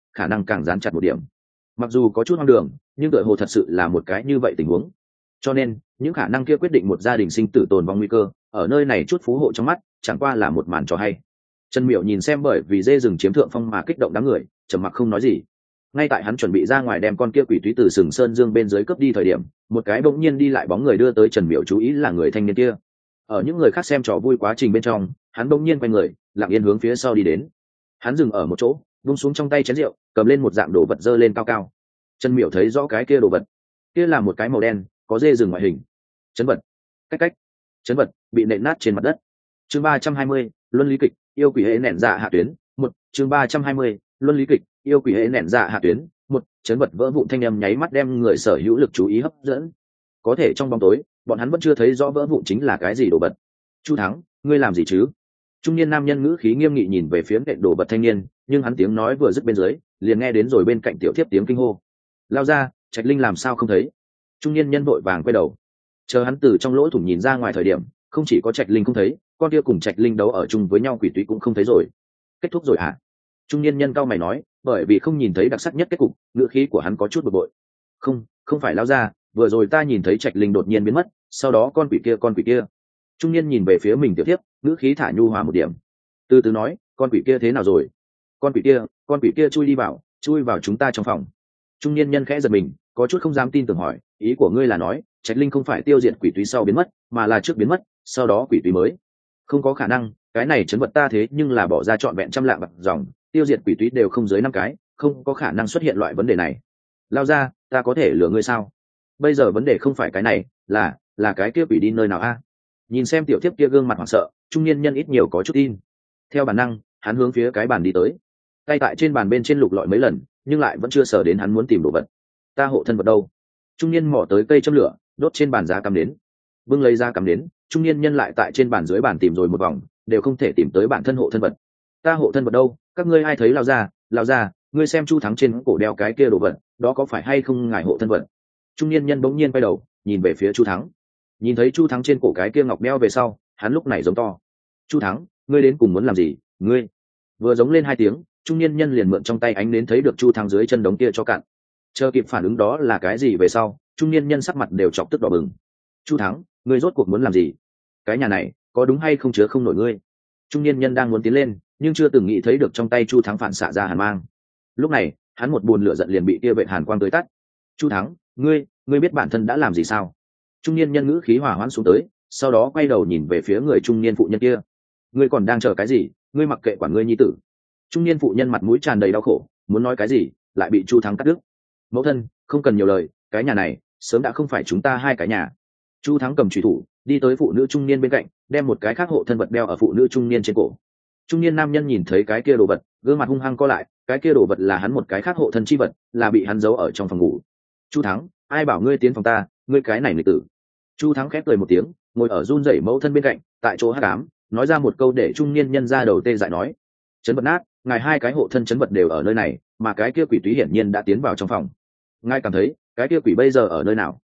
S1: khả năng càng dán chặt một điểm. Mặc dù có chút hoang đường, nhưng tựa hồ thật sự là một cái như vậy tình huống. Cho nên những khả năng kia quyết định một gia đình sinh tử tồn vong nguy cơ ở nơi này chút phú hộ trong mắt chẳng qua là một màn trò hay. Trần Miểu nhìn xem bởi vì dê rừng chiếm thượng phong mà kích động đám người, trầm mặc không nói gì. Ngay tại hắn chuẩn bị ra ngoài đem con kia quỷ túy từ sừng sơn dương bên dưới cướp đi thời điểm, một cái bỗng nhiên đi lại bóng người đưa tới Trần Miểu chú ý là người thanh niên kia. Ở những người khác xem trò vui quá trình bên trong, hắn bỗng nhiên quay người, lặng yên hướng phía sau đi đến. Hắn dừng ở một chỗ, vung xuống trong tay chén rượu, cầm lên một dạng đồ vật dơ lên cao cao. Trần Miểu thấy rõ cái kia đồ vật, kia là một cái màu đen, có dê rừng ngoại hình. Chấn vật. Cách. Chấn vật bị nện nát trên mặt đất. Chương 320, luân lý kịch, yêu quỷ hệ nện dạ hạ tuyến. Một. Chương 320, luân lý kịch, yêu quỷ hệ nện dạ hạ tuyến. Một. Chấn vật vỡ vụn thanh âm nháy mắt đem người sở hữu lực chú ý hấp dẫn. Có thể trong bóng tối, bọn hắn vẫn chưa thấy rõ vỡ vụn chính là cái gì đồ vật. Chu Thắng, ngươi làm gì chứ? Trung niên nam nhân ngữ khí nghiêm nghị nhìn về phía nện đồ vật thanh niên, nhưng hắn tiếng nói vừa dứt bên dưới, liền nghe đến rồi bên cạnh tiểu thiếp tiếng kinh hô. Lao ra, Trạch Linh làm sao không thấy? Trung niên nhân vội vàng quay đầu, chờ hắn từ trong lỗ thủng nhìn ra ngoài thời điểm, không chỉ có Trạch Linh không thấy, con kia cùng Trạch Linh đấu ở chung với nhau quỷ túy cũng không thấy rồi. Kết thúc rồi hả? Trung niên nhân cao mày nói, bởi vì không nhìn thấy đặc sắc nhất kết cục, ngữ khí của hắn có chút bực bội. Không phải Lao ra, vừa rồi ta nhìn thấy Trạch Linh đột nhiên biến mất, sau đó con quỷ kia. Trung niên nhìn về phía mình tiểu thiếp, ngữ khí thả nhu hòa một điểm. Từ từ nói, con quỷ kia thế nào rồi? Con quỷ kia chui vào chúng ta trong phòng. Trung niên nhân khẽ giật mình, có chút không dám tin tưởng hỏi, ý của ngươi là nói Trạch Linh không phải tiêu diệt quỷ túy sau biến mất, mà là trước biến mất sau đó quỷ túy mới? Không có khả năng, cái này chấn vật ta thế nhưng là bỏ ra trọn vẹn trăm lạng bạc dòng, tiêu diệt quỷ túy đều không dưới 5 cái, không có khả năng xuất hiện loại vấn đề này. Lao ra, ta có thể lừa ngươi sao? Bây giờ vấn đề không phải cái này, là cái kia quỷ đi nơi nào a? Nhìn xem tiểu thiếp kia gương mặt hoảng sợ, trung niên nhân ít nhiều có chút tin. Theo bản năng, hắn hướng phía cái bàn đi tới, tay tại trên bàn bên trên lục lọi mấy lần, nhưng lại vẫn chưa sờ đến hắn muốn tìm đồ vật. Ta hộ thân vật đâu? Trung niên mò tới cây châm lửa, đốt trên bàn giá cắm đến, bưng lấy ra cắm đến. Trung niên nhân lại tại trên bàn dưới bàn tìm rồi một vòng, đều không thể tìm tới bản thân hộ thân vật. Ta hộ thân vật đâu? Các ngươi ai thấy? Lao ra, ngươi xem Chu Thắng trên cổ đeo cái kia đồ vật, đó có phải hay không ngài hộ thân vật? Trung niên nhân bỗng nhiên quay đầu, nhìn về phía Chu Thắng. Nhìn thấy Chu Thắng trên cổ cái kia ngọc đeo về sau, hắn lúc này giống to. Chu Thắng, ngươi đến cùng muốn làm gì? Ngươi! Vừa giống lên 2 tiếng, trung niên nhân liền mượn trong tay ánh nến thấy được Chu Thắng dưới chân đống kia cho cạn. Chờ kịp phản ứng đó là cái gì về sau, trung niên nhân sắc mặt đều chọc tức đỏ bừng. Chu Thắng, ngươi rốt cuộc muốn làm gì? Cái nhà này có đúng hay không chứa không nổi ngươi? Trung niên nhân đang muốn tiến lên, nhưng chưa từng nghĩ thấy được trong tay Chu Thắng phản xạ ra hàn mang. Lúc này, hắn một buồn lửa giận liền bị kia vệ hàn quang tới tắt. Chu Thắng, ngươi biết bản thân đã làm gì sao? Trung niên nhân ngữ khí hòa hoãn xuống tới, sau đó quay đầu nhìn về phía người trung niên phụ nhân kia. Ngươi còn đang chờ cái gì? Ngươi mặc kệ quản ngươi nhi tử. Trung niên phụ nhân mặt mũi tràn đầy đau khổ, muốn nói cái gì, lại bị Chu Thắng cắt đứt. Mẫu thân, không cần nhiều lời, cái nhà này sớm đã không phải chúng ta hai cái nhà. Chu Thắng cầm chùy thủ, đi tới phụ nữ trung niên bên cạnh, đem một cái khác hộ thân vật đeo ở phụ nữ trung niên trên cổ. Trung niên nam nhân nhìn thấy cái kia đồ vật, gương mặt hung hăng co lại, cái kia đồ vật là hắn một cái khác hộ thân chi vật, là bị hắn giấu ở trong phòng ngủ. Chu Thắng, ai bảo ngươi tiến phòng ta, ngươi cái này nghịch tử. Chu Thắng khép cười một tiếng, ngồi ở run rẩy mẫu thân bên cạnh, tại chỗ hắc ám, nói ra một câu để trung niên nhân ra đầu tê dại nói: chấn vật nát, ngài hai cái hộ thân chấn vật đều ở nơi này, mà cái kia quỷ túy hiển nhiên đã tiến vào trong phòng. Ngài cảm thấy cái kia quỷ bây giờ ở nơi nào?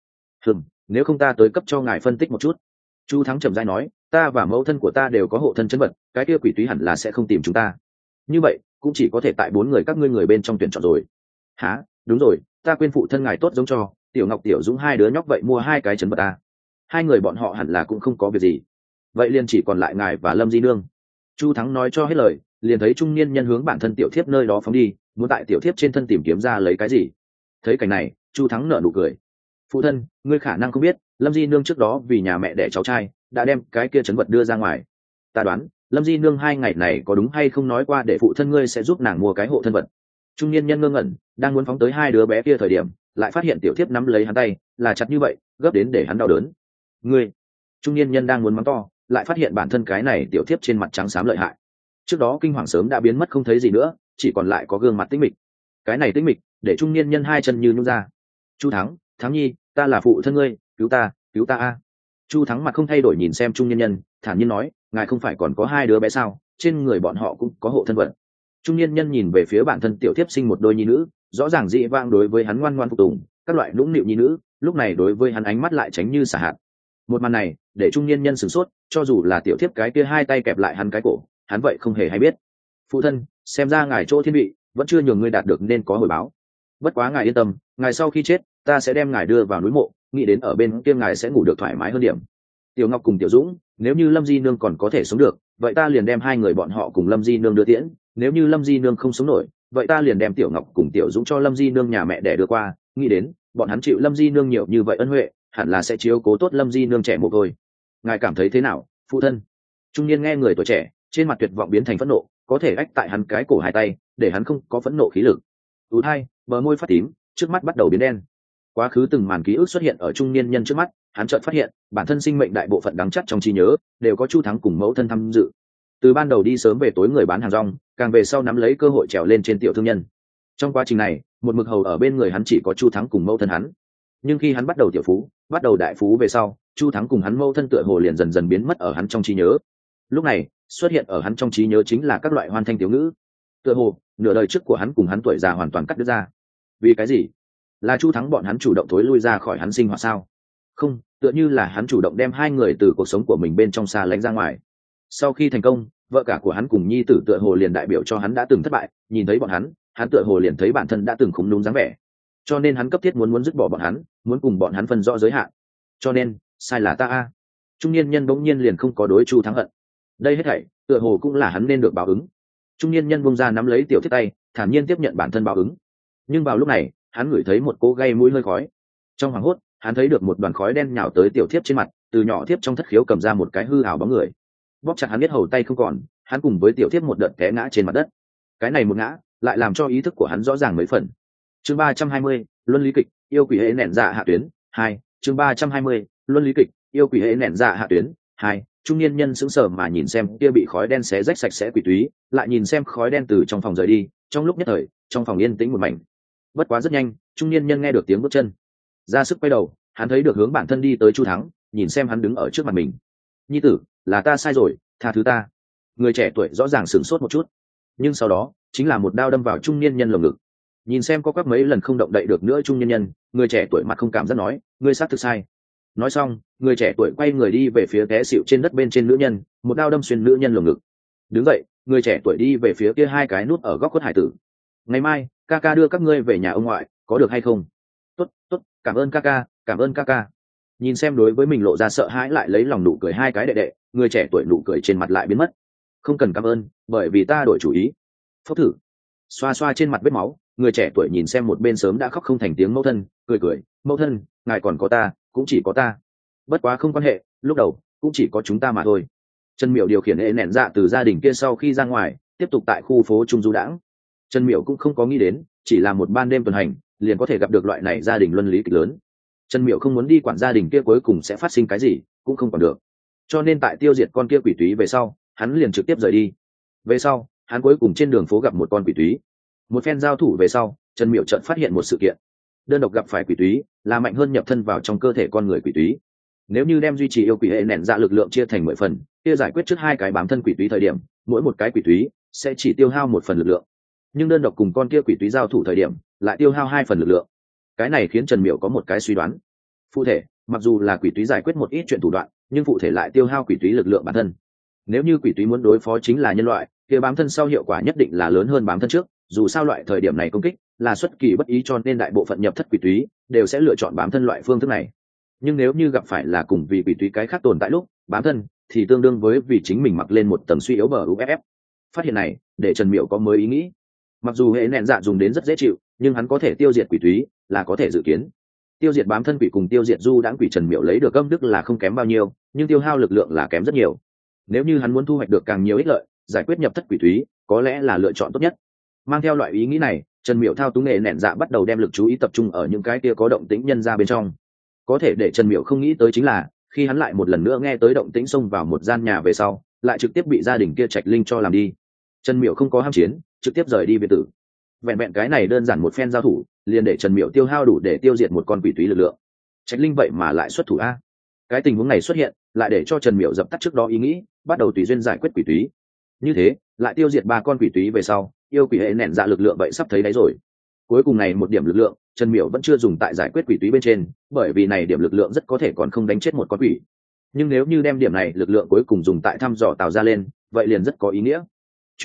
S1: Nếu không ta tới cấp cho ngài phân tích một chút. Chu Thắng trầm rãi nói, ta và mẫu thân của ta đều có hộ thân chấn vật, cái kia quỷ túy hẳn là sẽ không tìm chúng ta. Như vậy cũng chỉ có thể tại 4 người các ngươi người bên trong tuyển chọn rồi. Hả? Đúng rồi, ta quên phụ thân ngài tốt giống cho Tiểu Ngọc Tiểu Dũng 2 đứa nhóc vậy mua 2 cái chấn vật ta. 2 người bọn họ hẳn là cũng không có việc gì. Vậy liền chỉ còn lại ngài và Lâm Di Nương. Chu Thắng nói cho hết lời, liền thấy trung niên nhân hướng bản thân tiểu thiếp nơi đó phóng đi, muốn tại tiểu thiếp trên thân tìm kiếm ra lấy cái gì. Thấy cảnh này, Chu Thắng nở nụ cười. Phụ thân, ngươi khả năng không biết, Lâm Di Nương trước đó vì nhà mẹ đẻ cháu trai đã đem cái kia chấn vật đưa ra ngoài. Ta đoán Lâm Di Nương 2 ngày này có đúng hay không nói qua để phụ thân ngươi sẽ giúp nàng mua cái hộ thân vật. Trung niên nhân ngơ ngẩn, đang muốn phóng tới 2 đứa bé kia thời điểm, lại phát hiện tiểu thiếp nắm lấy hắn tay, là chặt như vậy, gấp đến để hắn đau đớn. Ngươi! Trung niên nhân đang muốn mắng to, lại phát hiện bản thân cái này tiểu thiếp trên mặt trắng xám lợi hại. Trước đó kinh hoàng sớm đã biến mất không thấy gì nữa, chỉ còn lại có gương mặt tĩnh mịch. Cái này tĩnh mịch để trung niên nhân 2 chân như nhũn ra. Chu Thắng, Thắng nhi, ta là phụ thân ngươi, cứu ta a. Chu Thắng mặt không thay đổi nhìn xem trung niên nhân, thản nhiên nói, ngài không phải còn có 2 đứa bé sao, trên người bọn họ cũng có hộ thân vật. Trung niên nhân nhìn về phía bản thân tiểu thiếp sinh một đôi nhi nữ, rõ ràng dị vang đối với hắn ngoan ngoan phục tùng, các loại nũng nịu nhi nữ, lúc này đối với hắn ánh mắt lại tránh như xả hạt. Một màn này để trung niên nhân sửng sốt, cho dù là tiểu thiếp cái kia 2 tay kẹp lại hắn cái cổ, hắn vậy không hề hay biết. Phụ thân, xem ra ngài chỗ thiên vị vẫn chưa nhường ngươi đạt được nên có hồi báo. Bất quá ngài yên tâm, ngài sau khi chết ta sẽ đem ngài đưa vào núi mộ, nghĩ đến ở bên kia ngài sẽ ngủ được thoải mái hơn điểm. Tiểu Ngọc cùng Tiểu Dũng, nếu như Lâm Di Nương còn có thể sống được, vậy ta liền đem hai người bọn họ cùng Lâm Di Nương đưa tiễn, nếu như Lâm Di Nương không sống nổi, vậy ta liền đem Tiểu Ngọc cùng Tiểu Dũng cho Lâm Di Nương nhà mẹ để đưa qua, nghĩ đến bọn hắn chịu Lâm Di Nương nhiều như vậy ân huệ, hẳn là sẽ chiếu cố tốt Lâm Di Nương trẻ mồ côi. Ngài cảm thấy thế nào, phụ thân? Trung niên nghe người tuổi trẻ, trên mặt tuyệt vọng biến thành phẫn nộ, có thể ách tại hắn cái cổ hai tay, để hắn không có phẫn nộ khí lực. Út hai, bờ môi phát tím, trước mắt bắt đầu biến đen. Quá khứ từng màn ký ức xuất hiện ở trung niên nhân trước mắt, hắn chợt phát hiện bản thân sinh mệnh đại bộ phận đắng chắc trong trí nhớ đều có Chu Thắng cùng mẫu thân tham dự. Từ ban đầu đi sớm về tối người bán hàng rong, càng về sau nắm lấy cơ hội trèo lên trên tiểu thương nhân. Trong quá trình này, một mực hầu ở bên người hắn chỉ có Chu Thắng cùng mẫu thân hắn. Nhưng khi hắn bắt đầu tiểu phú, bắt đầu đại phú về sau, Chu Thắng cùng hắn mẫu thân tựa hồ liền dần dần biến mất ở hắn trong trí nhớ. Lúc này, xuất hiện ở hắn trong trí nhớ chính là các loại hoan thanh tiểu ngữ. Tựa hồ, nửa đời trước của hắn cùng hắn tuổi già hoàn toàn cắt đứt ra. Vì cái gì? Là Chu Thắng bọn hắn chủ động thối lui ra khỏi hắn sinh hoạt sao? Không, tựa như là hắn chủ động đem hai người từ cuộc sống của mình bên trong xa lánh ra ngoài. Sau khi thành công, vợ cả của hắn cùng nhi tử tựa hồ liền đại biểu cho hắn đã từng thất bại, nhìn thấy bọn hắn tựa hồ liền thấy bản thân đã từng khủng đúng dáng vẻ. Cho nên hắn cấp thiết muốn dứt bỏ bọn hắn, muốn cùng bọn hắn phân rõ giới hạn. Cho nên, sai là ta a. Trung niên nhân bỗng nhiên liền không có đối Chu Thắng hận. Đây hết thảy, tựa hồ cũng là hắn nên được báo ứng. Trung niên nhân buông ra nắm lấy tiểu thiết tay, thản nhiên tiếp nhận bản thân báo ứng. Nhưng vào lúc này, hắn ngửi thấy một cỗ gây mũi hơi khói. Trong hoảng hốt, hắn thấy được một đoàn khói đen nhào tới tiểu thiếp trên mặt, từ nhỏ thiếp trong thất khiếu cầm ra một cái hư ảo bóng người. Bóp chặt hắn biết hầu tay không còn, hắn cùng với tiểu thiếp một đợt té ngã trên mặt đất. Cái này một ngã, lại làm cho ý thức của hắn rõ ràng mấy phần. Chương 320, luân lý kịch, yêu quỷ hệ nện dạ hạ tuyến 2. Chương 320, luân lý kịch, yêu quỷ hệ nện dạ hạ tuyến 2. Trung niên nhân sững sờ mà nhìn xem kia bị khói đen xé rách sạch sẽ quỷ túy, lại nhìn xem khói đen từ trong phòng rời đi, trong lúc nhất thời, trong phòng yên tĩnh một mảnh. Bất quá rất nhanh, trung niên nhân nghe được tiếng bước chân, ra sức quay đầu, hắn thấy được hướng bản thân đi tới Chu Thắng, nhìn xem hắn đứng ở trước mặt mình. Nhi tử, là ta sai rồi, tha thứ ta. Người trẻ tuổi rõ ràng sửng sốt một chút, nhưng sau đó chính là một đao đâm vào trung niên nhân lồng ngực. Nhìn xem có quắp mấy lần không động đậy được nữa trung niên nhân, người trẻ tuổi mặt không cảm giác nói, ngươi xác thực sai. Nói xong, người trẻ tuổi quay người đi về phía té xịu trên đất bên trên nữ nhân, một đao đâm xuyên nữ nhân lồng ngực. Đứng dậy, người trẻ tuổi đi về phía kia hai cái nút ở góc khuất hải tử. Ngày mai, ca ca đưa các ngươi về nhà ông ngoại, có được hay không? Tốt, tốt, cảm ơn ca ca, cảm ơn ca ca. Nhìn xem đối với mình lộ ra sợ hãi lại lấy lòng nụ cười hai cái đệ đệ, người trẻ tuổi nụ cười trên mặt lại biến mất. Không cần cảm ơn, bởi vì ta đổi chủ ý. Phốc thử. Xoa xoa trên mặt vết máu, người trẻ tuổi nhìn xem một bên sớm đã khóc không thành tiếng mẫu thân, cười cười, mẫu thân, ngài còn có ta, cũng chỉ có ta. Bất quá không quan hệ, lúc đầu cũng chỉ có chúng ta mà thôi. Trần Miểu điều khiển hệ nện dạ từ gia đình kia sau khi ra ngoài, tiếp tục tại khu phố Trung Du đãng. Trần Miểu cũng không có nghĩ đến, chỉ là một ban đêm tuần hành, liền có thể gặp được loại này gia đình luân lý kịch lớn. Trần Miểu không muốn đi quản gia đình kia cuối cùng sẽ phát sinh cái gì, cũng không còn được. Cho nên tại tiêu diệt con kia quỷ túy về sau, hắn liền trực tiếp rời đi. Về sau, hắn cuối cùng trên đường phố gặp một con quỷ túy. Một phen giao thủ về sau, Trần Miểu chợt phát hiện một sự kiện. Đơn độc gặp phải quỷ túy, là mạnh hơn nhập thân vào trong cơ thể con người quỷ túy. Nếu như đem duy trì yêu quỷ hệ nện dạ lực lượng chia thành 10 phần, kia giải quyết trước hai cái bám thân quỷ túy thời điểm, mỗi một cái quỷ túy sẽ chỉ tiêu hao 1 phần lực lượng. Nhưng đơn độc cùng con kia quỷ túy giao thủ thời điểm, lại tiêu hao 2 phần lực lượng. Cái này khiến Trần Miểu có một cái suy đoán. Phụ thể, mặc dù là quỷ túy giải quyết một ít chuyện thủ đoạn, nhưng phụ thể lại tiêu hao quỷ túy lực lượng bản thân. Nếu như quỷ túy muốn đối phó chính là nhân loại, kia bám thân sau hiệu quả nhất định là lớn hơn bám thân trước, dù sao loại thời điểm này công kích là xuất kỳ bất ý, cho nên đại bộ phận nhập thất quỷ túy đều sẽ lựa chọn bám thân loại phương thức này. Nhưng nếu như gặp phải là cùng vì quỷ túy cái khác tồn tại lúc bám thân, thì tương đương với vì chính mình mặc lên một tầng suy yếu bờ uff. Phát hiện này để Trần Miểu có mới ý nghĩ. Mặc dù hệ nện dạ dùng đến rất dễ chịu, nhưng hắn có thể tiêu diệt quỷ túy là có thể dự kiến. Tiêu diệt bám thân quỷ cùng tiêu diệt du đãng quỷ, Trần Miểu lấy được âm đức là không kém bao nhiêu, nhưng tiêu hao lực lượng là kém rất nhiều. Nếu như hắn muốn thu hoạch được càng nhiều ích lợi, giải quyết nhập thất quỷ túy có lẽ là lựa chọn tốt nhất. Mang theo loại ý nghĩ này, Trần Miểu thao túng hệ nện dạ bắt đầu đem lực chú ý tập trung ở những cái kia có động tĩnh nhân ra bên trong. Có thể để Trần Miểu không nghĩ tới chính là, khi hắn lại một lần nữa nghe tới động tĩnh xông vào một gian nhà về sau, lại trực tiếp bị gia đình kia Trạch Linh cho làm đi. Trần Miểu không có ham chiến, trực tiếp rời đi biệt tử. Vẹn vẹn cái này đơn giản một phen giao thủ, liền để Trần Miểu tiêu hao đủ để tiêu diệt một con quỷ túy lực lượng. Trạch Linh vậy mà lại xuất thủ a. Cái tình huống này xuất hiện, lại để cho Trần Miểu dập tắt trước đó ý nghĩ, bắt đầu tùy duyên giải quyết quỷ túy. Như thế, lại tiêu diệt 3 con quỷ túy về sau, yêu quỷ hệ nện dạ lực lượng vậy sắp thấy đáy rồi. Cuối cùng này một điểm lực lượng, Trần Miểu vẫn chưa dùng tại giải quyết quỷ túy bên trên, bởi vì này điểm lực lượng rất có thể còn không đánh chết một con quỷ. Nhưng nếu như đem điểm này lực lượng cuối cùng dùng tại thăm dò tạo ra lên, vậy liền rất có ý nghĩa. Chuyện này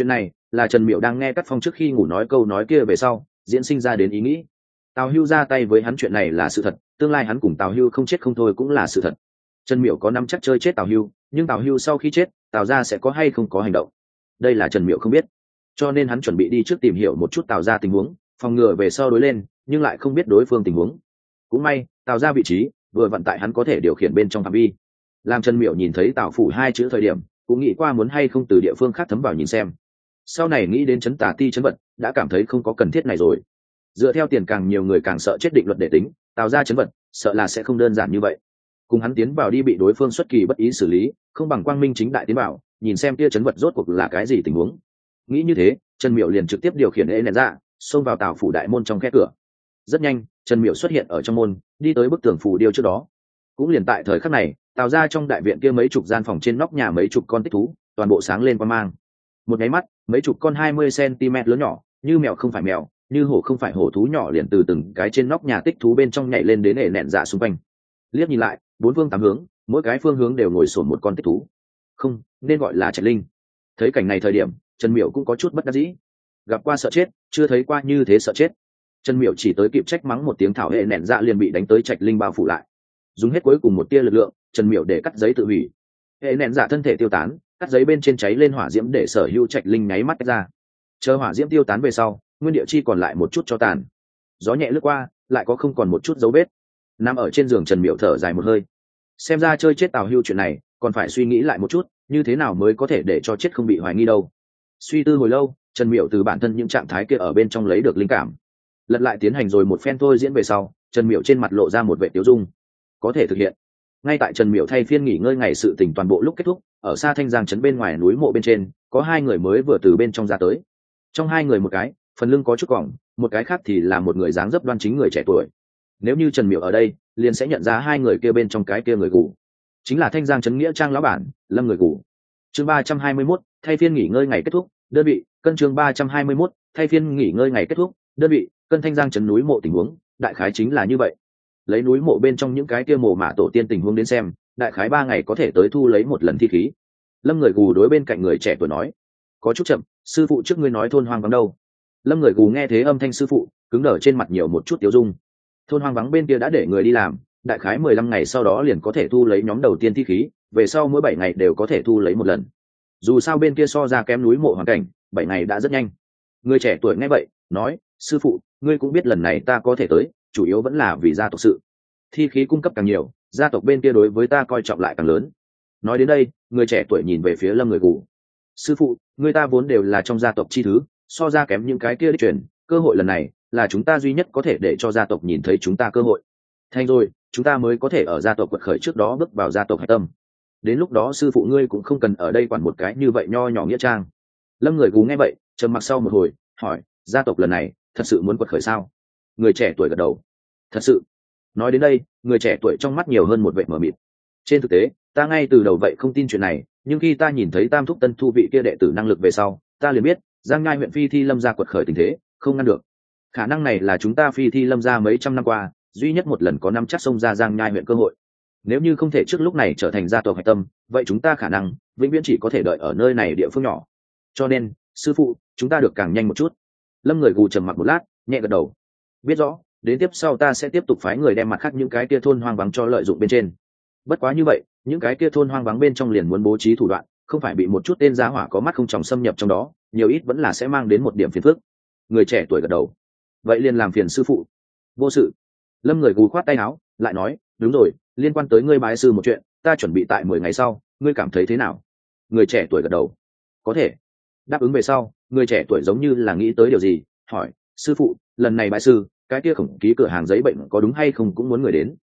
S1: là Trần Miểu đang nghe Cát Phong trước khi ngủ nói câu nói kia về sau diễn sinh ra đến ý nghĩ. Tào Hưu ra tay với hắn chuyện này là sự thật, tương lai hắn cùng Tào Hưu không chết không thôi cũng là sự thật. Trần Miểu có nắm chắc chơi chết Tào Hưu, nhưng Tào Hưu sau khi chết Tào gia sẽ có hay không có hành động, đây là Trần Miểu không biết, cho nên hắn chuẩn bị đi trước tìm hiểu một chút Tào gia tình huống, phòng ngừa về sau đối lên, nhưng lại không biết đối phương tình huống. Cũng may Tào gia vị trí vừa vận tại hắn có thể điều khiển bên trong phạm vi. Làm Trần Miểu nhìn thấy Tào phủ hai chữ thời điểm cũng nghĩ qua muốn hay không từ địa phương khác thấm vào nhìn xem, sau này nghĩ đến trấn tà ti trấn vật đã cảm thấy không có cần thiết này rồi. Dựa theo tiền càng nhiều người càng sợ chết định luật để tính, Tào gia trấn vật sợ là sẽ không đơn giản như vậy. Cùng hắn tiến vào đi bị đối phương xuất kỳ bất ý xử lý, không bằng quang minh chính đại tiến vào nhìn xem kia trấn vật rốt cuộc là cái gì tình huống. Nghĩ như thế, Trần Miểu liền trực tiếp điều khiển ê nén ra xông vào Tào phủ đại môn trong khe cửa. Rất nhanh Trần Miểu xuất hiện ở trong môn, đi tới bức tường phù điêu trước đó. Cũng liền tại thời khắc này, Tào ra trong đại viện kia mấy chục gian phòng trên nóc nhà mấy chục con tích thú toàn bộ sáng lên quang mang. Một nháy mắt mấy chục con 20 cm lớn nhỏ, như mèo không phải mèo, như hổ không phải hổ thú nhỏ liền từ từng cái trên nóc nhà tích thú bên trong nhảy lên đến ệ nẹn dạ xung quanh. Liếc nhìn lại, bốn phương tám hướng, mỗi cái phương hướng đều ngồi xổm một con tích thú, không nên gọi là trạch linh. Thấy cảnh này thời điểm Trần Miểu cũng có chút bất đắc dĩ, gặp qua sợ chết chưa thấy qua như thế sợ chết. Trần Miểu chỉ tới kịp trách mắng một tiếng thảo hệ nẹn dạ liền bị đánh tới trạch linh bao phủ lại. Dùng hết cuối cùng một tia lực lượng, Trần Miểu để cắt giấy tự hủy. Hệ nẹn dạ thân thể tiêu tán, cắt giấy bên trên cháy lên hỏa diễm để sở hữu trạch linh nháy mắt tách ra. Chờ hỏa diễm tiêu tán về sau, nguyên địa chi còn lại một chút cho tàn. Gió nhẹ lướt qua, lại có không còn một chút dấu vết. Nằm ở trên giường Trần Miểu thở dài một hơi. Xem ra chơi chết Tào Hưu chuyện này, còn phải suy nghĩ lại một chút, như thế nào mới có thể để cho chết không bị hoài nghi đâu. Suy tư hồi lâu, Trần Miểu từ bản thân những trạng thái kia ở bên trong lấy được linh cảm. Lật lại tiến hành rồi một phen thôi diễn về sau, Trần Miểu trên mặt lộ ra một vẻ tiêu dung. Có thể thực hiện. Ngay tại Trần Miểu thay phiên nghỉ ngơi ngày sự tình toàn bộ lúc kết thúc, ở xa Thanh Giang trấn bên ngoài núi mộ bên trên, có hai người mới vừa từ bên trong ra tới. Trong hai người một cái, phần lưng có chút cỏng, một cái khác thì là một người dáng dấp đoan chính người trẻ tuổi. Nếu như Trần Miểu ở đây, liền sẽ nhận ra hai người kia bên trong cái kia người cũ, chính là Thanh Giang trấn nghĩa trang lão bản, Lâm người cũ. Chương 321, thay phiên nghỉ ngơi ngày kết thúc, đơn vị, cân chương 321, thay phiên nghỉ ngơi ngày kết thúc, đơn vị, cân Thanh Giang trấn núi mộ tình huống, đại khái chính là như vậy. Lấy núi mộ bên trong những cái kia mồ mả tổ tiên tình huống đến xem, đại khái 3 ngày có thể tới thu lấy một lần thi khí. Lâm người gù đối bên cạnh người trẻ tuổi nói, có chút chậm, sư phụ trước ngươi nói thôn hoang vắng đâu. Lâm người gù nghe thế âm thanh sư phụ, cứng đờ trên mặt nhiều một chút tiêu dung. Thôn hoang vắng bên kia đã để người đi làm, đại khái 15 ngày sau đó liền có thể thu lấy nhóm đầu tiên thi khí, về sau mỗi 7 ngày đều có thể thu lấy một lần. Dù sao bên kia so ra kém núi mộ hoàn cảnh, 7 ngày đã rất nhanh. Người trẻ tuổi nghe vậy nói, sư phụ ngươi cũng biết lần này ta có thể tới chủ yếu vẫn là vì gia tộc sự, thi khí cung cấp càng nhiều gia tộc bên kia đối với ta coi trọng lại càng lớn. Nói đến đây người trẻ tuổi nhìn về phía Lâm người cũ, sư phụ người ta vốn đều là trong gia tộc chi thứ, so ra kém những cái kia đi truyền, cơ hội lần này là chúng ta duy nhất có thể để cho gia tộc nhìn thấy chúng ta cơ hội. Thành rồi chúng ta mới có thể ở gia tộc quật khởi trước đó bước vào gia tộc hạch tâm, đến lúc đó sư phụ ngươi cũng không cần ở đây quản một cái như vậy nho nhỏ nghĩa trang. Lâm người cũ nghe vậy trầm mặc sau một hồi hỏi, gia tộc lần này thật sự muốn quật khởi sao? Người trẻ tuổi gật đầu, thật sự. Nói đến đây người trẻ tuổi trong mắt nhiều hơn một vẻ mờ mịt. Trên thực tế ta ngay từ đầu vậy không tin chuyện này, nhưng khi ta nhìn thấy Tam Thúc Tân Thu vị kia đệ tử năng lực về sau, ta liền biết Giang Nhai huyện Phi Thi Lâm gia quật khởi tình thế không ngăn được. Khả năng này là chúng ta Phi Thi Lâm gia mấy trăm năm qua duy nhất một lần có năm chắc xông ra Giang Nhai huyện cơ hội. Nếu như không thể trước lúc này trở thành gia tộc hạch tâm, vậy chúng ta khả năng vĩnh viễn chỉ có thể đợi ở nơi này địa phương nhỏ. Cho nên sư phụ chúng ta được càng nhanh một chút. Lâm người gù trầm mặc một lát nhẹ gật đầu, biết rõ, đến tiếp sau ta sẽ tiếp tục phái người đem mặt khác những cái kia thôn hoang vắng cho lợi dụng bên trên. Bất quá như vậy những cái kia thôn hoang vắng bên trong liền muốn bố trí thủ đoạn, không phải bị một chút tên giá hỏa có mắt không tròng xâm nhập trong đó, nhiều ít vẫn là sẽ mang đến một điểm phiền phức. Người trẻ tuổi gật đầu, vậy liền làm phiền sư phụ. Vô sự. Lâm người gù khoát tay áo lại nói, đúng rồi, liên quan tới ngươi bái sư một chuyện ta chuẩn bị tại 10 ngày sau, ngươi cảm thấy thế nào? Người trẻ tuổi gật đầu, có thể. Đáp ứng về sau người trẻ tuổi giống như là nghĩ tới điều gì hỏi, sư phụ lần này bái sư cái kia khổng ký cửa hàng giấy bệnh có đúng hay không cũng muốn người đến?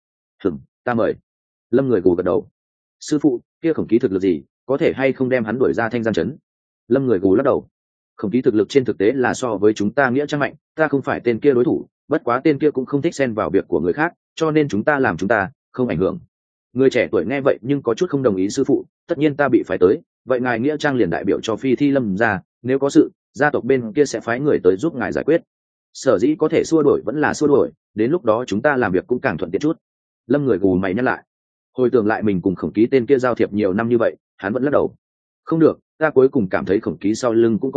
S1: Ta mời. Lâm người gù gật đầu, sư phụ kia khổng ký thực lực gì, có thể hay không đem hắn đuổi ra Thanh Giang trấn? Lâm người gù lắc đầu, khổng ký thực lực trên thực tế là so với chúng ta nghĩa trang mạnh, ta không phải tên kia đối thủ, bất quá tên kia cũng không thích xen vào việc của người khác, cho nên chúng ta làm chúng ta không ảnh hưởng. Người trẻ tuổi nghe vậy nhưng có chút không đồng ý, sư phụ tất nhiên ta bị phái tới, vậy ngài nghĩa trang liền đại biểu cho Phi Thi Lâm ra, nếu có sự gia tộc bên kia sẽ phái người tới giúp ngài giải quyết. Sở dĩ có thể xua đuổi vẫn là xua đuổi, đến lúc đó chúng ta làm việc cũng càng thuận tiện chút. Lâm người gù mày nhắc lại, hồi tưởng lại mình cùng khổng ký tên kia giao thiệp nhiều năm như vậy, hắn vẫn lắc đầu, không được, ta cuối cùng cảm thấy khổng ký sau lưng cũng có người,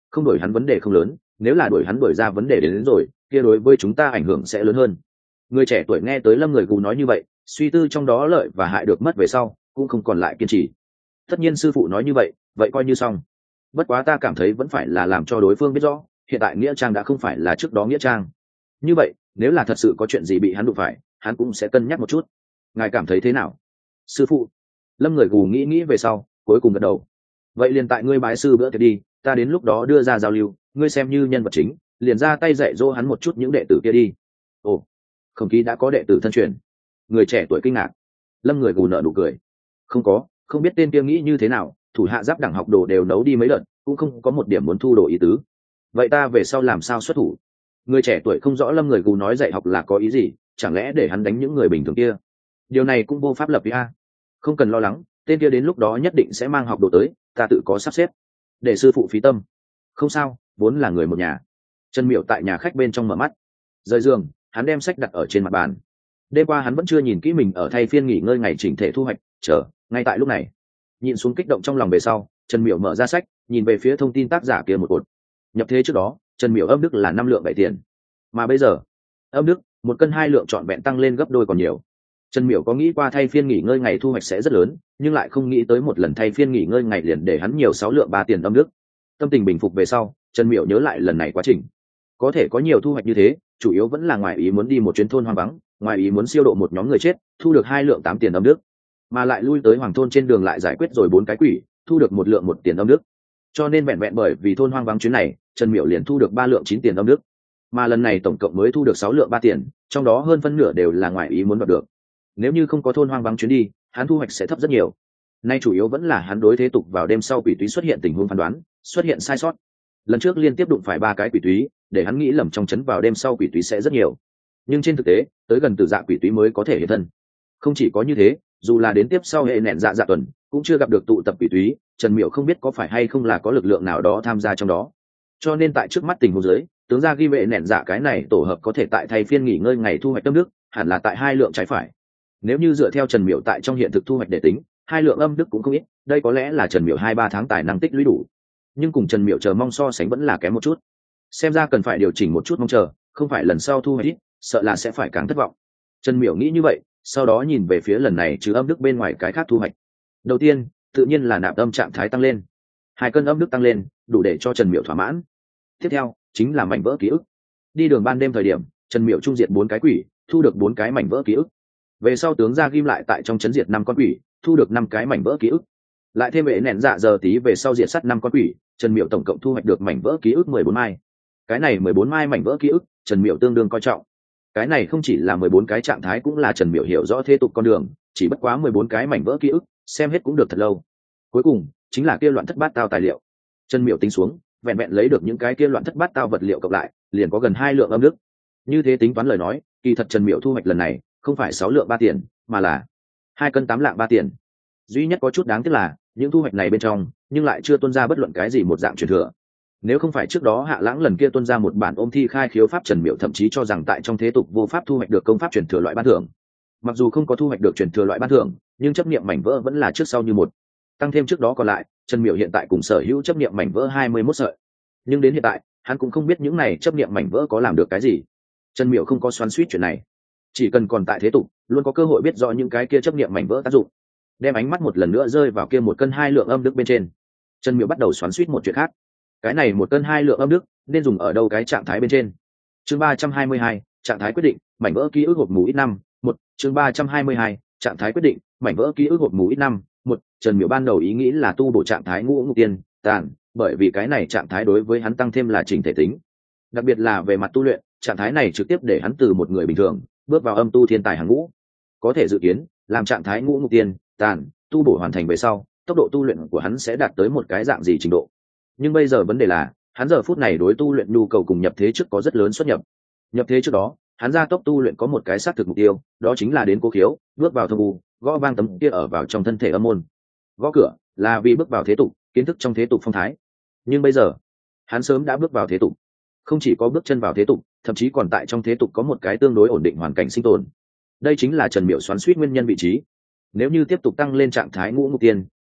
S1: không đổi hắn vấn đề không lớn, nếu là đuổi hắn đuổi ra vấn đề đến rồi kia đối với chúng ta ảnh hưởng sẽ lớn hơn. Người trẻ tuổi nghe tới Lâm Người Gù nói như vậy, suy tư trong đó lợi và hại được mất về sau cũng không còn lại kiên trì. Tất nhiên sư phụ nói như vậy, vậy coi như xong. Bất quá ta cảm thấy vẫn phải là làm cho đối phương biết rõ, hiện tại nghĩa trang đã không phải là trước đó nghĩa trang. Như vậy nếu là thật sự có chuyện gì bị hắn đụng phải, hắn cũng sẽ cân nhắc một chút. Ngài cảm thấy thế nào sư phụ? Lâm Người Gù nghĩ về sau cuối cùng gật đầu. Vậy liền tại ngươi bái sư bữa tiệc đi, ta đến lúc đó đưa ra giao lưu, ngươi xem như nhân vật chính, liền ra tay dạy dỗ hắn một chút những đệ tử kia đi. Ồ, không khí đã có đệ tử thân truyền. Người trẻ tuổi kinh ngạc. Lâm Người Gù nở nụ cười. Không có, không biết tên kia nghĩ như thế nào, thủ hạ giáp đẳng học đồ đều nấu đi mấy lần, cũng không có một điểm muốn thu đồ ý tứ. Vậy ta về sau làm sao xuất thủ? Người trẻ tuổi không rõ Lâm Người Gù nói dạy học là có ý gì, chẳng lẽ để hắn đánh những người bình thường kia? Điều này cũng vô pháp lập ý a. Không cần lo lắng, tên kia đến lúc đó nhất định sẽ mang học đồ tới, ta tự có sắp xếp, để sư phụ phí tâm. Không sao, vốn là người một nhà. Trần Miểu tại nhà khách bên trong mở mắt, rời giường, hắn đem sách đặt ở trên mặt bàn. Đêm qua hắn vẫn chưa nhìn kỹ mình ở thay phiên nghỉ ngơi ngày chỉnh thể thu hoạch, ngay tại lúc này nhìn xuống kích động trong lòng về sau, Trần Miểu mở ra sách, nhìn về phía thông tin tác giả kia một cột. Nhập thế trước đó Trần Miểu âm đức là 5 lượng 7 tiền, mà bây giờ âm đức 1 cân 2 lượng trọn vẹn tăng lên gấp đôi còn nhiều. Trần Miểu có nghĩ qua thay phiên nghỉ ngơi ngày thu hoạch sẽ rất lớn, nhưng lại không nghĩ tới một lần thay phiên nghỉ ngơi ngày liền để hắn nhiều 6 lượng 3 tiền âm đức. Tâm tình bình phục về sau, Trần Miểu nhớ lại lần này quá trình, có thể có nhiều thu hoạch như thế chủ yếu vẫn là ngoài ý muốn đi một chuyến thôn hoang vắng, ngoài ý muốn siêu độ một nhóm người chết, thu được 2 lượng 8 tiền âm đức, mà lại lui tới hoàng thôn trên đường lại giải quyết rồi 4 cái quỷ, thu được 1 lượng 1 tiền âm đức. Cho nên vẹn vẹn bởi vì thôn hoang vắng chuyến này, Trần Miểu liền thu được 3 lượng 9 tiền âm đức, mà lần này tổng cộng mới thu được 6 lượng 3 tiền, trong đó hơn phân nửa đều là ngoài ý muốn đoạt được. Nếu như không có thôn hoang vắng chuyến đi, hắn thu hoạch sẽ thấp rất nhiều. Nay chủ yếu vẫn là hắn đối thế tục vào đêm sau quỷ túy xuất hiện tình huống phán đoán xuất hiện sai sót. Lần trước liên tiếp đụng phải 3 cái quỷ túy, để hắn nghĩ lầm trong trấn vào đêm sau quỷ túy sẽ rất nhiều, nhưng trên thực tế tới gần Tử Dạ quỷ túy mới có thể hiện thân. Không chỉ có như thế, dù là đến tiếp sau hệ nện dạ tuần cũng chưa gặp được tụ tập quỷ túy. Trần Miểu không biết có phải hay không là có lực lượng nào đó tham gia trong đó, cho nên tại trước mắt tình huống dưới, tướng ra ghi vệ nện dạ cái này tổ hợp có thể tại thay phiên nghỉ ngơi ngày thu hoạch âm đức hẳn là tại 2 lượng trái phải. Nếu như dựa theo Trần Miểu tại trong hiện thực thu hoạch để tính, 2 lượng âm đức cũng không ít, đây có lẽ là Trần Miểu 2-3 tháng tài năng tích lũy đủ, nhưng cùng Trần Miểu chờ mong so sánh vẫn là kém một chút. Xem ra cần phải điều chỉnh một chút mong chờ, không phải lần sau thu hoạch ít, sợ là sẽ phải càng thất vọng. Trần Miểu nghĩ như vậy, sau đó nhìn về phía lần này trừ âm đức bên ngoài cái khác thu hoạch. Đầu tiên tự nhiên là nạp âm trạng thái tăng lên, 2 cân âm đức tăng lên đủ để cho Trần Miểu thỏa mãn. Tiếp theo chính là mảnh vỡ ký ức. Đi đường ban đêm thời điểm, Trần Miểu trung diệt 4 cái quỷ, thu được 4 cái mảnh vỡ ký ức. Về sau tướng ra ghim lại tại trong trấn diệt 5 con quỷ, thu được 5 cái mảnh vỡ ký ức. Lại thêm vệ nện dạ giờ tí về sau diệt sát 5 con quỷ, Trần Miểu tổng cộng thu hoạch được mảnh vỡ ký ức 14 mai. Cái này 14 mai mảnh vỡ ký ức, Trần Miểu tương đương coi trọng. Cái này không chỉ là 14 cái trạng thái, cũng là Trần Miểu hiểu rõ thế tục con đường, chỉ bất quá 14 cái mảnh vỡ ký ức, xem hết cũng được thật lâu. Cuối cùng chính là kia loạn thất bát tao tài liệu. Trần Miểu tính xuống, vẹn vẹn lấy được những cái kia loạn thất bát tao vật liệu cộng lại, liền có gần 2 lượng âm đức. Như thế tính toán lời nói, kỳ thật Trần Miểu thu hoạch lần này không phải 6 lượng 3 tiền, mà là 2 cân 8 lạng 3 tiền. Duy nhất có chút đáng tiếc là những thu hoạch này bên trong nhưng lại chưa tuân ra bất luận cái gì một dạng truyền thừa. Nếu không phải trước đó Hạ Lãng lần kia tuân ra một bản ôm thi khai khiếu pháp, Trần Miểu thậm chí cho rằng tại trong thế tục vô pháp thu hoạch được công pháp truyền thừa loại ban thưởng. Mặc dù không có thu hoạch được truyền thừa loại ban thưởng, nhưng chấp niệm mảnh vỡ vẫn là trước sau như một. Tăng thêm trước đó còn lại, Trần Miểu hiện tại cùng sở hữu chấp niệm mảnh vỡ 21 sợi. Nhưng đến hiện tại, hắn cũng không biết những này chấp niệm mảnh vỡ có làm được cái gì. Trần Miểu không có xoắn xuýt chuyện này, chỉ cần còn tại thế tục, luôn có cơ hội biết rõ những cái kia chấp niệm mảnh vỡ tác dụng. Đem ánh mắt một lần nữa rơi vào kia 1 cân 2 lượng âm đức bên trên, Trần Miểu bắt đầu xoắn xuýt một chuyện khác. Cái này 1 cân 2 lượng âm đức nên dùng ở đâu cái trạng thái bên trên? Chương 322, trạng thái quyết định, mảnh vỡ ký ức hộp mù ít năm. Chương 322, trạng thái quyết định, mảnh vỡ ký ức hộp mù ít năm. Trần Miểu ban đầu ý nghĩ là tu bổ trạng thái ngũ ngục tiên tàn, bởi vì cái này trạng thái đối với hắn tăng thêm là chỉnh thể tính, đặc biệt là về mặt tu luyện, trạng thái này trực tiếp để hắn từ một người bình thường bước vào âm tu thiên tài hàng ngũ. Có thể dự kiến, làm trạng thái ngũ ngục tiên tàn tu bổ hoàn thành về sau, tốc độ tu luyện của hắn sẽ đạt tới một cái dạng gì trình độ. Nhưng bây giờ vấn đề là, hắn giờ phút này đối tu luyện nhu cầu cùng nhập thế trước có rất lớn xuất nhập. Nhập thế trước đó, hắn gia tốc tu luyện có một cái xác thực mục tiêu, đó chính là đến cố khiếu, bước vào thông u, gõ vang tấm kia ở vào trong thân thể âm môn. Gõ cửa là vì bước vào thế tục, kiến thức trong thế tục phong thái. Nhưng bây giờ, hắn sớm đã bước vào thế tục, không chỉ có bước chân vào thế tục, thậm chí còn tại trong thế tục có một cái tương đối ổn định hoàn cảnh sinh tồn. Đây chính là Trần Miểu xoắn xuýt nguyên nhân vị trí. Nếu như tiếp tục tăng lên trạng thái ngũ ngục tiên tàn,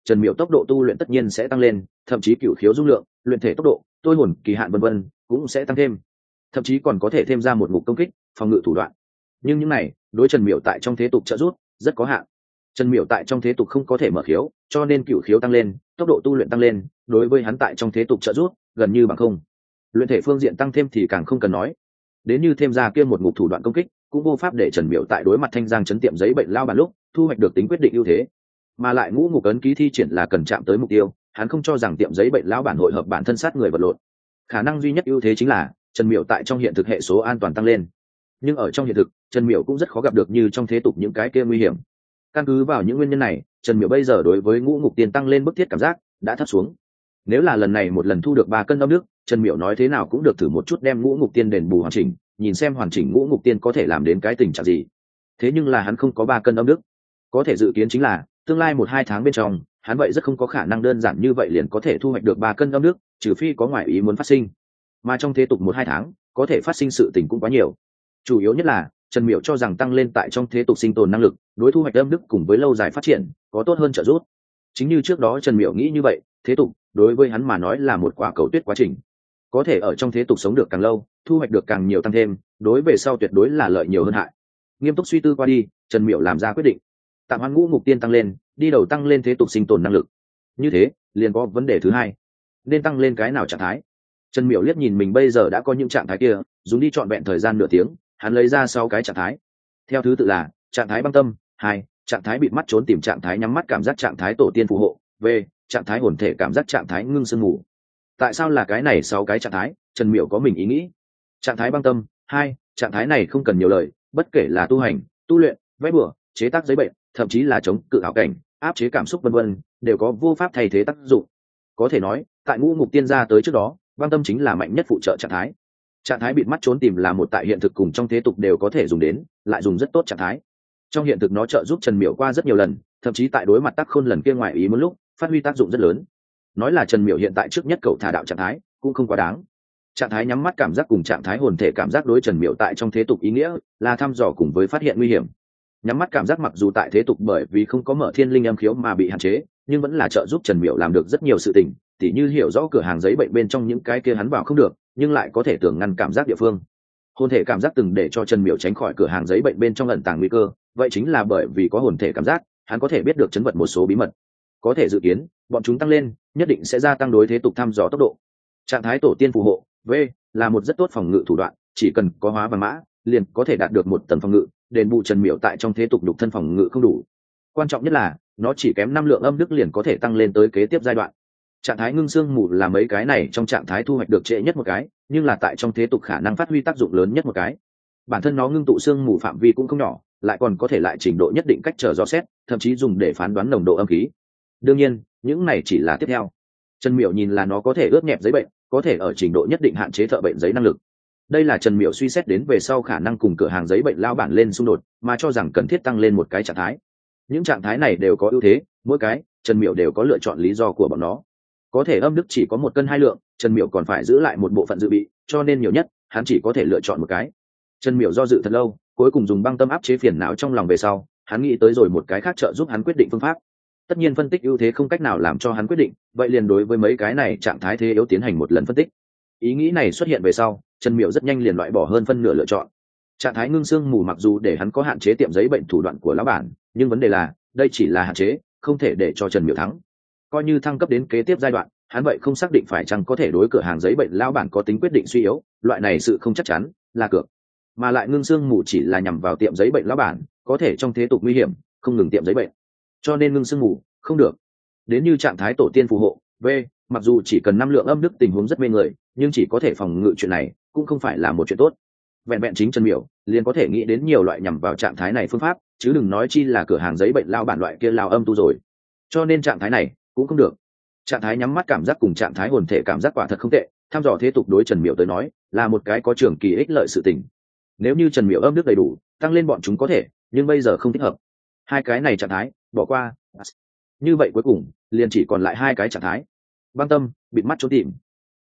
S1: Trần Miểu tốc độ tu luyện tất nhiên sẽ tăng lên, thậm chí cửu khiếu dung lượng, luyện thể tốc độ, tôi hồn kỳ hạn vân vân cũng sẽ tăng thêm, thậm chí còn có thể thêm ra một ngục công kích, phòng ngự thủ đoạn. Nhưng những này đối Trần Miểu tại trong thế tục trợ giúp rất có hạn. Trần Miểu tại trong thế tục không có thể mở khiếu, cho nên cửu khiếu tăng lên, tốc độ tu luyện tăng lên, đối với hắn tại trong thế tục trợ giúp gần như bằng không. Luyện thể phương diện tăng thêm thì càng không cần nói. Đến như thêm ra kia một ngục thủ đoạn công kích, cũng vô pháp để Trần Miểu tại đối mặt thanh giang chấn tiệm giấy bệnh lao bàn lúc thu hoạch được tính quyết định ưu thế. Mà lại ngũ ngục ấn ký thi triển là cần chạm tới mục tiêu, hắn không cho rằng tiệm giấy bệnh lao bản hội hợp bản thân sát người vật lộn. Khả năng duy nhất ưu thế chính là Trần Miểu tại trong hiện thực hệ số an toàn tăng lên. Nhưng ở trong hiện thực, Trần Miểu cũng rất khó gặp được như trong thế tục những cái kia nguy hiểm. Căn cứ vào những nguyên nhân này, Trần Miểu bây giờ đối với ngũ ngục tiên tăng lên bức thiết cảm giác đã thấp xuống. Nếu là lần này một lần thu được 3 cân âm nước, Trần Miểu nói thế nào cũng được thử một chút đem ngũ ngục tiên đền bù hoàn chỉnh, nhìn xem hoàn chỉnh ngũ ngục tiên có thể làm đến cái tình trạng gì. Thế nhưng là hắn không có 3 cân âm nước, có thể dự kiến chính là tương lai 1-2 tháng bên trong, hắn vậy rất không có khả năng đơn giản như vậy liền có thể thu hoạch được 3 cân âm nước, trừ phi có ngoại ý muốn phát sinh. Mà trong thế tục 1-2 tháng, có thể phát sinh sự tình cũng quá nhiều. Chủ yếu nhất là Trần Miểu cho rằng tăng lên tại trong thế tục sinh tồn năng lực, đối thu hoạch âm đức cùng với lâu dài phát triển có tốt hơn trợ giúp. Chính như trước đó Trần Miểu nghĩ như vậy, thế tục đối với hắn mà nói là một quả cầu tuyết quá trình. Có thể ở trong thế tục sống được càng lâu, thu hoạch được càng nhiều tăng thêm, đối về sau tuyệt đối là lợi nhiều hơn hại. Nghiêm túc suy tư qua đi, Trần Miểu làm ra quyết định, tạm hoãn ngũ ngục tiên tăng lên, đi đầu tăng lên thế tục sinh tồn năng lực. Như thế, liền có vấn đề thứ hai, nên tăng lên cái nào trạng thái. Trần Miểu liếc nhìn mình bây giờ đã có những trạng thái kia, dùng đi trọn vẹn thời gian nửa tiếng, hắn lấy ra 6 cái trạng thái, theo thứ tự là trạng thái băng tâm 2, trạng thái bịt mắt trốn tìm, trạng thái nhắm mắt cảm giác, trạng thái tổ tiên phù hộ v, trạng thái hồn thể cảm giác, trạng thái ngưng sương mù. Tại sao là cái này 6 cái trạng thái? Trần Miểu có mình ý nghĩ. Trạng thái băng tâm 2, trạng thái này không cần nhiều lời, bất kể là tu hành, tu luyện, vẽ bừa, chế tác giấy bệnh, thậm chí là chống cự ảo cảnh, áp chế cảm xúc vân vân, đều có vô pháp thay thế tác dụng. Có thể nói, tại ngũ ngục tiên ra tới trước đó, băng tâm chính là mạnh nhất phụ trợ trạng thái. Trạng thái bịt mắt trốn tìm là một tại hiện thực cùng trong thế tục đều có thể dùng đến, lại dùng rất tốt trạng thái. Trong hiện thực nó trợ giúp Trần Miểu qua rất nhiều lần, thậm chí tại đối mặt Tắc Khôn lần kia ngoài ý muốn lúc, phát huy tác dụng rất lớn. Nói là Trần Miểu hiện tại trước nhất cậu thả đạo trạng thái, cũng không quá đáng. Trạng thái nhắm mắt cảm giác cùng trạng thái hồn thể cảm giác đối Trần Miểu tại trong thế tục ý nghĩa là thăm dò cùng với phát hiện nguy hiểm. Nhắm mắt cảm giác mặc dù tại thế tục bởi vì không có mở thiên linh âm khiếu mà bị hạn chế, nhưng vẫn là trợ giúp Trần Miểu làm được rất nhiều sự tình, tỉ như hiểu rõ cửa hàng giấy bệnh bên trong những cái kia hắn vào không được, nhưng lại có thể tưởng ngăn cảm giác địa phương. Hồn thể cảm giác từng để cho Trần Miểu tránh khỏi cửa hàng giấy bệnh bên trong ẩn tàng nguy cơ, vậy chính là bởi vì có hồn thể cảm giác, hắn có thể biết được chấn vật một số bí mật, có thể dự kiến bọn chúng tăng lên nhất định sẽ gia tăng đối thế tục thăm dò tốc độ. Trạng thái tổ tiên phù hộ v là một rất tốt phòng ngự thủ đoạn, chỉ cần có hóa vàng mã liền có thể đạt được một tầng phòng ngự, đền bù Trần Miểu tại trong thế tục đục thân phòng ngự không đủ. Quan trọng nhất là nó chỉ kém 5 lượng âm đức liền có thể tăng lên tới kế tiếp giai đoạn. Trạng thái ngưng xương mù là mấy cái này trong trạng thái thu hoạch được trễ nhất một cái, nhưng là tại trong thế tục khả năng phát huy tác dụng lớn nhất một cái. Bản thân nó ngưng tụ xương mù phạm vi cũng không nhỏ, lại còn có thể lại trình độ nhất định cách trở dò xét, thậm chí dùng để phán đoán nồng độ âm khí. Đương nhiên, những này chỉ là tiếp theo. Trần Miểu nhìn là nó có thể ướt nhẹp giấy bệnh, có thể ở trình độ nhất định hạn chế thợ bệnh giấy năng lực. Đây là Trần Miểu suy xét đến về sau khả năng cùng cửa hàng giấy bệnh lao bản lên xung đột, mà cho rằng cần thiết tăng lên một cái trạng thái. Những trạng thái này đều có ưu thế, mỗi cái Trần Miểu đều có lựa chọn lý do của bọn nó. Có thể âm đức chỉ có 1 cân 2 lượng, Trần Miểu còn phải giữ lại một bộ phận dự bị, cho nên nhiều nhất hắn chỉ có thể lựa chọn một cái. Trần Miểu do dự thật lâu, cuối cùng dùng băng tâm áp chế phiền não trong lòng về sau, hắn nghĩ tới rồi một cái khác trợ giúp hắn quyết định phương pháp. Tất nhiên phân tích ưu thế không cách nào làm cho hắn quyết định, vậy liền đối với mấy cái này trạng thái thế yếu tiến hành một lần phân tích. Ý nghĩ này xuất hiện về sau, Trần Miểu rất nhanh liền loại bỏ hơn phân nửa lựa chọn. Trạng thái ngưng xương mù mặc dù để hắn có hạn chế tiệm giấy bệnh thủ đoạn của lão bản, nhưng vấn đề là đây chỉ là hạn chế, không thể để cho Trần Miểu thắng. Coi như thăng cấp đến kế tiếp giai đoạn, hắn vậy không xác định phải chăng có thể đối cửa hàng giấy bệnh lão bản có tính quyết định suy yếu, loại này sự không chắc chắn là cược. Mà lại ngưng xương mù chỉ là nhằm vào tiệm giấy bệnh lão bản, có thể trong thế tục nguy hiểm không ngừng tiệm giấy bệnh, cho nên ngưng xương mù không được. Đến như trạng thái tổ tiên phù hộ v, mặc dù chỉ cần 5 lượng âm đức tình huống rất mê người, nhưng chỉ có thể phòng ngự chuyện này cũng không phải là một chuyện tốt. Vẹn vẹn chính Trần Miểu liền có thể nghĩ đến nhiều loại nhằm vào trạng thái này phương pháp, chứ đừng nói chi là cửa hàng giấy bệnh lao bản loại kia lao âm tu rồi. Cho nên trạng thái này cũng không được. Trạng thái nhắm mắt cảm giác cùng trạng thái hồn thể cảm giác quả thật không tệ, tham dò thế tục đối Trần Miểu tới nói là một cái có trường kỳ ích lợi sự tình. Nếu như Trần Miểu âm đức đầy đủ, tăng lên bọn chúng có thể, nhưng bây giờ không thích hợp. Hai cái này trạng thái bỏ qua. Như vậy cuối cùng liền chỉ còn lại 2 cái trạng thái: băng tâm, bịt mắt trốn tìm